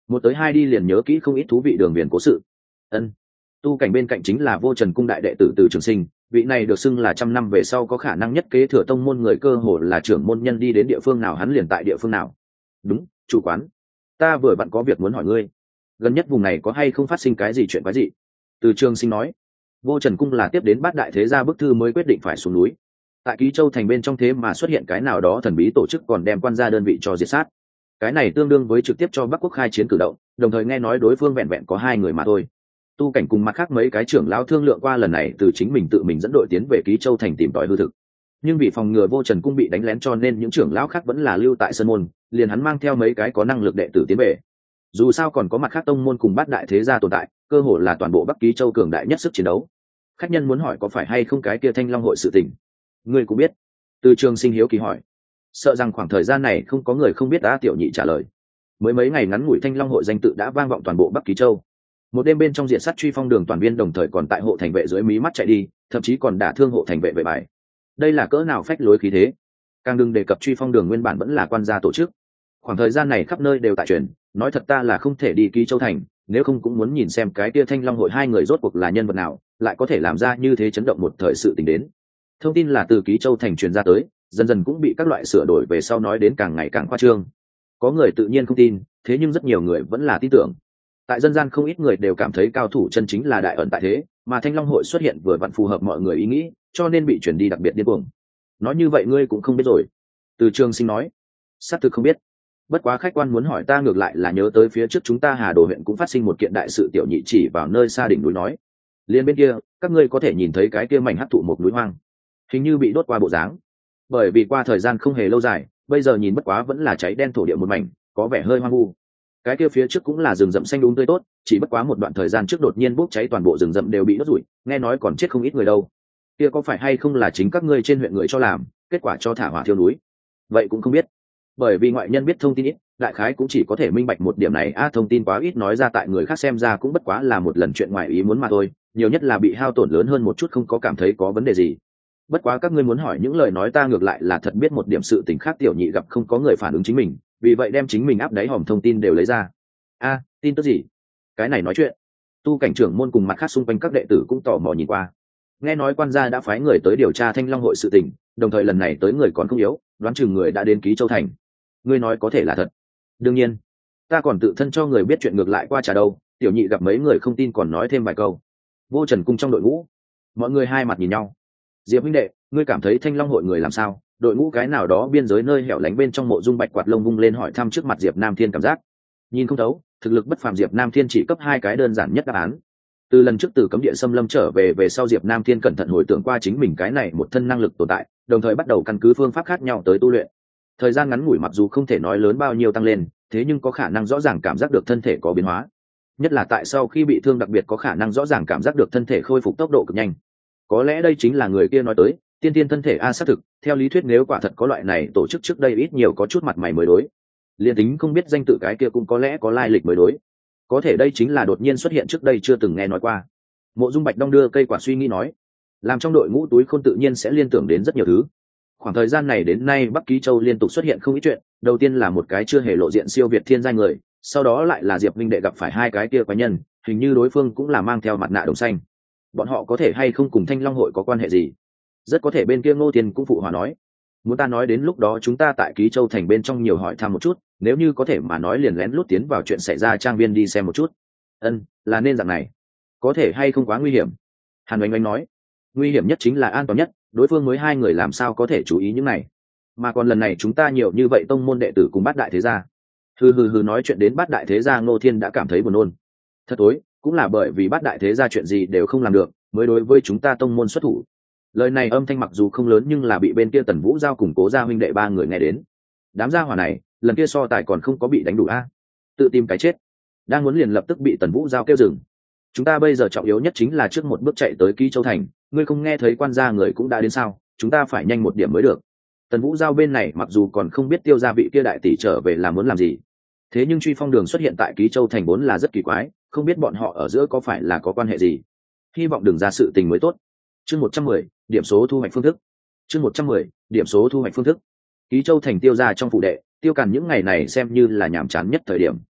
[SPEAKER 1] một tới hai đi liền nhớ kỹ không ít thú vị đường viền cố sự. Ân. Tu cảnh bên cạnh chính là Vô Trần cung đại đệ tử Từ Trường Sinh, vị này được xưng là trăm năm về sau có khả năng nhất kế thừa tông môn người, cơ hồ là trưởng môn nhân, đi đến địa phương nào hắn liền tại địa phương nào. Đúng, chủ quán, ta vừa vặn có việc muốn hỏi ngươi, gần nhất vùng này có hay không phát sinh cái gì chuyện quái dị? Từ Trường Sinh nói. Vô Trần cung là tiếp đến Bát Đại Thế Gia bức thư mới quyết định phải xuống núi. Tại Ký Châu thành bên trong thế mà xuất hiện cái nào đó thần bí tổ chức còn đem quan gia đơn vị cho diệt sát. Cái này tương đương với trực tiếp cho Bắc Quốc khai chiến cử động, đồng thời nghe nói đối phương vẹn vẹn có 2 người mà thôi. Tu cảnh cùng mặt khác mấy cái trưởng lão thương lượng qua lần này từ chính mình tự mình dẫn đội tiến về Ký Châu thành tìm tòi hư thực. Nhưng vì phòng ngừa Vô Trần cung bị đánh lén cho nên những trưởng lão khác vẫn là lưu tại sơn môn, liền hắn mang theo mấy cái có năng lực đệ tử tiến về. Dù sao còn có mặt khác tông môn cùng Bát Đại Thế Gia tồn tại, cơ hồ là toàn bộ Bắc Ký Châu cường đại nhất sức chiến đấu. Khách nhân muốn hỏi có phải hay không cái kia Thanh Long hội sự tình, ngươi cũng biết? Từ Trường Sinh hiếu kỳ hỏi. Sợ rằng khoảng thời gian này không có người không biết. Tiểu Nhị trả lời. Mới mấy ngày ngắn ngủi Thanh Long hội danh tự đã vang vọng toàn bộ Bắc Ký Châu. Một đêm bên trong diện sát truy phong đường toàn viên, đồng thời còn tại hộ thành vệ dưới mí mắt chạy đi, thậm chí còn đả thương hộ thành vệ vệ bài. Đây là cỡ nào phách lối khí thế! Càng đừng đề cập truy phong đường nguyên bản vẫn là quan gia tổ chức. Khoảng thời gian này khắp nơi đều tại truyền, nói thật ta là không thể đi Ký Châu thành, nếu không cũng muốn nhìn xem cái kia Thanh Long hội 2 người rốt cuộc là nhân vật nào, lại có thể làm ra như thế chấn động một thời sự tình đến. Thông tin là từ Ký Châu thành truyền ra tới, dần dần cũng bị các loại sửa đổi về sau nói đến càng ngày càng khoa trương. Có người tự nhiên không tin, thế nhưng rất nhiều người vẫn là tin tưởng. Tại dân gian không ít người đều cảm thấy cao thủ chân chính là đại ẩn tại thế, mà Thanh Long hội xuất hiện vừa vặn phù hợp mọi người ý nghĩ, cho nên bị chuyển đi đặc biệt điên cuồng. Nói như vậy ngươi cũng không biết rồi. Từ Trường Sinh nói. Xác thực không biết. Bất quá khách quan muốn hỏi ta ngược lại là nhớ tới phía trước chúng ta Hà Đồ huyện cũng phát sinh một kiện đại sự. Tiểu Nhị chỉ vào nơi xa đỉnh núi nói. Liên bên kia, các ngươi có thể nhìn thấy cái kia mảnh hắc thụ một núi hoang, hình như bị đốt qua bộ dáng. Bởi vì qua thời gian không hề lâu dài, bây giờ nhìn bất quá vẫn là cháy đen thổ địa một mảnh, có vẻ hơi hoang vu. Cái kia phía trước cũng là rừng rậm xanh đúng tươi tốt, chỉ bất quá một đoạn thời gian trước đột nhiên bốc cháy, toàn bộ rừng rậm đều bị đốt rủi, nghe nói còn chết không ít người đâu. Kia có phải hay không là chính các ngươi trên huyện người cho làm, kết quả cho thả hỏa thiêu núi? Vậy cũng không biết, bởi vì ngoại nhân biết thông tin ít, đại khái cũng chỉ có thể minh bạch một điểm này. Thông tin quá ít nói ra tại người khác xem ra cũng bất quá là một lần chuyện ngoài ý muốn mà thôi, nhiều nhất là bị hao tổn lớn hơn một chút, không có cảm thấy có vấn đề gì. Bất quá các ngươi muốn hỏi những lời nói ta ngược lại là thật biết một điểm sự tình khác. Tiểu Nhị gặp không có người phản ứng chính mình, vì vậy đem chính mình áp đáy hòm thông tin đều lấy ra. Tin tức gì? Cái này nói chuyện. Tu cảnh trưởng môn cùng mặt khác xung quanh các đệ tử cũng tò mò nhìn qua. Nghe nói quan gia đã phái người tới điều tra Thanh Long hội sự tình, đồng thời lần này tới người còn không yếu, đoán chừng người đã đến Ký Châu thành. Ngươi nói có thể là thật? Đương nhiên, ta còn tự thân cho người biết chuyện ngược lại qua trả đâu. Tiểu Nhị gặp mấy người không tin còn nói thêm vài câu. Vô Trần cung trong đội ngũ, mọi người hai mặt nhìn nhau. Diệp huynh đệ, ngươi cảm thấy Thanh Long hội người làm sao? Đội ngũ cái nào đó biên giới nơi hẻo lánh bên trong Mộ Dung Bạch quạt lông vung lên hỏi thăm trước mặt Diệp Nam Thiên. Cảm giác nhìn không thấu, thực lực bất phàm. Diệp Nam Thiên chỉ cấp 2 cái đơn giản nhất đáp án. Từ lần trước từ cấm địa xâm lâm trở về sau, Diệp Nam Thiên cẩn thận hồi tưởng qua chính mình cái này một thân năng lực tồn tại, đồng thời bắt đầu căn cứ phương pháp khác nhau tới tu luyện. Thời gian ngắn ngủi mặc dù không thể nói lớn bao nhiêu tăng lên, thế nhưng có khả năng rõ ràng cảm giác được thân thể có biến hóa. Nhất là tại sau khi bị thương, đặc biệt có khả năng rõ ràng cảm giác được thân thể khôi phục tốc độ cực nhanh. Có lẽ đây chính là người kia nói tới tiên tiên thân thể. Xác thực, theo lý thuyết nếu quả thật có loại này tổ chức trước đây ít nhiều có chút mặt mày mới đối. Liên tính không biết danh tự cái kia cũng có lẽ có lai lịch mới đối. Có thể đây chính là đột nhiên xuất hiện, trước đây chưa từng nghe nói qua. Mộ Dung Bạch đong đưa cây quả suy nghĩ nói, làm trong đội ngũ túi khôn tự nhiên sẽ liên tưởng đến rất nhiều thứ. Khoảng thời gian này đến nay Bắc Ký Châu liên tục xuất hiện không ít chuyện, đầu tiên là một cái chưa hề lộ diện siêu việt thiên giai người, sau đó lại là Diệp Minh đệ gặp phải 2 cái kia quái nhân, hình như đối phương cũng là mang theo mặt nạ đồng xanh. Bọn họ có thể hay không cùng Thanh Long hội có quan hệ gì? Rất có thể bên kia Ngô Thiên cũng phụ hòa nói, muốn ta nói đến lúc đó chúng ta tại Ký Châu thành bên trong nhiều hỏi thăm một chút, nếu như có thể mà nói liền lén lút tiến vào chuyện xảy ra trang viên đi xem một chút. Là nên dạng này. Có thể hay không quá nguy hiểm? Hàn Oanh Oanh nói, nguy hiểm nhất chính là an toàn nhất, đối phương mới 2 người làm sao có thể chú ý những này. Mà còn lần này chúng ta nhiều như vậy tông môn đệ tử cùng Bát Đại Thế Gia. Hừ nói chuyện đến Bát Đại Thế Gia, Ngô Thiên đã cảm thấy buồn nôn. Thật tối, cũng là bởi vì Bát Đại Thế Gia chuyện gì đều không làm được, mới đối với chúng ta tông môn xuất thủ. Lời này âm thanh mặc dù không lớn nhưng là bị bên kia Tần Vũ Giao cùng Cố Gia huynh đệ 3 người nghe đến. Đám gia hỏa này, lần kia so tài còn không có bị đánh đủ tự tìm cái chết. Đang muốn liền lập tức bị Tần Vũ Giao kêu dừng. Chúng ta bây giờ trọng yếu nhất chính là trước một bước chạy tới Ký Châu thành, ngươi không nghe thấy quan gia người cũng đã đến sao? Chúng ta phải nhanh một điểm mới được. Tần Vũ Giao bên này mặc dù còn không biết Tiêu gia vị kia đại tỷ trở về là muốn làm gì, thế nhưng truy phong đường xuất hiện tại Ký Châu thành vốn là rất kỳ quái, không biết bọn họ ở giữa có phải là có quan hệ gì. Hy vọng đừng ra sự tình mới tốt. Chương 110, điểm số thu hoạch phương thức. Chương 110, điểm số thu hoạch phương thức. Ký Châu thành Tiêu gia trong phủ đệ, Tiêu Càn những ngày này xem như là nhàm chán nhất thời điểm.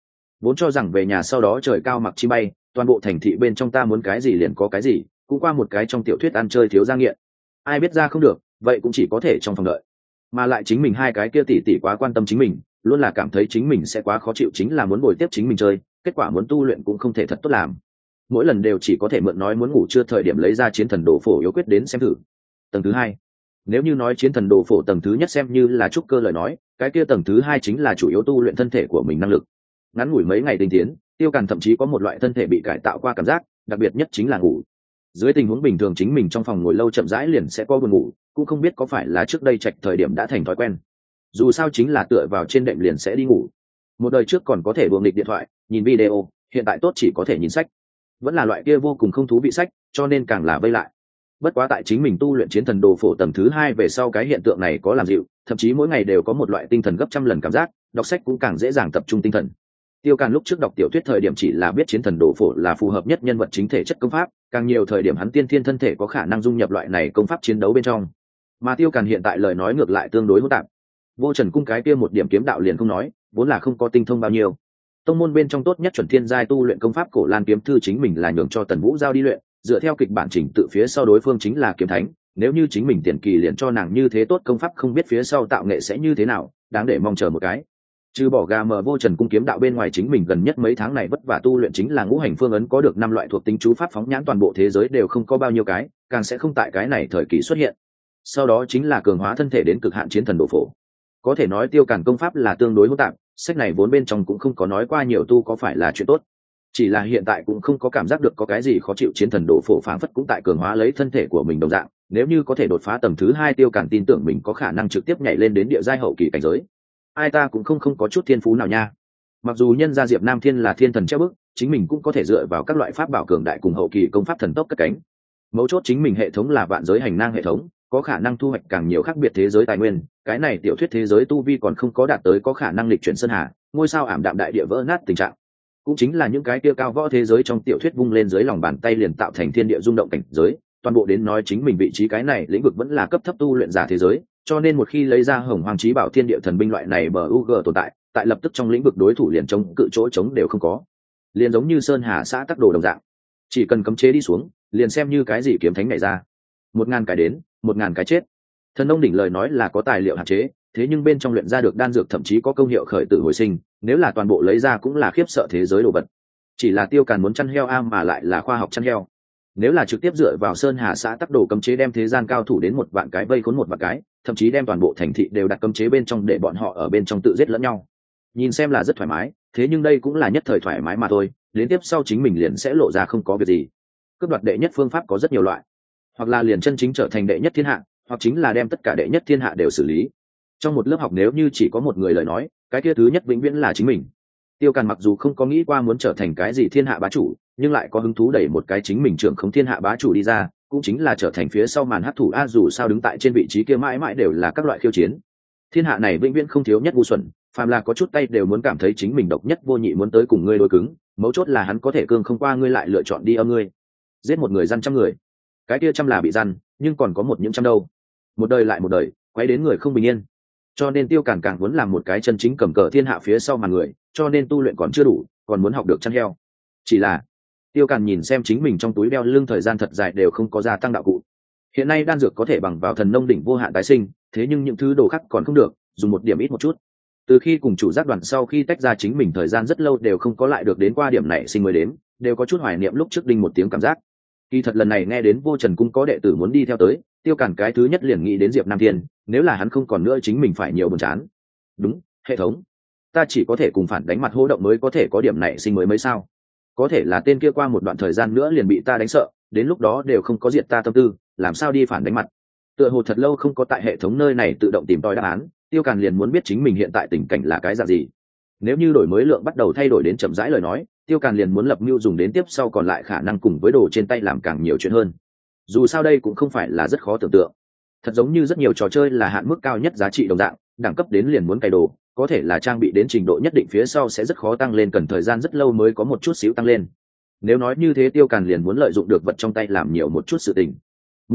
[SPEAKER 1] vốn cho rằng về nhà sau đó trời cao mặc chi bay, toàn bộ thành thị bên trong ta muốn cái gì liền có cái gì, cũng qua một cái trong tiểu thuyết ăn chơi thiếu gia nghiện. Ai biết ra không được, vậy cũng chỉ có thể trong phòng đợi. Mà lại chính mình hai cái kia tỷ tỷ quá quan tâm chính mình, luôn là cảm thấy chính mình sẽ quá khó chịu, chính là muốn bồi tiếp chính mình chơi, kết quả muốn tu luyện cũng không thể thật tốt làm. Mỗi lần đều chỉ có thể mượn nói muốn ngủ trưa thời điểm lấy ra chiến thần đồ phổ yếu quyết đến xem thử. Tầng thứ hai, nếu như nói chiến thần đồ phổ tầng thứ nhất xem như là trúc cơ lời nói, cái kia tầng thứ hai chính là chủ yếu tu luyện thân thể của mình năng lực. Ngắn ngủi mấy ngày tinh tiến, Tiêu Càn thậm chí có một loại thân thể bị cải tạo qua cảm giác, đặc biệt nhất chính là ngủ. Dưới tình huống bình thường chính mình trong phòng ngồi lâu chậm rãi liền sẽ có buồn ngủ, cũng không biết có phải là trước đây trạch thời điểm đã thành thói quen. Dù sao chính là tựa vào trên đệm liền sẽ đi ngủ. Một đời trước còn có thể đuồng nghịch điện thoại, nhìn video, hiện tại tốt chỉ có thể nhìn sách. Vẫn là loại kia vô cùng không thú vị sách, cho nên càng là vây lại. Bất quá tại chính mình tu luyện chiến thần đồ phổ tầng thứ hai về sau, cái hiện tượng này có làm dịu, thậm chí mỗi ngày đều có một loại tinh thần gấp trăm lần cảm giác, đọc sách cũng càng dễ dàng tập trung tinh thần. Tiêu Càn lúc trước đọc tiểu thuyết thời điểm chỉ là biết chiến thần đồ phổ là phù hợp nhất nhân vật chính thể chất công pháp, càng nhiều thời điểm hắn tiên thiên thân thể có khả năng dung nhập loại này công pháp chiến đấu bên trong. Mà Tiêu Càn hiện tại lời nói ngược lại tương đối hỗn tạp. Vô Trần cung cái kia một điểm kiếm đạo liền không nói, vốn là không có tinh thông bao nhiêu. Tông môn bên trong tốt nhất chuẩn thiên giai tu luyện công pháp Cổ Lan kiếm thư chính mình là nhường cho Tần Vũ giao đi luyện, dựa theo kịch bản chỉnh tự phía sau đối phương chính là kiếm thánh, nếu như chính mình tiền kỳ liền cho nàng như thế tốt công pháp, không biết phía sau tạo nghệ sẽ như thế nào, đáng để mong chờ một cái. Trừ bỏ gà mờ Vô Trần cung kiếm đạo bên ngoài, chính mình gần nhất mấy tháng này vất vả tu luyện chính là ngũ hành phương ấn, có được 5 loại thuộc tính chú pháp phóng nhãn toàn bộ thế giới đều không có bao nhiêu cái, càng sẽ không tại cái này thời kỳ xuất hiện. Sau đó chính là cường hóa thân thể đến cực hạn chiến thần đồ phổ. Có thể nói Tiêu Càn công pháp là tương đối hỗn tạp, sách này vốn bên trong cũng không có nói qua nhiều tu có phải là chuyện tốt. Chỉ là hiện tại cũng không có cảm giác được có cái gì khó chịu, chiến thần đồ phổ phảng phất cũng tại cường hóa lấy thân thể của mình đồng dạng, nếu như có thể đột phá tầng thứ hai, Tiêu Càn tin tưởng mình có khả năng trực tiếp nhảy lên đến địa giai hậu kỳ cảnh giới. Ai ta cũng không có chút thiên phú nào nha. Mặc dù nhân gia Diệp Nam Thiên là thiên thần treo bức, chính mình cũng có thể dựa vào các loại pháp bảo cường đại cùng hậu kỳ công pháp thần tốc cất cánh. Mấu chốt chính mình hệ thống là vạn giới hành năng hệ thống, có khả năng thu hoạch càng nhiều khác biệt thế giới tài nguyên, cái này tiểu thuyết thế giới tu vi còn không có đạt tới có khả năng lịch chuyển sơn hà, ngôi sao ảm đạm đại địa vỡ nát tình trạng. Cũng chính là những cái kia cao võ thế giới trong tiểu thuyết vung lên dưới lòng bàn tay liền tạo thành thiên địa rung động cảnh giới, toàn bộ đến nói chính mình vị trí cái này lĩnh vực vẫn là cấp thấp tu luyện giả thế giới, cho nên một khi lấy ra Hồng Hoàng Chí Bảo Thiên Địa Thần Binh loại này bug tồn tại, tại lập tức trong lĩnh vực đối thủ liền chống cự chỗ chống đều không có. Liền giống như Sơn Hà xã tắc đồ đồng dạng, chỉ cần cấm chế đi xuống, liền xem như cái gì kiếm thánh nhảy ra, 1000 cái đến, 1000 cái chết. Thần nông đỉnh lời nói là có tài liệu hạn chế, thế nhưng bên trong luyện ra được đan dược thậm chí có công hiệu khởi tử hồi sinh, nếu là toàn bộ lấy ra cũng là khiếp sợ thế giới đồ vật. Chỉ là Tiêu Càn muốn chăn heo mà lại là khoa học chăn heo. Nếu là trực tiếp dựa vào Sơn Hà xã tắc đồ cấm chế đem thế gian cao thủ đến 1 vạn cái vây khốn 1 vạn cái, thậm chí đem toàn bộ thành thị đều đặt cấm chế bên trong để bọn họ ở bên trong tự giết lẫn nhau. Nhìn xem là rất thoải mái, thế nhưng đây cũng là nhất thời thoải mái mà thôi, đến tiếp sau chính mình liền sẽ lộ ra không có việc gì. Cướp đoạt đệ nhất phương pháp có rất nhiều loại, hoặc là liền chân chính trở thành đệ nhất thiên hạ, hoặc chính là đem tất cả đệ nhất thiên hạ đều xử lý. Trong một lớp học nếu như chỉ có một người lời nói, cái kia thứ nhất vĩnh viễn là chính mình. Tiêu Càn mặc dù không có nghĩ qua muốn trở thành cái gì thiên hạ bá chủ, nhưng lại có hứng thú đẩy một cái chính mình trưởng không thiên hạ bá chủ đi ra, cũng chính là trở thành phía sau màn hắc thủ a, dù sao đứng tại trên vị trí kia mãi mãi đều là các loại khiêu chiến. Thiên hạ này vĩnh viễn không thiếu nhất ngu xuẩn, phàm là có chút tay đều muốn cảm thấy chính mình độc nhất vô nhị, muốn tới cùng ngươi đối cứng, mấu chốt là hắn có thể cương không qua ngươi lại lựa chọn đi âm ngươi. Giết một người dân trăm người, cái kia trăm là bị dân, nhưng còn có một những trăm đâu. Một đời lại một đời, quấy đến người không bình yên. Cho nên Tiêu Càn càng muốn làm một cái chân chính cầm cờ thiên hạ phía sau màn người, cho nên tu luyện còn chưa đủ, còn muốn học được chăn heo. Chỉ là Tiêu Càn nhìn xem chính mình trong túi đeo lưng thời gian thật dài đều không có gia tăng đạo cụ. Hiện nay đan dược có thể bằng vào thần nông đỉnh vô hạn tái sinh, thế nhưng những thứ đồ khác còn không được, dùng một điểm ít một chút. Từ khi cùng chủ giác đoàn sau khi tách ra, chính mình thời gian rất lâu đều không có lại được đến qua điểm này sinh mới đến, đều có chút hoài niệm lúc trước đinh một tiếng cảm giác. Kỳ thật lần này nghe đến Vô Trần cung có đệ tử muốn đi theo tới, Tiêu Càn cái thứ nhất liền nghĩ đến Diệp Nam Thiên, nếu là hắn không còn nữa chính mình phải nhiều buồn chán. Đúng, hệ thống, ta chỉ có thể cùng phản đánh mặt hô động mới có thể có điểm này sinh mới mấy sao? Có thể là tên kia qua một đoạn thời gian nữa liền bị ta đánh sợ, đến lúc đó đều không có diệt ta tâm tư, làm sao đi phản đánh mặt? Tựa hồ thật lâu không có tại hệ thống nơi này tự động tìm tòi đáp án, Tiêu Càn liền muốn biết chính mình hiện tại tình cảnh là cái dạng gì. Nếu như đổi mới lượng bắt đầu thay đổi đến chậm rãi lời nói, Tiêu Càn liền muốn lập mưu dùng đến tiếp sau còn lại khả năng cùng với đồ trên tay làm càng nhiều chuyện hơn. Dù sao đây cũng không phải là rất khó tưởng tượng, thật giống như rất nhiều trò chơi là hạn mức cao nhất giá trị đồng dạng, đẳng cấp đến liền muốn cày đồ, có thể là trang bị đến trình độ nhất định phía sau sẽ rất khó tăng lên, cần thời gian rất lâu mới có một chút xíu tăng lên. Nếu nói như thế, Tiêu Càn liền muốn lợi dụng được vật trong tay làm nhiều một chút sự tình. Một lát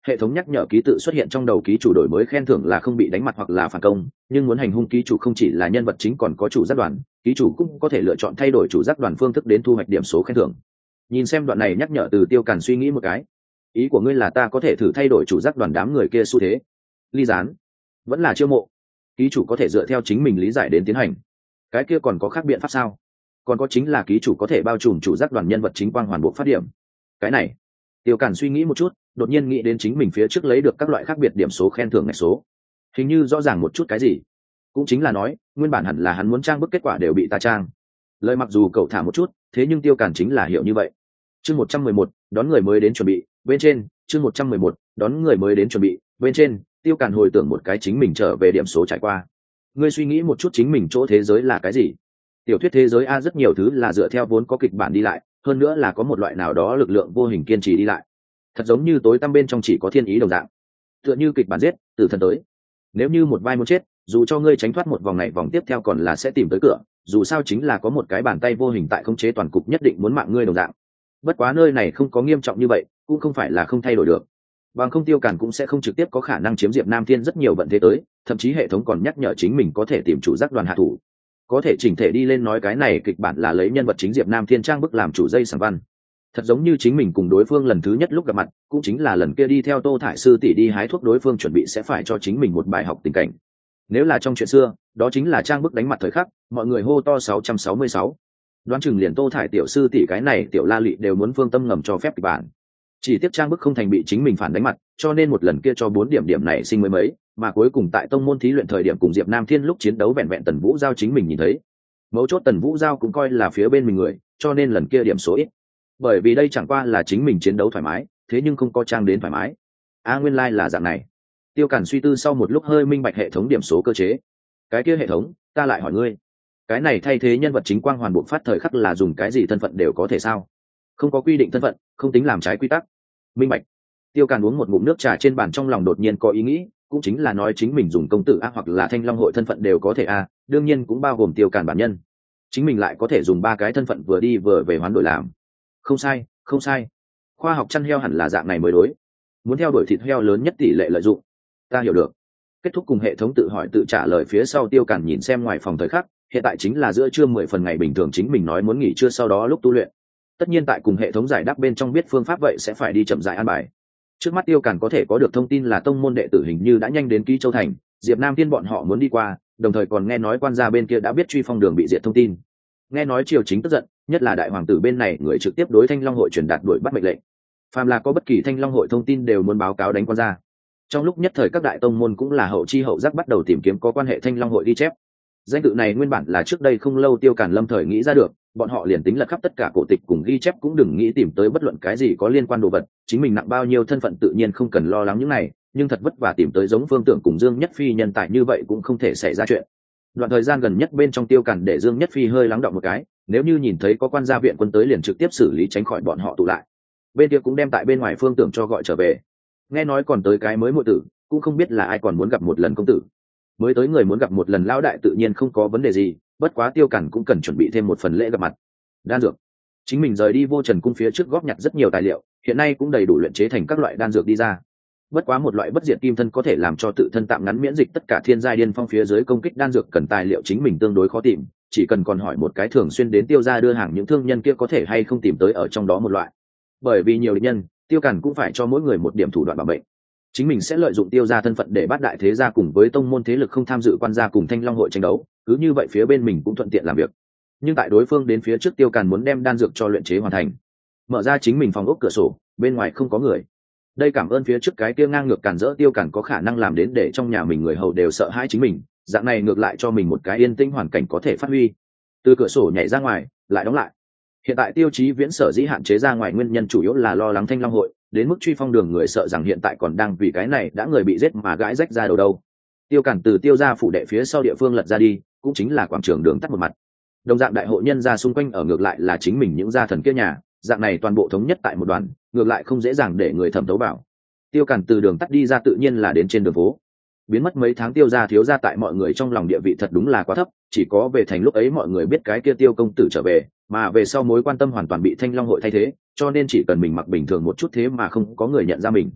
[SPEAKER 1] hệ thống nhắc nhở ký tự xuất hiện trong đầu ký chủ đổi mới khen thưởng là không bị đánh mặt hoặc là phản công, nhưng muốn hành hung ký chủ không chỉ là nhân vật chính còn có chủ giác đoàn, ký chủ cũng có thể lựa chọn thay đổi chủ giác đoàn phương thức đến thu hoạch điểm số khen thưởng. Nhìn xem đoạn này nhắc nhở từ Tiêu Càn suy nghĩ một cái. Ý của ngươi là ta có thể thử thay đổi chủ giác đoàn đám người kia xu thế? Ly gián vẫn là chiêu mộ, ký chủ có thể dựa theo chính mình lý giải đến tiến hành. Cái kia còn có khác biện pháp sao? Còn có chính là ký chủ có thể bao trùm chủ giác đoàn nhân vật chính quang hoàn bộ phát điểm. Cái này Tiêu Càn suy nghĩ một chút, đột nhiên nghĩ đến chính mình phía trước lấy được các loại khác biệt điểm số khen thưởng ngày số, hình như rõ ràng một chút cái gì. Cũng chính là nói nguyên bản hẳn là hắn muốn trang bức kết quả đều bị ta trang. Lời mặc dù cậu thả một chút, thế nhưng Tiêu Càn chính là hiểu như vậy. Chương 111, đón người mới đến chuẩn bị, bên trên. Chương 111, đón người mới đến chuẩn bị, bên trên. Tiêu Càn hồi tưởng một cái chính mình trở về điểm số trải qua. Ngươi suy nghĩ một chút chính mình chỗ thế giới là cái gì? Tiểu thuyết thế giới a, rất nhiều thứ là dựa theo vốn có kịch bản đi lại, hơn nữa là có một loại nào đó lực lượng vô hình kiên trì đi lại, thật giống như tối tăm bên trong chỉ có thiên ý đồng dạng. Tựa như kịch bản giết tử thần tới, nếu như một vai muốn chết, dù cho ngươi tránh thoát một vòng này, vòng tiếp theo còn là sẽ tìm tới cửa, dù sao chính là có một cái bàn tay vô hình tại khống chế toàn cục, nhất định muốn mạng ngươi đồng dạng. Bất quá nơi này không có nghiêm trọng như vậy, cũng không phải là không thay đổi được, bằng không Tiêu Càn cũng sẽ không trực tiếp có khả năng chiếm Diệp Nam Thiên rất nhiều vận thế tới, thậm chí hệ thống còn nhắc nhở chính mình có thể tìm chủ giác đoàn hạ thủ, có thể chỉnh thể đi lên nói cái này kịch bản là lấy nhân vật chính Diệp Nam Thiên trang bức làm chủ dây sảng văn. Thật giống như chính mình cùng đối phương lần thứ nhất lúc gặp mặt, cũng chính là lần kia đi theo Tô Thải sư tỷ đi hái thuốc, đối phương chuẩn bị sẽ phải cho chính mình một bài học tình cảnh. Nếu là trong chuyện xưa, đó chính là trang bức đánh mặt thời khắc, mọi người hô to 666. Đoán chừng liền Tô Thải tiểu sư tỷ cái này tiểu la lị đều muốn phương tâm ngầm cho phép kịch bản. Chỉ tiếc trang bức không thành, bị chính mình phản đánh mặt, cho nên một lần kia cho 4 điểm này sinh mới mấy, mà cuối cùng tại tông môn thí luyện thời điểm cùng Diệp Nam Thiên lúc chiến đấu vẹn vẹn Tần Vũ Giao chính mình nhìn thấy. Mấu chốt Tần Vũ Giao cũng coi là phía bên mình người, cho nên lần kia điểm số ít. Bởi vì đây chẳng qua là chính mình chiến đấu thoải mái, thế nhưng không có trang đến thoải mái. Nguyên lai là dạng này. Tiêu Càn suy tư sau một lúc hơi minh bạch hệ thống điểm số cơ chế. Cái kia hệ thống, ta lại hỏi ngươi, cái này thay thế nhân vật chính quang hoàn bộ phát thời khắc là dùng cái gì thân phận đều có thể sao? Không có quy định thân phận, không tính làm trái quy tắc. Minh bạch. Tiêu Càn uống một ngụm nước trà trên bàn, trong lòng đột nhiên có ý nghĩ, cũng chính là nói chính mình dùng công tử a hoặc là Thanh Long hội thân phận đều có thể a, đương nhiên cũng bao gồm Tiêu Càn bản nhân. Chính mình lại có thể dùng 3 cái thân phận vừa đi vừa về hoán đổi làm. Không sai, không sai. Khoa học chăn heo hẳn là dạng này mới đối. Muốn theo đuổi thịt heo lớn nhất tỷ lệ lợi dụng. Ta hiểu được. Kết thúc cùng hệ thống tự hỏi tự trả lời phía sau, Tiêu Càn nhìn xem ngoài phòng thời khắc, hiện tại chính là giữa trưa 10 phần ngày bình thường, chính mình nói muốn nghỉ trưa sau đó lúc tu luyện. Tất nhiên tại cùng hệ thống giải đáp bên trong biết phương pháp, vậy sẽ phải đi chậm rãi an bài. Trước mắt Tiêu Càn có thể có được thông tin là tông môn đệ tử hình như đã nhanh đến Ký Châu thành, Diệp Nam Thiên bọn họ muốn đi qua, đồng thời còn nghe nói quan gia bên kia đã biết Truy Phong đường bị diệt thông tin. Nghe nói triều chính tức giận, nhất là đại hoàng tử bên này người trực tiếp đối Thanh Long hội truyền đạt đuổi bắt mệnh lệnh. Phàm là có bất kỳ Thanh Long hội thông tin đều muốn báo cáo đánh quan gia. Trong lúc nhất thời các đại tông môn cũng là hậu chi hậu giác bắt đầu tìm kiếm có quan hệ Thanh Long hội ghi chép. Danh tự này nguyên bản là trước đây không lâu Tiêu Càn lâm thời nghĩ ra được, bọn họ liền tính lật khắp tất cả cổ tịch cùng ghi chép cũng đừng nghĩ tìm tới bất luận cái gì có liên quan đồ vật, chính mình nặng bao nhiêu thân phận tự nhiên không cần lo lắng những này, nhưng thật vất vả tìm tới giống Phương Tưởng cùng Dương Nhất Phi nhân tài như vậy cũng không thể xảy ra chuyện. Đoạn thời gian gần nhất bên trong Tiêu Càn để Dương Nhất Phi hơi lắng đọng một cái, nếu như nhìn thấy có quan gia viện quân tới liền trực tiếp xử lý, tránh khỏi bọn họ tụ lại. Bên kia cũng đem tại bên ngoài Phương Tưởng cho gọi trở về. Nghe nói còn tới cái mới muội tử, cũng không biết là ai còn muốn gặp một lần công tử. Mới tới người muốn gặp một lần lão đại tự nhiên không có vấn đề gì, bất quá Tiêu Càn cũng cần chuẩn bị thêm một phần lễ gặp mặt. Đan dược, chính mình rời đi Vô Trần cung phía trước góp nhặt rất nhiều tài liệu, hiện nay cũng đầy đủ luyện chế thành các loại đan dược đi ra. Bất quá một loại bất diệt kim thân có thể làm cho tự thân tạm ngắn miễn dịch tất cả thiên giai điên phong phía dưới công kích, đan dược cần tài liệu chính mình tương đối khó tìm, chỉ cần còn hỏi một cái thường xuyên đến Tiêu gia đưa hàng những thương nhân kia có thể hay không tìm tới ở trong đó một loại. Bởi vì nhiều địch nhân, Tiêu Càn cũng phải cho mỗi người một điểm thủ đoạn bảo mệnh. Chính mình sẽ lợi dụng Tiêu gia thân phận để bắt đại thế gia cùng với tông môn thế lực không tham dự quan gia cùng Thanh Long hội tranh đấu, cứ như vậy phía bên mình cũng thuận tiện làm việc. Nhưng tại đối phương đến phía trước, Tiêu Càn muốn đem đan dược cho luyện chế hoàn thành, mở ra chính mình phòng ốc cửa sổ, bên ngoài không có người. Đây cảm ơn phía trước cái kia ngang ngược cản rỡ Tiêu Càn có khả năng làm đến để trong nhà mình người hầu đều sợ hãi chính mình, dạng này ngược lại cho mình một cái yên tĩnh hoàn cảnh có thể phát huy. Từ cửa sổ nhảy ra ngoài, lại đóng lại. Hiện tại Tiêu Chí Viễn sở dĩ hạn chế ra ngoài nguyên nhân chủ yếu là lo lắng Thanh Long hội, đến mức Truy Phong đường người sợ rằng hiện tại còn đang vì cái này đã người bị giết mà gãi rách ra đầu đâu. Tiêu Càn từ Tiêu gia phủ đệ phía sau địa phương lật ra đi, cũng chính là quảng trường đường tắt một mặt. Đồng dạng đại hộ nhân gia xung quanh ở ngược lại là chính mình những gia thần kia nhà, dạng này toàn bộ thống nhất tại một đoàn, ngược lại không dễ dàng để người thẩm thấu vào. Tiêu Càn từ đường tắt đi ra tự nhiên là đến trên đường phố. Biến mất mấy tháng Tiêu gia thiếu gia tại mọi người trong lòng địa vị thật đúng là quá thấp, chỉ có về thành lúc ấy mọi người biết cái kia Tiêu công tử trở về, mà về sau mối quan tâm hoàn toàn bị Thanh Long hội thay thế, cho nên chỉ cần mình mặc bình thường một chút thế mà không có người nhận ra mình.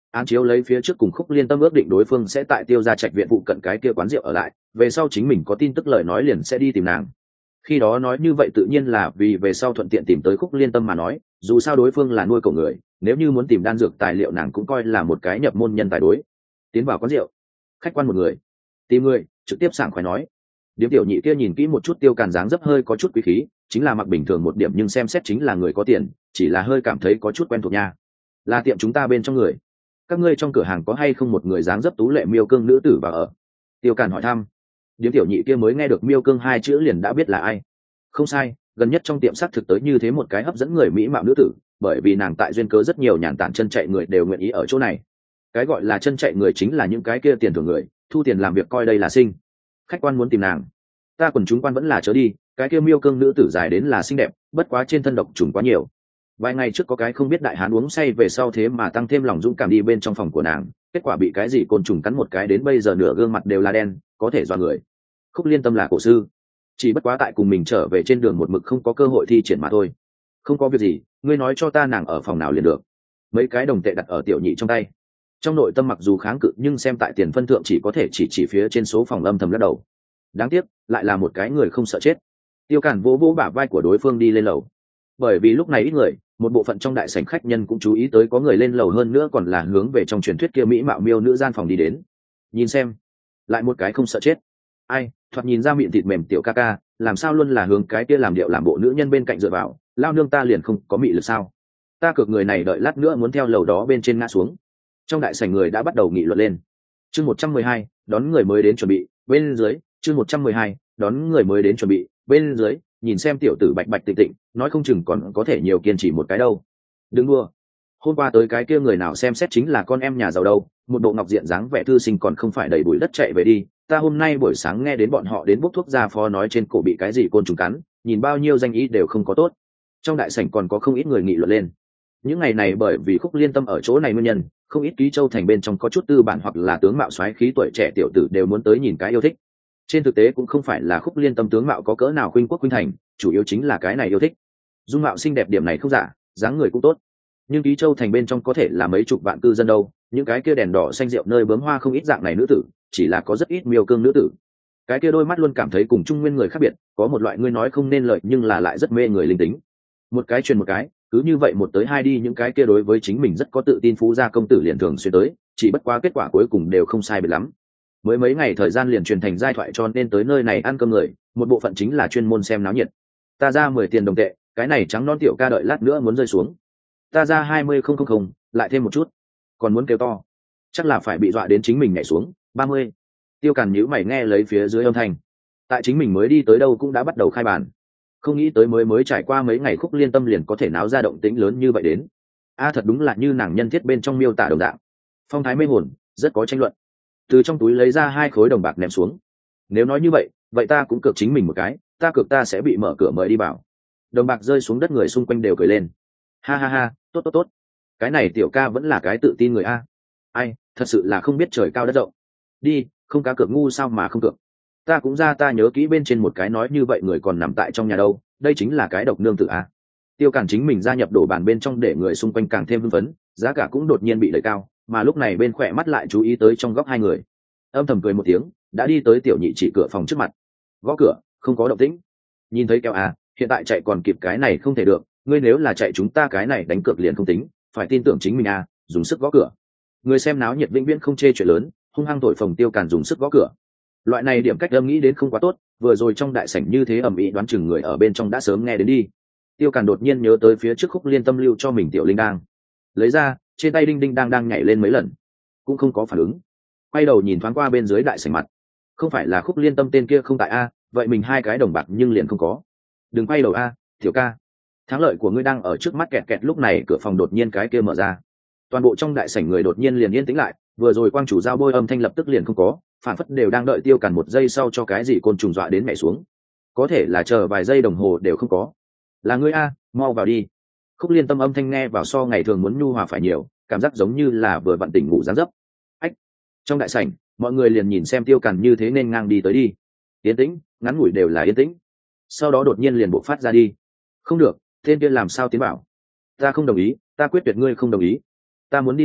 [SPEAKER 1] án chiếu lấy phía trước cùng Khúc Liên Tâm ước định đối phương sẽ tại Tiêu gia trạch viện phụ cận cái kia quán rượu ở lại, về sau chính mình có tin tức lời nói liền sẽ đi tìm nàng. Khi đó nói như vậy tự nhiên là vì về sau thuận tiện tìm tới Khúc Liên Tâm mà nói, dù sao đối phương là nuôi cậu người, nếu như muốn tìm đan dược tài liệu nàng cũng coi là một cái nhập môn nhân tài đối. Tiến vào quán rượu, khách quan một người, tìm người, trực tiếp sảng khoái nói. Điếm tiểu nhị kia nhìn kỹ một chút Tiêu Càn dáng dấp hơi có chút quý khí, chính là mặc bình thường một điểm nhưng xem xét chính là người có tiền, chỉ là hơi cảm thấy có chút quen thuộc nha. Là tiệm chúng ta bên trong người. Các ngươi trong cửa hàng có hay không một người dáng dấp tú lệ miêu cương nữ tử vào ở? Tiêu Càn hỏi thăm. Điếm tiểu nhị kia mới nghe được miêu cương hai chữ liền đã biết là ai. Không sai, gần nhất trong tiệm xác thực tới như thế một cái hấp dẫn người mỹ mạo nữ tử, bởi vì nàng tại duyên cớ rất nhiều nhàn tản chân chạy người đều nguyện ý ở chỗ này. Cái gọi là chân chạy người chính là những cái kia tiền thưởng người, thu tiền làm việc coi đây là sinh. Khách quan muốn tìm nàng, ta quần chúng quan vẫn là chớ đi, cái kia miêu cương nữ tử dài đến là xinh đẹp, bất quá trên thân độc trùng quá nhiều. Vài ngày trước có cái không biết đại hán uống say về sau thế mà tăng thêm lòng dũng cảm đi bên trong phòng của nàng, kết quả bị cái gì côn trùng cắn một cái đến bây giờ nửa gương mặt đều là đen, có thể do người. Khúc Liên Tâm là cổ sư, chỉ bất quá tại cùng mình trở về trên đường một mực không có cơ hội thi triển mà thôi. Không có việc gì, ngươi nói cho ta nàng ở phòng nào liền được. Mấy cái đồng tệ đặt ở tiểu nhị trong tay. Trong nội tâm mặc dù kháng cự nhưng xem tại tiền phân thượng chỉ có thể chỉ phía trên số phòng âm thầm lắc đầu. Đáng tiếc lại là một cái người không sợ chết. Tiêu Càn vỗ vỗ bả vai của đối phương đi lên lầu. Bởi vì lúc này ít người, một bộ phận trong đại sảnh khách nhân cũng chú ý tới có người lên lầu, hơn nữa còn là hướng về trong truyền thuyết kia mỹ mạo miêu nữ gian phòng đi đến. Nhìn xem, lại một cái không sợ chết. Ai, thoạt nhìn ra miệng thịt mềm tiểu ca ca, làm sao luôn là hướng cái kia làm điệu làm bộ nữ nhân bên cạnh dựa vào, lao nương ta liền không có mị lực sao? Ta cược người này đợi lát nữa muốn theo lầu đó bên trên ngã xuống. Trong đại sảnh người đã bắt đầu nghị luận lên. Chương 112, đón người mới đến chuẩn bị, bên dưới, chương 112, đón người mới đến chuẩn bị, bên dưới, nhìn xem tiểu tử bạch bạch tịnh tịnh, nói không chừng còn có thể nhiều kiên trì một cái đâu. Đừng đua. Hôm qua tới cái kia người nào xem xét chính là con em nhà giàu đâu, một bộ ngọc diện dáng vẻ thư sinh còn không phải đầy bụi đất chạy về đi. Ta hôm nay buổi sáng nghe đến bọn họ đến bốc thuốc ra phó nói trên cổ bị cái gì côn trùng cắn, nhìn bao nhiêu danh ý đều không có tốt. Trong đại sảnh còn có không ít người nghị luận lên. Những ngày này bởi vì Khúc Liên Tâm ở chỗ này nguyên nhân, không ít ký châu thành bên trong có chút tư bản hoặc là tướng mạo soái khí tuổi trẻ tiểu tử đều muốn tới nhìn cái yêu thích. Trên thực tế cũng không phải là Khúc Liên Tâm tướng mạo có cỡ nào khuynh quốc khuynh thành, chủ yếu chính là cái này yêu thích. Dung mạo xinh đẹp điểm này không giả, dáng người cũng tốt. Nhưng ký châu thành bên trong có thể là mấy chục vạn cư dân đâu, những cái kia đèn đỏ xanh rượu nơi bướm hoa không ít dạng này nữ tử, chỉ là có rất ít miêu cương nữ tử. Cái kia đôi mắt luôn cảm thấy cùng trung nguyên người khác biệt, có một loại ngươi nói không nên lợi nhưng là lại rất mê người linh tính. Một cái truyền một cái, cứ như vậy một tới hai đi, những cái kia đối với chính mình rất có tự tin phú gia công tử liền thường xuyên tới, chỉ bất quá kết quả cuối cùng đều không sai biệt lắm. Mới mấy ngày thời gian liền truyền thành giai thoại, cho nên tới nơi này ăn cơm người, một bộ phận chính là chuyên môn xem náo nhiệt. Ta ra 10 tiền đồng tệ, cái này trắng non tiểu ca đợi lát nữa muốn rơi xuống. Ta ra 20,000, lại thêm một chút. Còn muốn kêu to, chắc là phải bị dọa đến chính mình nhảy xuống. 30. Tiêu Càn nhíu mày nghe lấy phía dưới âm thanh. Tại chính mình mới đi tới đâu cũng đã bắt đầu khai bàn. Không nghĩ tới mới trải qua mấy ngày Khúc Liên Tâm liền có thể náo ra động tĩnh lớn như vậy đến. Thật đúng là như nàng nhân thiết bên trong miêu tả đồng dạng. Phong thái mê hồn, rất có tranh luận. Từ trong túi lấy ra 2 khối đồng bạc ném xuống. Nếu nói như vậy, vậy ta cũng cược chính mình một cái, ta cược ta sẽ bị mở cửa mời đi vào. Đồng bạc rơi xuống đất, người xung quanh đều cười lên. Ha ha ha, tốt. Cái này tiểu ca vẫn là cái tự tin người a. Ai, thật sự là không biết trời cao đất rộng. Đi, không cá cược ngu sao mà không cược. Ta cũng ra, ta nhớ kỹ bên trên một cái nói như vậy người còn nằm tại trong nhà đâu, đây chính là cái độc nương tử a. Tiêu Càn chính mình gia nhập đổ bàn bên trong để người xung quanh càng thêm hưng phấn, giá cả cũng đột nhiên bị đẩy cao, mà lúc này bên khỏe mắt lại chú ý tới trong góc 2 người. Âm thầm cười một tiếng, đã đi tới tiểu nhị chỉ cửa phòng trước mặt. Gõ cửa, không có động tĩnh. Nhìn thấy kẹo hiện tại chạy còn kịp, cái này không thể được, ngươi nếu là chạy chúng ta cái này đánh cược liền không tính, phải tin tưởng chính mình dùng sức gõ cửa. Người xem náo nhiệt vĩnh viễn không chê chuyện lớn, hung hăng thổi phồng Tiêu Càn dùng sức gõ cửa. Loại này điểm cách âm nghĩ đến không quá tốt, vừa rồi trong đại sảnh như thế ầm ĩ, đoán chừng người ở bên trong đã sớm nghe đến đi. Tiêu Càn đột nhiên nhớ tới phía trước Khúc Liên Tâm lưu cho mình tiểu linh đang, lấy ra, trên tay đinh đinh đang nhảy lên mấy lần, cũng không có phản ứng. Quay đầu nhìn thoáng qua bên dưới đại sảnh mặt, không phải là Khúc Liên Tâm tên kia không tại vậy mình 2 cái đồng bạc nhưng liền không có. Đừng quay đầu tiểu ca, thắng lợi của ngươi đang ở trước mắt. Kẹt lúc này cửa phòng đột nhiên cái kia mở ra, toàn bộ trong đại sảnh người đột nhiên liền yên tĩnh lại, vừa rồi quang chủ giao bôi âm thanh lập tức liền không có, phản phất đều đang đợi Tiêu Càn một giây sau cho cái gì côn trùng dọa đến mẹ xuống, có thể là chờ vài giây đồng hồ đều không có. Là ngươi mau vào đi. Khúc Liên Tâm âm thanh nghe vào so ngày thường muốn nhu hòa phải nhiều, cảm giác giống như là vừa vặn tỉnh ngủ dáng dấp. Trong đại sảnh mọi người liền nhìn xem Tiêu Càn như thế nên ngang đi tới đi. Yên tĩnh, ngắn ngủi đều là yên tĩnh. Sau đó đột nhiên liền bộc phát ra đi. Không được, tên kia làm sao tiến bảo? Ta không đồng ý, ta quyết tuyệt ngươi không đồng ý. Ta muốn đi lên,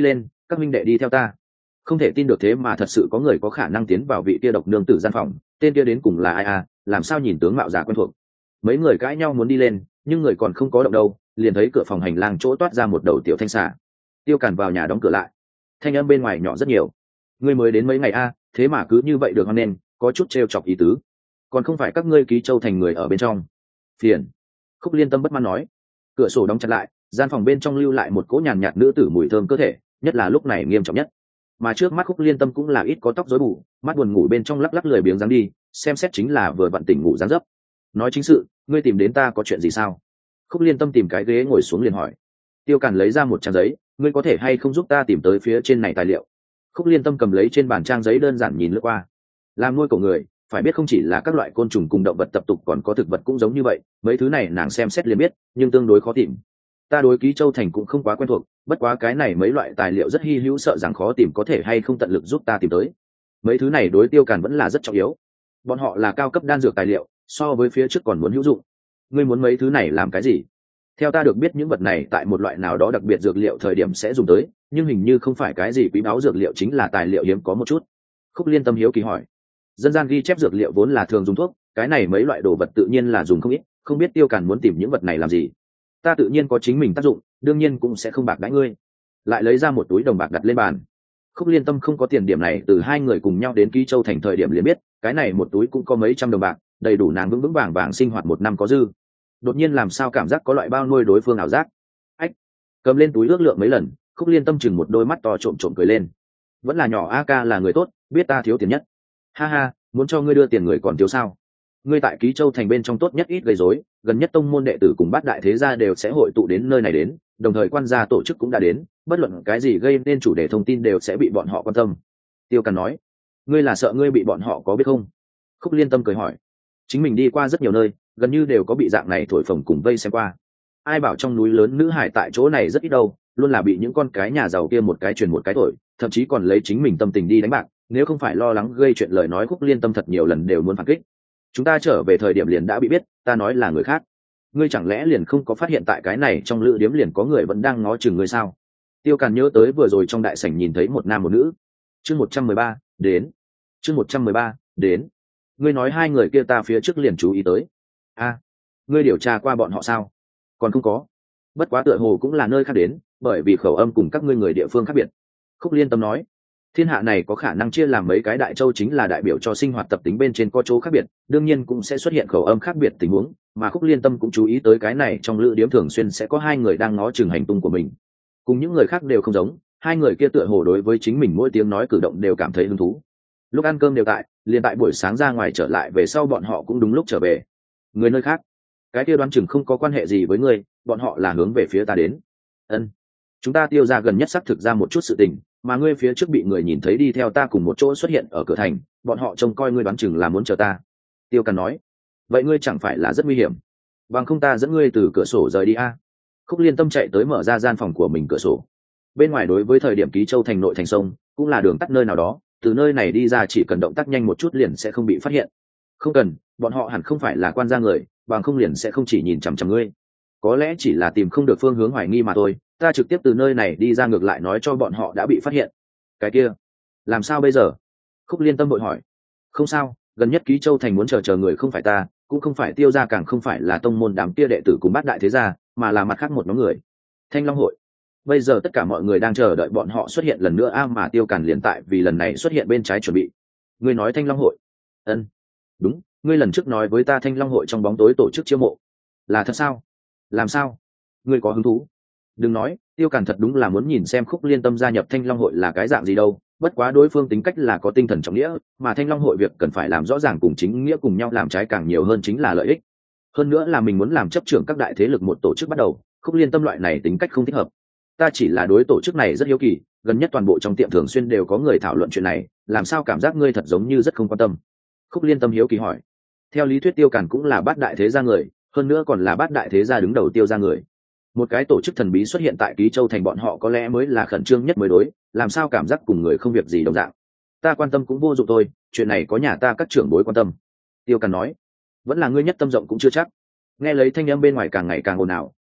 [SPEAKER 1] các minh đệ đi theo ta. Không thể tin được thế mà thật sự có người có khả năng tiến vào vị kia độc nương tử gian phòng, tên kia đến cùng là ai à, làm sao nhìn tướng mạo giả quen thuộc. Mấy người cãi nhau muốn đi lên, nhưng người còn không có động đâu, liền thấy cửa phòng hành lang chỗ toát ra một đầu tiểu thanh xà. Tiêu Càn vào nhà đóng cửa lại, thanh âm bên ngoài nhỏ rất nhiều. Ngươi mới đến mấy ngày a, thế mà cứ như vậy được hoan nên, có chút trêu chọc ý tứ. Còn không phải các ngươi Ký Châu thành người ở bên trong. Phiền. Khúc Liên Tâm bất mãn nói. Cửa sổ đóng chặt lại, gian phòng bên trong lưu lại một cỗ nhàn nhạt nữ tử mùi thơm cơ thể, nhất là lúc này nghiêm trọng nhất. Mà trước mắt Khúc Liên Tâm cũng là ít có tóc rối bù, mắt buồn ngủ bên trong lắc lắc lười biếng dáng đi, xem xét chính là vừa vặn tỉnh ngủ dáng dấp. Nói chính sự, ngươi tìm đến ta có chuyện gì sao? Khúc Liên Tâm tìm cái ghế ngồi xuống liền hỏi. Tiêu Càn lấy ra một trang giấy, ngươi có thể hay không giúp ta tìm tới phía trên này tài liệu? Khúc Liên Tâm cầm lấy trên bàn trang giấy đơn giản nhìn lướt qua. Làm nuôi cổ người, phải biết không chỉ là các loại côn trùng cùng động vật tập tục, còn có thực vật cũng giống như vậy, mấy thứ này nàng xem xét liền biết, nhưng tương đối khó tìm. Ta đối Ký Châu thành cũng không quá quen thuộc, bất quá cái này mấy loại tài liệu rất hy hữu, sợ rằng khó tìm, có thể hay không tận lực giúp ta tìm tới. Mấy thứ này đối Tiêu Càn vẫn là rất trọng yếu. Bọn họ là cao cấp đan dược tài liệu, so với phía trước còn muốn hữu dụng. Ngươi muốn mấy thứ này làm cái gì? Theo ta được biết những vật này tại một loại nào đó đặc biệt dược liệu thời điểm sẽ dùng tới, nhưng hình như không phải cái gì quý báu dược liệu, chính là tài liệu hiếm có một chút. Khúc Liên Tâm hiếu kỳ hỏi. Dân gian ghi chép dược liệu vốn là thường dùng thuốc, cái này mấy loại đồ vật tự nhiên là dùng không ít, không biết Tiêu Càn muốn tìm những vật này làm gì. Ta tự nhiên có chính mình tác dụng, đương nhiên cũng sẽ không bạc đãi ngươi. Lại lấy ra một túi đồng bạc đặt lên bàn. Khúc Liên Tâm không có tiền, điểm này từ hai người cùng nhau đến Ký Châu thành thời điểm liền biết, cái này một túi cũng có mấy trăm đồng bạc, đầy đủ nàng vững vững vàng vàng sinh hoạt một năm có dư. Đột nhiên làm sao cảm giác có loại bao nuôi đối phương ảo giác. Ách, cầm lên túi ước lượng mấy lần, Khúc Liên Tâm chừng một đôi mắt to trộm trộm cười lên. Vẫn là nhỏ A ca là người tốt, biết ta thiếu tiền nhất. Ha ha, muốn cho ngươi đưa tiền người còn thiếu sao? Ngươi tại Ký Châu thành bên trong tốt nhất ít gây rối, gần nhất tông môn đệ tử cùng bát đại thế gia đều sẽ hội tụ đến nơi này đến, đồng thời quan gia tổ chức cũng đã đến, bất luận cái gì gây nên chủ đề thông tin đều sẽ bị bọn họ quan tâm. Tiêu Càn nói. Ngươi là sợ ngươi bị bọn họ có biết không? Khúc Liên Tâm cười hỏi. Chính mình đi qua rất nhiều nơi, gần như đều có bị dạng này thổi phồng cùng vây xem qua. Ai bảo trong núi lớn nữ hải tại chỗ này rất ít đâu, luôn là bị những con cái nhà giàu kia một cái truyền một cái thổi, thậm chí còn lấy chính mình tâm tình đi đánh bạc, nếu không phải lo lắng gây chuyện lời nói, Khúc Liên Tâm thật nhiều lần đều muốn phản kích. Chúng ta trở về thời điểm liền đã bị biết, ta nói là người khác. Ngươi chẳng lẽ liền không có phát hiện tại cái này trong lữ điếm liền có người vẫn đang ngó chừng ngươi sao? Tiêu Càn nhớ tới vừa rồi trong đại sảnh nhìn thấy một nam một nữ. Chương 113, đến. Chương 113, đến. Ngươi nói hai người kia ta phía trước liền chú ý tới. A, ngươi điều tra qua bọn họ sao? Còn không có. Bất quá tựa hồ cũng là nơi khác đến, bởi vì khẩu âm cùng các ngươi người địa phương khác biệt. Khúc Liên Tâm nói. Thiên hạ này có khả năng chia làm mấy cái đại châu, chính là đại biểu cho sinh hoạt tập tính bên trên có chỗ khác biệt, đương nhiên cũng sẽ xuất hiện khẩu âm khác biệt tình huống, mà Khúc Liên Tâm cũng chú ý tới cái này, trong lữ điếm thường xuyên sẽ có hai người đang ngó chừng hành tung của mình. Cùng những người khác đều không giống, hai người kia tựa hồ đối với chính mình mỗi tiếng nói cử động đều cảm thấy hứng thú. Lúc ăn cơm đều tại, liền tại buổi sáng ra ngoài trở lại về sau bọn họ cũng đúng lúc trở về. Người nơi khác, cái kia đoán chừng không có quan hệ gì với ngươi, bọn họ là hướng về phía ta đến. Ân, chúng ta Tiêu ra gần nhất xác thực ra một chút sự tình, mà ngươi phía trước bị người nhìn thấy đi theo ta cùng một chỗ xuất hiện ở cửa thành, bọn họ trông coi ngươi đoán chừng là muốn chờ ta. Tiêu Càn nói. Vậy ngươi chẳng phải là rất nguy hiểm? Bằng không ta dẫn ngươi từ cửa sổ rời đi a. Khúc Liên Tâm chạy tới mở ra gian phòng của mình cửa sổ. Bên ngoài đối với thời điểm Ký Châu thành nội thành sông cũng là đường tắt nơi nào đó, từ nơi này đi ra chỉ cần động tác nhanh một chút liền sẽ không bị phát hiện. Không cần, bọn họ hẳn không phải là quan gia người, bằng không liền sẽ không chỉ nhìn chằm chằm ngươi. Có lẽ chỉ là tìm không được phương hướng hoài nghi mà thôi, ta trực tiếp từ nơi này đi ra ngược lại nói cho bọn họ đã bị phát hiện. Cái kia làm sao bây giờ? Khúc Liên Tâm vội hỏi. Không sao, gần nhất Ký Châu thành muốn chờ người không phải ta, cũng không phải Tiêu gia, càng không phải là tông môn đám kia đệ tử cùng bát đại thế gia, mà là mặt khác một nhóm người. Thanh Long hội. Bây giờ tất cả mọi người đang chờ đợi bọn họ xuất hiện lần nữa mà Tiêu Càn liền tại vì lần này xuất hiện bên trái chuẩn bị. Ngươi nói Thanh Long hội? Ân, đúng, ngươi lần trước nói với ta Thanh Long hội trong bóng tối tổ chức chiêu mộ. Là thật sao? Làm sao? Ngươi có hứng thú? Đừng nói, Tiêu Càn thật đúng là muốn nhìn xem Khúc Liên Tâm gia nhập Thanh Long hội là cái dạng gì đâu, bất quá đối phương tính cách là có tinh thần trọng nghĩa, mà Thanh Long hội việc cần phải làm rõ ràng cùng chính nghĩa cùng nhau làm trái càng nhiều hơn chính là lợi ích. Hơn nữa là mình muốn làm chấp trưởng các đại thế lực một tổ chức bắt đầu, Khúc Liên Tâm loại này tính cách không thích hợp. Ta chỉ là đối tổ chức này rất hiếu kỳ, gần nhất toàn bộ trong tiệm thường xuyên đều có người thảo luận chuyện này, làm sao cảm giác ngươi thật giống như rất không quan tâm? Khúc Liên Tâm hiếu kỳ hỏi. Theo lý thuyết Tiêu Càn cũng là bát đại thế gia người, hơn nữa còn là bát đại thế gia đứng đầu Tiêu gia người. Một cái tổ chức thần bí xuất hiện tại Ký Châu thành, bọn họ có lẽ mới là khẩn trương nhất mới đối, làm sao cảm giác cùng người không việc gì đồng dạng. Ta quan tâm cũng vô dụng thôi, chuyện này có nhà ta các trưởng bối quan tâm. Tiêu Càn nói. Vẫn là ngươi nhất tâm rộng cũng chưa chắc. Nghe lấy thanh âm bên ngoài càng ngày càng ồn ào,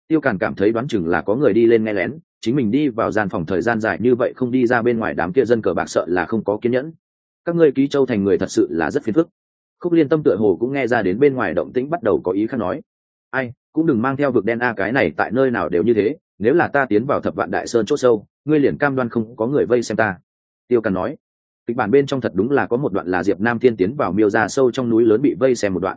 [SPEAKER 1] Tiêu Càn cảm thấy đoán chừng là có người đi lên nghe lén, chính mình đi vào gian phòng thời gian dài như vậy không đi ra bên ngoài, đám kia dân cờ bạc sợ là không có kiên nhẫn. Các ngươi Ký Châu thành người thật sự là rất phiền phức. Khúc Liên Tâm tựa hồ cũng nghe ra đến bên ngoài động tĩnh, bắt đầu có ý khác nói. Ai, cũng đừng mang theo vực đen a, cái này tại nơi nào đều như thế, nếu là ta tiến vào Thập Vạn Đại Sơn chỗ sâu, ngươi liền cam đoan không có người vây xem ta. Tiêu Càn nói. Kịch bản bên trong thật đúng là có một đoạn là Diệp Nam Thiên tiến vào miêu ra sâu trong núi lớn bị vây xem một đoạn.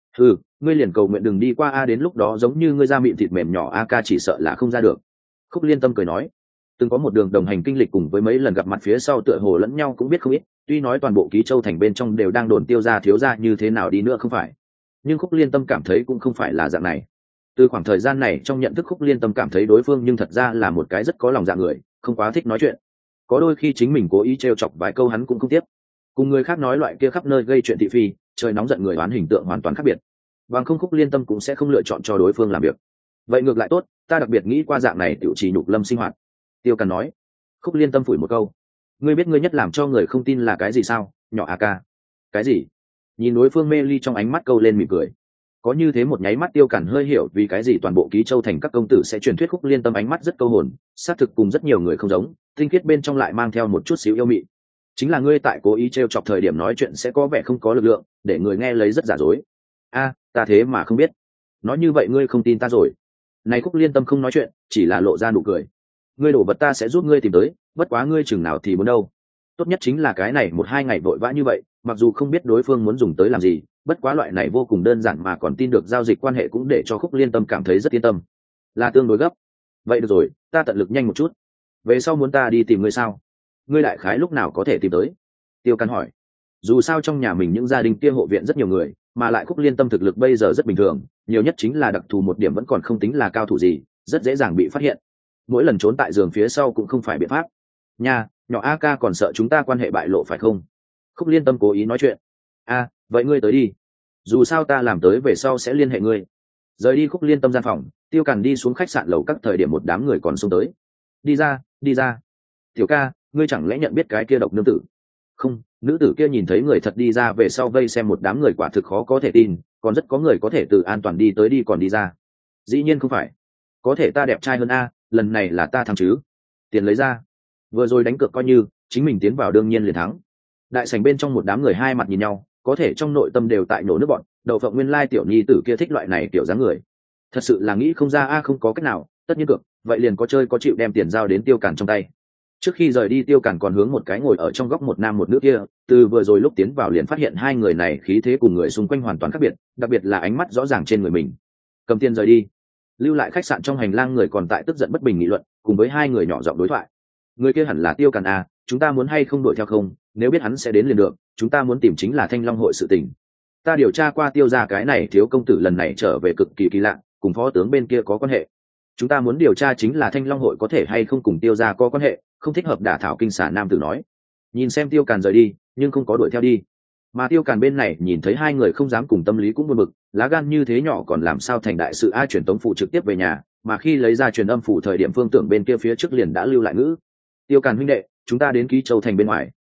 [SPEAKER 1] Ngươi liền cầu nguyện đừng đi qua a, đến lúc đó giống như ngươi da mịn thịt mềm nhỏ a ca chỉ sợ là không ra được. Khúc Liên Tâm cười nói. Từng có một đường đồng hành kinh lịch cùng với mấy lần gặp mặt phía sau tựa hồ lẫn nhau cũng biết không ít, tuy nói toàn bộ Ký Châu thành bên trong đều đang đồn Tiêu gia thiếu gia như thế nào đi nữa không phải, nhưng Khúc Liên Tâm cảm thấy cũng không phải là dạng này. Từ khoảng thời gian này trong nhận thức, Khúc Liên Tâm cảm thấy đối phương nhưng thật ra là một cái rất có lòng dạ người, không quá thích nói chuyện. Có đôi khi chính mình cố ý trêu chọc vài câu hắn cũng không tiếp. Cùng người khác nói loại kia khắp nơi gây chuyện thị phi, trời nóng giận người oán hình tượng hoàn toàn khác biệt. Bằng không Khúc Liên Tâm cũng sẽ không lựa chọn cho đối phương làm việc. Vậy ngược lại tốt, ta đặc biệt nghĩ qua dạng này tiểu trì nhục lâm sinh hoạt. Tiêu Càn nói. Khúc Liên Tâm phủi một câu. Ngươi biết ngươi nhất làm cho người không tin là cái gì sao, nhỏ a ca? Cái gì? Nhìn đối phương mê ly trong ánh mắt câu lên mỉm cười. Có như thế một nháy mắt Tiêu Càn hơi hiểu vì cái gì toàn bộ Ký Châu thành các công tử sẽ truyền thuyết Khúc Liên Tâm ánh mắt rất câu hồn, xác thực cùng rất nhiều người không giống, tinh khiết bên trong lại mang theo một chút xíu yêu mị. Chính là ngươi tại cố ý trêu chọc thời điểm nói chuyện sẽ có vẻ không có lực lượng, để người nghe lấy rất giả dối. A, ta thế mà không biết. Nói như vậy ngươi không tin ta rồi. Này Khúc Liên Tâm không nói chuyện, chỉ là lộ ra nụ cười. Ngươi đổ vật ta sẽ giúp ngươi tìm tới, bất quá ngươi chừng nào thì muốn đâu. Tốt nhất chính là cái này 1-2 ngày vội vã như vậy, mặc dù không biết đối phương muốn dùng tới làm gì, bất quá loại này vô cùng đơn giản mà còn tin được giao dịch quan hệ cũng để cho Khúc Liên Tâm cảm thấy rất yên tâm, là tương đối gấp. Vậy được rồi, ta tận lực nhanh một chút. Về sau muốn ta đi tìm ngươi sao? Ngươi đại khái lúc nào có thể tìm tới? Tiêu Càn hỏi. Dù sao trong nhà mình những gia đình kia hộ viện rất nhiều người, mà lại Khúc Liên Tâm thực lực bây giờ rất bình thường, nhiều nhất chính là đặc thù một điểm vẫn còn không tính là cao thủ gì, rất dễ dàng bị phát hiện. Mỗi lần trốn tại giường phía sau cũng không phải biện pháp nha. Nhỏ a ca còn sợ chúng ta quan hệ bại lộ phải không? Khúc Liên Tâm cố ý nói chuyện. A, vậy ngươi tới đi, dù sao ta làm tới về sau sẽ liên hệ ngươi. Rời đi Khúc Liên Tâm gian phòng, Tiêu Càn đi xuống khách sạn lầu các thời điểm một đám người còn xông tới. Đi ra, đi ra. Tiểu ca, ngươi chẳng lẽ nhận biết cái kia độc nương tử? Không, nữ tử kia nhìn thấy người thật đi ra về sau vây xem một đám người, quả thực khó có thể tin, còn rất có người có thể từ an toàn đi tới đi còn đi ra. Dĩ nhiên không phải, có thể ta đẹp trai hơn a, lần này là ta thắng chứ. Tiền lấy ra. Vừa rồi đánh cược coi như chính mình tiến vào đương nhiên liền thắng. Đại sảnh bên trong một đám người hai mặt nhìn nhau, có thể trong nội tâm đều tại nổ nước bọn. Đậu phộng nguyên lai tiểu nhi tử kia thích loại này kiểu dáng người, thật sự là nghĩ không ra a. Không có cách nào, tất nhiên cược, vậy liền có chơi có chịu, đem tiền giao đến Tiêu Càn trong tay. Trước khi rời đi Tiêu Càn còn hướng một cái ngồi ở trong góc một nam một nữ kia, từ vừa rồi lúc tiến vào liền phát hiện hai người này khí thế cùng người xung quanh hoàn toàn khác biệt, đặc biệt là ánh mắt rõ ràng trên người mình. Cầm tiền rời đi. Lưu lại khách sạn trong hành lang người còn tại tức giận bất bình nghị luận, cùng với hai người nhỏ giọng đối thoại. Người kia hẳn là Tiêu Càn a, chúng ta muốn hay không đuổi theo không? Nếu biết hắn sẽ đến liền được, chúng ta muốn tìm chính là Thanh Long hội sự tình. Ta điều tra qua Tiêu gia cái này thiếu công tử lần này trở về cực kỳ kỳ lạ, cùng phó tướng bên kia có quan hệ. Chúng ta muốn điều tra chính là Thanh Long hội có thể hay không cùng Tiêu gia có quan hệ, không thích hợp đả thảo kinh xả nam tử nói. Nhìn xem Tiêu Càn rời đi, nhưng không có đuổi theo đi. Mà Tiêu Càn bên này nhìn thấy hai người không dám cùng, tâm lý cũng buồn bực, lá gan như thế nhỏ còn làm sao thành đại sự a. Truyền tống phụ trực tiếp về nhà, mà khi lấy ra truyền âm phủ thời điểm Phương Tưởng bên kia phía trước liền đã lưu lại ngữ. Tiêu Càn huynh đệ, chúng ta đến Ký Châu thành bên ngoài.